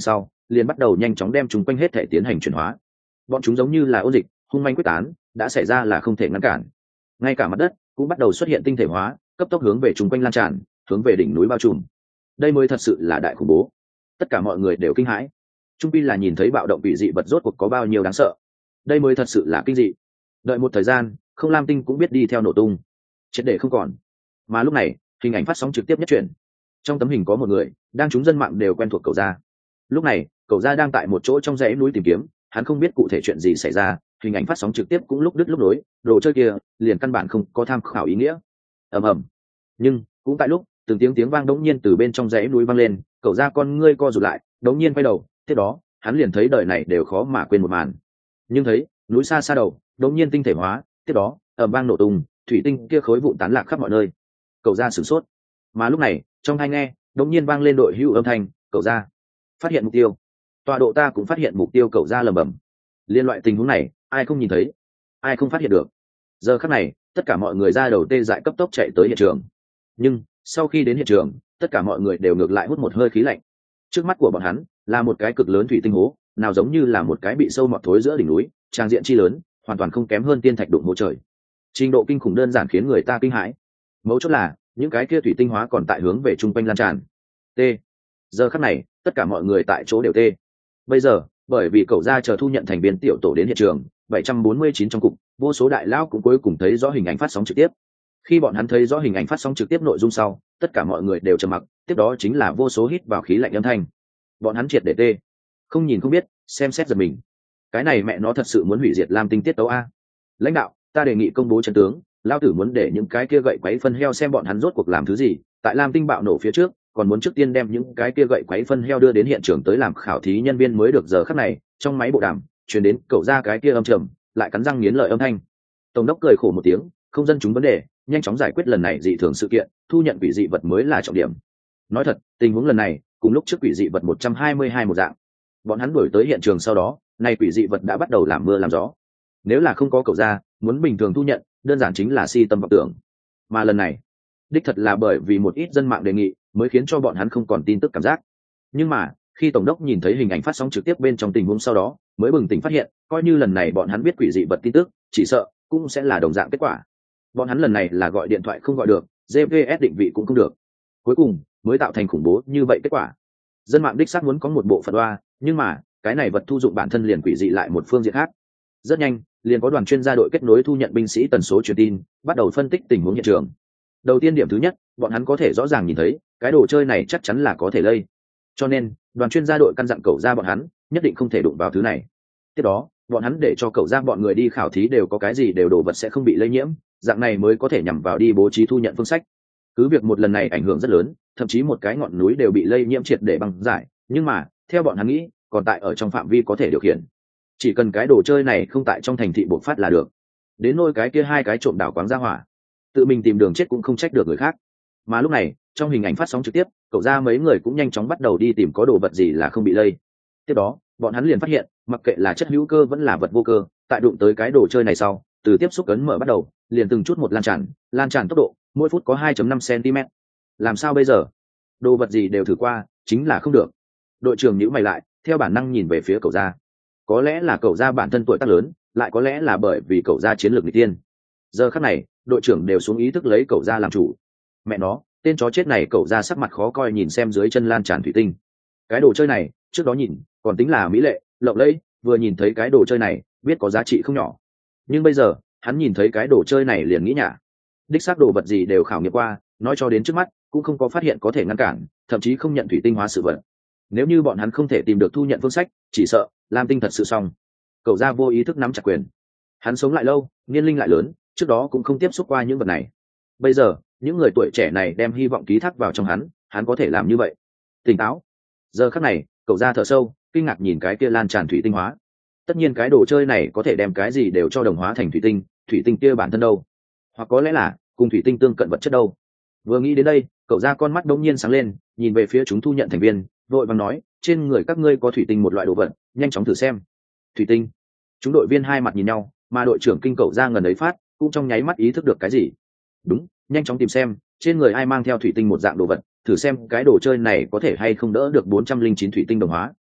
liền bắt đầu nhanh chóng đem chúng quanh hết thể tiến hành chuyển hóa. Bọn chúng giống như là ôn dịch, hung manh quyết tán, đã xảy ra là không thể ngăn cản. Ngay cả mặt đất cũng bắt đầu xuất hiện tinh thể hóa, cấp tốc hướng về chúng quanh lan tràn, hướng về đỉnh núi bao trùm. Đây mới thật sự là đại khủng bố. Tất cả mọi người đều kinh hãi. Trung pi là nhìn thấy bạo động quỷ dị vật rốt cuộc có bao nhiêu đáng sợ. Đây mới thật sự là kinh dị. Đợi một thời gian, không lam tinh cũng biết đi theo nổ tung, triệt để không còn. Mà lúc này, hình ảnh phát sóng trực tiếp nhất chuyển. Trong tấm hình có một người đang chúng dân mạng đều quen thuộc cậu gia. Lúc này cậu gia đang tại một chỗ trong dãy núi tìm kiếm, hắn không biết cụ thể chuyện gì xảy ra, hình ảnh phát sóng trực tiếp cũng lúc đứt lúc nối, đồ chơi kia liền căn bản không có tham khảo ý nghĩa. Ầm ầm. Nhưng cũng tại lúc từng tiếng tiếng vang đống nhiên từ bên trong dãy núi vang lên, cậu gia con ngươi co rụt lại, đống nhiên quay đầu, tiếp đó hắn liền thấy đời này đều khó mà quên một màn. Nhưng thấy núi xa xa đầu đống nhiên tinh thể hóa, tiếp đó ầm vang nổ tung, thủy tinh kia khối vụn tán lạc khắp mọi nơi. Cậu gia sửng sốt. Mà lúc này trong tai nghe đống nhiên vang lên đội hữu âm thanh, cậu gia phát hiện mục tiêu. Tọa độ ta cũng phát hiện mục tiêu, cậu gia lẩm bẩm. Liên loại tình huống này ai không nhìn thấy, ai không phát hiện được. Giờ khắc này tất cả mọi người ra đầu tê dại cấp tốc chạy tới hiện trường. Nhưng sau khi đến hiện trường, tất cả mọi người đều ngược lại hút một hơi khí lạnh. Trước mắt của bọn hắn là một cái cực lớn thủy tinh hố, nào giống như là một cái bị sâu mọt thối giữa đỉnh núi, trang diện chi lớn, hoàn toàn không kém hơn tiên thạch đụng hố trời. Trình độ kinh khủng đơn giản khiến người ta kinh hãi. Mấu chốt là những cái kia thủy tinh hóa còn tại hướng về trung quanh lan tràn. T. Giờ khắc này tất cả mọi người tại chỗ đều tê. Bây giờ bởi vì cậu gia chờ thu nhận thành viên tiểu tổ đến hiện trường, bảy trăm bốn mươi chín trong cục, vô số đại lão cũng cuối cùng thấy rõ hình ảnh phát sóng trực tiếp. Khi bọn hắn thấy rõ hình ảnh phát sóng trực tiếp nội dung sau, tất cả mọi người đều trầm mặc, tiếp đó chính là vô số hít vào khí lạnh âm thanh. Bọn hắn triệt để tê, không nhìn không biết, xem xét giật mình. Cái này mẹ nó thật sự muốn hủy diệt Lam Tinh tiết tấu a. Lãnh đạo, ta đề nghị công bố trận tướng, lão tử muốn để những cái kia gậy quấy phân heo xem bọn hắn rốt cuộc làm thứ gì, tại Lam Tinh bạo nổ phía trước, còn muốn trước tiên đem những cái kia gậy quấy phân heo đưa đến hiện trường tới làm khảo thí nhân viên mới được. Giờ khắc này, trong máy bộ đàm truyền đến cậu ra cái kia âm trầm, lại cắn răng nghiến lợi âm thanh. Tổng đốc cười khổ một tiếng, không dân chúng vấn đề, nhanh chóng giải quyết lần này dị thường sự kiện, thu nhận quỷ dị vật mới là trọng điểm. Nói thật, tình huống lần này cùng lúc trước quỷ dị vật một trăm hai mươi hai một dạng. Bọn hắn đuổi tới hiện trường sau đó, nay quỷ dị vật đã bắt đầu làm mưa làm gió. Nếu là không có cậu ra, muốn bình thường thu nhận, đơn giản chính là si tâm vọng tưởng. Mà lần này, đích thật là bởi vì một ít dân mạng đề nghị, mới khiến cho bọn hắn không còn tin tức cảm giác. Nhưng mà khi tổng đốc nhìn thấy hình ảnh phát sóng trực tiếp bên trong tình huống sau đó, mới bừng tỉnh phát hiện, coi như lần này bọn hắn biết quỷ dị vật tin tức, chỉ sợ cũng sẽ là đồng dạng kết quả. Bọn hắn lần này là gọi điện thoại không gọi được, giê pê ét định vị cũng không được, cuối cùng mới tạo thành khủng bố như vậy kết quả. Dân mạng đích xác muốn có một bộ phận đoa, nhưng mà cái này vật thu dụng bản thân liền quỷ dị lại một phương diện khác. Rất nhanh liền có đoàn chuyên gia đội kết nối thu nhận binh sĩ tần số truyền tin, bắt đầu phân tích tình huống hiện trường. Đầu tiên điểm thứ nhất, bọn hắn có thể rõ ràng nhìn thấy cái đồ chơi này chắc chắn là có thể lây, cho nên đoàn chuyên gia đội căn dặn cậu ra bọn hắn nhất định không thể đụng vào thứ này. Tiếp đó bọn hắn để cho cậu ra bọn người đi khảo thí đều có cái gì đều đồ vật sẽ không bị lây nhiễm, dạng này mới có thể nhằm vào đi bố trí thu nhận phương sách. Cứ việc một lần này ảnh hưởng rất lớn, thậm chí một cái ngọn núi đều bị lây nhiễm triệt để băng giải, nhưng mà theo bọn hắn nghĩ còn tại ở trong phạm vi có thể điều khiển, chỉ cần cái đồ chơi này không tại trong thành thị bộc phát là được. Đến nôi cái kia hai cái trộm đảo quáng ra hỏa, tự mình tìm đường chết cũng không trách được người khác. Mà lúc này trong hình ảnh phát sóng trực tiếp, cậu ra mấy người cũng nhanh chóng bắt đầu đi tìm có đồ vật gì là không bị lây. Tiếp đó bọn hắn liền phát hiện, mặc kệ là chất hữu cơ vẫn là vật vô cơ, tại đụng tới cái đồ chơi này sau, từ tiếp xúc ấn mở bắt đầu liền từng chút một lan tràn, lan tràn tốc độ mỗi phút có hai phẩy năm xăng-ti-mét. Làm sao bây giờ? Đồ vật gì đều thử qua, chính là không được. Đội trưởng nhíu mày lại, theo bản năng nhìn về phía cậu ra. Có lẽ là cậu ra bản thân tuổi tác lớn, lại có lẽ là bởi vì cậu ra chiến lược nghịch tiên. Giờ khắc này đội trưởng đều xuống ý thức lấy cậu ra làm chủ. Mẹ nó, tên chó chết này, cậu ra sắc mặt khó coi nhìn xem dưới chân lan tràn thủy tinh. Cái đồ chơi này trước đó nhìn còn tính là mỹ lệ lộng lẫy, vừa nhìn thấy cái đồ chơi này biết có giá trị không nhỏ, nhưng bây giờ hắn nhìn thấy cái đồ chơi này liền nghĩ nhả. Đích xác đồ vật gì đều khảo nghiệm qua, nói cho đến trước mắt cũng không có phát hiện có thể ngăn cản, thậm chí không nhận thủy tinh hóa sự vật. Nếu như bọn hắn không thể tìm được thu nhận phương sách, chỉ sợ Lam Tinh thật sự xong. Cậu ra vô ý thức nắm chặt quyền. Hắn sống lại lâu, niên linh lại lớn, trước đó cũng không tiếp xúc qua những vật này. Bây giờ những người tuổi trẻ này đem hy vọng ký thác vào trong hắn, hắn có thể làm như vậy. Tỉnh táo. Giờ khắc này cậu ra thở sâu, kinh ngạc nhìn cái kia lan tràn thủy tinh hóa. Tất nhiên cái đồ chơi này có thể đem cái gì đều cho đồng hóa thành thủy tinh, thủy tinh kia bản thân đâu, hoặc có lẽ là cùng thủy tinh tương cận vật chất đâu. Vừa nghĩ đến đây, cậu ra con mắt đống nhiên sáng lên, nhìn về phía chúng thu nhận thành viên, vội vàng nói, trên người các ngươi có thủy tinh một loại đồ vật, nhanh chóng thử xem. Thủy tinh. Chúng đội viên hai mặt nhìn nhau, mà đội trưởng kinh cậu ra ngần ấy phát cũng trong nháy mắt ý thức được cái gì. Đúng, nhanh chóng tìm xem trên người ai mang theo thủy tinh một dạng đồ vật, thử xem cái đồ chơi này có thể hay không đỡ được bốn trăm linh chín thủy tinh đồng hóa.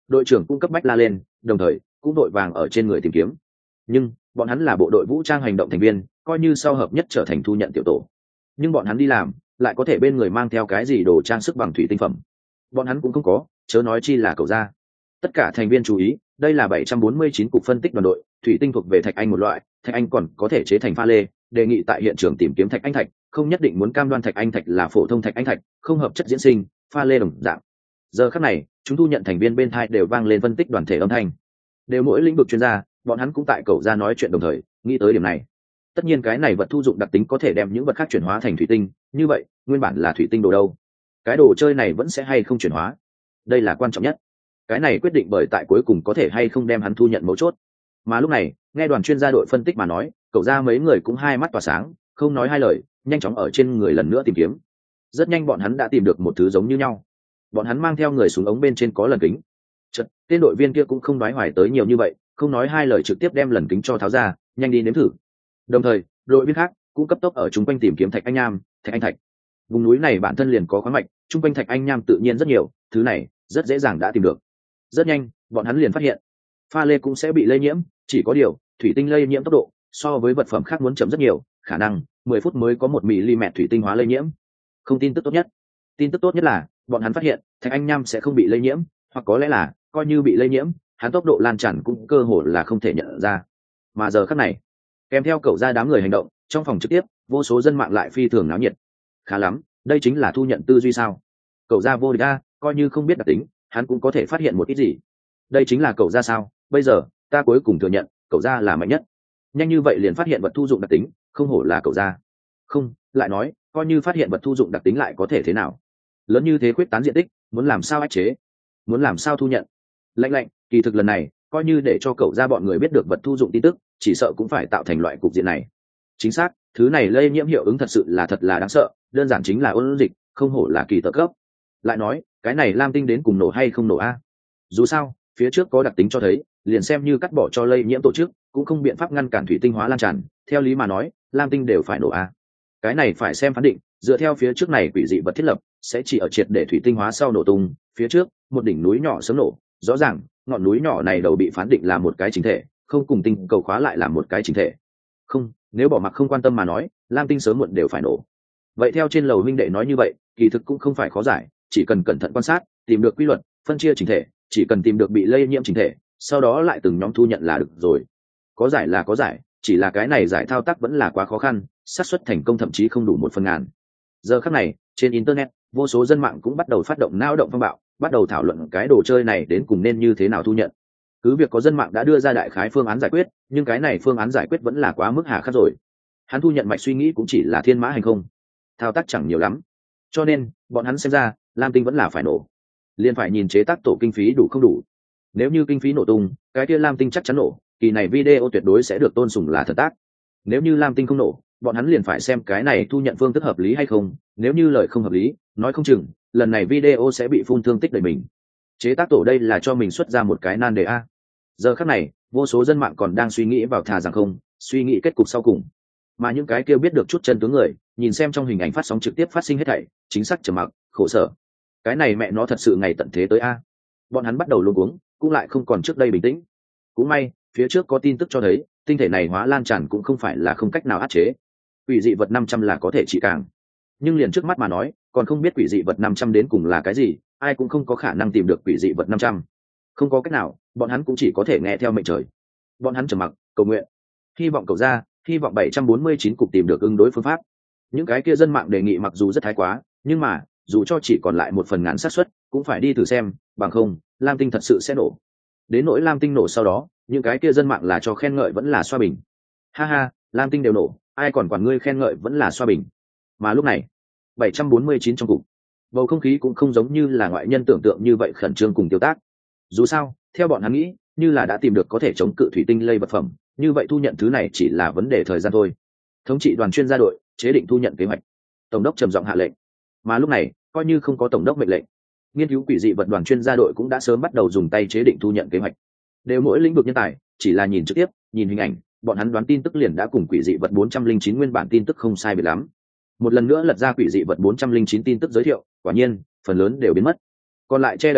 đội trưởng cũng cấp bách la lên, đồng thời cũng đội vàng ở trên người tìm kiếm. Nhưng bọn hắn là bộ đội vũ trang hành động thành viên, coi như sau hợp nhất trở thành thu nhận tiểu tổ, nhưng bọn hắn đi làm lại có thể bên người mang theo cái gì đồ trang sức bằng thủy tinh phẩm, bọn hắn cũng không có, chớ nói chi là Cẩu Gia. Tất cả thành viên chú ý, đây là bảy trăm bốn mươi chín cục phân tích đoàn đội, thủy tinh thuộc về thạch anh một loại, thạch anh còn có thể chế thành pha lê, đề nghị tại hiện trường tìm kiếm thạch anh thạch, không nhất định muốn cam đoan thạch anh thạch là phổ thông thạch anh thạch, không hợp chất diễn sinh, pha lê đồng dạng. Giờ khắc này, chúng thu nhận thành viên bên thai đều vang lên phân tích đoàn thể âm thanh, đều mỗi lĩnh vực chuyên gia, bọn hắn cũng tại Cẩu Gia nói chuyện đồng thời nghĩ tới điểm này. Tất nhiên cái này vật thu dụng đặc tính có thể đem những vật khác chuyển hóa thành thủy tinh, như vậy nguyên bản là thủy tinh đồ đâu, cái đồ chơi này vẫn sẽ hay không chuyển hóa, đây là quan trọng nhất. Cái này quyết định bởi tại cuối cùng có thể hay không đem hắn thu nhận mấu chốt. Mà lúc này nghe đoàn chuyên gia đội phân tích mà nói, Cẩu Gia mấy người cũng hai mắt tỏa sáng, không nói hai lời, nhanh chóng ở trên người lần nữa tìm kiếm. Rất nhanh bọn hắn đã tìm được một thứ giống như nhau. Bọn hắn mang theo người xuống ống bên trên có lần kính. Chật, tên đội viên kia cũng không nói hoài tới nhiều như vậy, không nói hai lời trực tiếp đem lần kính cho tháo ra, nhanh đi nếm thử. Đồng thời đội viên khác cũng cấp tốc ở chung quanh tìm kiếm thạch anh nham, thạch anh thạch. Vùng núi này bản thân liền có khoáng mạch, chung quanh thạch anh nham tự nhiên rất nhiều, thứ này rất dễ dàng đã tìm được. Rất nhanh bọn hắn liền phát hiện pha lê cũng sẽ bị lây nhiễm, chỉ có điều thủy tinh lây nhiễm tốc độ so với vật phẩm khác muốn chậm rất nhiều, khả năng mười phút mới có một mi-li-mét thủy tinh hóa lây nhiễm. Không tin tức tốt nhất, tin tức tốt nhất là bọn hắn phát hiện thạch anh nham sẽ không bị lây nhiễm, hoặc có lẽ là coi như bị lây nhiễm, hắn tốc độ lan tràn cũng cơ hồ là không thể nhận ra. Mà giờ khắc này, kèm theo Cẩu Gia đám người hành động, trong phòng trực tiếp vô số dân mạng lại phi thường náo nhiệt. Khá lắm, đây chính là thu nhận tư duy sao? Cẩu Gia vô địch a, coi như không biết đặc tính, hắn cũng có thể phát hiện một ít gì. Đây chính là Cẩu Gia sao? Bây giờ ta cuối cùng thừa nhận Cẩu Gia là mạnh nhất. Nhanh như vậy liền phát hiện vật thu dụng đặc tính, không hổ là Cẩu Gia. Không, lại nói, coi như phát hiện vật thu dụng đặc tính lại có thể thế nào? Lớn như thế khuyết tán diện tích, muốn làm sao áp chế? Muốn làm sao thu nhận? Lạnh lạnh, kỳ thực lần này, coi như để cho Cẩu Gia bọn người biết được vật thu dụng tin tức, chỉ sợ cũng phải tạo thành loại cục diện này. Chính xác, thứ này lây nhiễm hiệu ứng thật sự là thật là đáng sợ, đơn giản chính là ôn dịch, không hổ là kỳ特cấp. Lại nói, cái này lam tinh đến cùng nổ hay không nổ a? Dù sao, phía trước có đặc tính cho thấy, liền xem như cắt bỏ cho lây nhiễm tổ chức, cũng không biện pháp ngăn cản thủy tinh hóa lan tràn, theo lý mà nói, lam tinh đều phải nổ a. Cái này phải xem phán định, dựa theo phía trước này quỷ dị vật thiết lập, sẽ chỉ ở triệt để thủy tinh hóa sau nổ tung, phía trước, một đỉnh núi nhỏ sớm nổ, rõ ràng, ngọn núi nhỏ này đầu bị phán định là một cái chính thể, không cùng tinh cầu khóa lại là một cái chính thể. Không, nếu bỏ mặc không quan tâm mà nói, lam tinh sớm muộn đều phải nổ. Vậy theo trên lầu huynh đệ nói như vậy, kỳ thực cũng không phải khó giải, chỉ cần cẩn thận quan sát, tìm được quy luật, phân chia chỉnh thể, chỉ cần tìm được bị lây nhiễm chỉnh thể, sau đó lại từng nhóm thu nhận là được rồi. Có giải là có giải, chỉ là cái này giải thao tác vẫn là quá khó khăn, xác suất thành công thậm chí không đủ một phần ngàn. Giờ khắc này, trên internet, vô số dân mạng cũng bắt đầu phát động nao động phong bạo, bắt đầu thảo luận cái đồ chơi này đến cùng nên như thế nào thu nhận. Cứ việc có dân mạng đã đưa ra đại khái phương án giải quyết, nhưng cái này phương án giải quyết vẫn là quá mức hà khắc rồi. Hắn thu nhận mạch suy nghĩ cũng chỉ là thiên mã hành không, thao tác chẳng nhiều lắm. Cho nên bọn hắn xem ra lam tinh vẫn là phải nổ, liền phải nhìn chế tác tổ kinh phí đủ không đủ. Nếu như kinh phí nổ tung, cái kia lam tinh chắc chắn nổ, kỳ này video tuyệt đối sẽ được tôn sùng là thật tác. Nếu như lam tinh không nổ, bọn hắn liền phải xem cái này thu nhận phương thức hợp lý hay không, nếu như lời không hợp lý, nói không chừng lần này video sẽ bị phun thương tích đầy mình. Chế tác tổ đây là cho mình xuất ra một cái nan đề a. Giờ khắc này, vô số dân mạng còn đang suy nghĩ vào thà rằng không, suy nghĩ kết cục sau cùng. Mà những cái kia biết được chút chân tướng người, nhìn xem trong hình ảnh phát sóng trực tiếp phát sinh hết thảy, chính xác trầm mặc, khổ sở. Cái này mẹ nó thật sự ngày tận thế tới a. Bọn hắn bắt đầu luống cuống, cũng lại không còn trước đây bình tĩnh. Cũng may, phía trước có tin tức cho thấy, tinh thể này hóa lan tràn cũng không phải là không cách nào áp chế. Quỷ dị vật năm trăm là có thể trị càng. Nhưng liền trước mắt mà nói, còn không biết quỷ dị vật năm trăm đến cùng là cái gì, ai cũng không có khả năng tìm được quỷ dị vật năm trăm. Không có cách nào, bọn hắn cũng chỉ có thể nghe theo mệnh trời. Bọn hắn trầm mặc, cầu nguyện, hy vọng Cẩu Gia, hy vọng bảy trăm bốn mươi chín cục tìm được ứng đối phương pháp. Những cái kia dân mạng đề nghị mặc dù rất thái quá, nhưng mà dù cho chỉ còn lại một phần ngàn xác suất, cũng phải đi thử xem, bằng không lam tinh thật sự sẽ nổ. Đến nỗi lam tinh nổ sau đó, những cái kia dân mạng là cho khen ngợi vẫn là xoa bình. Ha ha, lam tinh đều nổ, ai còn quản ngươi khen ngợi vẫn là xoa bình. Mà lúc này bảy trăm bốn mươi chín trong cục, bầu không khí cũng không giống như là ngoại nhân tưởng tượng như vậy khẩn trương cùng tiêu tác. Dù sao, theo bọn hắn nghĩ, như là đã tìm được có thể chống cự thủy tinh lây vật phẩm, như vậy thu nhận thứ này chỉ là vấn đề thời gian thôi. Thống trị đoàn chuyên gia đội chế định thu nhận kế hoạch, tổng đốc trầm giọng hạ lệnh. Mà lúc này, coi như không có tổng đốc mệnh lệnh, nghiên cứu quỷ dị vật đoàn chuyên gia đội cũng đã sớm bắt đầu dùng tay chế định thu nhận kế hoạch. Đều mỗi lĩnh vực nhân tài, chỉ là nhìn trực tiếp, nhìn hình ảnh, bọn hắn đoán tin tức liền đã cùng quỷ dị vật bốn trăm linh chín nguyên bản tin tức không sai biệt lắm. Một lần nữa lật ra quỷ dị vật bốn trăm linh chín tin tức giới thiệu, quả nhiên phần lớn đều biến mất. Còn lại che đậy từ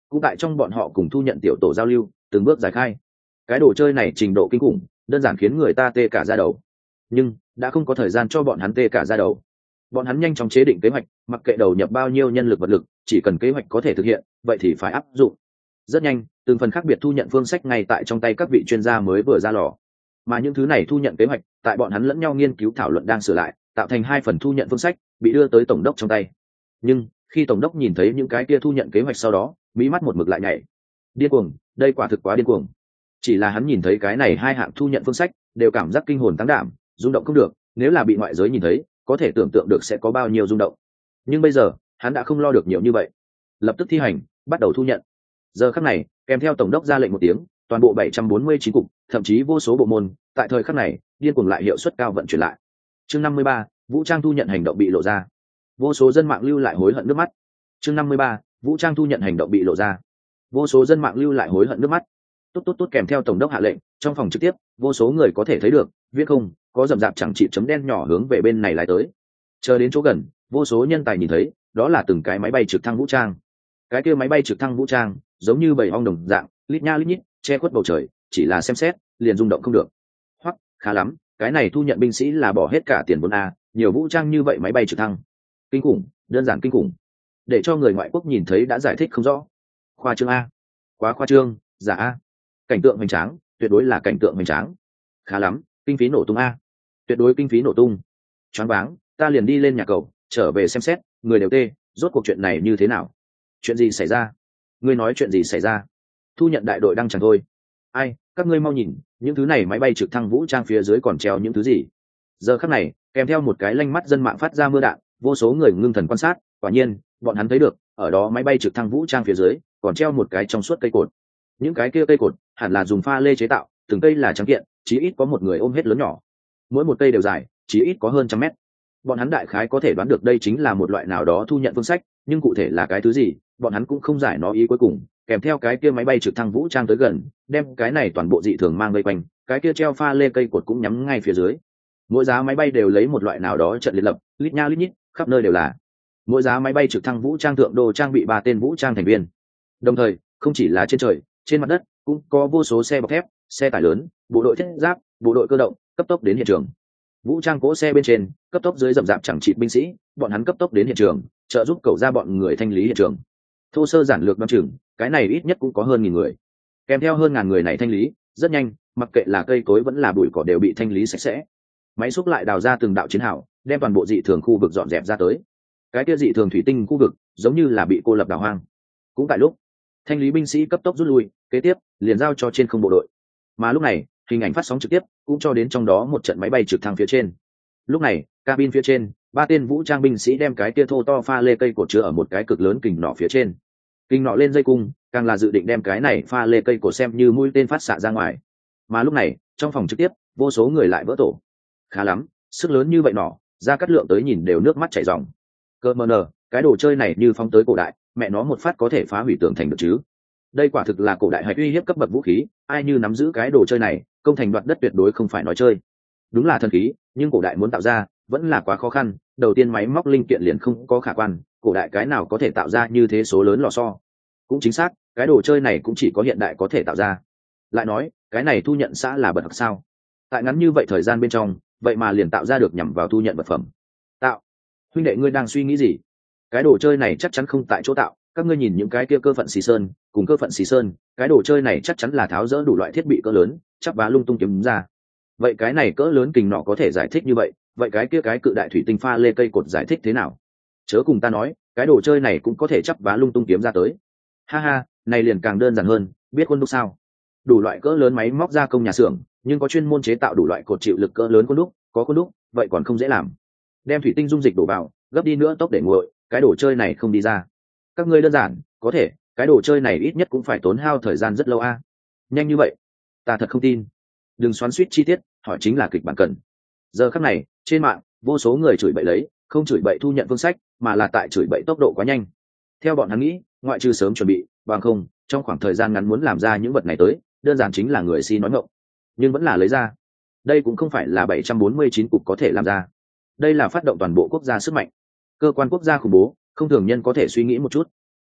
cũng tại trong bọn họ cùng thu nhận tiểu tổ giao lưu từng bước giải khai. Cái đồ chơi này trình độ kinh khủng đơn giản khiến người ta tê cả da đầu, nhưng đã không có thời gian cho bọn hắn tê cả da đầu. Bọn hắn nhanh chóng chế định kế hoạch, mặc kệ đầu nhập bao nhiêu nhân lực vật lực, chỉ cần kế hoạch có thể thực hiện vậy thì phải áp dụng. Rất nhanh, từng phần khác biệt thu nhận phương sách ngay tại trong tay các vị chuyên gia mới vừa ra lò, mà những thứ này thu nhận kế hoạch tại bọn hắn lẫn nhau nghiên cứu thảo luận đang sửa lại, tạo thành hai phần thu nhận phương sách bị đưa tới tổng đốc trong tay. Nhưng khi tổng đốc nhìn thấy những cái kia thu nhận kế hoạch sau đó, mí mắt một mực lại nhảy. Điên cuồng, đây quả thực quá điên cuồng. Chỉ là hắn nhìn thấy cái này hai hạng thu nhận phương sách đều cảm giác kinh hồn tăng đảm, rung động không được, nếu là bị ngoại giới nhìn thấy có thể tưởng tượng được sẽ có bao nhiêu rung động. Nhưng bây giờ hắn đã không lo được nhiều như vậy, lập tức thi hành, bắt đầu thu nhận. Giờ khắc này, kèm theo tổng đốc ra lệnh một tiếng, toàn bộ bảy trăm bốn mươi chín cục, thậm chí vô số bộ môn, tại thời khắc này điên cuồng lại hiệu suất cao vận chuyển lại. Chương năm mươi ba, vũ trang thu nhận hành động bị lộ ra. Vô số dân mạng lưu lại hối hận nước mắt. Chương năm mươi ba, vũ trang thu nhận hành động bị lộ ra. Vô số dân mạng lưu lại hối hận nước mắt. Tốt tốt tốt, kèm theo tổng đốc hạ lệnh, trong phòng trực tiếp, vô số người có thể thấy được, viết không, có rậm rạp chẳng trị chấm đen nhỏ hướng về bên này lái tới. Chờ đến chỗ gần, vô số nhân tài nhìn thấy, đó là từng cái máy bay trực thăng vũ trang. Cái kia máy bay trực thăng vũ trang, giống như bầy ong đồng dạng, lít nha lít nhít, che khuất bầu trời, chỉ là xem xét, liền rung động không được. Hoặc, khá lắm, cái này thu nhận binh sĩ là bỏ hết cả tiền vốn a, nhiều vũ trang như vậy máy bay trực thăng. Kinh khủng, đơn giản kinh khủng. Để cho người ngoại quốc nhìn thấy đã giải thích không rõ. Khoa trương a, quá khoa trương, giả a. Cảnh tượng hoành tráng, tuyệt đối là cảnh tượng hoành tráng. Khá lắm, kinh phí nổ tung a, tuyệt đối kinh phí nổ tung. Choáng váng, ta liền đi lên nhà cầu, trở về xem xét, người đều tê, rốt cuộc chuyện này như thế nào? Chuyện gì xảy ra? Ngươi nói chuyện gì xảy ra? Thu nhận đại đội đang chẳng thôi. Ai, các ngươi mau nhìn, những thứ này máy bay trực thăng vũ trang phía dưới còn treo những thứ gì? Giờ khắc này, kèm theo một cái lanh mắt dân mạng phát ra mưa đạn, vô số người ngưng thần quan sát, quả nhiên, bọn hắn thấy được, ở đó máy bay trực thăng vũ trang phía dưới còn treo một cái trong suốt cây cột. Những cái kia cây cột hẳn là dùng pha lê chế tạo, từng cây là trắng kiện, chí ít có một người ôm hết lớn nhỏ. Mỗi một cây đều dài, chí ít có hơn trăm mét. Bọn hắn đại khái có thể đoán được đây chính là một loại nào đó thu nhận phương sách, nhưng cụ thể là cái thứ gì, bọn hắn cũng không giải nó ý cuối cùng. Kèm theo cái kia máy bay trực thăng vũ trang tới gần, đem cái này toàn bộ dị thường mang vây quanh, cái kia treo pha lê cây cột cũng nhắm ngay phía dưới. Mỗi giá máy bay đều lấy một loại nào đó trận liệt lập, lít nha lít nhít, khắp nơi đều là. Mỗi giá máy bay trực thăng vũ trang thượng đồ trang bị ba tên vũ trang thành viên. Đồng thời, không chỉ là trên trời, trên mặt đất cũng có vô số xe bọc thép, xe tải lớn, bộ đội thiết giáp, bộ đội cơ động cấp tốc đến hiện trường. Vũ trang cỗ xe bên trên, cấp tốc dưới rậm rạp chẳng chịt binh sĩ, bọn hắn cấp tốc đến hiện trường, trợ giúp cầu ra bọn người thanh lý hiện trường. Thô sơ giản lược đoán chừng, cái này ít nhất cũng có hơn nghìn người. Kèm theo hơn ngàn người này thanh lý, rất nhanh, mặc kệ là cây cối vẫn là bụi cỏ đều bị thanh lý sạch sẽ. Máy xúc lại đào ra từng đạo chiến hào, đem toàn bộ dị thường khu vực dọn dẹp ra tới. Cái kia dị thường thủy tinh khu vực, giống như là bị cô lập đào hoang. Cũng tại lúc, thanh lý binh sĩ cấp tốc rút lui, kế tiếp liền giao cho trên không bộ đội. Mà lúc này, hình ảnh phát sóng trực tiếp cũng cho đến trong đó một trận máy bay trực thăng phía trên. Lúc này, cabin phía trên, ba tên vũ trang binh sĩ đem cái kia thô to pha lê cây cột chứa ở một cái cực lớn kình nỏ phía trên. Kình nỏ lên dây cung, càng là dự định đem cái này pha lê cây cột xem như mũi tên phát xạ ra ngoài. Mà lúc này, trong phòng trực tiếp, vô số người lại vỡ tổ. Khá lắm, sức lớn như vậy nỏ, ra cắt lượng tới nhìn đều nước mắt chảy ròng. Cơ mờ nờ, cái đồ chơi này như phóng tới cổ đại, mẹ nó một phát có thể phá hủy tường thành được chứ? Đây quả thực là cổ đại hạch uy hiếp cấp bậc vũ khí, ai như nắm giữ cái đồ chơi này, công thành đoạt đất tuyệt đối không phải nói chơi. Đúng là thần khí, nhưng cổ đại muốn tạo ra vẫn là quá khó khăn. Đầu tiên máy móc linh kiện liền không có khả quan, cổ đại cái nào có thể tạo ra như thế số lớn lò xo. Cũng chính xác, cái đồ chơi này cũng chỉ có hiện đại có thể tạo ra. Lại nói, cái này thu nhận xã là bật học sao? Tại ngắn như vậy thời gian bên trong, vậy mà liền tạo ra được nhằm vào thu nhận vật phẩm. Tạo? Huynh đệ ngươi đang suy nghĩ gì? Cái đồ chơi này chắc chắn không tại chỗ tạo. Các ngươi nhìn những cái kia cơ phận xì sơn, cùng cơ phận xì sơn, cái đồ chơi này chắc chắn là tháo rỡ đủ loại thiết bị cỡ lớn, chắp vá lung tung kiếm ra. Vậy cái này cỡ lớn kình nọ có thể giải thích như vậy, vậy cái kia cái cự đại thủy tinh pha lê cây cột giải thích thế nào? Chớ cùng ta nói, cái đồ chơi này cũng có thể chắp vá lung tung kiếm ra tới. Ha ha, này liền càng đơn giản hơn, biết khuôn đúc sao? Đủ loại cỡ lớn máy móc gia công nhà xưởng, nhưng có chuyên môn chế tạo đủ loại cột chịu lực cỡ lớn khuôn đúc, có khuôn đúc, vậy còn không dễ làm. Đem thủy tinh dung dịch đổ vào, gấp đi nữa tốc để nguội, cái đồ chơi này không đi ra. Các ngươi đơn giản, có thể, cái đồ chơi này ít nhất cũng phải tốn hao thời gian rất lâu a. Nhanh như vậy, ta thật không tin. Đừng xoắn xuýt chi tiết, hỏi chính là kịch bản cần. Giờ khắc này, trên mạng, vô số người chửi bậy lấy, không chửi bậy thu nhận phương sách, mà là tại chửi bậy tốc độ quá nhanh. Theo bọn hắn nghĩ, ngoại trừ sớm chuẩn bị, bằng không, trong khoảng thời gian ngắn muốn làm ra những vật này tới, đơn giản chính là người si nói ngọng. Nhưng vẫn là lấy ra. Đây cũng không phải là bảy trăm bốn mươi chín cục có thể làm ra. Đây là phát động toàn bộ quốc gia sức mạnh. Cơ quan quốc gia khủng bố, không thường nhân có thể suy nghĩ một chút.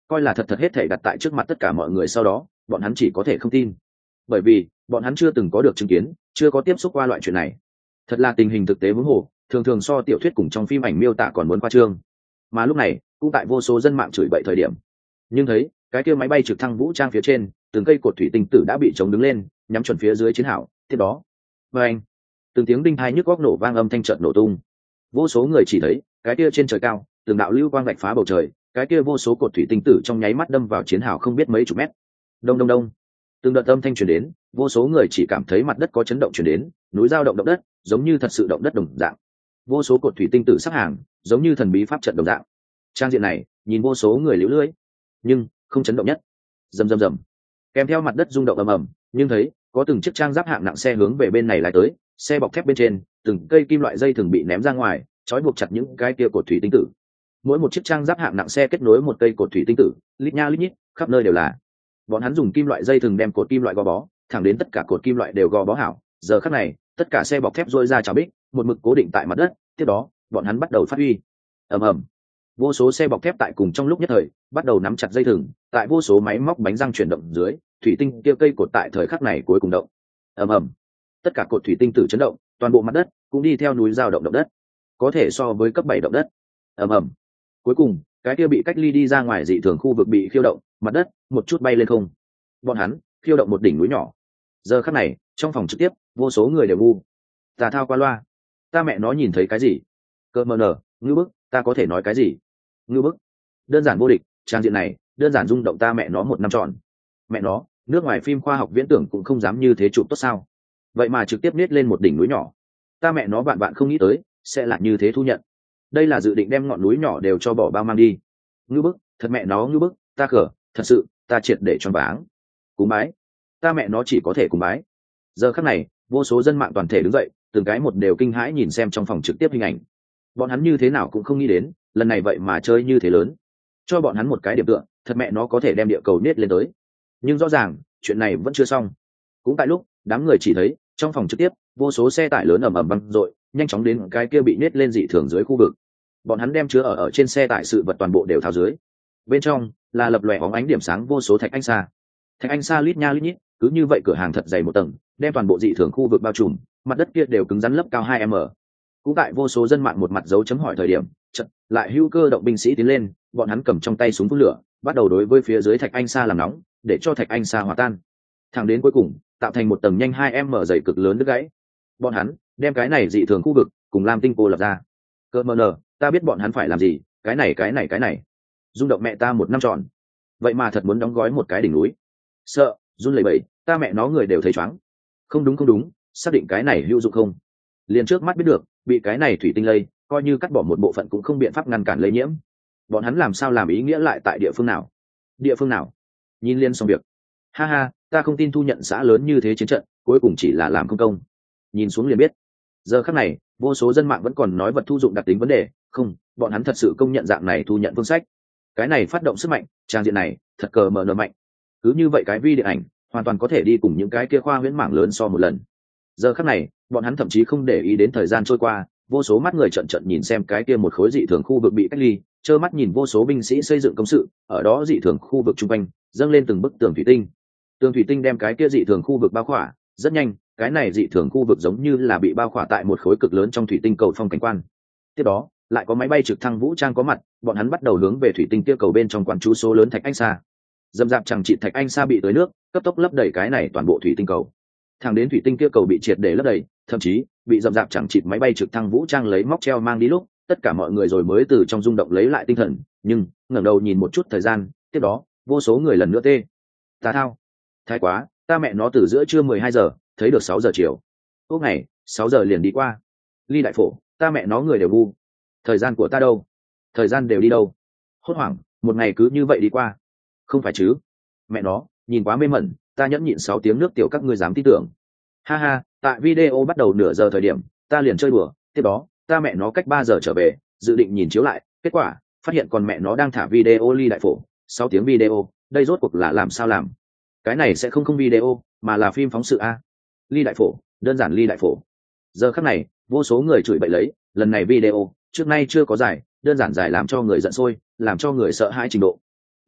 coi là thật thật hết thể đặt tại trước mặt tất cả mọi người, sau đó bọn hắn chỉ có thể không tin, bởi vì bọn hắn chưa từng có được chứng kiến, chưa có tiếp xúc qua loại chuyện này. Thật là tình hình thực tế huống hồ, thường thường so tiểu thuyết cùng trong phim ảnh miêu tả còn muốn khoa trương. Mà lúc này cũng tại vô số dân mạng chửi bậy thời điểm, nhưng thấy cái kia máy bay trực thăng vũ trang phía trên từng cây cột thủy tinh tử đã bị chống đứng lên, nhắm chuẩn phía dưới chiến hào. Tiếp đó và anh từng tiếng đinh hai nhức góc nổ vang, âm thanh trận nổ tung. Vô số người chỉ thấy cái kia trên trời cao từng đạo lưu quang vạch phá bầu trời, cái kia vô số cột thủy tinh tử trong nháy mắt đâm vào chiến hào không biết mấy chục mét. Đông đông đông, từng đợt âm thanh truyền đến, vô số người chỉ cảm thấy mặt đất có chấn động truyền đến, núi dao động động đất, giống như thật sự động đất đồng dạng. Vô số cột thủy tinh tử sắp hàng, giống như thần bí pháp trận đồng dạng. Trang diện này nhìn vô số người liễu lưỡi, nhưng không chấn động nhất. Rầm rầm rầm, kèm theo mặt đất rung động ầm ầm, nhưng thấy có từng chiếc trang giáp hạng nặng xe hướng về bên này lái tới, xe bọc thép bên trên từng cây kim loại dây thừng bị ném ra ngoài, trói buộc chặt những cái kia cột thủy tinh tử. Mỗi một chiếc trang giáp hạng nặng xe kết nối một cây cột thủy tinh tử, lít nha lít nhít, khắp nơi đều là. Bọn hắn dùng kim loại dây thừng đem cột kim loại gò bó, thẳng đến tất cả cột kim loại đều gò bó hảo. Giờ khắc này, tất cả xe bọc thép rôi ra chảo bích, một mực cố định tại mặt đất. Tiếp đó, bọn hắn bắt đầu phát huy. Ầm ầm, vô số xe bọc thép tại cùng trong lúc nhất thời bắt đầu nắm chặt dây thừng, tại vô số máy móc bánh răng chuyển động dưới, thủy tinh kia cây cột tại thời khắc này cuối cùng động. Ầm ầm, tất cả cột thủy tinh tử chấn động, toàn bộ mặt đất cũng đi theo núi dao động động đất, có thể so với cấp bảy động đất. Ầm ầm, cuối cùng cái kia bị cách ly đi ra ngoài dị thường khu vực bị khiêu động, mặt đất một chút bay lên không. Bọn hắn khiêu động một đỉnh núi nhỏ. Giờ khắc này trong phòng trực tiếp vô số người đều ngu. Tà thao qua loa, ta mẹ nó nhìn thấy cái gì? Cơ mờ nở, ngư bức, ta có thể nói cái gì? Ngư bức, đơn giản vô địch. Trang diện này đơn giản rung động ta mẹ nó một năm tròn. Mẹ nó, nước ngoài phim khoa học viễn tưởng cũng không dám như thế chụp tốt sao? Vậy mà trực tiếp nết lên một đỉnh núi nhỏ. Ta mẹ nó bạn bạn không nghĩ tới sẽ là như thế thu nhận. Đây là dự định đem ngọn núi nhỏ đều cho bỏ bao mang đi. Ngư bức, thật mẹ nó ngư bức, ta khở, thật sự, ta triệt để choáng váng. Cúng bái, ta mẹ nó chỉ có thể cúng bái. Giờ khắc này vô số dân mạng toàn thể đứng dậy, từng cái một đều kinh hãi nhìn xem trong phòng trực tiếp hình ảnh. Bọn hắn như thế nào cũng không nghĩ đến lần này vậy mà chơi như thế lớn, cho bọn hắn một cái điểm tựa, thật mẹ nó có thể đem địa cầu nết lên tới. Nhưng rõ ràng chuyện này vẫn chưa xong. Cũng tại lúc đám người chỉ thấy trong phòng trực tiếp vô số xe tải lớn ầm ầm văng dội, nhanh chóng đến cái kia bị nết lên dị thường dưới khu vực. Bọn hắn đem chứa ở ở trên xe tải sự vật toàn bộ đều tháo dưới. Bên trong là lập lòe óng ánh điểm sáng vô số thạch anh sa. Thạch anh sa lít nha lít nhít, cứ như vậy cửa hàng thật dày một tầng, đem toàn bộ dị thường khu vực bao trùm, mặt đất kia đều cứng rắn lấp cao hai mét. Cũng tại vô số dân mạng một mặt dấu chấm hỏi thời điểm, chợt lại hữu cơ động binh sĩ tiến lên, bọn hắn cầm trong tay súng phun lửa, bắt đầu đối với phía dưới thạch anh sa làm nóng, để cho thạch anh sa hòa tan. Thẳng đến cuối cùng tạo thành một tầng nhanh hai mét dày cực lớn đứt gãy. Bọn hắn đem cái này dị thường khu vực cùng lam tinh cô lập ra. Cơ mờ nờ, ta biết bọn hắn phải làm gì, cái này cái này cái này rung động mẹ ta một năm tròn. Vậy mà thật muốn đóng gói một cái đỉnh núi. Sợ run lẩy bẩy, ta mẹ nó người đều thấy choáng. Không đúng không đúng, xác định cái này hữu dụng không? Liền trước mắt biết được bị cái này thủy tinh lây, coi như cắt bỏ một bộ phận cũng không biện pháp ngăn cản lây nhiễm. Bọn hắn làm sao làm ý nghĩa lại tại địa phương nào? Địa phương nào? Nhìn liên xong việc. Ha ha, ta không tin thu nhận xã lớn như thế chiến trận cuối cùng chỉ là làm không công. Nhìn xuống liền biết. Giờ khắc này vô số dân mạng vẫn còn nói vật thu dụng đặc tính vấn đề, không, bọn hắn thật sự công nhận dạng này thu nhận phương sách. Cái này phát động sức mạnh, trang diện này thật cờ mờ nở mạnh. Cứ như vậy cái vi điện ảnh hoàn toàn có thể đi cùng những cái kia khoa huyễn mảng lớn so một lần. Giờ khắc này bọn hắn thậm chí không để ý đến thời gian trôi qua, vô số mắt người trận trận nhìn xem cái kia một khối dị thường khu vực bị cách ly, trơ mắt nhìn vô số binh sĩ xây dựng công sự ở đó dị thường khu vực chung quanh dâng lên từng bức tường thủy tinh. Tường thủy tinh đem cái kia dị thường khu vực bao khỏa, rất nhanh cái này dị thường khu vực giống như là bị bao khỏa tại một khối cực lớn trong thủy tinh cầu phong cảnh quan. Tiếp đó lại có máy bay trực thăng vũ trang có mặt, bọn hắn bắt đầu hướng về thủy tinh kia cầu bên trong quán chú số lớn thạch anh sa. Dầm dạp chẳng trị thạch anh sa bị tới nước cấp tốc lấp đầy cái này toàn bộ thủy tinh cầu. Thẳng đến thủy tinh kia cầu bị triệt để lấp đầy, thậm chí bị dầm dạp chẳng chịt máy bay trực thăng vũ trang lấy móc treo mang đi lúc, tất cả mọi người rồi mới từ trong rung động lấy lại tinh thần, nhưng ngẩng đầu nhìn một chút thời gian, tiếp đó vô số người lần nữa tê. Tà thao, thái quá, ta mẹ nó từ giữa trưa mười hai giờ thấy được sáu giờ chiều. Ốc này sáu giờ liền đi qua. Ly đại phổ, ta mẹ nó người đều ngu. Thời gian của ta đâu? Thời gian đều đi đâu? Hốt hoảng, một ngày cứ như vậy đi qua. Không phải chứ? Mẹ nó, nhìn quá mê mẩn, ta nhẫn nhịn sáu tiếng nước tiểu các ngươi dám tin tưởng. Ha ha, tại video bắt đầu nửa giờ thời điểm ta liền chơi đùa, tiếp đó ta mẹ nó cách ba giờ trở về dự định nhìn chiếu lại, kết quả phát hiện còn mẹ nó đang thả video Ly đại phổ sáu tiếng video, đây rốt cuộc là làm sao làm? Cái này sẽ không không video mà là phim phóng sự a. Ly đại phổ, đơn giản Ly đại phổ. Giờ khắc này vô số người chửi bậy lấy, lần này video trước nay chưa có giải, đơn giản giải làm cho người giận sôi, làm cho người sợ hãi trình độ.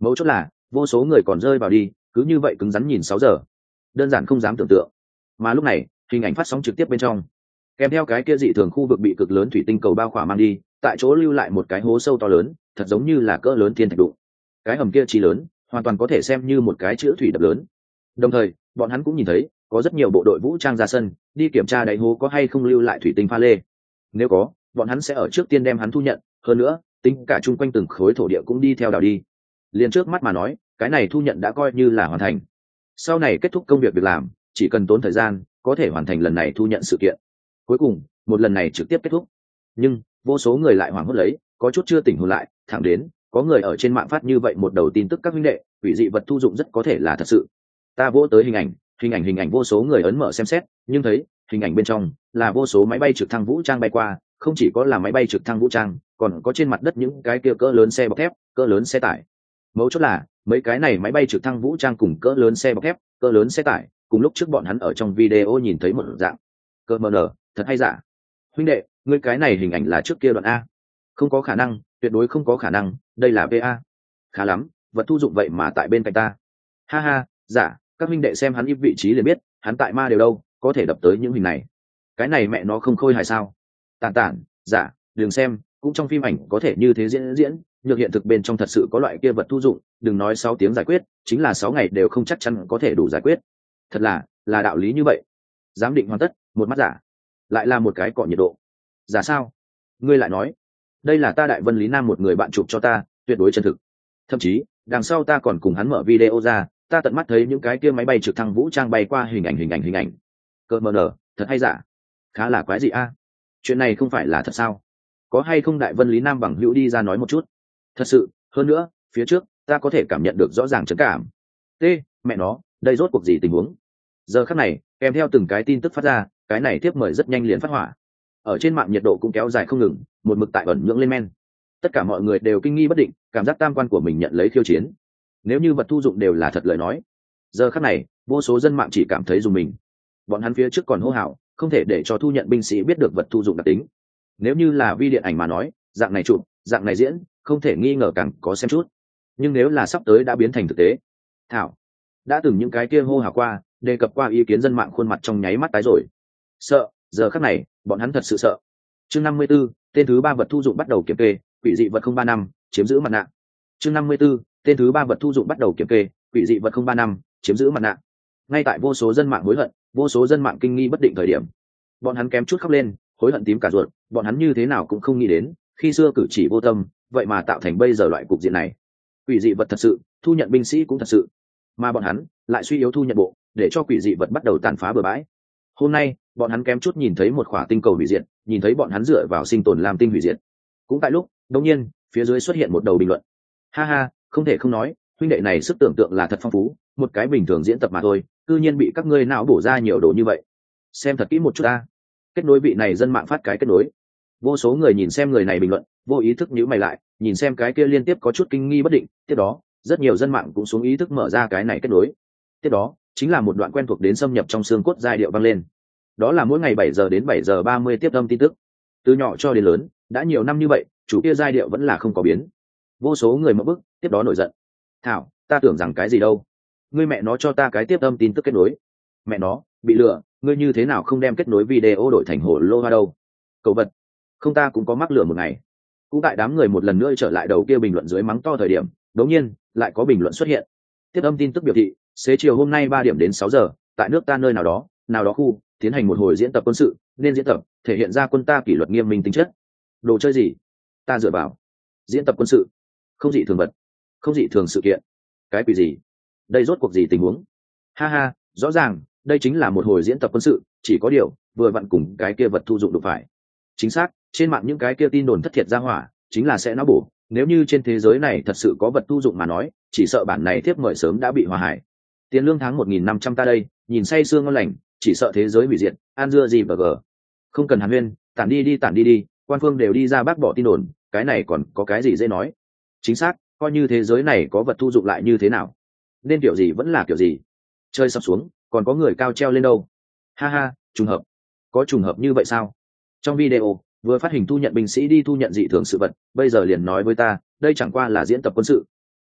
Mấu chốt là vô số người còn rơi vào đi, cứ như vậy cứng rắn nhìn sáu giờ, đơn giản không dám tưởng tượng. Mà lúc này hình ảnh phát sóng trực tiếp bên trong, kèm theo cái kia dị thường khu vực bị cực lớn thủy tinh cầu bao khỏa mang đi, tại chỗ lưu lại một cái hố sâu to lớn, thật giống như là cỡ lớn thiên thạch đụng. Cái hầm kia chỉ lớn, hoàn toàn có thể xem như một cái chữ thủy đập lớn. Đồng thời bọn hắn cũng nhìn thấy có rất nhiều bộ đội vũ trang ra sân đi kiểm tra đáy hố có hay không lưu lại thủy tinh pha lê. Nếu có, bọn hắn sẽ ở trước tiên đem hắn thu nhận, hơn nữa tính cả chung quanh từng khối thổ địa cũng đi theo đào đi. Liền trước mắt mà nói, cái này thu nhận đã coi như là hoàn thành. Sau này kết thúc công việc việc làm, chỉ cần tốn thời gian có thể hoàn thành lần này thu nhận sự kiện. Cuối cùng một lần này trực tiếp kết thúc. Nhưng vô số người lại hoảng hốt lấy, có chút chưa tỉnh hồn lại, thẳng đến có người ở trên mạng phát như vậy một đầu tin tức: các huynh đệ, quỷ dị vật thu dụng rất có thể là thật sự. Ta vỗ tới hình ảnh, hình ảnh hình ảnh vô số người ấn mở xem xét, nhưng thấy hình ảnh bên trong là vô số máy bay trực thăng vũ trang bay qua, không chỉ có là máy bay trực thăng vũ trang, còn có trên mặt đất những cái kia cỡ lớn xe bọc thép, cỡ lớn xe tải. Mấu chốt là mấy cái này máy bay trực thăng vũ trang cùng cỡ lớn xe bọc thép, cỡ lớn xe tải, cùng lúc trước bọn hắn ở trong video nhìn thấy một dạng. Cơ mờ nở, thật hay giả? Huynh đệ, ngươi cái này hình ảnh là trước kia đoạn A? Không có khả năng, tuyệt đối không có khả năng, đây là vê a. Khá lắm, vật thu dụng vậy mà tại bên cạnh ta. Ha ha, giả, các huynh đệ xem hắn ít vị trí liền biết, hắn tại ma đều đâu, có thể đập tới những hình này. Cái này mẹ nó không khôi hài sao? Tản tản, giả, đừng xem, cũng trong phim ảnh có thể như thế diễn diễn, nhược hiện thực bên trong thật sự có loại kia vật thu dụng, đừng nói sáu tiếng giải quyết, chính là sáu ngày đều không chắc chắn có thể đủ giải quyết. Thật là, là đạo lý như vậy. Giám định hoàn tất, một mắt giả, lại là một cái cọ nhiệt độ. Giả sao? Ngươi lại nói, đây là ta Đại Vân Lý Nam một người bạn chụp cho ta, tuyệt đối chân thực. Thậm chí đằng sau ta còn cùng hắn mở video ra, ta tận mắt thấy những cái kia máy bay trực thăng vũ trang bay qua, hình ảnh hình ảnh hình ảnh. Cơ mờ nở, thật hay giả? Khá là quái dị a. Chuyện này không phải là thật sao? Có hay không Đại Vân Lý Nam bằng hữu đi ra nói một chút? Thật sự, hơn nữa phía trước ta có thể cảm nhận được rõ ràng trấn cảm. T, mẹ nó, đây rốt cuộc gì tình huống? Giờ khắc này kèm theo từng cái tin tức phát ra, cái này tiếp mời rất nhanh liền phát hỏa. Ở trên mạng nhiệt độ cũng kéo dài không ngừng, một mực tại ẩn nhưỡng lên men. Tất cả mọi người đều kinh nghi bất định, cảm giác tam quan của mình nhận lấy khiêu chiến. Nếu như vật thu dụng đều là thật lời nói, giờ khắc này vô số dân mạng chỉ cảm thấy dùng mình. Bọn hắn phía trước còn hô hào không thể để cho thu nhận binh sĩ biết được vật thu dụng đặc tính. Nếu như là vi điện ảnh mà nói, dạng này chụp, dạng này diễn, không thể nghi ngờ càng có xem chút. Nhưng nếu là sắp tới đã biến thành thực tế, thảo, đã từng những cái kia hô hào qua, đề cập qua ý kiến dân mạng khuôn mặt trong nháy mắt tái rồi. Sợ, giờ khắc này bọn hắn thật sự sợ. Chương năm mươi 54, tên thứ ba vật thu dụng bắt đầu kiểm kê, quỷ dị vật không ba năm, chiếm giữ mặt nạ. Chương năm mươi 54, tên thứ ba vật thu dụng bắt đầu kiểm kê, quỷ dị vật không ba năm, chiếm giữ mặt nạ. Ngay tại vô số dân mạng hối hận, vô số dân mạng kinh nghi bất định thời điểm, bọn hắn kém chút khóc lên, hối hận tím cả ruột, bọn hắn như thế nào cũng không nghĩ đến, khi xưa cử chỉ vô tâm, vậy mà tạo thành bây giờ loại cục diện này. Quỷ dị vật thật sự, thu nhận binh sĩ cũng thật sự, mà bọn hắn lại suy yếu thu nhận bộ, để cho quỷ dị vật bắt đầu tàn phá bừa bãi. Hôm nay bọn hắn kém chút nhìn thấy một khỏa tinh cầu hủy diệt, nhìn thấy bọn hắn dựa vào sinh tồn làm tinh hủy diệt. Cũng tại lúc đột nhiên phía dưới xuất hiện một đầu bình luận: ha ha, không thể không nói, huynh đệ này sức tưởng tượng là thật phong phú, một cái bình thường diễn tập mà thôi, cư nhiên bị các ngươi não bổ ra nhiều đồ như vậy. Xem thật kỹ một chút ta. Kết nối vị này dân mạng phát cái kết nối. Vô số người nhìn xem người này bình luận, vô ý thức nhíu mày lại, nhìn xem cái kia liên tiếp có chút kinh nghi bất định. Tiếp đó rất nhiều dân mạng cũng xuống ý thức mở ra cái này kết nối. Tiếp đó chính là một đoạn quen thuộc đến xâm nhập trong xương cốt giai điệu vang lên. Đó là mỗi ngày bảy giờ đến bảy giờ ba mươi tiếp âm tin tức. Từ nhỏ cho đến lớn, đã nhiều năm như vậy, chủ kia giai điệu vẫn là không có biến. Vô số người mở bức, tiếp đó nổi giận. Thảo, ta tưởng rằng cái gì đâu? Ngươi mẹ nó cho ta cái tiếp âm tin tức kết nối. Mẹ nó, bị lừa, ngươi như thế nào không đem kết nối video đổi thành hồ lô hoa đâu? Cậu vật, không ta cũng có mắc lừa một ngày. Cũng tại đám người một lần nữa trở lại đầu kia bình luận dưới mắng to thời điểm, đột nhiên lại có bình luận xuất hiện. Tiếp âm tin tức biểu thị, xế chiều hôm nay ba điểm đến sáu giờ, tại nước ta nơi nào đó, nào đó khu, tiến hành một hồi diễn tập quân sự, nên diễn tập thể hiện ra quân ta kỷ luật nghiêm minh tính chất. Đồ chơi gì? Ta dựa vào diễn tập quân sự, không dị thường vật, không dị thường sự kiện, cái quỷ gì? Đây rốt cuộc gì tình huống? Ha ha, rõ ràng đây chính là một hồi diễn tập quân sự, chỉ có điều vừa vặn cùng cái kia vật thu dụng được phải. Chính xác, trên mạng những cái kia tin đồn thất thiệt ra hỏa, chính là sẽ não bổ. Nếu như trên thế giới này thật sự có vật thu dụng mà nói, chỉ sợ bản này tiếp mời sớm đã bị hòa hải. Tiền lương tháng một nghìn năm trăm ta đây, nhìn say sương ngon lành, chỉ sợ thế giới hủy diệt, an dưa gì bờ gờ. Không cần hàn huyên, tản đi đi tản đi đi, quan phương đều đi ra bác bỏ tin đồn, cái này còn có cái gì dễ nói. Chính xác, coi như thế giới này có vật thu dụng lại như thế nào, nên kiểu gì vẫn là kiểu gì. Chơi sắp xuống, còn có người cao treo lên đâu. Ha ha, trùng hợp. Có trùng hợp như vậy sao? Trong video vừa phát hình thu nhận binh sĩ đi thu nhận dị thường sự vật, bây giờ liền nói với ta, đây chẳng qua là diễn tập quân sự.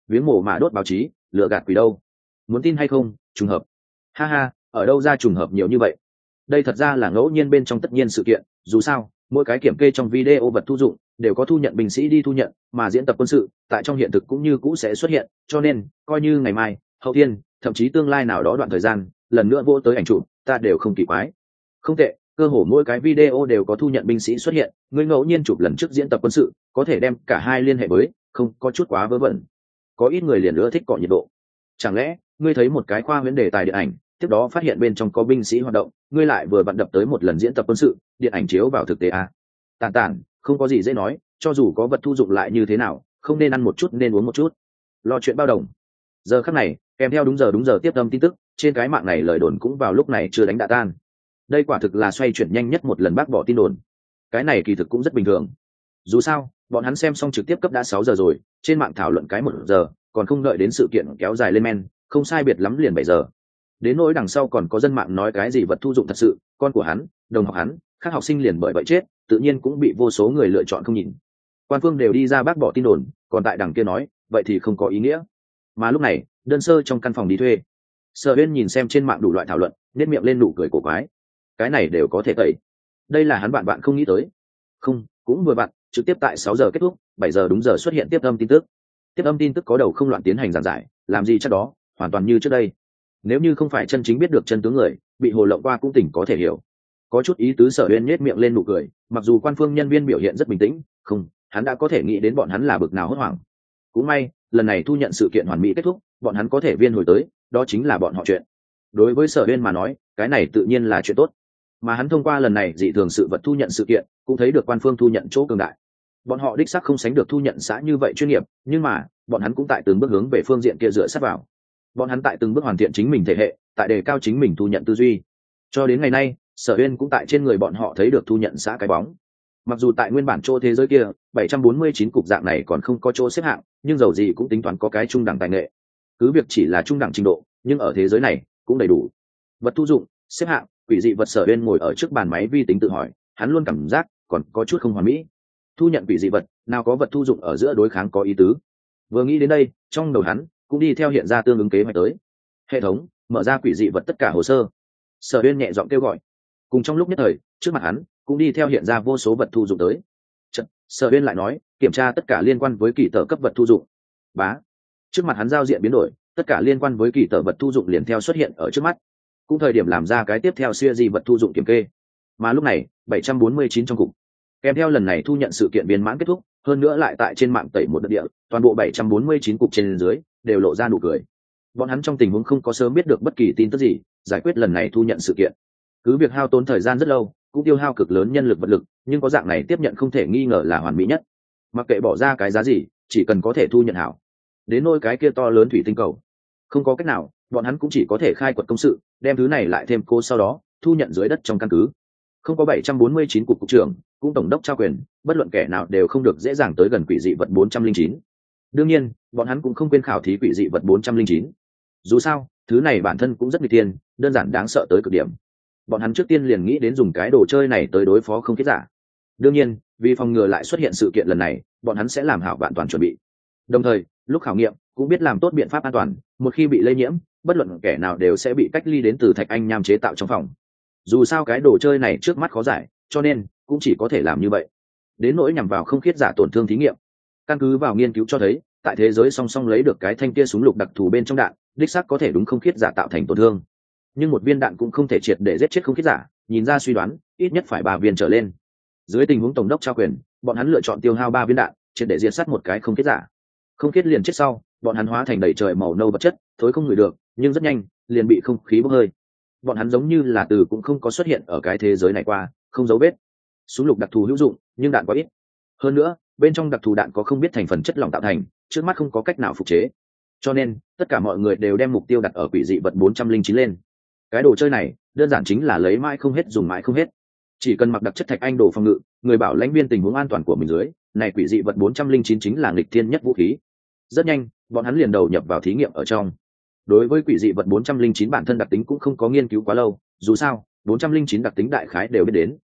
viếng mồ mà đốt báo chí, lựa gạt quỷ đâu. Muốn tin hay không, trùng hợp. Ha ha, ở đâu ra trùng hợp nhiều như vậy? Đây thật ra là ngẫu nhiên bên trong tất nhiên sự kiện, dù sao, mỗi cái kiểm kê trong video vật thu dụng đều có thu nhận binh sĩ đi thu nhận, mà diễn tập quân sự tại trong hiện thực cũng như cũ sẽ xuất hiện, cho nên coi như ngày mai, hậu thiên, thậm chí tương lai nào đó đoạn thời gian, lần nữa vô tới ảnh chụp, ta đều không kỳ quái. Không tệ, cơ hồ mỗi cái video đều có thu nhận binh sĩ xuất hiện, người ngẫu nhiên chụp lần trước diễn tập quân sự, có thể đem cả hai liên hệ với, không có chút quá vớ vẩn. Có ít người liền nữa thích cọ nhiệt độ. Chẳng lẽ ngươi thấy một cái khoa huyễn đề tài điện ảnh, tiếp đó phát hiện bên trong có binh sĩ hoạt động, ngươi lại vừa vặn đập tới một lần diễn tập quân sự, điện ảnh chiếu vào thực tế à? Tàn tàn, không có gì dễ nói, cho dù có vật thu dụng lại như thế nào, không nên ăn một chút nên uống một chút. Lo chuyện bao đồng. Giờ khắc này, kèm theo đúng giờ đúng giờ tiếp tâm tin tức, trên cái mạng này lời đồn cũng vào lúc này chưa đánh đã tan. Đây quả thực là xoay chuyển nhanh nhất một lần bác bỏ tin đồn. Cái này kỳ thực cũng rất bình thường. Dù sao, bọn hắn xem xong trực tiếp cấp đã sáu giờ rồi, trên mạng thảo luận cái một giờ, còn không đợi đến sự kiện kéo dài lên men, không sai biệt lắm liền bảy giờ. Đến nỗi đằng sau còn có dân mạng nói cái gì vật thu dụng thật sự, con của hắn, đồng học hắn, các học sinh liền bởi vậy chết, tự nhiên cũng bị vô số người lựa chọn không nhìn. Quan phương đều đi ra bác bỏ tin đồn, còn tại đằng kia nói, vậy thì không có ý nghĩa. Mà lúc này, đơn sơ trong căn phòng đi thuê, Sở Uyên nhìn xem trên mạng đủ loại thảo luận, nét miệng lên nụ cười cổ quái. Cái này đều có thể tẩy. Đây là hắn bạn bạn không nghĩ tới. Không, cũng vừa bạn, trực tiếp tại sáu giờ kết thúc, bảy giờ đúng giờ xuất hiện tiếp âm tin tức. Tiếp âm tin tức có đầu không loạn tiến hành giảng giải, làm gì chắc đó, hoàn toàn như trước đây. Nếu như không phải chân chính biết được chân tướng người, bị hồ lộng qua cũng tỉnh có thể hiểu. Có chút ý tứ. Sở Uyên nhếch miệng lên nụ cười, mặc dù quan phương nhân viên biểu hiện rất bình tĩnh, không, hắn đã có thể nghĩ đến bọn hắn là bực nào hốt hoảng. Cũng may, lần này thu nhận sự kiện hoàn mỹ kết thúc, bọn hắn có thể viên hồi tới, đó chính là bọn họ chuyện. Đối với Sở Uyên mà nói, cái này tự nhiên là chuyện tốt. Mà hắn thông qua lần này dị thường sự vật thu nhận sự kiện, cũng thấy được quan phương thu nhận chỗ cường đại. Bọn họ đích xác không sánh được thu nhận xã như vậy chuyên nghiệp, nhưng mà bọn hắn cũng tại từng bước hướng về phương diện kia dựa sát vào. Bọn hắn tại từng bước hoàn thiện chính mình thể hệ, tại đề cao chính mình thu nhận tư duy. Cho đến ngày nay, Sở Uyên cũng tại trên người bọn họ thấy được thu nhận xã cái bóng. Mặc dù tại nguyên bản chỗ thế giới kia, bảy trăm bốn mươi chín cục dạng này còn không có chỗ xếp hạng, nhưng dầu gì cũng tính toán có cái trung đẳng tài nghệ. Cứ việc chỉ là trung đẳng trình độ, nhưng ở thế giới này cũng đầy đủ. Vật thu dụng, xếp hạng, quỷ dị vật. Sở Uyên ngồi ở trước bàn máy vi tính tự hỏi, hắn luôn cảm giác còn có chút không hoàn mỹ. Thu nhận quỷ dị vật, nào có vật thu dụng ở giữa đối kháng có ý tứ. Vừa nghĩ đến đây, trong đầu hắn cũng đi theo hiện ra tương ứng kế hoạch tới. Hệ thống, mở ra quỷ dị vật tất cả hồ sơ. Sở Uyên nhẹ giọng kêu gọi. Cùng trong lúc nhất thời, trước mặt hắn cũng đi theo hiện ra vô số vật thu dụng tới. Chật, Sở Uyên lại nói, kiểm tra tất cả liên quan với kỳ tờ cấp vật thu dụng. Bá. Trước mặt hắn giao diện biến đổi, tất cả liên quan với kỳ tờ vật thu dụng liền theo xuất hiện ở trước mắt. Cũng thời điểm làm ra cái tiếp theo siêu di vật thu dụng kiểm kê. Mà lúc này, bảy trăm bốn mươi chín trong cục. Kèm theo lần này thu nhận sự kiện viên mãn kết thúc, hơn nữa lại tại trên mạng tẩy một đất địa, toàn bộ bảy trăm bốn mươi chín cục trên dưới đều lộ ra nụ cười. Bọn hắn trong tình huống không có sớm biết được bất kỳ tin tức gì, giải quyết lần này thu nhận sự kiện. Cứ việc hao tốn thời gian rất lâu, cũng tiêu hao cực lớn nhân lực vật lực, nhưng có dạng này tiếp nhận không thể nghi ngờ là hoàn mỹ nhất. Mặc kệ bỏ ra cái giá gì, chỉ cần có thể thu nhận hảo. Đến nôi cái kia to lớn thủy tinh cầu, không có cách nào, bọn hắn cũng chỉ có thể khai quật công sự, đem thứ này lại thêm cô sau đó thu nhận dưới đất trong căn cứ. Không có bảy trăm bốn mươi chín cục cục trưởng, cũng tổng đốc trao quyền, bất luận kẻ nào đều không được dễ dàng tới gần quỷ dị vật bốn trăm linh chín. Đương nhiên, bọn hắn cũng không quên khảo thí quỷ dị vật bốn trăm linh chín. Dù sao, thứ này bản thân cũng rất nguy tiên, đơn giản đáng sợ tới cực điểm. Bọn hắn trước tiên liền nghĩ đến dùng cái đồ chơi này tới đối phó không khiết giả. Đương nhiên, vì phòng ngừa lại xuất hiện sự kiện lần này, bọn hắn sẽ làm hảo vạn toàn chuẩn bị. Đồng thời, lúc khảo nghiệm cũng biết làm tốt biện pháp an toàn, một khi bị lây nhiễm, bất luận kẻ nào đều sẽ bị cách ly đến từ thạch anh nham chế tạo trong phòng. Dù sao cái đồ chơi này trước mắt khó giải, cho nên cũng chỉ có thể làm như vậy. Đến nỗi nhằm vào không khiết giả tổn thương thí nghiệm, căn cứ vào nghiên cứu cho thấy, tại thế giới song song lấy được cái thanh kia súng lục đặc thù bên trong đạn, đích xác có thể đúng không khiết giả tạo thành tổn thương. Nhưng một viên đạn cũng không thể triệt để giết chết không khiết giả, nhìn ra suy đoán, ít nhất phải ba viên trở lên. Dưới tình huống tổng đốc trao quyền, bọn hắn lựa chọn tiêu hao ba viên đạn, triệt để diệt sát một cái không khiết giả. Không khiết liền chết sau, bọn hắn hóa thành đầy trời màu nâu vật chất, thối không ngửi được, nhưng rất nhanh liền bị không khí bốc hơi. Bọn hắn giống như là từ cũng không có xuất hiện ở cái thế giới này qua, không dấu vết. Súng lục đặc thù hữu dụng, nhưng đạn quá ít. Hơn nữa, bên trong đặc thù đạn có không biết thành phần chất lỏng tạo thành, trước mắt không có cách nào phục chế. Cho nên, tất cả mọi người đều đem mục tiêu đặt ở quỷ dị vật bốn trăm linh chín lên. Cái đồ chơi này, đơn giản chính là lấy mãi không hết dùng mãi không hết. Chỉ cần mặc đặc chất thạch anh đồ phòng ngự, người bảo lãnh viên tình huống an toàn của mình dưới, này quỷ dị vật bốn trăm linh chín chính là nghịch thiên nhất vũ khí. Rất nhanh, bọn hắn liền đầu nhập vào thí nghiệm ở trong. Đối với quỷ dị vật bốn trăm linh chín bản thân đặc tính cũng không có nghiên cứu quá lâu, dù sao, bốn trăm linh chín đặc tính đại khái đều biết đến.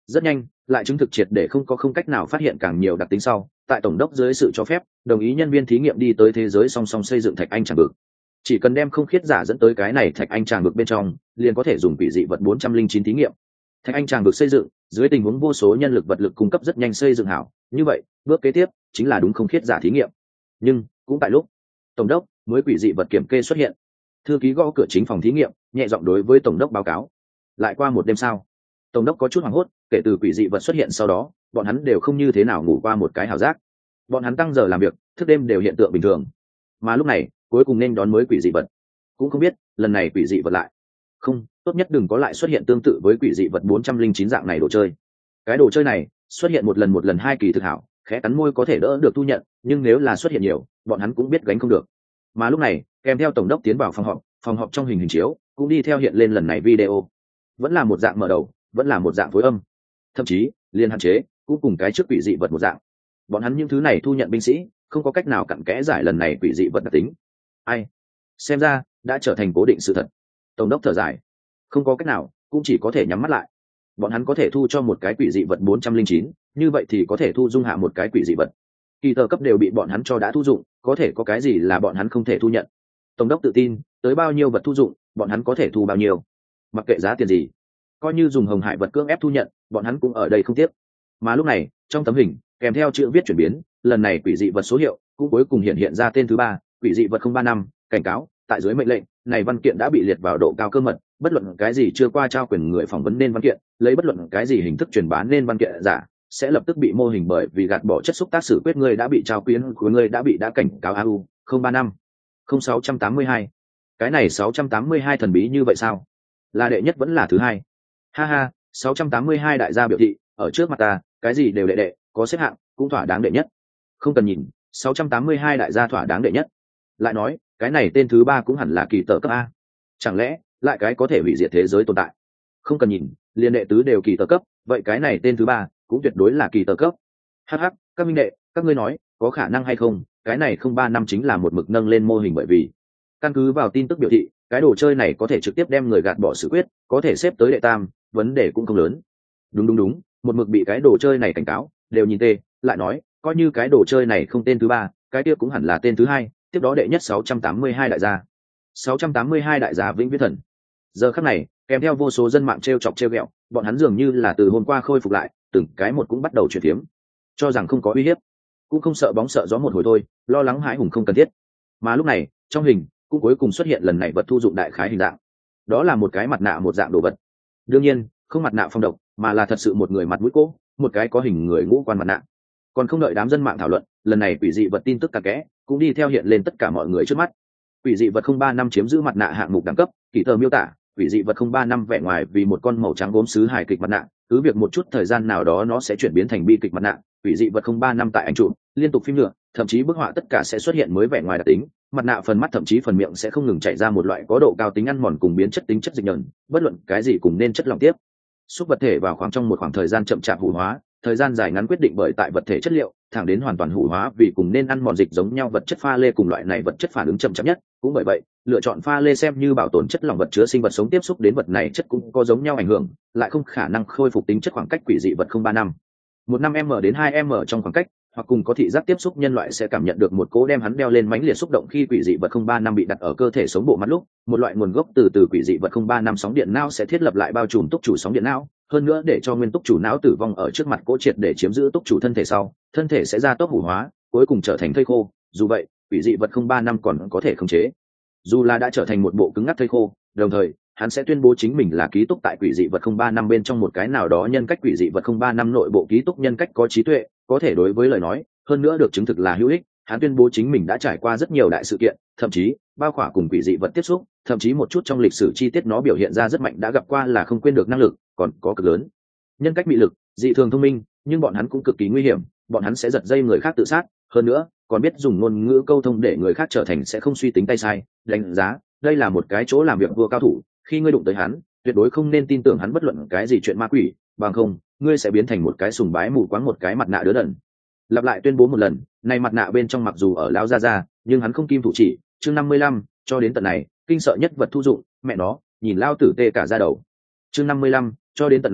Rất nhanh, lại chứng thực triệt để không có không cách nào phát hiện càng nhiều đặc tính sau, tại tổng đốc dưới sự cho phép, đồng ý nhân viên thí nghiệm đi tới thế giới song song xây dựng thạch anh tràng vực. Chỉ cần đem không khiết giả dẫn tới cái này thạch anh tràng vực bên trong, liền có thể dùng quỷ dị vật bốn trăm linh chín thí nghiệm. Thạch anh tràng vực xây dựng, dưới tình huống vô số nhân lực vật lực cung cấp rất nhanh xây dựng hảo, như vậy, bước kế tiếp chính là đúng không khiết giả thí nghiệm. Nhưng, cũng tại lúc tổng đốc mới quỷ dị vật kiểm kê xuất hiện, thư ký gõ cửa chính phòng thí nghiệm, nhẹ giọng đối với tổng đốc báo cáo. Lại qua một đêm sau, tổng đốc có chút hoảng hốt, kể từ quỷ dị vật xuất hiện sau đó, bọn hắn đều không như thế nào ngủ qua một cái hào giác. Bọn hắn tăng giờ làm việc, thức đêm đều hiện tượng bình thường. Mà lúc này, cuối cùng nên đón mới quỷ dị vật. Cũng không biết, lần này quỷ dị vật lại. Không, tốt nhất đừng có lại xuất hiện tương tự với quỷ dị vật bốn trăm linh chín dạng này đồ chơi. Cái đồ chơi này, xuất hiện một lần một lần hai kỳ thực hảo, khẽ cắn môi có thể đỡ được thu nhận, nhưng nếu là xuất hiện nhiều, bọn hắn cũng biết gánh không được. Mà lúc này, kèm theo tổng đốc tiến vào phòng họp, phòng họp trong hình hình chiếu cũng đi theo hiện lên lần này video. Vẫn là một dạng mở đầu, vẫn là một dạng phối âm, thậm chí liên hạn chế cũng cùng cái trước quỷ dị vật một dạng. Bọn hắn những thứ này thu nhận binh sĩ không có cách nào cặn kẽ giải lần này quỷ dị vật đặc tính. Ai xem ra đã trở thành cố định sự thật. Tổng đốc thở dài, không có cách nào, cũng chỉ có thể nhắm mắt lại. Bọn hắn có thể thu cho một cái quỷ dị vật bốn trăm linh chín, như vậy thì có thể thu dung hạ một cái quỷ dị vật. Kỳ tờ cấp đều bị bọn hắn cho đã thu dụng, có thể có cái gì là bọn hắn không thể thu nhận. Tổng đốc tự tin, tới bao nhiêu vật thu dụng, bọn hắn có thể thu bao nhiêu. Mặc kệ giá tiền gì, coi như dùng hồng hải vật cưỡng ép thu nhận, bọn hắn cũng ở đây không tiếc. Mà lúc này, trong tấm hình kèm theo chữ viết chuyển biến, lần này quỷ dị vật số hiệu cũng cuối cùng hiện hiện ra tên thứ ba, quỷ dị vật không ba năm, cảnh cáo, tại dưới mệnh lệnh này văn kiện đã bị liệt vào độ cao cơ mật, bất luận cái gì chưa qua trao quyền người phỏng vấn nên văn kiện, lấy bất luận cái gì hình thức truyền bá nên văn kiện giả, sẽ lập tức bị mô hình bởi vì gạt bỏ chất xúc tác xử quyết người đã bị trao quyến của người đã bị đã cảnh cáo a u không ba năm không sáu trăm tám mươi hai. Cái này sáu trăm tám mươi hai thần bí như vậy sao? Là đệ nhất vẫn là thứ hai? Ha ha, sáu trăm tám mươi hai đại gia biểu thị, ở trước mặt ta, cái gì đều đệ đệ, có xếp hạng, cũng thỏa đáng đệ nhất. Không cần nhìn, sáu trăm tám mươi hai đại gia thỏa đáng đệ nhất. Lại nói, cái này tên thứ ba cũng hẳn là kỳ tờ cấp a. Chẳng lẽ, lại cái có thể hủy diệt thế giới tồn tại? Không cần nhìn, liên đệ tứ đều kỳ tờ cấp, vậy cái này tên thứ ba cũng tuyệt đối là kỳ tờ cấp. Hh, các minh đệ, các ngươi nói, có khả năng hay không, cái này không ba năm chính là một mực nâng lên mô hình bởi vì căn cứ vào tin tức biểu thị, cái đồ chơi này có thể trực tiếp đem người gạt bỏ xử quyết, có thể xếp tới đệ tam, vấn đề cũng không lớn. Đúng đúng đúng, một mực bị cái đồ chơi này cảnh cáo, đều nhìn tê, lại nói, coi như cái đồ chơi này không tên thứ ba, cái kia cũng hẳn là tên thứ hai, tiếp đó đệ nhất sáu trăm tám mươi hai đại gia. sáu trăm tám mươi hai đại gia vĩnh viễn thần. Giờ khắc này, kèm theo vô số dân mạng trêu chọc trêu ghẹo, bọn hắn dường như là từ hôm qua khôi phục lại, từng cái một cũng bắt đầu chuyển tiếng, cho rằng không có uy hiếp, cũng không sợ bóng sợ gió một hồi thôi, lo lắng hãi hùng không cần thiết. Mà lúc này, trong hình cũng cuối cùng xuất hiện lần này vật thu dụng đại khái hình dạng, đó là một cái mặt nạ một dạng đồ vật. Đương nhiên, không mặt nạ phong độc, mà là thật sự một người mặt mũi cỗ, một cái có hình người ngũ quan mặt nạ. Còn không đợi đám dân mạng thảo luận, lần này quỷ dị vật tin tức cặn kẽ cũng đi theo hiện lên tất cả mọi người trước mắt. Quỷ dị vật không ba năm chiếm giữ mặt nạ hạng mục đẳng cấp, kỳ tờ miêu tả, quỷ dị vật không ba năm vẻ ngoài vì một con màu trắng gốm sứ hài kịch mặt nạ, cứ việc một chút thời gian nào đó nó sẽ chuyển biến thành bi kịch mặt nạ. Quỷ dị vật không ba năm tại ảnh chụp, liên tục phim nữa, thậm chí bức họa tất cả sẽ xuất hiện mới vẻ ngoài đặc tính, mặt nạ phần mắt thậm chí phần miệng sẽ không ngừng chảy ra một loại có độ cao tính ăn mòn cùng biến chất tính chất dịch nhờn, bất luận cái gì cùng nên chất lỏng tiếp xúc vật thể vào khoảng trong một khoảng thời gian chậm chạp hủ hóa, thời gian dài ngắn quyết định bởi tại vật thể chất liệu, thẳng đến hoàn toàn hủ hóa vì cùng nên ăn mòn dịch giống nhau vật chất pha lê cùng loại này vật chất phản ứng chậm chạp nhất, cũng bởi vậy, lựa chọn pha lê xem như bảo tồn chất lỏng vật chứa sinh vật sống tiếp xúc đến vật này chất cũng có giống nhau ảnh hưởng, lại không khả năng khôi phục tính chất khoảng cách quỷ dị vật không ba năm. một năm m đến hai m trong khoảng cách, hoặc cùng có thị giác tiếp xúc nhân loại sẽ cảm nhận được một cỗ đem hắn đeo lên mãnh liệt xúc động khi quỷ dị vật không ba năm bị đặt ở cơ thể sống bộ mặt lúc, một loại nguồn gốc từ từ quỷ dị vật không ba năm sóng điện não sẽ thiết lập lại bao trùm túc chủ sóng điện não, hơn nữa để cho nguyên túc chủ não tử vong ở trước mặt cỗ triệt để chiếm giữ túc chủ thân thể sau, thân thể sẽ ra tốc hủ hóa, cuối cùng trở thành thây khô. Dù vậy, quỷ dị vật không ba năm còn có thể khống chế, dù là đã trở thành một bộ cứng ngắc thây khô, đồng thời hắn sẽ tuyên bố chính mình là ký túc tại quỷ dị vật không ba năm bên trong một cái nào đó nhân cách. Quỷ dị vật không ba năm nội bộ ký túc nhân cách có trí tuệ, có thể đối với lời nói, hơn nữa được chứng thực là hữu ích. Hắn tuyên bố chính mình đã trải qua rất nhiều đại sự kiện, thậm chí bao khỏa cùng quỷ dị vật tiếp xúc, thậm chí một chút trong lịch sử chi tiết nó biểu hiện ra rất mạnh đã gặp qua là không quên được năng lực, còn có cực lớn nhân cách mị lực, dị thường thông minh, nhưng bọn hắn cũng cực kỳ nguy hiểm, bọn hắn sẽ giật dây người khác tự sát, hơn nữa còn biết dùng ngôn ngữ câu thông để người khác trở thành sẽ không suy tính tay sai. Đánh giá đây là một cái chỗ làm việc vua cao thủ, khi ngươi đụng tới hắn, tuyệt đối không nên tin tưởng hắn bất luận cái gì chuyện ma quỷ, bằng không ngươi sẽ biến thành một cái sùng bái mù quáng, một cái mặt nạ đứa đần. Lặp lại tuyên bố một lần, này mặt nạ bên trong mặc dù ở lao ra ra, nhưng hắn không kim thủ chỉ. Chương năm mươi lăm, cho đến tận này, kinh sợ nhất vật thu dụng, mẹ nó, nhìn lao tử tê cả da đầu. Chương năm mươi lăm, cho đến tận này,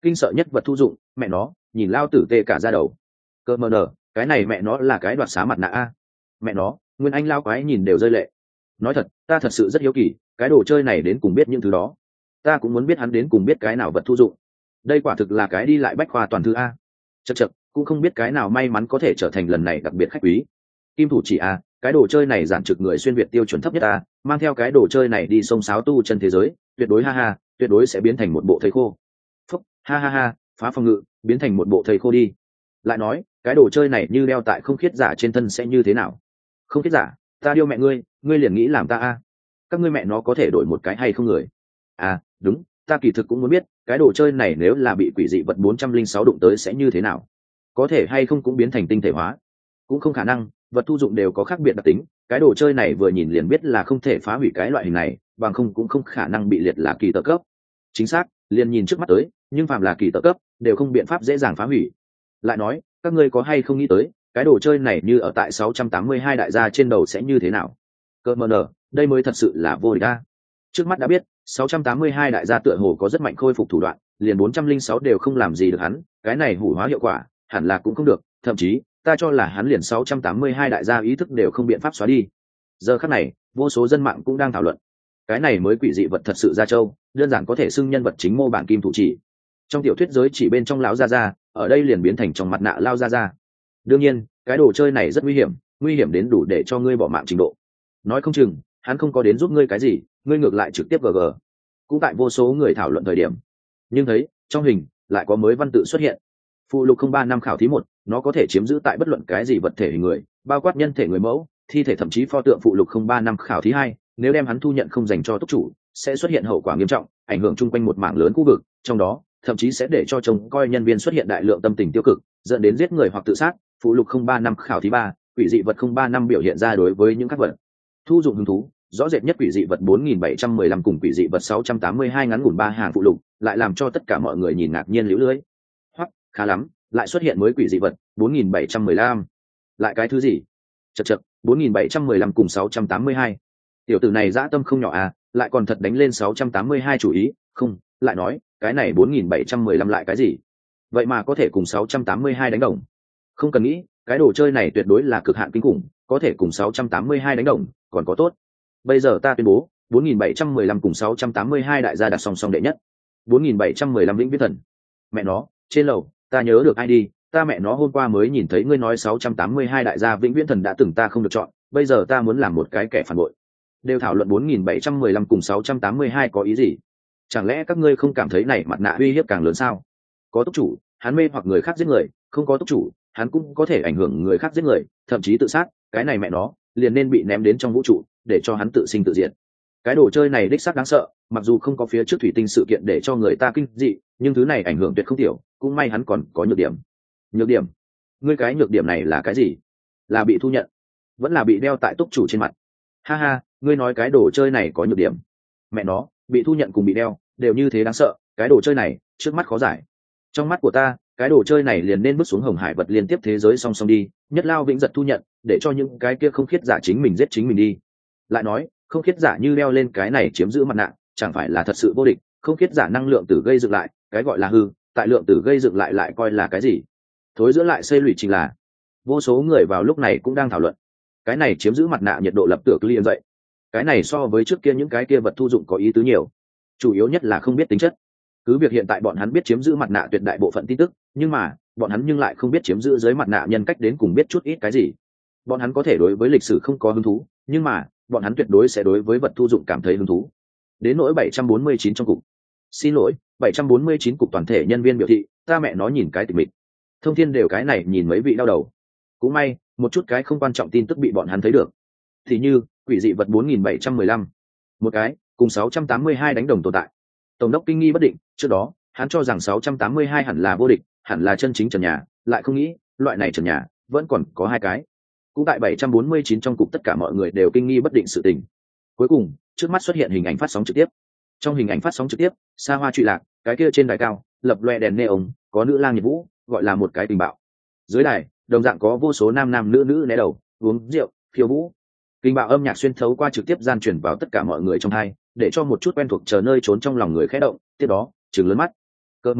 kinh sợ nhất vật thu dụng, mẹ nó nhìn lao tử tê cả ra đầu. Cơ mờ nở, cái này mẹ nó là cái đoạt xá mặt nạ a. Mẹ nó nguyên anh lao quái nhìn đều rơi lệ. Nói thật ta thật sự rất hiếu kỳ cái đồ chơi này đến cùng biết những thứ đó, ta cũng muốn biết hắn đến cùng biết cái nào vật thu dụng. Đây quả thực là cái đi lại bách khoa toàn thư a. Chật chật, cũng không biết cái nào may mắn có thể trở thành lần này đặc biệt khách quý. Kim thủ chỉ a, cái đồ chơi này giản trực người xuyên việt tiêu chuẩn thấp nhất a, mang theo cái đồ chơi này đi sông sáo tu chân thế giới, tuyệt đối ha ha, tuyệt đối sẽ biến thành một bộ thầy khô. Phúc, ha ha ha, phá phòng ngự, biến thành một bộ thầy khô đi. Lại nói, cái đồ chơi này như đeo tại không khiết giả trên thân sẽ như thế nào? Không khiết giả, ta điêu mẹ ngươi, ngươi liền nghĩ làm ta a? Các ngươi mẹ nó có thể đổi một cái hay không người? À, đúng, ta kỳ thực cũng muốn biết, cái đồ chơi này nếu là bị quỷ dị vật bốn trăm linh sáu đụng tới sẽ như thế nào? Có thể hay không cũng biến thành tinh thể hóa? Cũng không khả năng, vật thu dụng đều có khác biệt đặc tính, cái đồ chơi này vừa nhìn liền biết là không thể phá hủy cái loại hình này, bằng không cũng không khả năng bị liệt là kỳ tợ cấp. Chính xác, liền nhìn trước mắt tới, nhưng phàm là kỳ tợ cấp, đều không biện pháp dễ dàng phá hủy. Lại nói, các ngươi có hay không nghĩ tới, cái đồ chơi này như ở tại sáu trăm tám mươi hai đại gia trên đầu sẽ như thế nào? Cơ mờ nở, đây mới thật sự là vô địch a. Trước mắt đã biết, sáu trăm tám mươi hai đại gia tựa hồ có rất mạnh khôi phục thủ đoạn, liền bốn trăm linh sáu đều không làm gì được hắn, cái này hủ hóa hiệu quả, hẳn là cũng không được, thậm chí, ta cho là hắn liền sáu trăm tám mươi hai đại gia ý thức đều không biện pháp xóa đi. Giờ khắc này, vô số dân mạng cũng đang thảo luận. Cái này mới quỷ dị vật thật sự ra châu, đơn giản có thể xưng nhân vật chính mô bản kim thủ chỉ. Trong tiểu thuyết giới chỉ bên trong lão gia gia, ở đây liền biến thành trong mặt nạ lao gia gia. Đương nhiên, cái đồ chơi này rất nguy hiểm, nguy hiểm đến đủ để cho ngươi bỏ mạng trình độ. Nói không chừng, hắn không có đến giúp ngươi cái gì, ngươi ngược lại trực tiếp gg. Cũng tại vô số người thảo luận thời điểm, nhưng thấy trong hình lại có mới văn tự xuất hiện. Phụ lục không ba năm khảo thí một, nó có thể chiếm giữ tại bất luận cái gì vật thể hình người, bao quát nhân thể người mẫu, thi thể thậm chí pho tượng. Phụ lục không ba năm khảo thí hai, nếu đem hắn thu nhận không dành cho túc chủ, sẽ xuất hiện hậu quả nghiêm trọng, ảnh hưởng chung quanh một mảng lớn khu vực, trong đó thậm chí sẽ để cho trông coi nhân viên xuất hiện đại lượng tâm tình tiêu cực, dẫn đến giết người hoặc tự sát. Phụ lục không ba năm khảo thí ba, quỷ dị vật không ba năm biểu hiện ra đối với những các vật thu dụng hứng thú, rõ rệt nhất quỷ dị vật bốn nghìn bảy trăm mười lăm cùng quỷ dị vật sáu trăm tám mươi hai ngắn ngủn ba hàng phụ lục, lại làm cho tất cả mọi người nhìn ngạc nhiên liễu lưới. Hoặc, khá lắm, lại xuất hiện mới quỷ dị vật bốn nghìn bảy trăm mười lăm. Lại cái thứ gì? Chậc chậc, bốn nghìn bảy trăm mười lăm cùng sáu trăm tám mươi hai. Tiểu tử này dã tâm không nhỏ à, lại còn thật đánh lên sáu trăm tám mươi hai chủ ý, không, lại nói, cái này bốn nghìn bảy trăm mười lăm lại cái gì? Vậy mà có thể cùng sáu trăm tám mươi hai đánh đồng. Không cần nghĩ, cái đồ chơi này tuyệt đối là cực hạn kinh khủng, có thể cùng sáu trăm tám mươi hai đánh đồng, còn có tốt. Bây giờ ta tuyên bố, bốn nghìn bảy trăm mười lăm cùng sáu trăm tám mươi hai đại gia đặt song song đệ nhất. bốn nghìn bảy trăm mười lăm vĩnh viễn thần. Mẹ nó, trên lầu, ta nhớ được ai đi, ta mẹ nó hôm qua mới nhìn thấy ngươi nói sáu trăm tám mươi hai đại gia vĩnh viễn thần đã từng ta không được chọn, bây giờ ta muốn làm một cái kẻ phản bội. Đều thảo luận bốn nghìn bảy trăm mười lăm cùng sáu trăm tám mươi hai có ý gì? Chẳng lẽ các ngươi không cảm thấy này mặt nạ uy hiếp càng lớn sao? Có túc chủ, hắn mê hoặc người khác giết người, không có túc chủ, hắn cũng có thể ảnh hưởng người khác giết người, thậm chí tự sát, cái này mẹ nó, liền nên bị ném đến trong vũ trụ, để cho hắn tự sinh tự diệt. Cái đồ chơi này đích xác đáng sợ, mặc dù không có phía trước thủy tinh sự kiện để cho người ta kinh dị, nhưng thứ này ảnh hưởng tuyệt không tiểu, cũng may hắn còn có nhược điểm. Nhược điểm? Ngươi cái nhược điểm này là cái gì? Là bị thu nhận, vẫn là bị đeo tại túc chủ trên mặt? Ha ha, ngươi nói cái đồ chơi này có nhược điểm. Mẹ nó, bị thu nhận cùng bị đeo, đều như thế đáng sợ, cái đồ chơi này, trước mắt khó giải. Trong mắt của ta, cái đồ chơi này liền nên bước xuống hồng hải vật liên tiếp thế giới song song đi, nhất lao vĩnh giật thu nhận, để cho những cái kia không khiết giả chính mình giết chính mình đi. Lại nói, không khiết giả như đeo lên cái này chiếm giữ mặt nạ, chẳng phải là thật sự vô địch, không khiết giả năng lượng tử gây dựng lại, cái gọi là hư, tại lượng tử gây dựng lại lại coi là cái gì? Thối giữa lại xây lụy trình là. Vô số người vào lúc này cũng đang thảo luận. Cái này chiếm giữ mặt nạ nhiệt độ lập tức liền dậy. Cái này so với trước kia những cái kia vật thu dụng có ý tứ nhiều. Chủ yếu nhất là không biết tính chất. Cứ việc hiện tại bọn hắn biết chiếm giữ mặt nạ tuyệt đại bộ phận tin tức, nhưng mà, bọn hắn nhưng lại không biết chiếm giữ dưới mặt nạ nhân cách đến cùng biết chút ít cái gì. Bọn hắn có thể đối với lịch sử không có hứng thú, nhưng mà, bọn hắn tuyệt đối sẽ đối với vật thu dụng cảm thấy hứng thú. Đến nỗi bảy trăm bốn mươi chín trong cục. Xin lỗi, bảy trăm bốn mươi chín cục toàn thể nhân viên biểu thị, ta mẹ nó nhìn cái tịch mịch. Thông thiên đều cái này nhìn mấy vị đau đầu. Cũng may, một chút cái không quan trọng tin tức bị bọn hắn thấy được. Thì như, quỷ dị vật bốn nghìn bảy trăm mười lăm. Một cái, cùng sáu trăm tám mươi hai đánh đồng tồn tại. Tổng đốc kinh nghi bất định, trước đó, hắn cho rằng sáu trăm tám mươi hai hẳn là vô địch, hẳn là chân chính trần nhà, lại không nghĩ, loại này trần nhà, vẫn còn có hai cái. Cũng tại bảy trăm bốn mươi chín trong cục tất cả mọi người đều kinh nghi bất định sự tình. Cuối cùng, trước mắt xuất hiện hình ảnh phát sóng trực tiếp. Trong hình ảnh phát sóng trực tiếp, xa hoa trụy lạc, cái kia trên đài cao, lập loè đèn neon, có nữ lang nhiệt vũ, gọi là một cái tình bạo. Dưới đài, đồng dạng có vô số nam nam nữ nữ né đầu, uống rượu, khiêu vũ. Kinh bạo âm nhạc xuyên thấu qua trực tiếp gian truyền vào tất cả mọi người trong hai, để cho một chút quen thuộc chờ nơi trốn trong lòng người khẽ động, tiếp đó, trừng lớn mắt. Cơ mờ nở,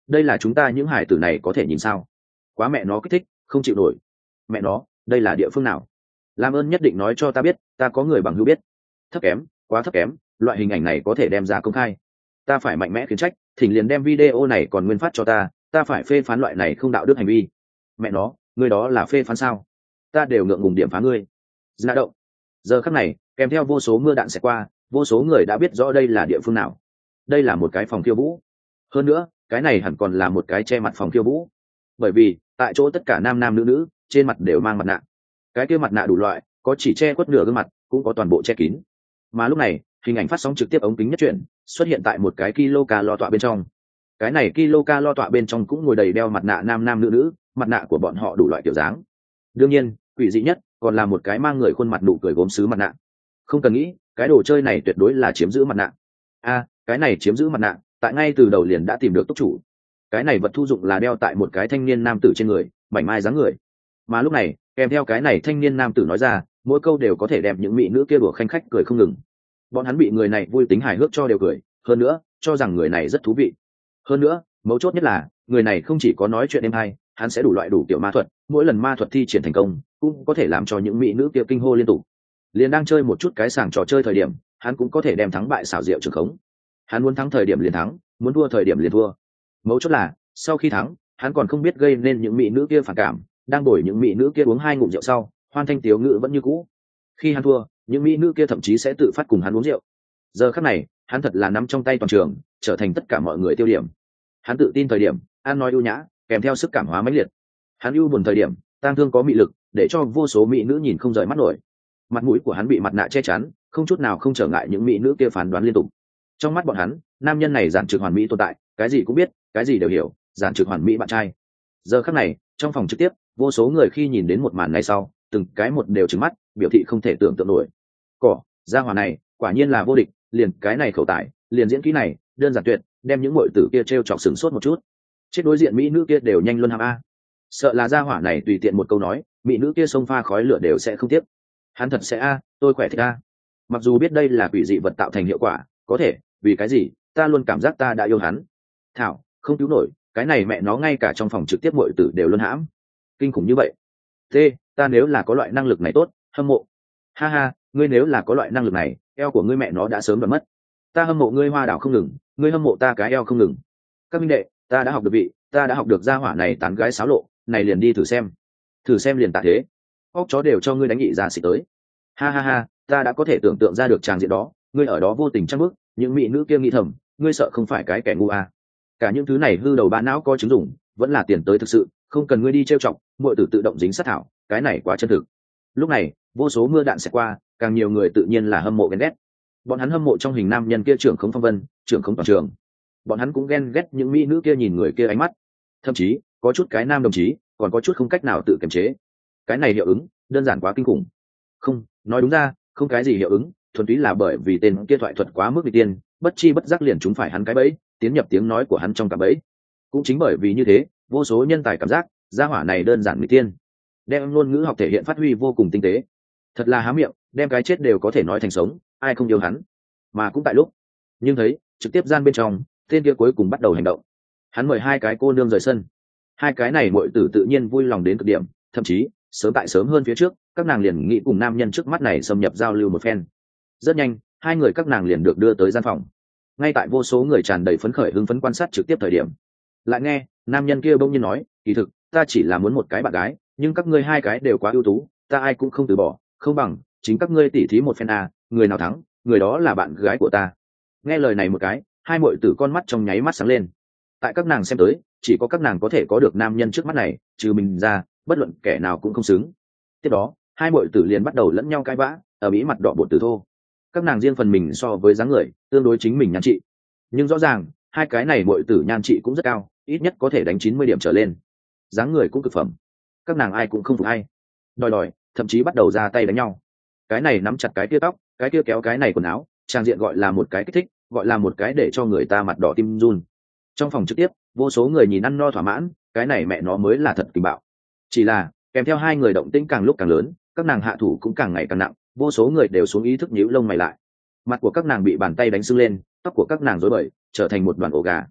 đây là chúng ta những hải tử này có thể nhìn sao? Quá mẹ nó kích thích, không chịu nổi. Mẹ nó, đây là địa phương nào? Làm ơn nhất định nói cho ta biết, ta có người bằng hữu biết. Thấp kém, quá thấp kém, loại hình ảnh này có thể đem ra công khai. Ta phải mạnh mẽ khiến trách, thỉnh liền đem video này còn nguyên phát cho ta, ta phải phê phán loại này không đạo đức hành vi. Mẹ nó, ngươi đó là phê phán sao? Ta đều ngượng ngùng điểm phá ngươi. Dạ động. Giờ khắc này, kèm theo vô số mưa đạn sẽ qua, vô số người đã biết rõ đây là địa phương nào. Đây là một cái phòng khiêu vũ. Hơn nữa, cái này hẳn còn là một cái che mặt phòng khiêu vũ. Bởi vì, tại chỗ tất cả nam nam nữ nữ, trên mặt đều mang mặt nạ. Cái kia mặt nạ đủ loại, có chỉ che khuất nửa gương mặt, cũng có toàn bộ che kín. Mà lúc này, hình ảnh phát sóng trực tiếp ống kính nhất chuyển, xuất hiện tại một cái kilo lo tọa bên trong. Cái này kilo lo tọa bên trong cũng ngồi đầy đeo mặt nạ nam nam nữ nữ, mặt nạ của bọn họ đủ loại kiểu dáng. Đương nhiên, quỷ dị nhất còn là một cái mang người khuôn mặt nụ cười gốm sứ mặt nạ. Không cần nghĩ, cái đồ chơi này tuyệt đối là chiếm giữ mặt nạ. A, cái này chiếm giữ mặt nạ, tại ngay từ đầu liền đã tìm được túc chủ. Cái này vật thu dụng là đeo tại một cái thanh niên nam tử trên người, mảnh mai dáng người. Mà lúc này, kèm theo cái này thanh niên nam tử nói ra, mỗi câu đều có thể đem những mỹ nữ kia đùa khanh khách cười không ngừng. Bọn hắn bị người này vui tính hài hước cho đều cười, hơn nữa, cho rằng người này rất thú vị. Hơn nữa, mấu chốt nhất là, người này không chỉ có nói chuyện êm hay, hắn sẽ đủ loại đủ kiểu ma thuật, mỗi lần ma thuật thi triển thành công, cũng có thể làm cho những mỹ nữ kia kinh hô liên tục. Liền đang chơi một chút cái sàng trò chơi thời điểm, hắn cũng có thể đem thắng bại xảo diệu trường khống. Hắn muốn thắng thời điểm liền thắng, muốn thua thời điểm liền thua. Mấu chốt là, sau khi thắng, hắn còn không biết gây nên những mỹ nữ kia phản cảm, đang đổi những mỹ nữ kia uống hai ngụm rượu sau, hoan thanh tiếu ngữ vẫn như cũ. Khi hắn thua, những mỹ nữ kia thậm chí sẽ tự phát cùng hắn uống rượu. Giờ khắc này, hắn thật là nắm trong tay toàn trường, trở thành tất cả mọi người tiêu điểm. Hắn tự tin thời điểm, ăn nói ưu nhã, kèm theo sức cảm hóa mãnh liệt. Hắn ưu buồn thời điểm, tang thương có mị lực, để cho vô số mỹ nữ nhìn không rời mắt nổi. Mặt mũi của hắn bị mặt nạ che chắn, không chút nào không trở ngại những mỹ nữ kia phán đoán liên tục. Trong mắt bọn hắn, nam nhân này giản trực hoàn mỹ tồn tại, cái gì cũng biết, cái gì đều hiểu, giản trực hoàn mỹ bạn trai. Giờ khắc này, trong phòng trực tiếp, vô số người khi nhìn đến một màn này sau, từng cái một đều trừng mắt, biểu thị không thể tưởng tượng nổi. Cỏ, gia hỏa này, quả nhiên là vô địch, liền cái này khẩu tài, liền diễn kỹ này, đơn giản tuyệt, đem những muội tử kia trêu chọc sừng sốt một chút. Chết đối diện mỹ nữ kia đều nhanh luôn ham a. Sợ là gia hỏa này tùy tiện một câu nói, mỹ nữ kia xông pha khói lửa đều sẽ không tiếp. Hắn thật sẽ a, tôi khỏe thích a. Mặc dù biết đây là quỷ dị vật tạo thành hiệu quả, có thể, vì cái gì, ta luôn cảm giác ta đã yêu hắn. Thảo, không cứu nổi, cái này mẹ nó ngay cả trong phòng trực tiếp muội tử đều luôn hãm. Kinh khủng như vậy. Thế, ta nếu là có loại năng lực này tốt, hâm mộ. Ha ha, ngươi nếu là có loại năng lực này, eo của ngươi mẹ nó đã sớm đoạt mất. Ta hâm mộ ngươi hoa đảo không ngừng, ngươi hâm mộ ta cái eo không ngừng. Các minh đệ, ta đã học được vị, ta đã học được gia hỏa này tán gái xáo lộ, này liền đi thử xem. Thử xem liền tạ thế. Óc chó đều cho ngươi đánh nghị ra xịt tới. Ha ha ha, ta đã có thể tưởng tượng ra được tràng diện đó, ngươi ở đó vô tình trăng bước, những mỹ nữ kia nghĩ thầm, ngươi sợ không phải cái kẻ ngu à. Cả những thứ này hư đầu ba não có chứng dùng, vẫn là tiền tới thực sự, không cần ngươi đi trêu chọc, muội tử tự động dính sát thảo, cái này quá chân thực. Lúc này, vô số mưa đạn sẽ qua, càng nhiều người tự nhiên là hâm mộ ghen ghét. Bọn hắn hâm mộ trong hình nam nhân kia trưởng khống phong vân, trưởng khống toàn trường. Bọn hắn cũng ghen ghét những mỹ nữ kia nhìn người kia ánh mắt. Thậm chí, có chút cái nam đồng chí, còn có chút không cách nào tự kiềm chế. Cái này hiệu ứng, đơn giản quá kinh khủng. Không, nói đúng ra, không cái gì hiệu ứng, thuần túy là bởi vì tên kia thoại thuật quá mức vị tiên, bất chi bất giác liền chúng phải hắn cái bẫy, tiến nhập tiếng nói của hắn trong cả bẫy. Cũng chính bởi vì như thế, vô số nhân tài cảm giác, gia hỏa này đơn giản vị tiên, đem ngôn ngữ học thể hiện phát huy vô cùng tinh tế. Thật là há miệng, đem cái chết đều có thể nói thành sống, ai không yêu hắn. Mà cũng tại lúc, nhưng thấy, trực tiếp gian bên trong, tên kia cuối cùng bắt đầu hành động. Hắn mời hai cái cô nương rời sân. Hai cái này muội tử tự nhiên vui lòng đến cực điểm, thậm chí, sớm tại sớm hơn phía trước, các nàng liền nghĩ cùng nam nhân trước mắt này xâm nhập giao lưu một phen. Rất nhanh, hai người các nàng liền được đưa tới gian phòng. Ngay tại vô số người tràn đầy phấn khởi hưng phấn quan sát trực tiếp thời điểm, lại nghe nam nhân kia bỗng nhiên nói, kỳ thực ta chỉ là muốn một cái bạn gái, nhưng các ngươi hai cái đều quá ưu tú, ta ai cũng không từ bỏ, không bằng chính các ngươi tỉ thí một phen à, người nào thắng, người đó là bạn gái của ta. Nghe lời này một cái, hai muội tử con mắt trong nháy mắt sáng lên. Tại các nàng xem tới, chỉ có các nàng có thể có được nam nhân trước mắt này, trừ mình ra, bất luận kẻ nào cũng không xứng. Tiếp đó, hai muội tử liền bắt đầu lẫn nhau cãi vã, ở mỹ mặt đỏ bột từ thô. Các nàng riêng phần mình so với dáng người, tương đối chính mình nhan trị. Nhưng rõ ràng, hai cái này muội tử nhan trị cũng rất cao, ít nhất có thể đánh chín mươi điểm trở lên. Dáng người cũng cực phẩm. Các nàng ai cũng không phục ai. Đòi đòi, thậm chí bắt đầu ra tay đánh nhau. Cái này nắm chặt cái kia tóc, cái kia kéo cái này quần áo, trang diện gọi là một cái kích thích, gọi là một cái để cho người ta mặt đỏ tim run. Trong phòng trực tiếp, vô số người nhìn ăn no thỏa mãn, cái này mẹ nó mới là thật kinh bạo. Chỉ là, kèm theo hai người động tĩnh càng lúc càng lớn, các nàng hạ thủ cũng càng ngày càng nặng, vô số người đều xuống ý thức nhíu lông mày lại. Mặt của các nàng bị bàn tay đánh sưng lên, tóc của các nàng rối bời, trở thành một đoàn ổ gà.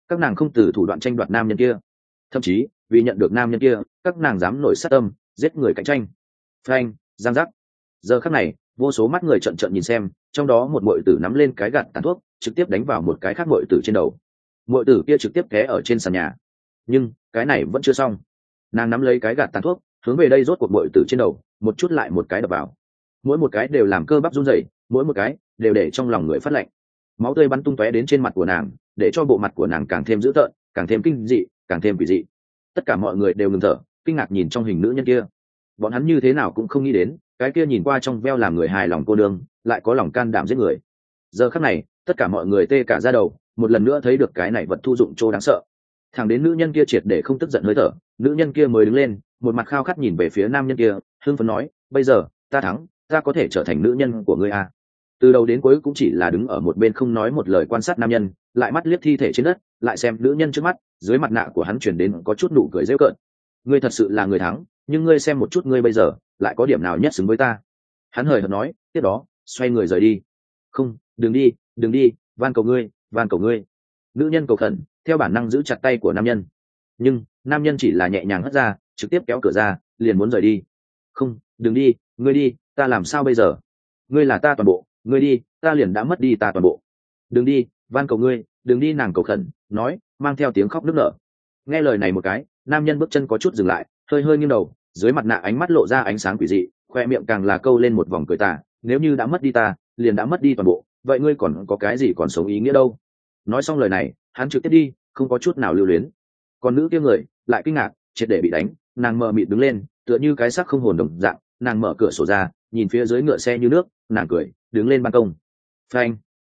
các nàng không từ thủ đoạn tranh đoạt nam nhân kia, thậm chí vì nhận được nam nhân kia các nàng dám nổi sát tâm giết người cạnh tranh. Phanh, giang giác. Giờ khắc này vô số mắt người trận trận nhìn xem, trong đó một muội tử nắm lên cái gạt tàn thuốc trực tiếp đánh vào một cái khác muội tử trên đầu. Muội tử kia trực tiếp té ở trên sàn nhà. Nhưng cái này vẫn chưa xong, nàng nắm lấy cái gạt tàn thuốc hướng về đây rốt cuộc muội tử trên đầu một chút lại một cái đập vào, mỗi một cái đều làm cơ bắp run rẩy, mỗi một cái đều để trong lòng người phát lạnh. Máu tươi bắn tung tóe đến trên mặt của nàng, để cho bộ mặt của nàng càng thêm dữ tợn, càng thêm kinh dị, càng thêm quỷ dị. Tất cả mọi người đều ngừng thở, kinh ngạc nhìn trong hình nữ nhân kia. Bọn hắn như thế nào cũng không nghĩ đến, cái kia nhìn qua trong veo làm người hài lòng cô đương lại có lòng can đảm giết người. Giờ khắc này tất cả mọi người tê cả da đầu, một lần nữa thấy được cái này vật thu dụng trô đáng sợ. Thẳng đến nữ nhân kia triệt để không tức giận hơi thở, nữ nhân kia mới đứng lên, một mặt khao khát nhìn về phía nam nhân kia, hưng phấn nói, bây giờ ta thắng, ta có thể trở thành nữ nhân của ngươi à. Từ đầu đến cuối cũng chỉ là đứng ở một bên không nói một lời quan sát nam nhân, lại mắt liếc thi thể trên đất, lại xem nữ nhân trước mắt, dưới mặt nạ của hắn chuyển đến có chút nụ cười giễu cợt. Ngươi thật sự là người thắng, nhưng ngươi xem một chút ngươi bây giờ lại có điểm nào nhất xứng với ta. Hắn hời hợt nói, tiếp đó xoay người rời đi. Không, đừng đi, đừng đi, van cầu ngươi, van cầu ngươi. Nữ nhân cầu khẩn theo bản năng giữ chặt tay của nam nhân, nhưng nam nhân chỉ là nhẹ nhàng hất ra, trực tiếp kéo cửa ra liền muốn rời đi. Không, đừng đi, ngươi đi, ta làm sao bây giờ? Ngươi là ta toàn bộ, ngươi đi, ta liền đã mất đi ta toàn bộ. Đừng đi, van cầu ngươi, đừng đi, nàng cầu khẩn nói, mang theo tiếng khóc nức nở. Nghe lời này một cái, nam nhân bước chân có chút dừng lại, hơi hơi nghiêng đầu, dưới mặt nạ ánh mắt lộ ra ánh sáng quỷ dị, khoe miệng càng là câu lên một vòng cười tà. Nếu như đã mất đi ta, liền đã mất đi toàn bộ, vậy ngươi còn có cái gì còn sống ý nghĩa đâu? Nói xong lời này, hắn trực tiếp đi, không có chút nào lưu luyến. Còn nữ kia người lại kinh ngạc, triệt để bị đánh, nàng mờ mịt đứng lên, tựa như cái xác không hồn đồng dạng, nàng mở cửa sổ ra, nhìn phía dưới ngựa xe như nước, nàng cười, đứng lên ban công. Phanh.